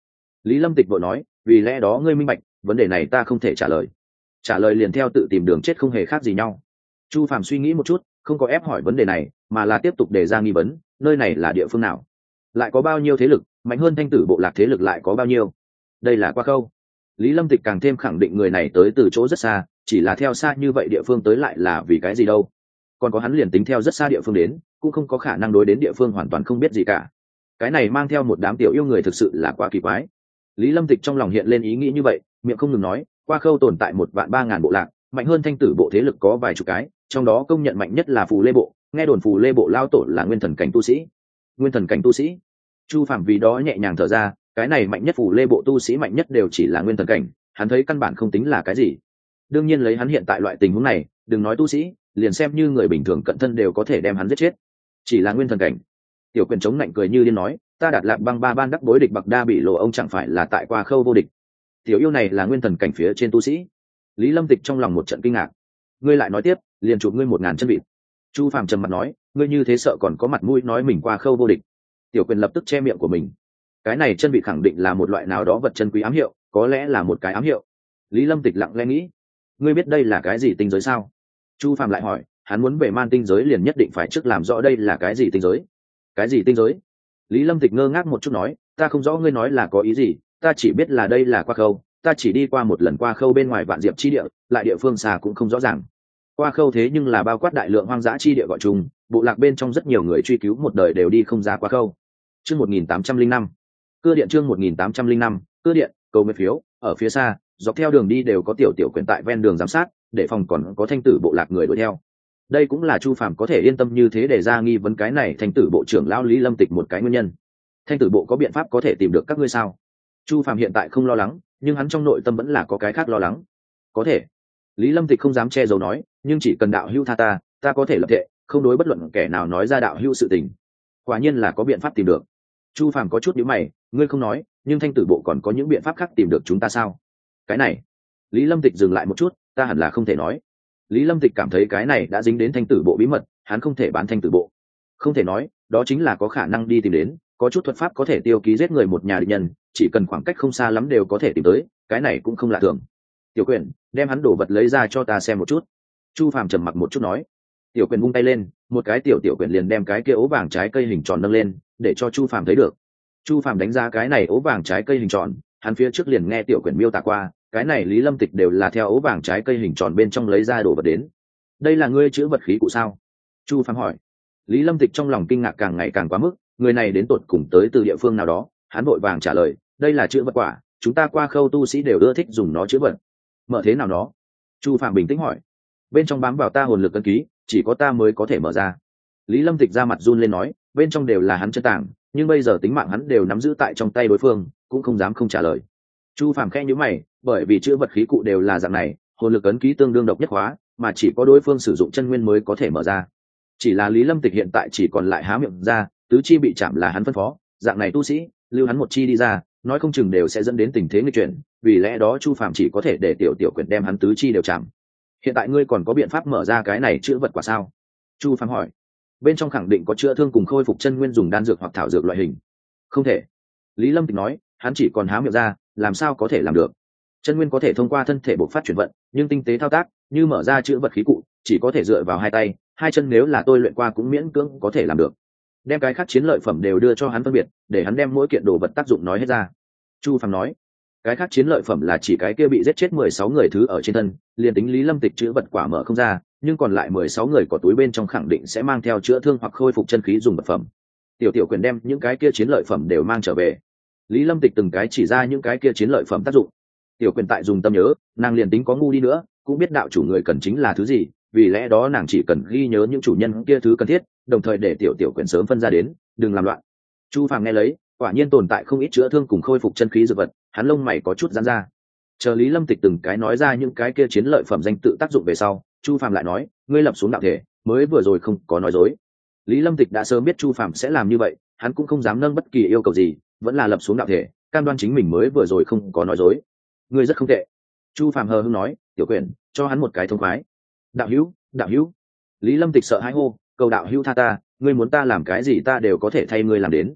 Lý Lâm Tịch vội nói, vì lẽ đó ngươi minh bạch, vấn đề này ta không thể trả lời. Trả lời liền theo tự tìm đường chết không hề khác gì nhau. Chu Phàm suy nghĩ một chút, không có ép hỏi vấn đề này, mà là tiếp tục đề ra nghi vấn, nơi này là địa phương nào, lại có bao nhiêu thế lực, mạnh hơn Thanh Tử bộ lạc thế lực lại có bao nhiêu. Đây là Qua Khâu. Lý Lâm Tịch càng thêm khẳng định người này tới từ chỗ rất xa, chỉ là theo xa như vậy địa phương tới lại là vì cái gì đâu. Còn có hắn liền tính theo rất xa địa phương đến, cũng không có khả năng đối đến địa phương hoàn toàn không biết gì cả. Cái này mang theo một đám tiểu yêu người thực sự là quá kỳ quái. Lý Lâm Tịch trong lòng hiện lên ý nghĩ như vậy, miệng không ngừng nói, Qua Khâu tồn tại 1.300.000 bộ lạc, mạnh hơn Thanh Tử bộ thế lực có vài chục cái, trong đó công nhận mạnh nhất là Phù Lê bộ, nghe đồn Phù Lê bộ lao tổ là nguyên thần cảnh tu sĩ. Nguyên thần cảnh tu sĩ? Chu Phạm vì đó nhẹ nhàng thở ra, cái này mạnh nhất Phù Lê bộ tu sĩ mạnh nhất đều chỉ là nguyên thần cảnh, hắn thấy căn bản không tính là cái gì. Đương nhiên lấy hắn hiện tại loại tình huống này, đừng nói tu sĩ, liền xem như người bình thường cận thân đều có thể đem hắn giết chết. Chỉ là nguyên thần cảnh. Tiểu Quyền chống nạnh cười như điên nói, ta đạt lạc băng ba ban đắc đối địch bạc đa bị lộ ông chẳng phải là tại Qua Khâu vô địch. Tiểu yêu này là nguyên thần cảnh phía trên tu sĩ. Lý Lâm Tịch trong lòng một trận kinh ngạc. Ngươi lại nói tiếp, liền chụp ngươi 1.000 chân vịt. Chu Phàm trầm mặt nói, ngươi như thế sợ còn có mặt mũi nói mình Qua Khâu vô địch. Tiểu Quyền lập tức che miệng của mình. Cái này chân vịt khẳng định là một loại nào đó vật chân quý ám hiệu, có lẽ là một cái ám hiệu. Lý Lâm Tịch lặng lẽ nghĩ, ngươi biết đây là cái gì tinh giới sao? Chu Phàm lại hỏi, hắn muốn về man tinh giới liền nhất định phải trước làm rõ đây là cái gì tinh giới. Cái gì tinh giới? Lý Lâm Tịch ngơ ngác một chút nói, ta không rõ ngươi nói là có ý gì, ta chỉ biết là đây là Qua Khâu, ta chỉ đi qua một lần Qua Khâu bên ngoài Vạn Diệp chi địa, lại địa phương xa cũng không rõ ràng. Qua Khâu thế nhưng là bao quát đại lượng hoang dã chi địa gọi chung, bộ lạc bên trong rất nhiều người truy cứu một đời đều đi không ra Qua Khâu. Chương 1805. Cưa điện chương 1805, cưa điện, cầu nguyện phiếu, ở phía xa, dọc theo đường đi đều có tiểu Quyền tại ven đường giám sát, để phòng còn có Thanh Tử bộ lạc người đuổi theo. Đây cũng là Chu Phàm có thể yên tâm như thế để ra nghi vấn cái này Thanh Tử bộ trưởng lão Lý Lâm Tịch một cái nguyên nhân. Thanh Tử bộ có biện pháp có thể tìm được các ngươi sao? Chu Phàm hiện tại không lo lắng, nhưng hắn trong nội tâm vẫn là có cái khác lo lắng. Có thể. Lý Lâm Tịch không dám che giấu nói, nhưng chỉ cần đạo hữu tha ta có thể lập thệ, không đối bất luận kẻ nào nói ra đạo hữu sự tình. Quả nhiên là có biện pháp tìm được. Chu Phàm có chút nhíu mày, ngươi không nói, nhưng Thanh Tử bộ còn có những biện pháp khác tìm được chúng ta sao? Cái này. Lý Lâm Tịch dừng lại một chút, ta hẳn là không thể nói. Lý Lâm Tịch cảm thấy cái này đã dính đến Thanh Tử bộ bí mật, hắn không thể bán Thanh Tử bộ. Không thể nói, đó chính là có khả năng đi tìm đến, có chút thuật pháp có thể tiêu ký giết người một nhà địch nhân, chỉ cần khoảng cách không xa lắm đều có thể tìm tới, cái này cũng không lạ thường. Tiểu Quyền, đem hắn đổ vật lấy ra cho ta xem một chút. Chu Phàm trầm mặc một chút nói. Tiểu Quyền vung tay lên, một cái tiểu Quyền liền đem cái kia ố vàng trái cây hình tròn nâng lên, để cho Chu Phàm thấy được. Chu Phàm đánh giá cái này ố vàng trái cây hình tròn, hắn phía trước liền nghe tiểu Quyền miêu tả qua, cái này Lý Lâm Tịch đều là theo ố vàng trái cây hình tròn bên trong lấy ra đồ vật đến. Đây là ngươi chữ vật khí cụ sao? Chu Phàm hỏi. Lý Lâm Tịch trong lòng kinh ngạc càng ngày càng quá mức, người này đến tột cùng tới từ địa phương nào đó, hắn vội vàng trả lời, đây là chữ vật quả, chúng ta Qua Khâu tu sĩ đều ưa thích dùng nó chữ vật. Mở thế nào nó? Chu Phàm bình tĩnh hỏi. Bên trong bám vào ta hồn lực ấn ký, chỉ có ta mới có thể mở ra. Lý Lâm Tịch ra mặt run lên nói, bên trong đều là hắn chân tàng, nhưng bây giờ tính mạng hắn đều nắm giữ tại trong tay đối phương, cũng không dám không trả lời. Chu Phàm khẽ nhíu mày, bởi vì chữ vật khí cụ đều là dạng này, hồn lực ấn ký tương đương độc nhất hóa, mà chỉ có đối phương sử dụng chân nguyên mới có thể mở ra. Chỉ là Lý Lâm Tịch hiện tại chỉ còn lại há miệng ra, tứ chi bị chạm là hắn phân phó, dạng này tu sĩ, lưu hắn một chi đi ra, nói không chừng đều sẽ dẫn đến tình thế nghịch chuyển, vì lẽ đó Chu Phàm chỉ có thể để tiểu Quyền đem hắn tứ chi đều chạm. Hiện tại ngươi còn có biện pháp mở ra cái này chữ vật quả sao? Chu Phàm hỏi. Bên trong khẳng định có chữa thương cùng khôi phục chân nguyên dùng đan dược hoặc thảo dược loại hình. Không thể. Lý Lâm Tịch nói, hắn chỉ còn há miệng ra, làm sao có thể làm được? Chân nguyên có thể thông qua thân thể bộc phát chuyển vận, nhưng tinh tế thao tác, như mở ra chữ vật khí cụ, chỉ có thể dựa vào hai tay, hai chân nếu là tôi luyện qua cũng miễn cưỡng có thể làm được. Đem cái khác chiến lợi phẩm đều đưa cho hắn phân biệt, để hắn đem mỗi kiện đồ vật tác dụng nói hết ra. Chu Phàm nói, cái khác chiến lợi phẩm là chỉ cái kia bị giết chết 16 người thứ ở trên thân, liền tính Lý Lâm Tịch chữ vật quả mở không ra, nhưng còn lại 16 người có túi bên trong khẳng định sẽ mang theo chữa thương hoặc khôi phục chân khí dùng vật phẩm. Tiểu Quyền đem những cái kia chiến lợi phẩm đều mang trở về. Lý Lâm Tịch từng cái chỉ ra những cái kia chiến lợi phẩm tác dụng. Tiểu Quyền tại dùng tâm nhớ, nàng liền tính có ngu đi nữa, cũng biết đạo chủ người cần chính là thứ gì, vì lẽ đó nàng chỉ cần ghi nhớ những chủ nhân kia thứ cần thiết, đồng thời để tiểu Quyền sớm phân ra đến, đừng làm loạn. Chu Phàm nghe lấy, quả nhiên tồn tại không ít chữa thương cùng khôi phục chân khí dược vật, hắn lông mày có chút giãn ra. Chờ Lý Lâm Tịch từng cái nói ra những cái kia chiến lợi phẩm danh tự tác dụng về sau, Chu Phàm lại nói, ngươi lập xuống đạo thể, mới vừa rồi không có nói dối. Lý Lâm Tịch đã sớm biết Chu Phàm sẽ làm như vậy, hắn cũng không dám nâng bất kỳ yêu cầu gì, vẫn là lập xuống đạo thể, cam đoan chính mình mới vừa rồi không có nói dối. Ngươi rất không tệ. Chu Phàm hờ hững nói, tiểu Quyền, cho hắn một cái thông khoái. Đạo hữu, đạo hữu. Lý Lâm Tịch sợ hãi hô, cầu đạo hữu tha ta, ngươi muốn ta làm cái gì ta đều có thể thay ngươi làm đến.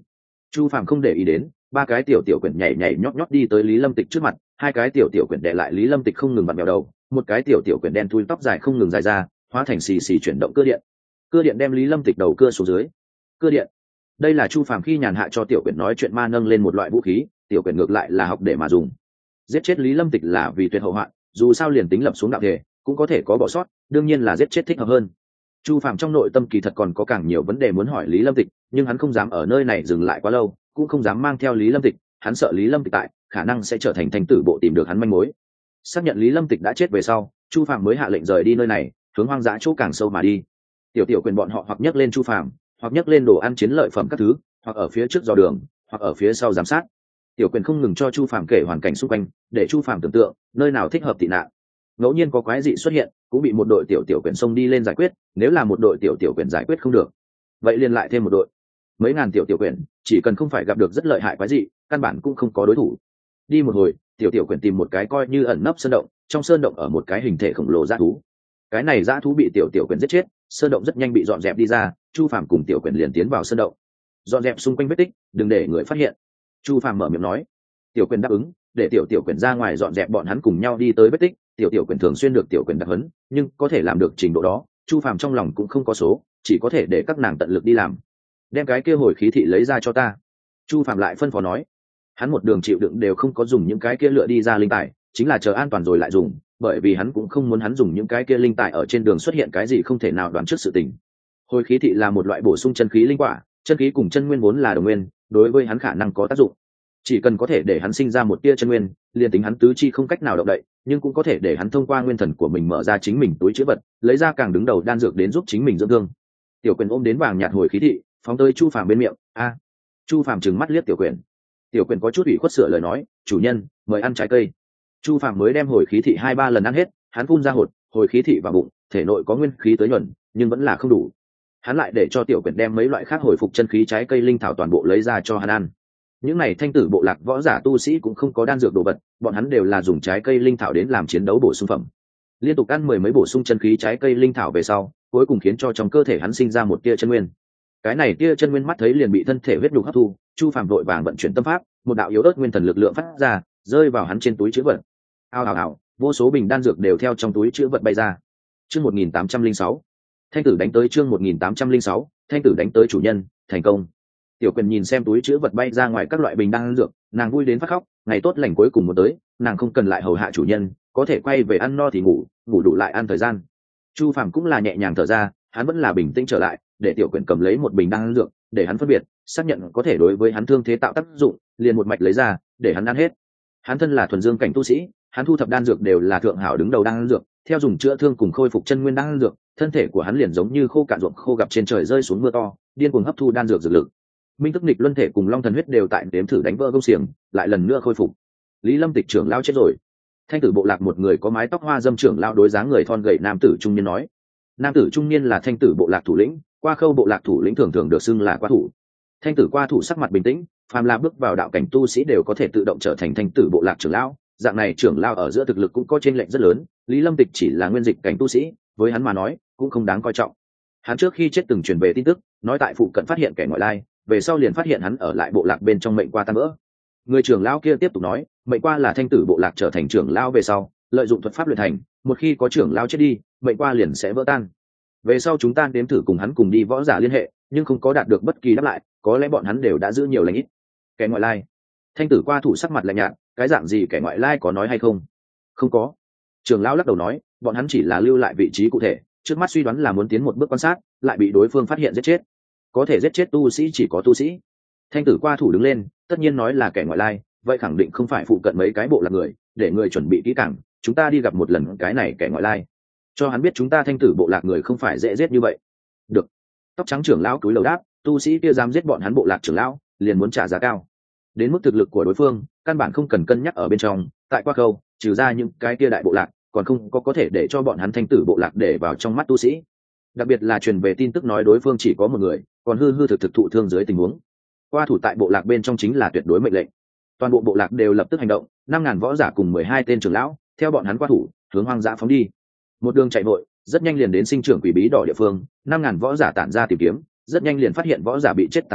Chu Phàm không để ý đến, ba cái tiểu tiểu quyển nhảy nhảy nhót nhót đi tới Lý Lâm Tịch trước mặt, hai cái tiểu tiểu quyển đè lại Lý Lâm Tịch không ngừng vặn vẹo đầu, một cái tiểu tiểu quyển đen thui tóc dài không ngừng dài ra, hóa thành xì xì chuyển động cưa điện đem Lý Lâm Tịch đầu cưa xuống dưới. Cưa điện, đây là Chu Phàm khi nhàn hạ cho tiểu quyển nói chuyện ma nâng lên một loại vũ khí, tiểu quyển ngược lại là học để mà dùng. Giết chết Lý Lâm Tịch là vì tuyệt hậu hoạn, dù sao liền tính lập xuống đạo thể cũng có thể có bỏ sót, đương nhiên là giết chết thích hợp hơn. Chu Phàm trong nội tâm kỳ thật còn có càng nhiều vấn đề muốn hỏi Lý Lâm Tịch, nhưng hắn không dám ở nơi này dừng lại quá lâu, cũng không dám mang theo Lý Lâm Tịch, hắn sợ Lý Lâm Tịch tại khả năng sẽ trở thành thanh tử bộ tìm được hắn manh mối. Xác nhận Lý Lâm Tịch đã chết về sau, Chu Phàm mới hạ lệnh rời đi nơi này, hướng hoang dã chỗ càng sâu mà đi. Tiểu tiểu quyền bọn họ hoặc nhấc lên Chu Phàm, hoặc nhấc lên đồ ăn chiến lợi phẩm các thứ, hoặc ở phía trước dò đường, hoặc ở phía sau giám sát. Tiểu quyền không ngừng cho Chu Phàm kể hoàn cảnh xung quanh, để Chu Phàm tưởng tượng nơi nào thích hợp tị nạn. Ngẫu nhiên có quái dị xuất hiện, cũng bị một đội tiểu tiểu quyền xông đi lên giải quyết, nếu là một đội tiểu tiểu quyền giải quyết không được, vậy liền lại thêm một đội. Mấy ngàn tiểu tiểu quyền, chỉ cần không phải gặp được rất lợi hại quái dị, căn bản cũng không có đối thủ. Đi một hồi, tiểu tiểu quyền tìm một cái coi như ẩn nấp sơn động, trong sơn động ở một cái hình thể khổng lồ dã thú. Cái này dã thú bị tiểu tiểu quyền giết chết, sơn động rất nhanh bị dọn dẹp đi ra, Chu Phàm cùng tiểu quyền liền tiến vào sơn động, dọn dẹp xung quanh vết tích, đừng để người phát hiện. Chu Phàm mở miệng nói. Tiểu quyền đáp ứng, để tiểu tiểu quyền ra ngoài dọn dẹp, bọn hắn cùng nhau đi tới vết tích. Tiểu tiểu quyền thường xuyên được tiểu quyền đặc huấn, nhưng có thể làm được trình độ đó, Chu Phàm trong lòng cũng không có số, chỉ có thể để các nàng tận lực đi làm. Đem cái kia hồi khí thị lấy ra cho ta. Chu Phàm lại phân phó nói. Hắn một đường chịu đựng đều không có dùng những cái kia lựa đi ra linh tài, chính là chờ an toàn rồi lại dùng, bởi vì hắn cũng không muốn hắn dùng những cái kia linh tài ở trên đường xuất hiện cái gì không thể nào đoán trước sự tình. Hồi khí thị là một loại bổ sung chân khí linh quả, chân khí cùng chân nguyên vốn là đồng nguyên, đối với hắn khả năng có tác dụng. Chỉ cần có thể để hắn sinh ra một tia chân nguyên, liền tính hắn tứ chi không cách nào động đậy, nhưng cũng có thể để hắn thông qua nguyên thần của mình mở ra chính mình túi chứa vật, lấy ra càng đứng đầu đan dược đến giúp chính mình dưỡng thương. Tiểu quyền ôm đến vàng nhạt hồi khí thị, phóng tới Chu Phàm bên miệng. A! Chu Phàm trừng mắt liếc tiểu quyền. Tiểu quyền có chút ủy khuất sửa lời nói, chủ nhân, mời ăn trái cây. Chu Phàm mới đem hồi khí thị 2-3 lần ăn hết, hắn phun ra hồi khí thị vào bụng, thể nội có nguyên khí tới nhuần, nhưng vẫn là không đủ. Hắn lại để cho tiểu quyền đem mấy loại khác hồi phục chân khí trái cây linh thảo toàn bộ lấy ra cho hắn ăn. Những này thanh tử bộ lạc võ giả tu sĩ cũng không có đan dược đồ vật, bọn hắn đều là dùng trái cây linh thảo đến làm chiến đấu bổ sung phẩm. Liên tục ăn 10 mấy bổ sung chân khí trái cây linh thảo về sau, cuối cùng khiến cho trong cơ thể hắn sinh ra một tia chân nguyên. Cái này tia chân nguyên mắt thấy liền bị thân thể huyết nhục hấp thu, Chu Phàm vội vàng vận chuyển tâm pháp, một đạo yếu ớt nguyên thần lực lượng phát ra, rơi vào hắn trên túi trữ vật. Ao ào ào, vô số bình đan dược đều theo trong túi trữ vật bay ra. Chương 1806. Thanh tử đánh tới, chương 1806, thanh tử đánh tới chủ nhân, thành công. Tiểu quyền nhìn xem túi trữ vật bay ra ngoài các loại bình đan dược, nàng vui đến phát khóc, ngày tốt lành cuối cùng một tới, nàng không cần lại hầu hạ chủ nhân, có thể quay về ăn no thì ngủ, ngủ đủ lại ăn thời gian. Chu Phàm cũng là nhẹ nhàng thở ra, hắn vẫn là bình tĩnh trở lại, để tiểu quyền cầm lấy một bình đan dược, để hắn phân biệt, xác nhận có thể đối với hắn thương thế tạo tác dụng, liền một mạch lấy ra, để hắn ăn hết. Hắn thân là thuần dương cảnh tu sĩ, hắn thu thập đan dược đều là thượng hảo đứng đầu đan dược, theo dùng chữa thương cùng khôi phục chân nguyên đan dược, thân thể của hắn liền giống như khô cạn ruộng khô gặp trên trời rơi xuống mưa to, điên cuồng hấp thu đan dược dược lực. Minh tức nghịch luân thể cùng long thần huyết đều tại đếm thử đánh vỡ công xiềng, lại lần nữa khôi phục. Lý Lâm Tịch trưởng lao chết rồi. Thanh tử bộ lạc một người có mái tóc hoa dâm trưởng lao đối dáng người thon gầy nam tử trung niên nói. Nam tử trung niên là thanh tử bộ lạc thủ lĩnh, qua khâu bộ lạc thủ lĩnh thường thường được xưng là qua thủ. Thanh tử qua thủ sắc mặt bình tĩnh, phàm là bước vào đạo cảnh tu sĩ đều có thể tự động trở thành thanh tử bộ lạc trưởng lao, dạng này trưởng lao ở giữa thực lực cũng có chênh lệch rất lớn. Lý Lâm Tịch chỉ là nguyên dịch cảnh tu sĩ, với hắn mà nói cũng không đáng coi trọng. Hắn trước khi chết từng truyền về tin tức, nói tại phụ cận phát hiện kẻ ngoại lai, về sau liền phát hiện hắn ở lại bộ lạc bên trong mệnh qua tan vỡ. Người trưởng lão kia tiếp tục nói, mệnh qua là thanh tử bộ lạc trở thành trưởng lão về sau, lợi dụng thuật pháp luyện thành, một khi có trưởng lão chết đi, mệnh qua liền sẽ vỡ tan. Về sau chúng ta đếm thử cùng hắn cùng đi võ giả liên hệ, nhưng không có đạt được bất kỳ đáp lại, có lẽ bọn hắn đều đã giữ nhiều lành ít. Kẻ ngoại lai? Thanh tử qua thủ sắc mặt lạnh nhạt, cái dạng gì kẻ ngoại lai có nói hay không? Không có. Trưởng lão lắc đầu nói, bọn hắn chỉ là lưu lại vị trí cụ thể, trước mắt suy đoán là muốn tiến một bước quan sát, lại bị đối phương phát hiện giết chết. Có thể giết chết tu sĩ chỉ có tu sĩ. Thanh tử qua thủ đứng lên, tất nhiên nói là kẻ ngoại lai, vậy khẳng định không phải phụ cận mấy cái bộ lạc người, để người chuẩn bị kỹ càng, chúng ta đi gặp một lần cái này kẻ ngoại lai, cho hắn biết chúng ta thanh tử bộ lạc người không phải dễ giết như vậy. Được. Tóc trắng trưởng lão cúi đầu đáp, tu sĩ kia dám giết bọn hắn bộ lạc trưởng lão, liền muốn trả giá cao. Đến mức thực lực của đối phương, căn bản không cần cân nhắc ở bên trong, tại qua khâu, trừ ra những cái kia đại bộ lạc, còn không có thể để cho bọn hắn thanh tử bộ lạc để vào trong mắt tu sĩ. Đặc biệt là truyền về tin tức nói đối phương chỉ có một người, còn hư hư thực thực thụ thương dưới tình huống. Qua thủ tại bộ lạc bên trong chính là tuyệt đối mệnh lệnh. Toàn bộ bộ lạc đều lập tức hành động, 5.000 võ giả cùng 12 tên trưởng lão, theo bọn hắn qua thủ, hướng hoang dã phóng đi. Một đường chạy vội, rất nhanh liền đến sinh trưởng quỷ bí đỏ địa phương, 5.000 võ giả tản ra tìm kiếm, rất nhanh liền phát hiện võ giả bị chết tàn thi,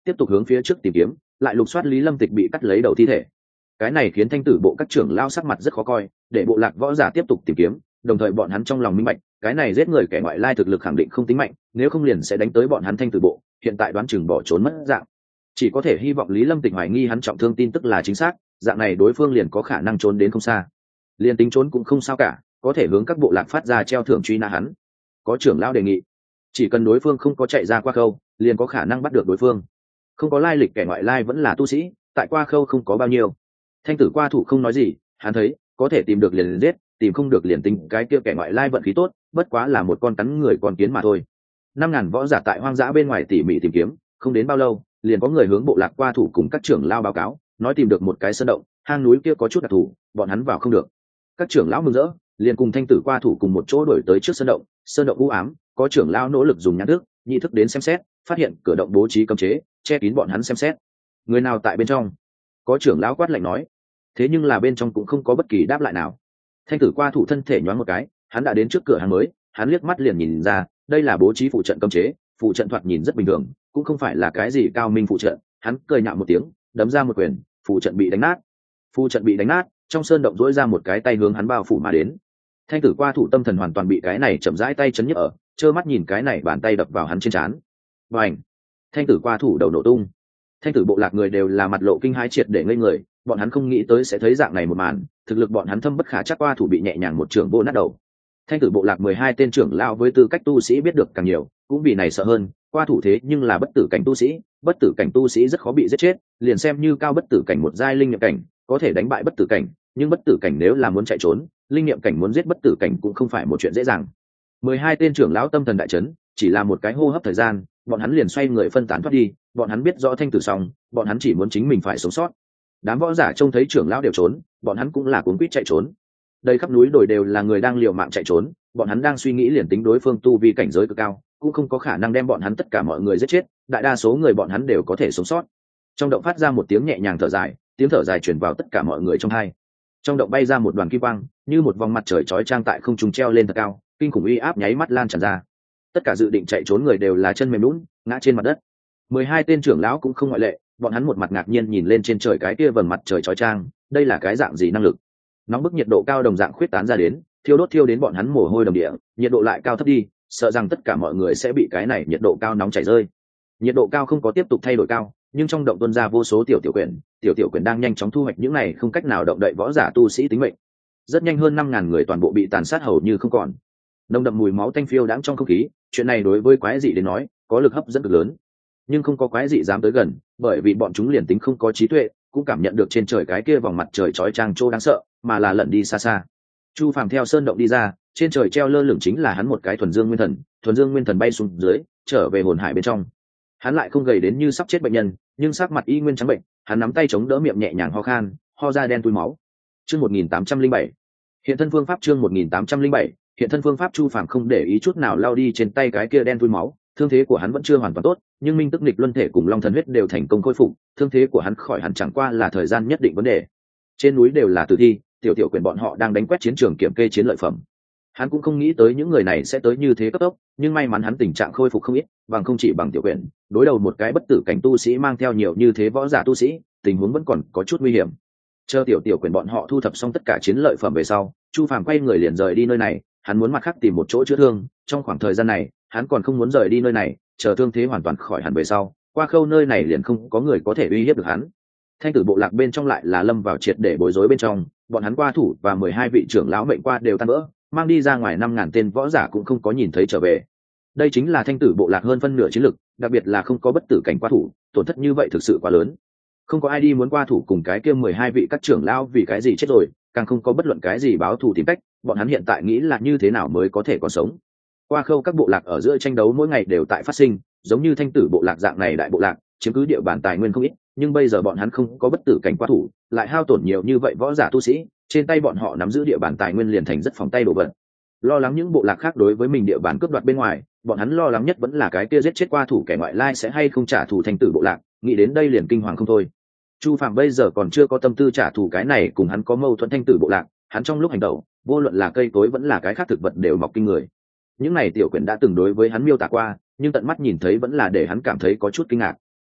tiếp tục hướng phía trước tìm kiếm, lại lục soát Lý Lâm Tịch bị cắt lấy đầu thi thể. Cái này khiến thanh tử bộ các trưởng lao sắc mặt rất khó coi, để bộ lạc võ giả tiếp tục tìm kiếm, đồng thời bọn hắn trong lòng minh bạch, cái này giết người kẻ ngoại lai thực lực khẳng định không tính mạnh, nếu không liền sẽ đánh tới bọn hắn thanh tử bộ, hiện tại đoán chừng bỏ trốn mất dạng. Chỉ có thể hy vọng Lý Lâm Tịch hoài nghi hắn trọng thương tin tức là chính xác, dạng này đối phương liền có khả năng trốn đến không xa. Liền tính trốn cũng không sao cả, có thể hướng các bộ lạc phát ra treo thưởng truy nã hắn. Có trưởng lão đề nghị, chỉ cần đối phương không có chạy ra qua khâu, liền có khả năng bắt được đối phương. Không có lai lịch kẻ ngoại lai vẫn là tu sĩ, tại qua khâu không có bao nhiêu. Thanh tử qua thủ không nói gì, hắn thấy có thể tìm được liền giết, tìm không được liền tính cái kia kẻ ngoại lai vận khí tốt, bất quá là một con cắn người con kiến mà thôi. 5.000 võ giả tại hoang dã bên ngoài tỉ mỉ tìm kiếm, không đến bao lâu, liền có người hướng bộ lạc qua thủ cùng các trưởng lao báo cáo, nói tìm được một cái sơn động, hang núi kia có chút đặc thù, bọn hắn vào không được. Các trưởng lão mừng rỡ, liền cùng thanh tử qua thủ cùng một chỗ đổi tới trước sơn động u ám, có trưởng lão nỗ lực dùng nhãn thức, nhị thức đến xem xét, phát hiện cửa động bố trí cấm chế, che kín bọn hắn xem xét. Người nào tại bên trong? Có trưởng lão quát lạnh nói. Thế nhưng là bên trong cũng không có bất kỳ đáp lại nào. Thanh tử qua thủ thân thể nhoáng một cái, hắn đã đến trước cửa hàng mới, hắn liếc mắt liền nhìn ra, đây là bố trí phụ trận cấm chế, phụ trận thoạt nhìn rất bình thường, cũng không phải là cái gì cao minh phụ trận. Hắn cười nhạo một tiếng, đấm ra một quyền, phụ trận bị đánh nát. Phụ trận bị đánh nát, trong sơn động rỗi ra một cái tay hướng hắn bao phủ mà đến. Thanh tử qua thủ tâm thần hoàn toàn bị cái này chậm rãi tay chấn nhức ở, trơ mắt nhìn cái này bàn tay đập vào hắn trên trán. Bành! Thanh tử qua thủ đầu nổ tung. Thanh tử bộ lạc người đều là mặt lộ kinh hãi triệt để ngây người, bọn hắn không nghĩ tới sẽ thấy dạng này một màn, thực lực bọn hắn thâm bất khả trắc, qua thủ bị nhẹ nhàng một trường vô nát đầu. Thanh tử bộ lạc 12 tên trưởng lao với tư cách tu sĩ biết được càng nhiều, cũng vì này sợ hơn, qua thủ thế nhưng là bất tử cảnh tu sĩ, bất tử cảnh tu sĩ rất khó bị giết chết, liền xem như cao bất tử cảnh một giai linh nghiệm cảnh, có thể đánh bại bất tử cảnh, nhưng bất tử cảnh nếu là muốn chạy trốn, linh nghiệm cảnh muốn giết bất tử cảnh cũng không phải một chuyện dễ dàng. 12 tên trưởng lão tâm thần đại chấn, chỉ là một cái hô hấp thời gian, bọn hắn liền xoay người phân tán thoát đi, bọn hắn biết rõ thanh tử xong, bọn hắn chỉ muốn chính mình phải sống sót. Đám võ giả trông thấy trưởng lão đều trốn, bọn hắn cũng là cuống quýt chạy trốn. Đây khắp núi đồi đều là người đang liều mạng chạy trốn, bọn hắn đang suy nghĩ liền tính đối phương tu vi cảnh giới cực cao, cũng không có khả năng đem bọn hắn tất cả mọi người giết chết, đại đa số người bọn hắn đều có thể sống sót. Trong động phát ra một tiếng nhẹ nhàng thở dài, tiếng thở dài truyền vào tất cả mọi người trong tai. Trong động bay ra một đoàn kim quang, như một vòng mặt trời chói chang tại không trung treo lên thật cao, kinh khủng uy áp nháy mắt lan tràn ra. Tất cả dự định chạy trốn người đều là chân mềm nhũn, ngã trên mặt đất. 12 tên trưởng lão cũng không ngoại lệ, bọn hắn một mặt ngạc nhiên nhìn lên trên trời cái kia vầng mặt trời chói chang, đây là cái dạng gì năng lực? Nóng bức nhiệt độ cao đồng dạng khuyết tán ra đến, thiêu đến bọn hắn mồ hôi đầm địa, nhiệt độ lại cao thấp đi, sợ rằng tất cả mọi người sẽ bị cái này nhiệt độ cao nóng chảy rơi. Nhiệt độ cao không có tiếp tục thay đổi cao, nhưng trong động tuôn ra vô số tiểu quyển đang nhanh chóng thu hoạch những này không cách nào động đậy võ giả tu sĩ tính mệnh. Rất nhanh hơn 5.000 người toàn bộ bị tàn sát hầu như không còn. Nồng đậm mùi máu tanh phiêu đãng trong không khí, chuyện này đối với quái dị đến nói, có lực hấp dẫn cực lớn. Nhưng không có quái dị dám tới gần, bởi vì bọn chúng liền tính không có trí tuệ, cũng cảm nhận được trên trời cái kia vòng mặt trời chói chang trô đáng sợ, mà là lẩn đi xa xa. Chu Phàm theo sơn động đi ra, trên trời treo lơ lửng chính là hắn một cái thuần dương nguyên thần bay xuống dưới, trở về hồn hải bên trong. Hắn lại không gầy đến như sắp chết bệnh nhân, nhưng sắc mặt y nguyên trắng bệnh, hắn nắm tay chống đỡ miệng nhẹ nhàng ho khan, ho ra đen tui máu. Chương 1807. Hiện thân phương pháp chương 1807, hiện thân phương pháp. Chu Phàm không để ý chút nào lao đi trên tay cái kia đen tui máu, thương thế của hắn vẫn chưa hoàn toàn tốt, nhưng minh tức nghịch luân thể cùng long thần huyết đều thành công khôi phục, thương thế của hắn khỏi hẳn chẳng qua là thời gian nhất định vấn đề. Trên núi đều là tử thi, tiểu quyền bọn họ đang đánh quét chiến trường kiểm kê chiến lợi phẩm. Hắn cũng không nghĩ tới những người này sẽ tới như thế cấp tốc, nhưng may mắn hắn tình trạng khôi phục không ít, bằng không chỉ bằng tiểu quyền, đối đầu một cái bất tử cảnh tu sĩ mang theo nhiều như thế võ giả tu sĩ, tình huống vẫn còn có chút nguy hiểm. Chờ tiểu quyền bọn họ thu thập xong tất cả chiến lợi phẩm về sau, Chu Phàm quay người liền rời đi nơi này, hắn muốn mặt khác tìm một chỗ chữa thương, trong khoảng thời gian này, hắn còn không muốn rời đi nơi này, chờ thương thế hoàn toàn khỏi hẳn về sau, qua khâu nơi này liền không có người có thể uy hiếp được hắn. Thanh tử bộ lạc bên trong lại là lâm vào triệt để bối rối bên trong, bọn hắn qua thủ và 12 vị trưởng lão mệnh qua đều tan vỡ, mang đi ra ngoài 5.000 tên võ giả cũng không có nhìn thấy trở về. Đây chính là thanh tử bộ lạc hơn phân nửa chiến lực, đặc biệt là không có bất tử cảnh qua thủ, tổn thất như vậy thực sự quá lớn. Không có ai đi muốn qua thủ cùng cái kia 12 vị các trưởng lão vì cái gì chết rồi, càng không có bất luận cái gì báo thù tìm cách, bọn hắn hiện tại nghĩ là như thế nào mới có thể còn sống. Qua khâu các bộ lạc ở giữa tranh đấu mỗi ngày đều tại phát sinh, giống như thanh tử bộ lạc dạng này đại bộ lạc, chiếm cứ địa bàn tài nguyên không ít, nhưng bây giờ bọn hắn không có bất tử cảnh qua thủ, lại hao tổn nhiều như vậy võ giả tu sĩ, trên tay bọn họ nắm giữ địa bàn tài nguyên liền thành rất phòng tay đổ vật. Lo lắng những bộ lạc khác đối với mình địa bàn cướp đoạt bên ngoài, bọn hắn lo lắng nhất vẫn là cái kia giết chết qua thủ kẻ ngoại lai sẽ hay không trả thù thanh tử bộ lạc, nghĩ đến đây liền kinh hoàng không thôi. Chu Phàm bây giờ còn chưa có tâm tư trả thù cái này cùng hắn có mâu thuẫn thanh tử bộ lạc, hắn trong lúc hành động, vô luận là cây cối vẫn là cái khác thực vật đều mọc kinh người. Những này tiểu quyển đã từng đối với hắn miêu tả qua, nhưng tận mắt nhìn thấy vẫn là để hắn cảm thấy có chút kinh ngạc.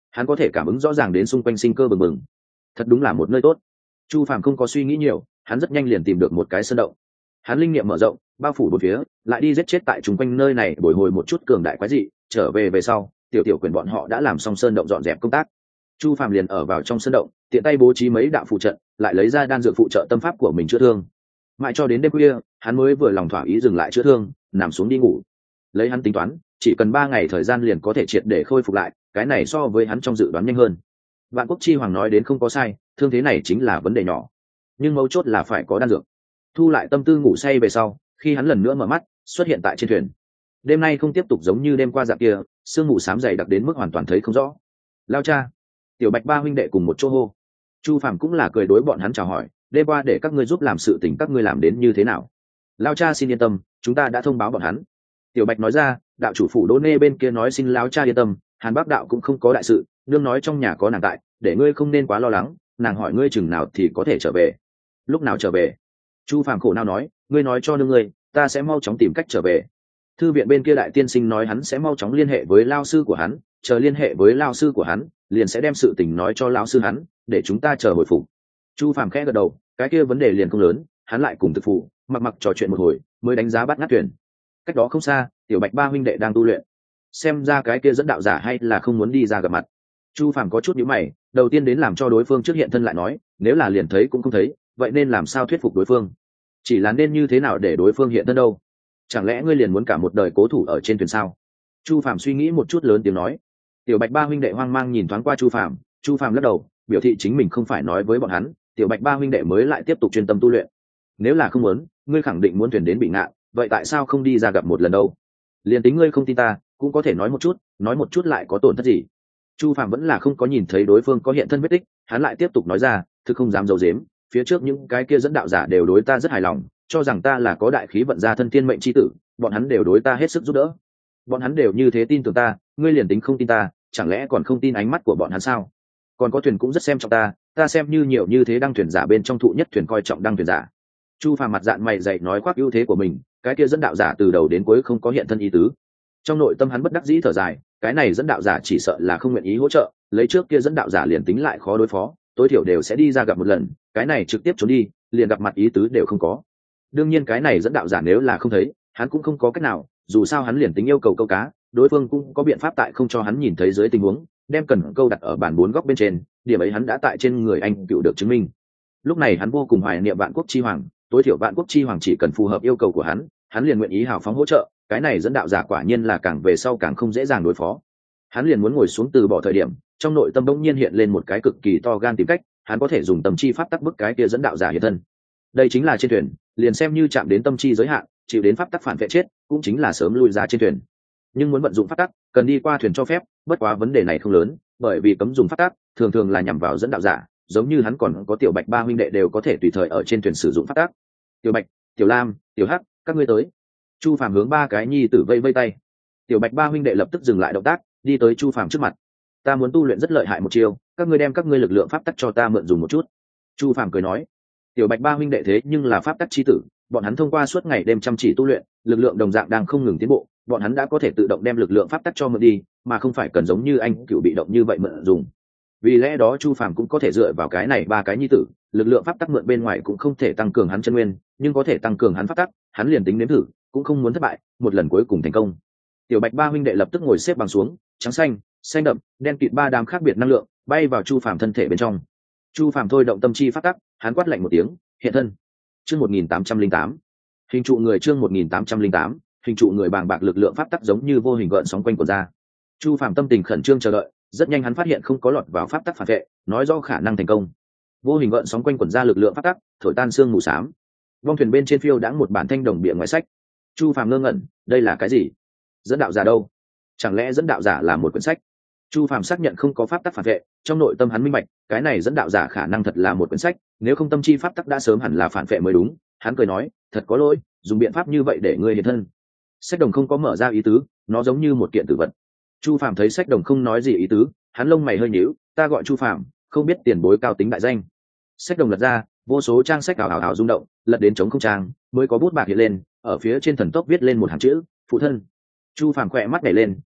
hắn có thể cảm ứng rõ ràng đến xung quanh sinh cơ bừng bừng. Thật đúng là một nơi tốt. Chu Phàm không có suy nghĩ nhiều, hắn rất nhanh liền tìm được một cái sơn động. Hắn linh niệm mở rộng, bao phủ bốn phía, lại đi giết chết tại chung quanh nơi này bồi hồi một chút cường đại quái dị. Trở về sau, tiểu tiểu quyền bọn họ đã làm xong sơn động dọn dẹp công tác. Chu Phàm liền ở vào trong sơn động, tiện tay bố trí mấy đạo phụ trận, lại lấy ra đan dược phụ trợ tâm pháp của mình chữa thương. Mãi cho đến đêm khuya, hắn mới vừa lòng thỏa ý dừng lại chữa thương, nằm xuống đi ngủ. Lấy hắn tính toán, chỉ cần 3 ngày thời gian liền có thể triệt để khôi phục lại, cái này so với hắn trong dự đoán nhanh hơn. Vạn Quốc Chi Hoàng nói đến không có sai, thương thế này chính là vấn đề nhỏ, nhưng mấu chốt là phải có đan dược. Thu lại tâm tư ngủ say về sau, khi hắn lần nữa mở mắt, xuất hiện tại trên thuyền. Đêm nay không tiếp tục giống như đêm qua dạng kia, sương mù xám dày đặc đến mức hoàn toàn thấy không rõ. Lao cha, Tiểu Bạch ba huynh đệ cùng một chỗ hô. Chu Phàm cũng là cười đối bọn hắn chào hỏi, đêm qua để các ngươi giúp làm sự tình các ngươi làm đến như thế nào? Lao cha xin yên tâm, chúng ta đã thông báo bọn hắn. Tiểu Bạch nói ra, đạo chủ phủ Đỗ Nê bên kia nói xin Lao cha yên tâm, Hàn Bác đạo cũng không có đại sự, nương nói trong nhà có nàng tại, để ngươi không nên quá lo lắng, nàng hỏi ngươi chừng nào thì có thể trở về. Lúc nào trở về? Chu Phàm khổ não nói, ngươi nói cho nương ngươi, ta sẽ mau chóng tìm cách trở về. Thư viện bên kia đại tiên sinh nói hắn sẽ mau chóng liên hệ với lao sư của hắn, chờ liên hệ với lao sư của hắn, liền sẽ đem sự tình nói cho lão sư hắn, để chúng ta chờ hồi phục. Chu Phàm khẽ gật đầu, cái kia vấn đề liền không lớn, hắn lại cùng thực phụ mặc trò chuyện một hồi, mới đánh giá bắt ngắt thuyền. Cách đó không xa, Tiểu Bạch ba huynh đệ đang tu luyện. Xem ra cái kia dẫn đạo giả hay là không muốn đi ra gặp mặt. Chu Phàm có chút nhíu mày, đầu tiên đến làm cho đối phương trước hiện thân lại nói, nếu là liền thấy cũng không thấy, vậy nên làm sao thuyết phục đối phương? Chỉ là nên như thế nào để đối phương hiện thân đâu? Chẳng lẽ ngươi liền muốn cả một đời cố thủ ở trên thuyền sao? Chu Phàm suy nghĩ một chút lớn tiếng nói. Tiểu Bạch ba huynh đệ hoang mang nhìn thoáng qua Chu Phàm lắc đầu, biểu thị chính mình không phải nói với bọn hắn, Tiểu Bạch ba huynh đệ mới lại tiếp tục chuyên tâm tu luyện. Nếu là không muốn, ngươi khẳng định muốn thuyền đến bị ngạn, vậy tại sao không đi ra gặp một lần đâu? Liền tính ngươi không tin ta, cũng có thể nói một chút lại có tổn thất gì? Chu Phàm vẫn là không có nhìn thấy đối phương có hiện thân vết tích, hắn lại tiếp tục nói ra, thực không dám giấu giếm, phía trước những cái kia dẫn đạo giả đều đối ta rất hài lòng, cho rằng ta là có đại khí vận gia thân thiên mệnh chi tử, bọn hắn đều đối ta hết sức giúp đỡ. Bọn hắn đều như thế tin tưởng ta, ngươi liền tính không tin ta, chẳng lẽ còn không tin ánh mắt của bọn hắn sao? Còn có thuyền cũng rất xem trọng ta xem như nhiều như thế đăng thuyền giả bên trong thụ nhất thuyền coi trọng đăng thuyền giả. Chu Phàm mặt dạn mày dày nói khoác ưu thế của mình, cái kia dẫn đạo giả từ đầu đến cuối không có hiện thân ý tứ. Trong nội tâm hắn bất đắc dĩ thở dài, cái này dẫn đạo giả chỉ sợ là không nguyện ý hỗ trợ, lấy trước kia dẫn đạo giả liền tính lại khó đối phó, tối thiểu đều sẽ đi ra gặp một lần, cái này trực tiếp trốn đi, liền gặp mặt ý tứ đều không có. Đương nhiên cái này dẫn đạo giả nếu là không thấy, hắn cũng không có cách nào, dù sao hắn liền tính yêu cầu câu cá, đối phương cũng có biện pháp tại không cho hắn nhìn thấy dưới tình huống, đem cần câu đặt ở bàn 4 góc bên trên, điểm ấy hắn đã tại trên người anh cựu được chứng minh. Lúc này hắn vô cùng hoài niệm Vạn Quốc Chi Hoàng, tối thiểu Vạn Quốc Chi Hoàng chỉ cần phù hợp yêu cầu của hắn liền nguyện ý hào phóng hỗ trợ, cái này dẫn đạo giả quả nhiên là càng về sau càng không dễ dàng đối phó. Hắn liền muốn ngồi xuống từ bỏ thời điểm, trong nội tâm bỗng nhiên hiện lên một cái cực kỳ to gan tìm cách, hắn có thể dùng tâm chi pháp tắc bức cái kia dẫn đạo giả hiện thân. Đây chính là trên thuyền, liền xem như chạm đến tâm chi giới hạn, chịu đến pháp tắc phản vệ chết, cũng chính là sớm lui ra trên thuyền. Nhưng muốn vận dụng pháp tắc, cần đi qua thuyền cho phép, bất quá vấn đề này không lớn, bởi vì cấm dùng pháp tắc thường thường là nhằm vào dẫn đạo giả, giống như hắn còn có Tiểu Bạch ba huynh đệ đều có thể tùy thời ở trên thuyền sử dụng pháp tắc. Tiểu Bạch, Tiểu Lam, Tiểu Hắc, các ngươi tới. Chu Phàm hướng 3 cái nhi tử vây vây tay. Tiểu Bạch ba huynh đệ lập tức dừng lại động tác, đi tới Chu Phàm trước mặt. Ta muốn tu luyện rất lợi hại một chiêu, các ngươi đem các ngươi lực lượng pháp tắc cho ta mượn dùng một chút. Chu Phàm cười nói. Tiểu Bạch ba huynh đệ thế nhưng là pháp tắc chi tử, bọn hắn thông qua suốt ngày đêm chăm chỉ tu luyện, lực lượng đồng dạng đang không ngừng tiến bộ, bọn hắn đã có thể tự động đem lực lượng pháp tắc cho mượn đi, mà không phải cần giống như anh cựu bị động như vậy mượn dùng. Vì lẽ đó Chu Phàm cũng có thể dựa vào cái này 3 cái nhi tử, lực lượng pháp tắc mượn bên ngoài cũng không thể tăng cường hắn chân nguyên, nhưng có thể tăng cường hắn pháp tắc, hắn liền tính nếm thử, cũng không muốn thất bại, một lần cuối cùng thành công. Tiểu Bạch ba huynh đệ lập tức ngồi xếp bằng xuống, trắng xanh, xanh đậm, đen kịt 3 đám khác biệt năng lượng bay vào Chu Phàm thân thể bên trong. Chu Phàm thôi động tâm chi pháp tắc, hắn quát lạnh một tiếng, hiện thân. Chương 1808. Hình trụ người chương 1808, hình trụ người bàng bạc lực lượng pháp tắc giống như vô hình gợn sóng quanh của ra. Chu Phàm tâm tình khẩn trương chờ đợi, rất nhanh hắn phát hiện không có lọt vào pháp tắc phản vệ, nói rõ khả năng thành công. Vô hình gợn sóng quanh quẩn ra lực lượng pháp tắc, thổi tan sương mù xám. Vong thuyền bên trên phiêu đãng một bản thanh đồng bìa ngoài sách. Chu Phàm ngơ ngẩn, đây là cái gì? Dẫn đạo giả đâu? Chẳng lẽ dẫn đạo giả là một quyển sách? Chu Phàm xác nhận không có pháp tắc phản vệ, trong nội tâm hắn minh bạch, cái này dẫn đạo giả khả năng thật là một quyển sách, nếu không tâm chi pháp tắc đã sớm hẳn là phản vệ mới đúng. Hắn cười nói, thật có lỗi, dùng biện pháp như vậy để ngươi hiện thân. Sách đồng không có mở ra ý tứ, nó giống như một kiện tử vật. Chu Phàm thấy sách đồng không nói gì ý tứ, hắn lông mày hơi nhíu, ta gọi Chu Phàm, không biết tiền bối cao tính đại danh. Sách đồng lật ra, vô số trang sách ảo ảo ảo rung động, lật đến trống không trang, mới có bút bạc hiện lên, ở phía trên thần tốc viết lên một hàng chữ, phụ thân. Chu Phàm khỏe mắt nhảy lên,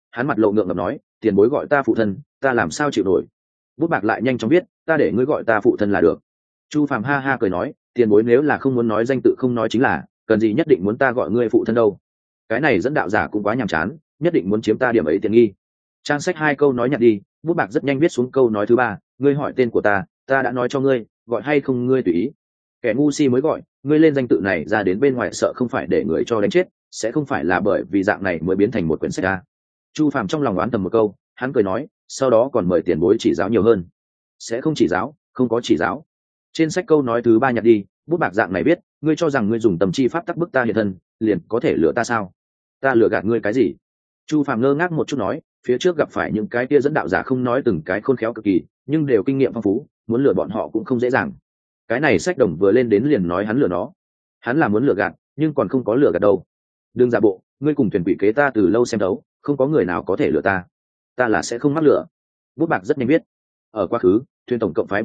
hắn mặt lộ ngượng ngập nói, tiền bối gọi ta phụ thân, ta làm sao chịu nổi. Bút bạc lại nhanh chóng biết, ta để ngươi gọi ta phụ thân là được. Chu Phàm ha ha cười nói, tiền bối nếu là không muốn nói danh tự không nói chính là, cần gì nhất định muốn ta gọi ngươi phụ thân đâu. Cái này dẫn đạo giả cũng quá nhàm chán, nhất định muốn chiếm ta điểm ấy tiện nghi. Trang sách 2 câu nói nhặt đi, Bút bạc rất nhanh viết xuống câu nói thứ 3, ngươi hỏi tên của ta đã nói cho ngươi, gọi hay không ngươi tùy ý. Kẻ ngu si mới gọi, ngươi lên danh tự này ra đến bên ngoài sợ không phải để người cho đánh chết, sẽ không phải là bởi vì dạng này mới biến thành một quyển sách a. Chu Phàm trong lòng đoán tầm một câu, hắn cười nói, sau đó còn mời tiền bối chỉ giáo nhiều hơn. Sẽ không chỉ giáo, không có chỉ giáo. Trên sách câu nói thứ 3 nhặt đi, Bút bạc dạng này biết, ngươi cho rằng ngươi dùng tầm chi pháp tắc bức ta hiện thân, liền có thể lừa ta sao? Ta lừa gạt ngươi cái gì? Chu Phàm ngơ ngác một chút nói, phía trước gặp phải những cái kia dẫn đạo giả không nói từng cái khôn khéo cực kỳ, nhưng đều kinh nghiệm phong phú, muốn lừa bọn họ cũng không dễ dàng. Cái này sách đồng vừa lên đến liền nói hắn lừa nó. Hắn là muốn lừa gạt, nhưng còn không có lừa gạt đâu. Đừng giả bộ, ngươi cùng thuyền quỷ kế ta từ lâu xem đấu, không có người nào có thể lừa ta. Ta là sẽ không mắc lừa. Bút bạc rất nhanh biết. Ở quá khứ, thuyền tổng cộng phái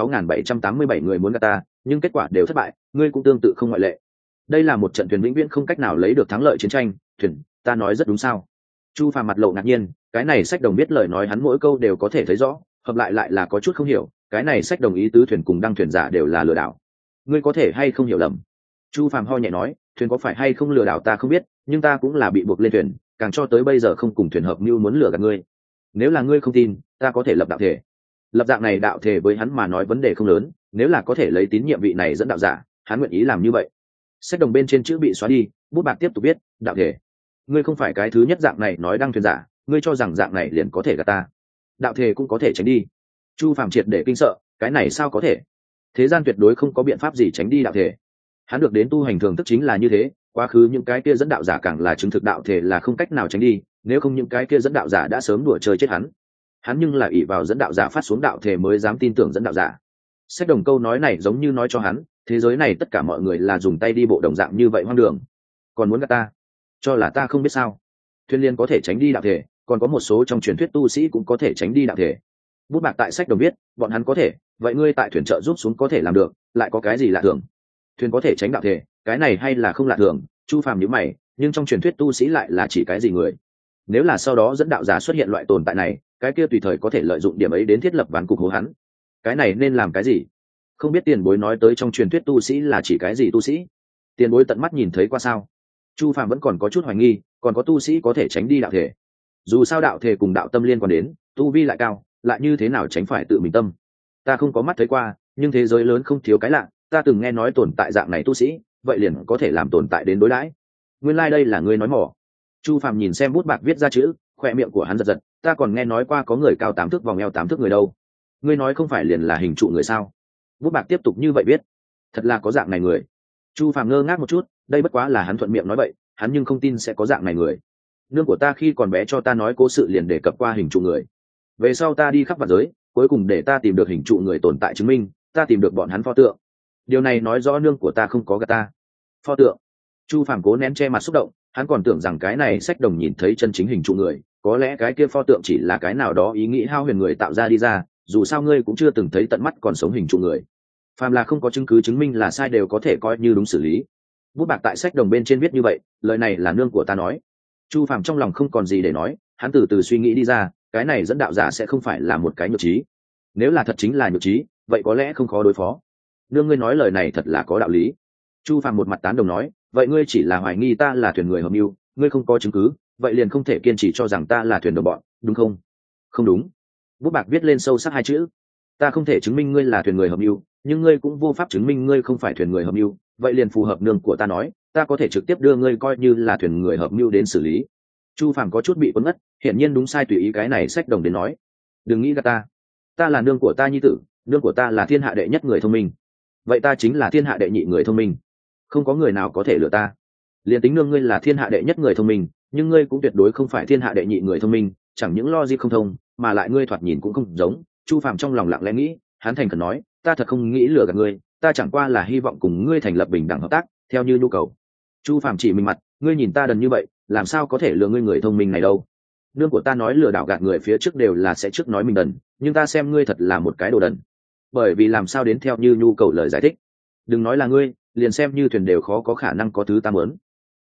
3.6.787 người muốn gạt ta, nhưng kết quả đều thất bại, ngươi cũng tương tự không ngoại lệ. Đây là một trận thuyền vĩnh viễn không cách nào lấy được thắng lợi chiến tranh, thuyền, ta nói rất đúng sao? Chu Phàm mặt lộ ngạc nhiên, cái này sách đồng biết lời nói hắn mỗi câu đều có thể thấy rõ, hợp lại là có chút không hiểu, cái này sách đồng ý tứ thuyền cùng đăng thuyền giả đều là lừa đảo. Ngươi có thể hay không hiểu lầm? Chu Phàm ho nhẹ nói, thuyền có phải hay không lừa đảo ta không biết, nhưng ta cũng là bị buộc lên thuyền, càng cho tới bây giờ không cùng thuyền hợp mưu muốn lừa gạt ngươi. Nếu là ngươi không tin, ta có thể lập đạo thể. Lập dạng này đạo thể với hắn mà nói vấn đề không lớn, nếu là có thể lấy tín nhiệm vị này dẫn đạo giả, hắn nguyện ý làm như vậy. Sách đồng bên trên chữ bị xóa đi, Bút bạc tiếp tục viết, đạo thể. Ngươi không phải cái thứ nhất dạng này nói đăng thuyền giả, ngươi cho rằng dạng này liền có thể gạt ta. Đạo thể cũng có thể tránh đi. Chu Phàm triệt để kinh sợ, cái này sao có thể? Thế gian tuyệt đối không có biện pháp gì tránh đi đạo thể. Hắn được đến tu hành thường thức chính là như thế, quá khứ những cái kia dẫn đạo giả càng là chứng thực đạo thể là không cách nào tránh đi, nếu không những cái kia dẫn đạo giả đã sớm đùa chơi chết hắn. Hắn nhưng là ỷ vào dẫn đạo giả phát xuống đạo thể mới dám tin tưởng dẫn đạo giả. Sách đồng câu nói này giống như nói cho hắn, thế giới này tất cả mọi người là dùng tay đi bộ đồng dạng như vậy hoang đường. Còn muốn gạt ta, cho là ta không biết sao? Thuyền liên có thể tránh đi đạo thể, còn có một số trong truyền thuyết tu sĩ cũng có thể tránh đi đạo thể. Bút bạc tại sách đồng viết, bọn hắn có thể, vậy ngươi tại thuyền trợ giúp xuống có thể làm được, lại có cái gì lạ thường? Thuyền có thể tránh đạo thể, cái này hay là không lạ thường? Chu Phàm nhíu mày, nhưng trong truyền thuyết tu sĩ lại là chỉ cái gì người? Nếu là sau đó dẫn đạo giả xuất hiện loại tồn tại này, cái kia tùy thời có thể lợi dụng điểm ấy đến thiết lập ván cục hố hắn. Cái này nên làm cái gì? Không biết tiền bối nói tới trong truyền thuyết tu sĩ là chỉ cái gì tu sĩ? Tiền bối tận mắt nhìn thấy qua sao? Chu Phàm vẫn còn có chút hoài nghi, còn có tu sĩ có thể tránh đi đạo thể. Dù sao đạo thể cùng đạo tâm liên quan đến, tu vi lại cao, lại như thế nào tránh phải tự mình tâm? Ta không có mắt thấy qua, nhưng thế giới lớn không thiếu cái lạ, ta từng nghe nói tồn tại dạng này tu sĩ, vậy liền có thể làm tồn tại đến đối đãi. Nguyên lai đây là ngươi nói mỏ. Chu Phàm nhìn xem bút bạc viết ra chữ, khoe miệng của hắn giật giật, ta còn nghe nói qua có người cao 8 thước vòng eo 8 thước người đâu. Ngươi nói không phải liền là hình trụ người sao? Bút bạc tiếp tục như vậy viết, thật là có dạng này người. Chu Phàm ngơ ngác một chút, đây bất quá là hắn thuận miệng nói vậy, hắn nhưng không tin sẽ có dạng này người. Nương của ta khi còn bé cho ta nói cố sự liền đề cập qua hình trụ người. Về sau ta đi khắp vạn giới, cuối cùng để ta tìm được hình trụ người tồn tại chứng minh, ta tìm được bọn hắn pho tượng. Điều này nói rõ nương của ta không có gạt ta. Pho tượng. Chu Phàm cố nén che mặt xúc động, hắn còn tưởng rằng cái này sách đồng nhìn thấy chân chính hình trụ người, có lẽ cái kia pho tượng chỉ là cái nào đó ý nghĩ hao huyền người tạo ra đi ra, dù sao ngươi cũng chưa từng thấy tận mắt còn sống hình trụ người. Phàm là không có chứng cứ chứng minh là sai đều có thể coi như đúng xử lý. Bút bạc tại sách đồng bên trên viết như vậy, lời này là nương của ta nói. Chu Phàm trong lòng không còn gì để nói, hắn từ từ suy nghĩ đi ra, cái này dẫn đạo giả sẽ không phải là một cái nhược trí. Nếu là thật chính là nhược trí, vậy có lẽ không khó đối phó. Nương ngươi nói lời này thật là có đạo lý. Chu Phàm một mặt tán đồng nói, vậy ngươi chỉ là hoài nghi ta là thuyền người hợp mưu, ngươi không có chứng cứ, vậy liền không thể kiên trì cho rằng ta là thuyền đồng bọn, đúng không? Không đúng. Bút bạc viết lên sâu sắc 2 chữ. Ta không thể chứng minh ngươi là thuyền người hợp mưu, nhưng ngươi cũng vô pháp chứng minh ngươi không phải thuyền người hợp mưu, vậy liền phù hợp nương của ta nói, ta có thể trực tiếp đưa ngươi coi như là thuyền người hợp mưu đến xử lý. Chu Phàm có chút bị cuốn ngất, hiển nhiên đúng sai tùy ý cái này sách đồng đến nói. Đừng nghĩ gạt ta là nương của ta nhi tử, nương của ta là thiên hạ đệ nhất người thông minh, vậy ta chính là thiên hạ đệ nhị người thông minh, không có người nào có thể lừa ta. Liền tính nương ngươi là thiên hạ đệ nhất người thông minh, nhưng ngươi cũng tuyệt đối không phải thiên hạ đệ nhị người thông minh, chẳng những logic không thông, mà lại ngươi thoạt nhìn cũng không giống. Chu Phàm trong lòng lặng lẽ nghĩ, hắn thành khẩn nói, ta thật không nghĩ lừa gạt ngươi, ta chẳng qua là hy vọng cùng ngươi thành lập bình đẳng hợp tác, theo như nhu cầu. Chu Phàm chỉ mình mặt, ngươi nhìn ta đần như vậy, làm sao có thể lừa ngươi người thông minh này đâu? Nương của ta nói lừa đảo gạt người phía trước đều là sẽ trước nói mình đần, nhưng ta xem ngươi thật là một cái đồ đần. Bởi vì làm sao đến theo như nhu cầu lời giải thích. Đừng nói là ngươi, liền xem như thuyền đều khó có khả năng có thứ ta muốn.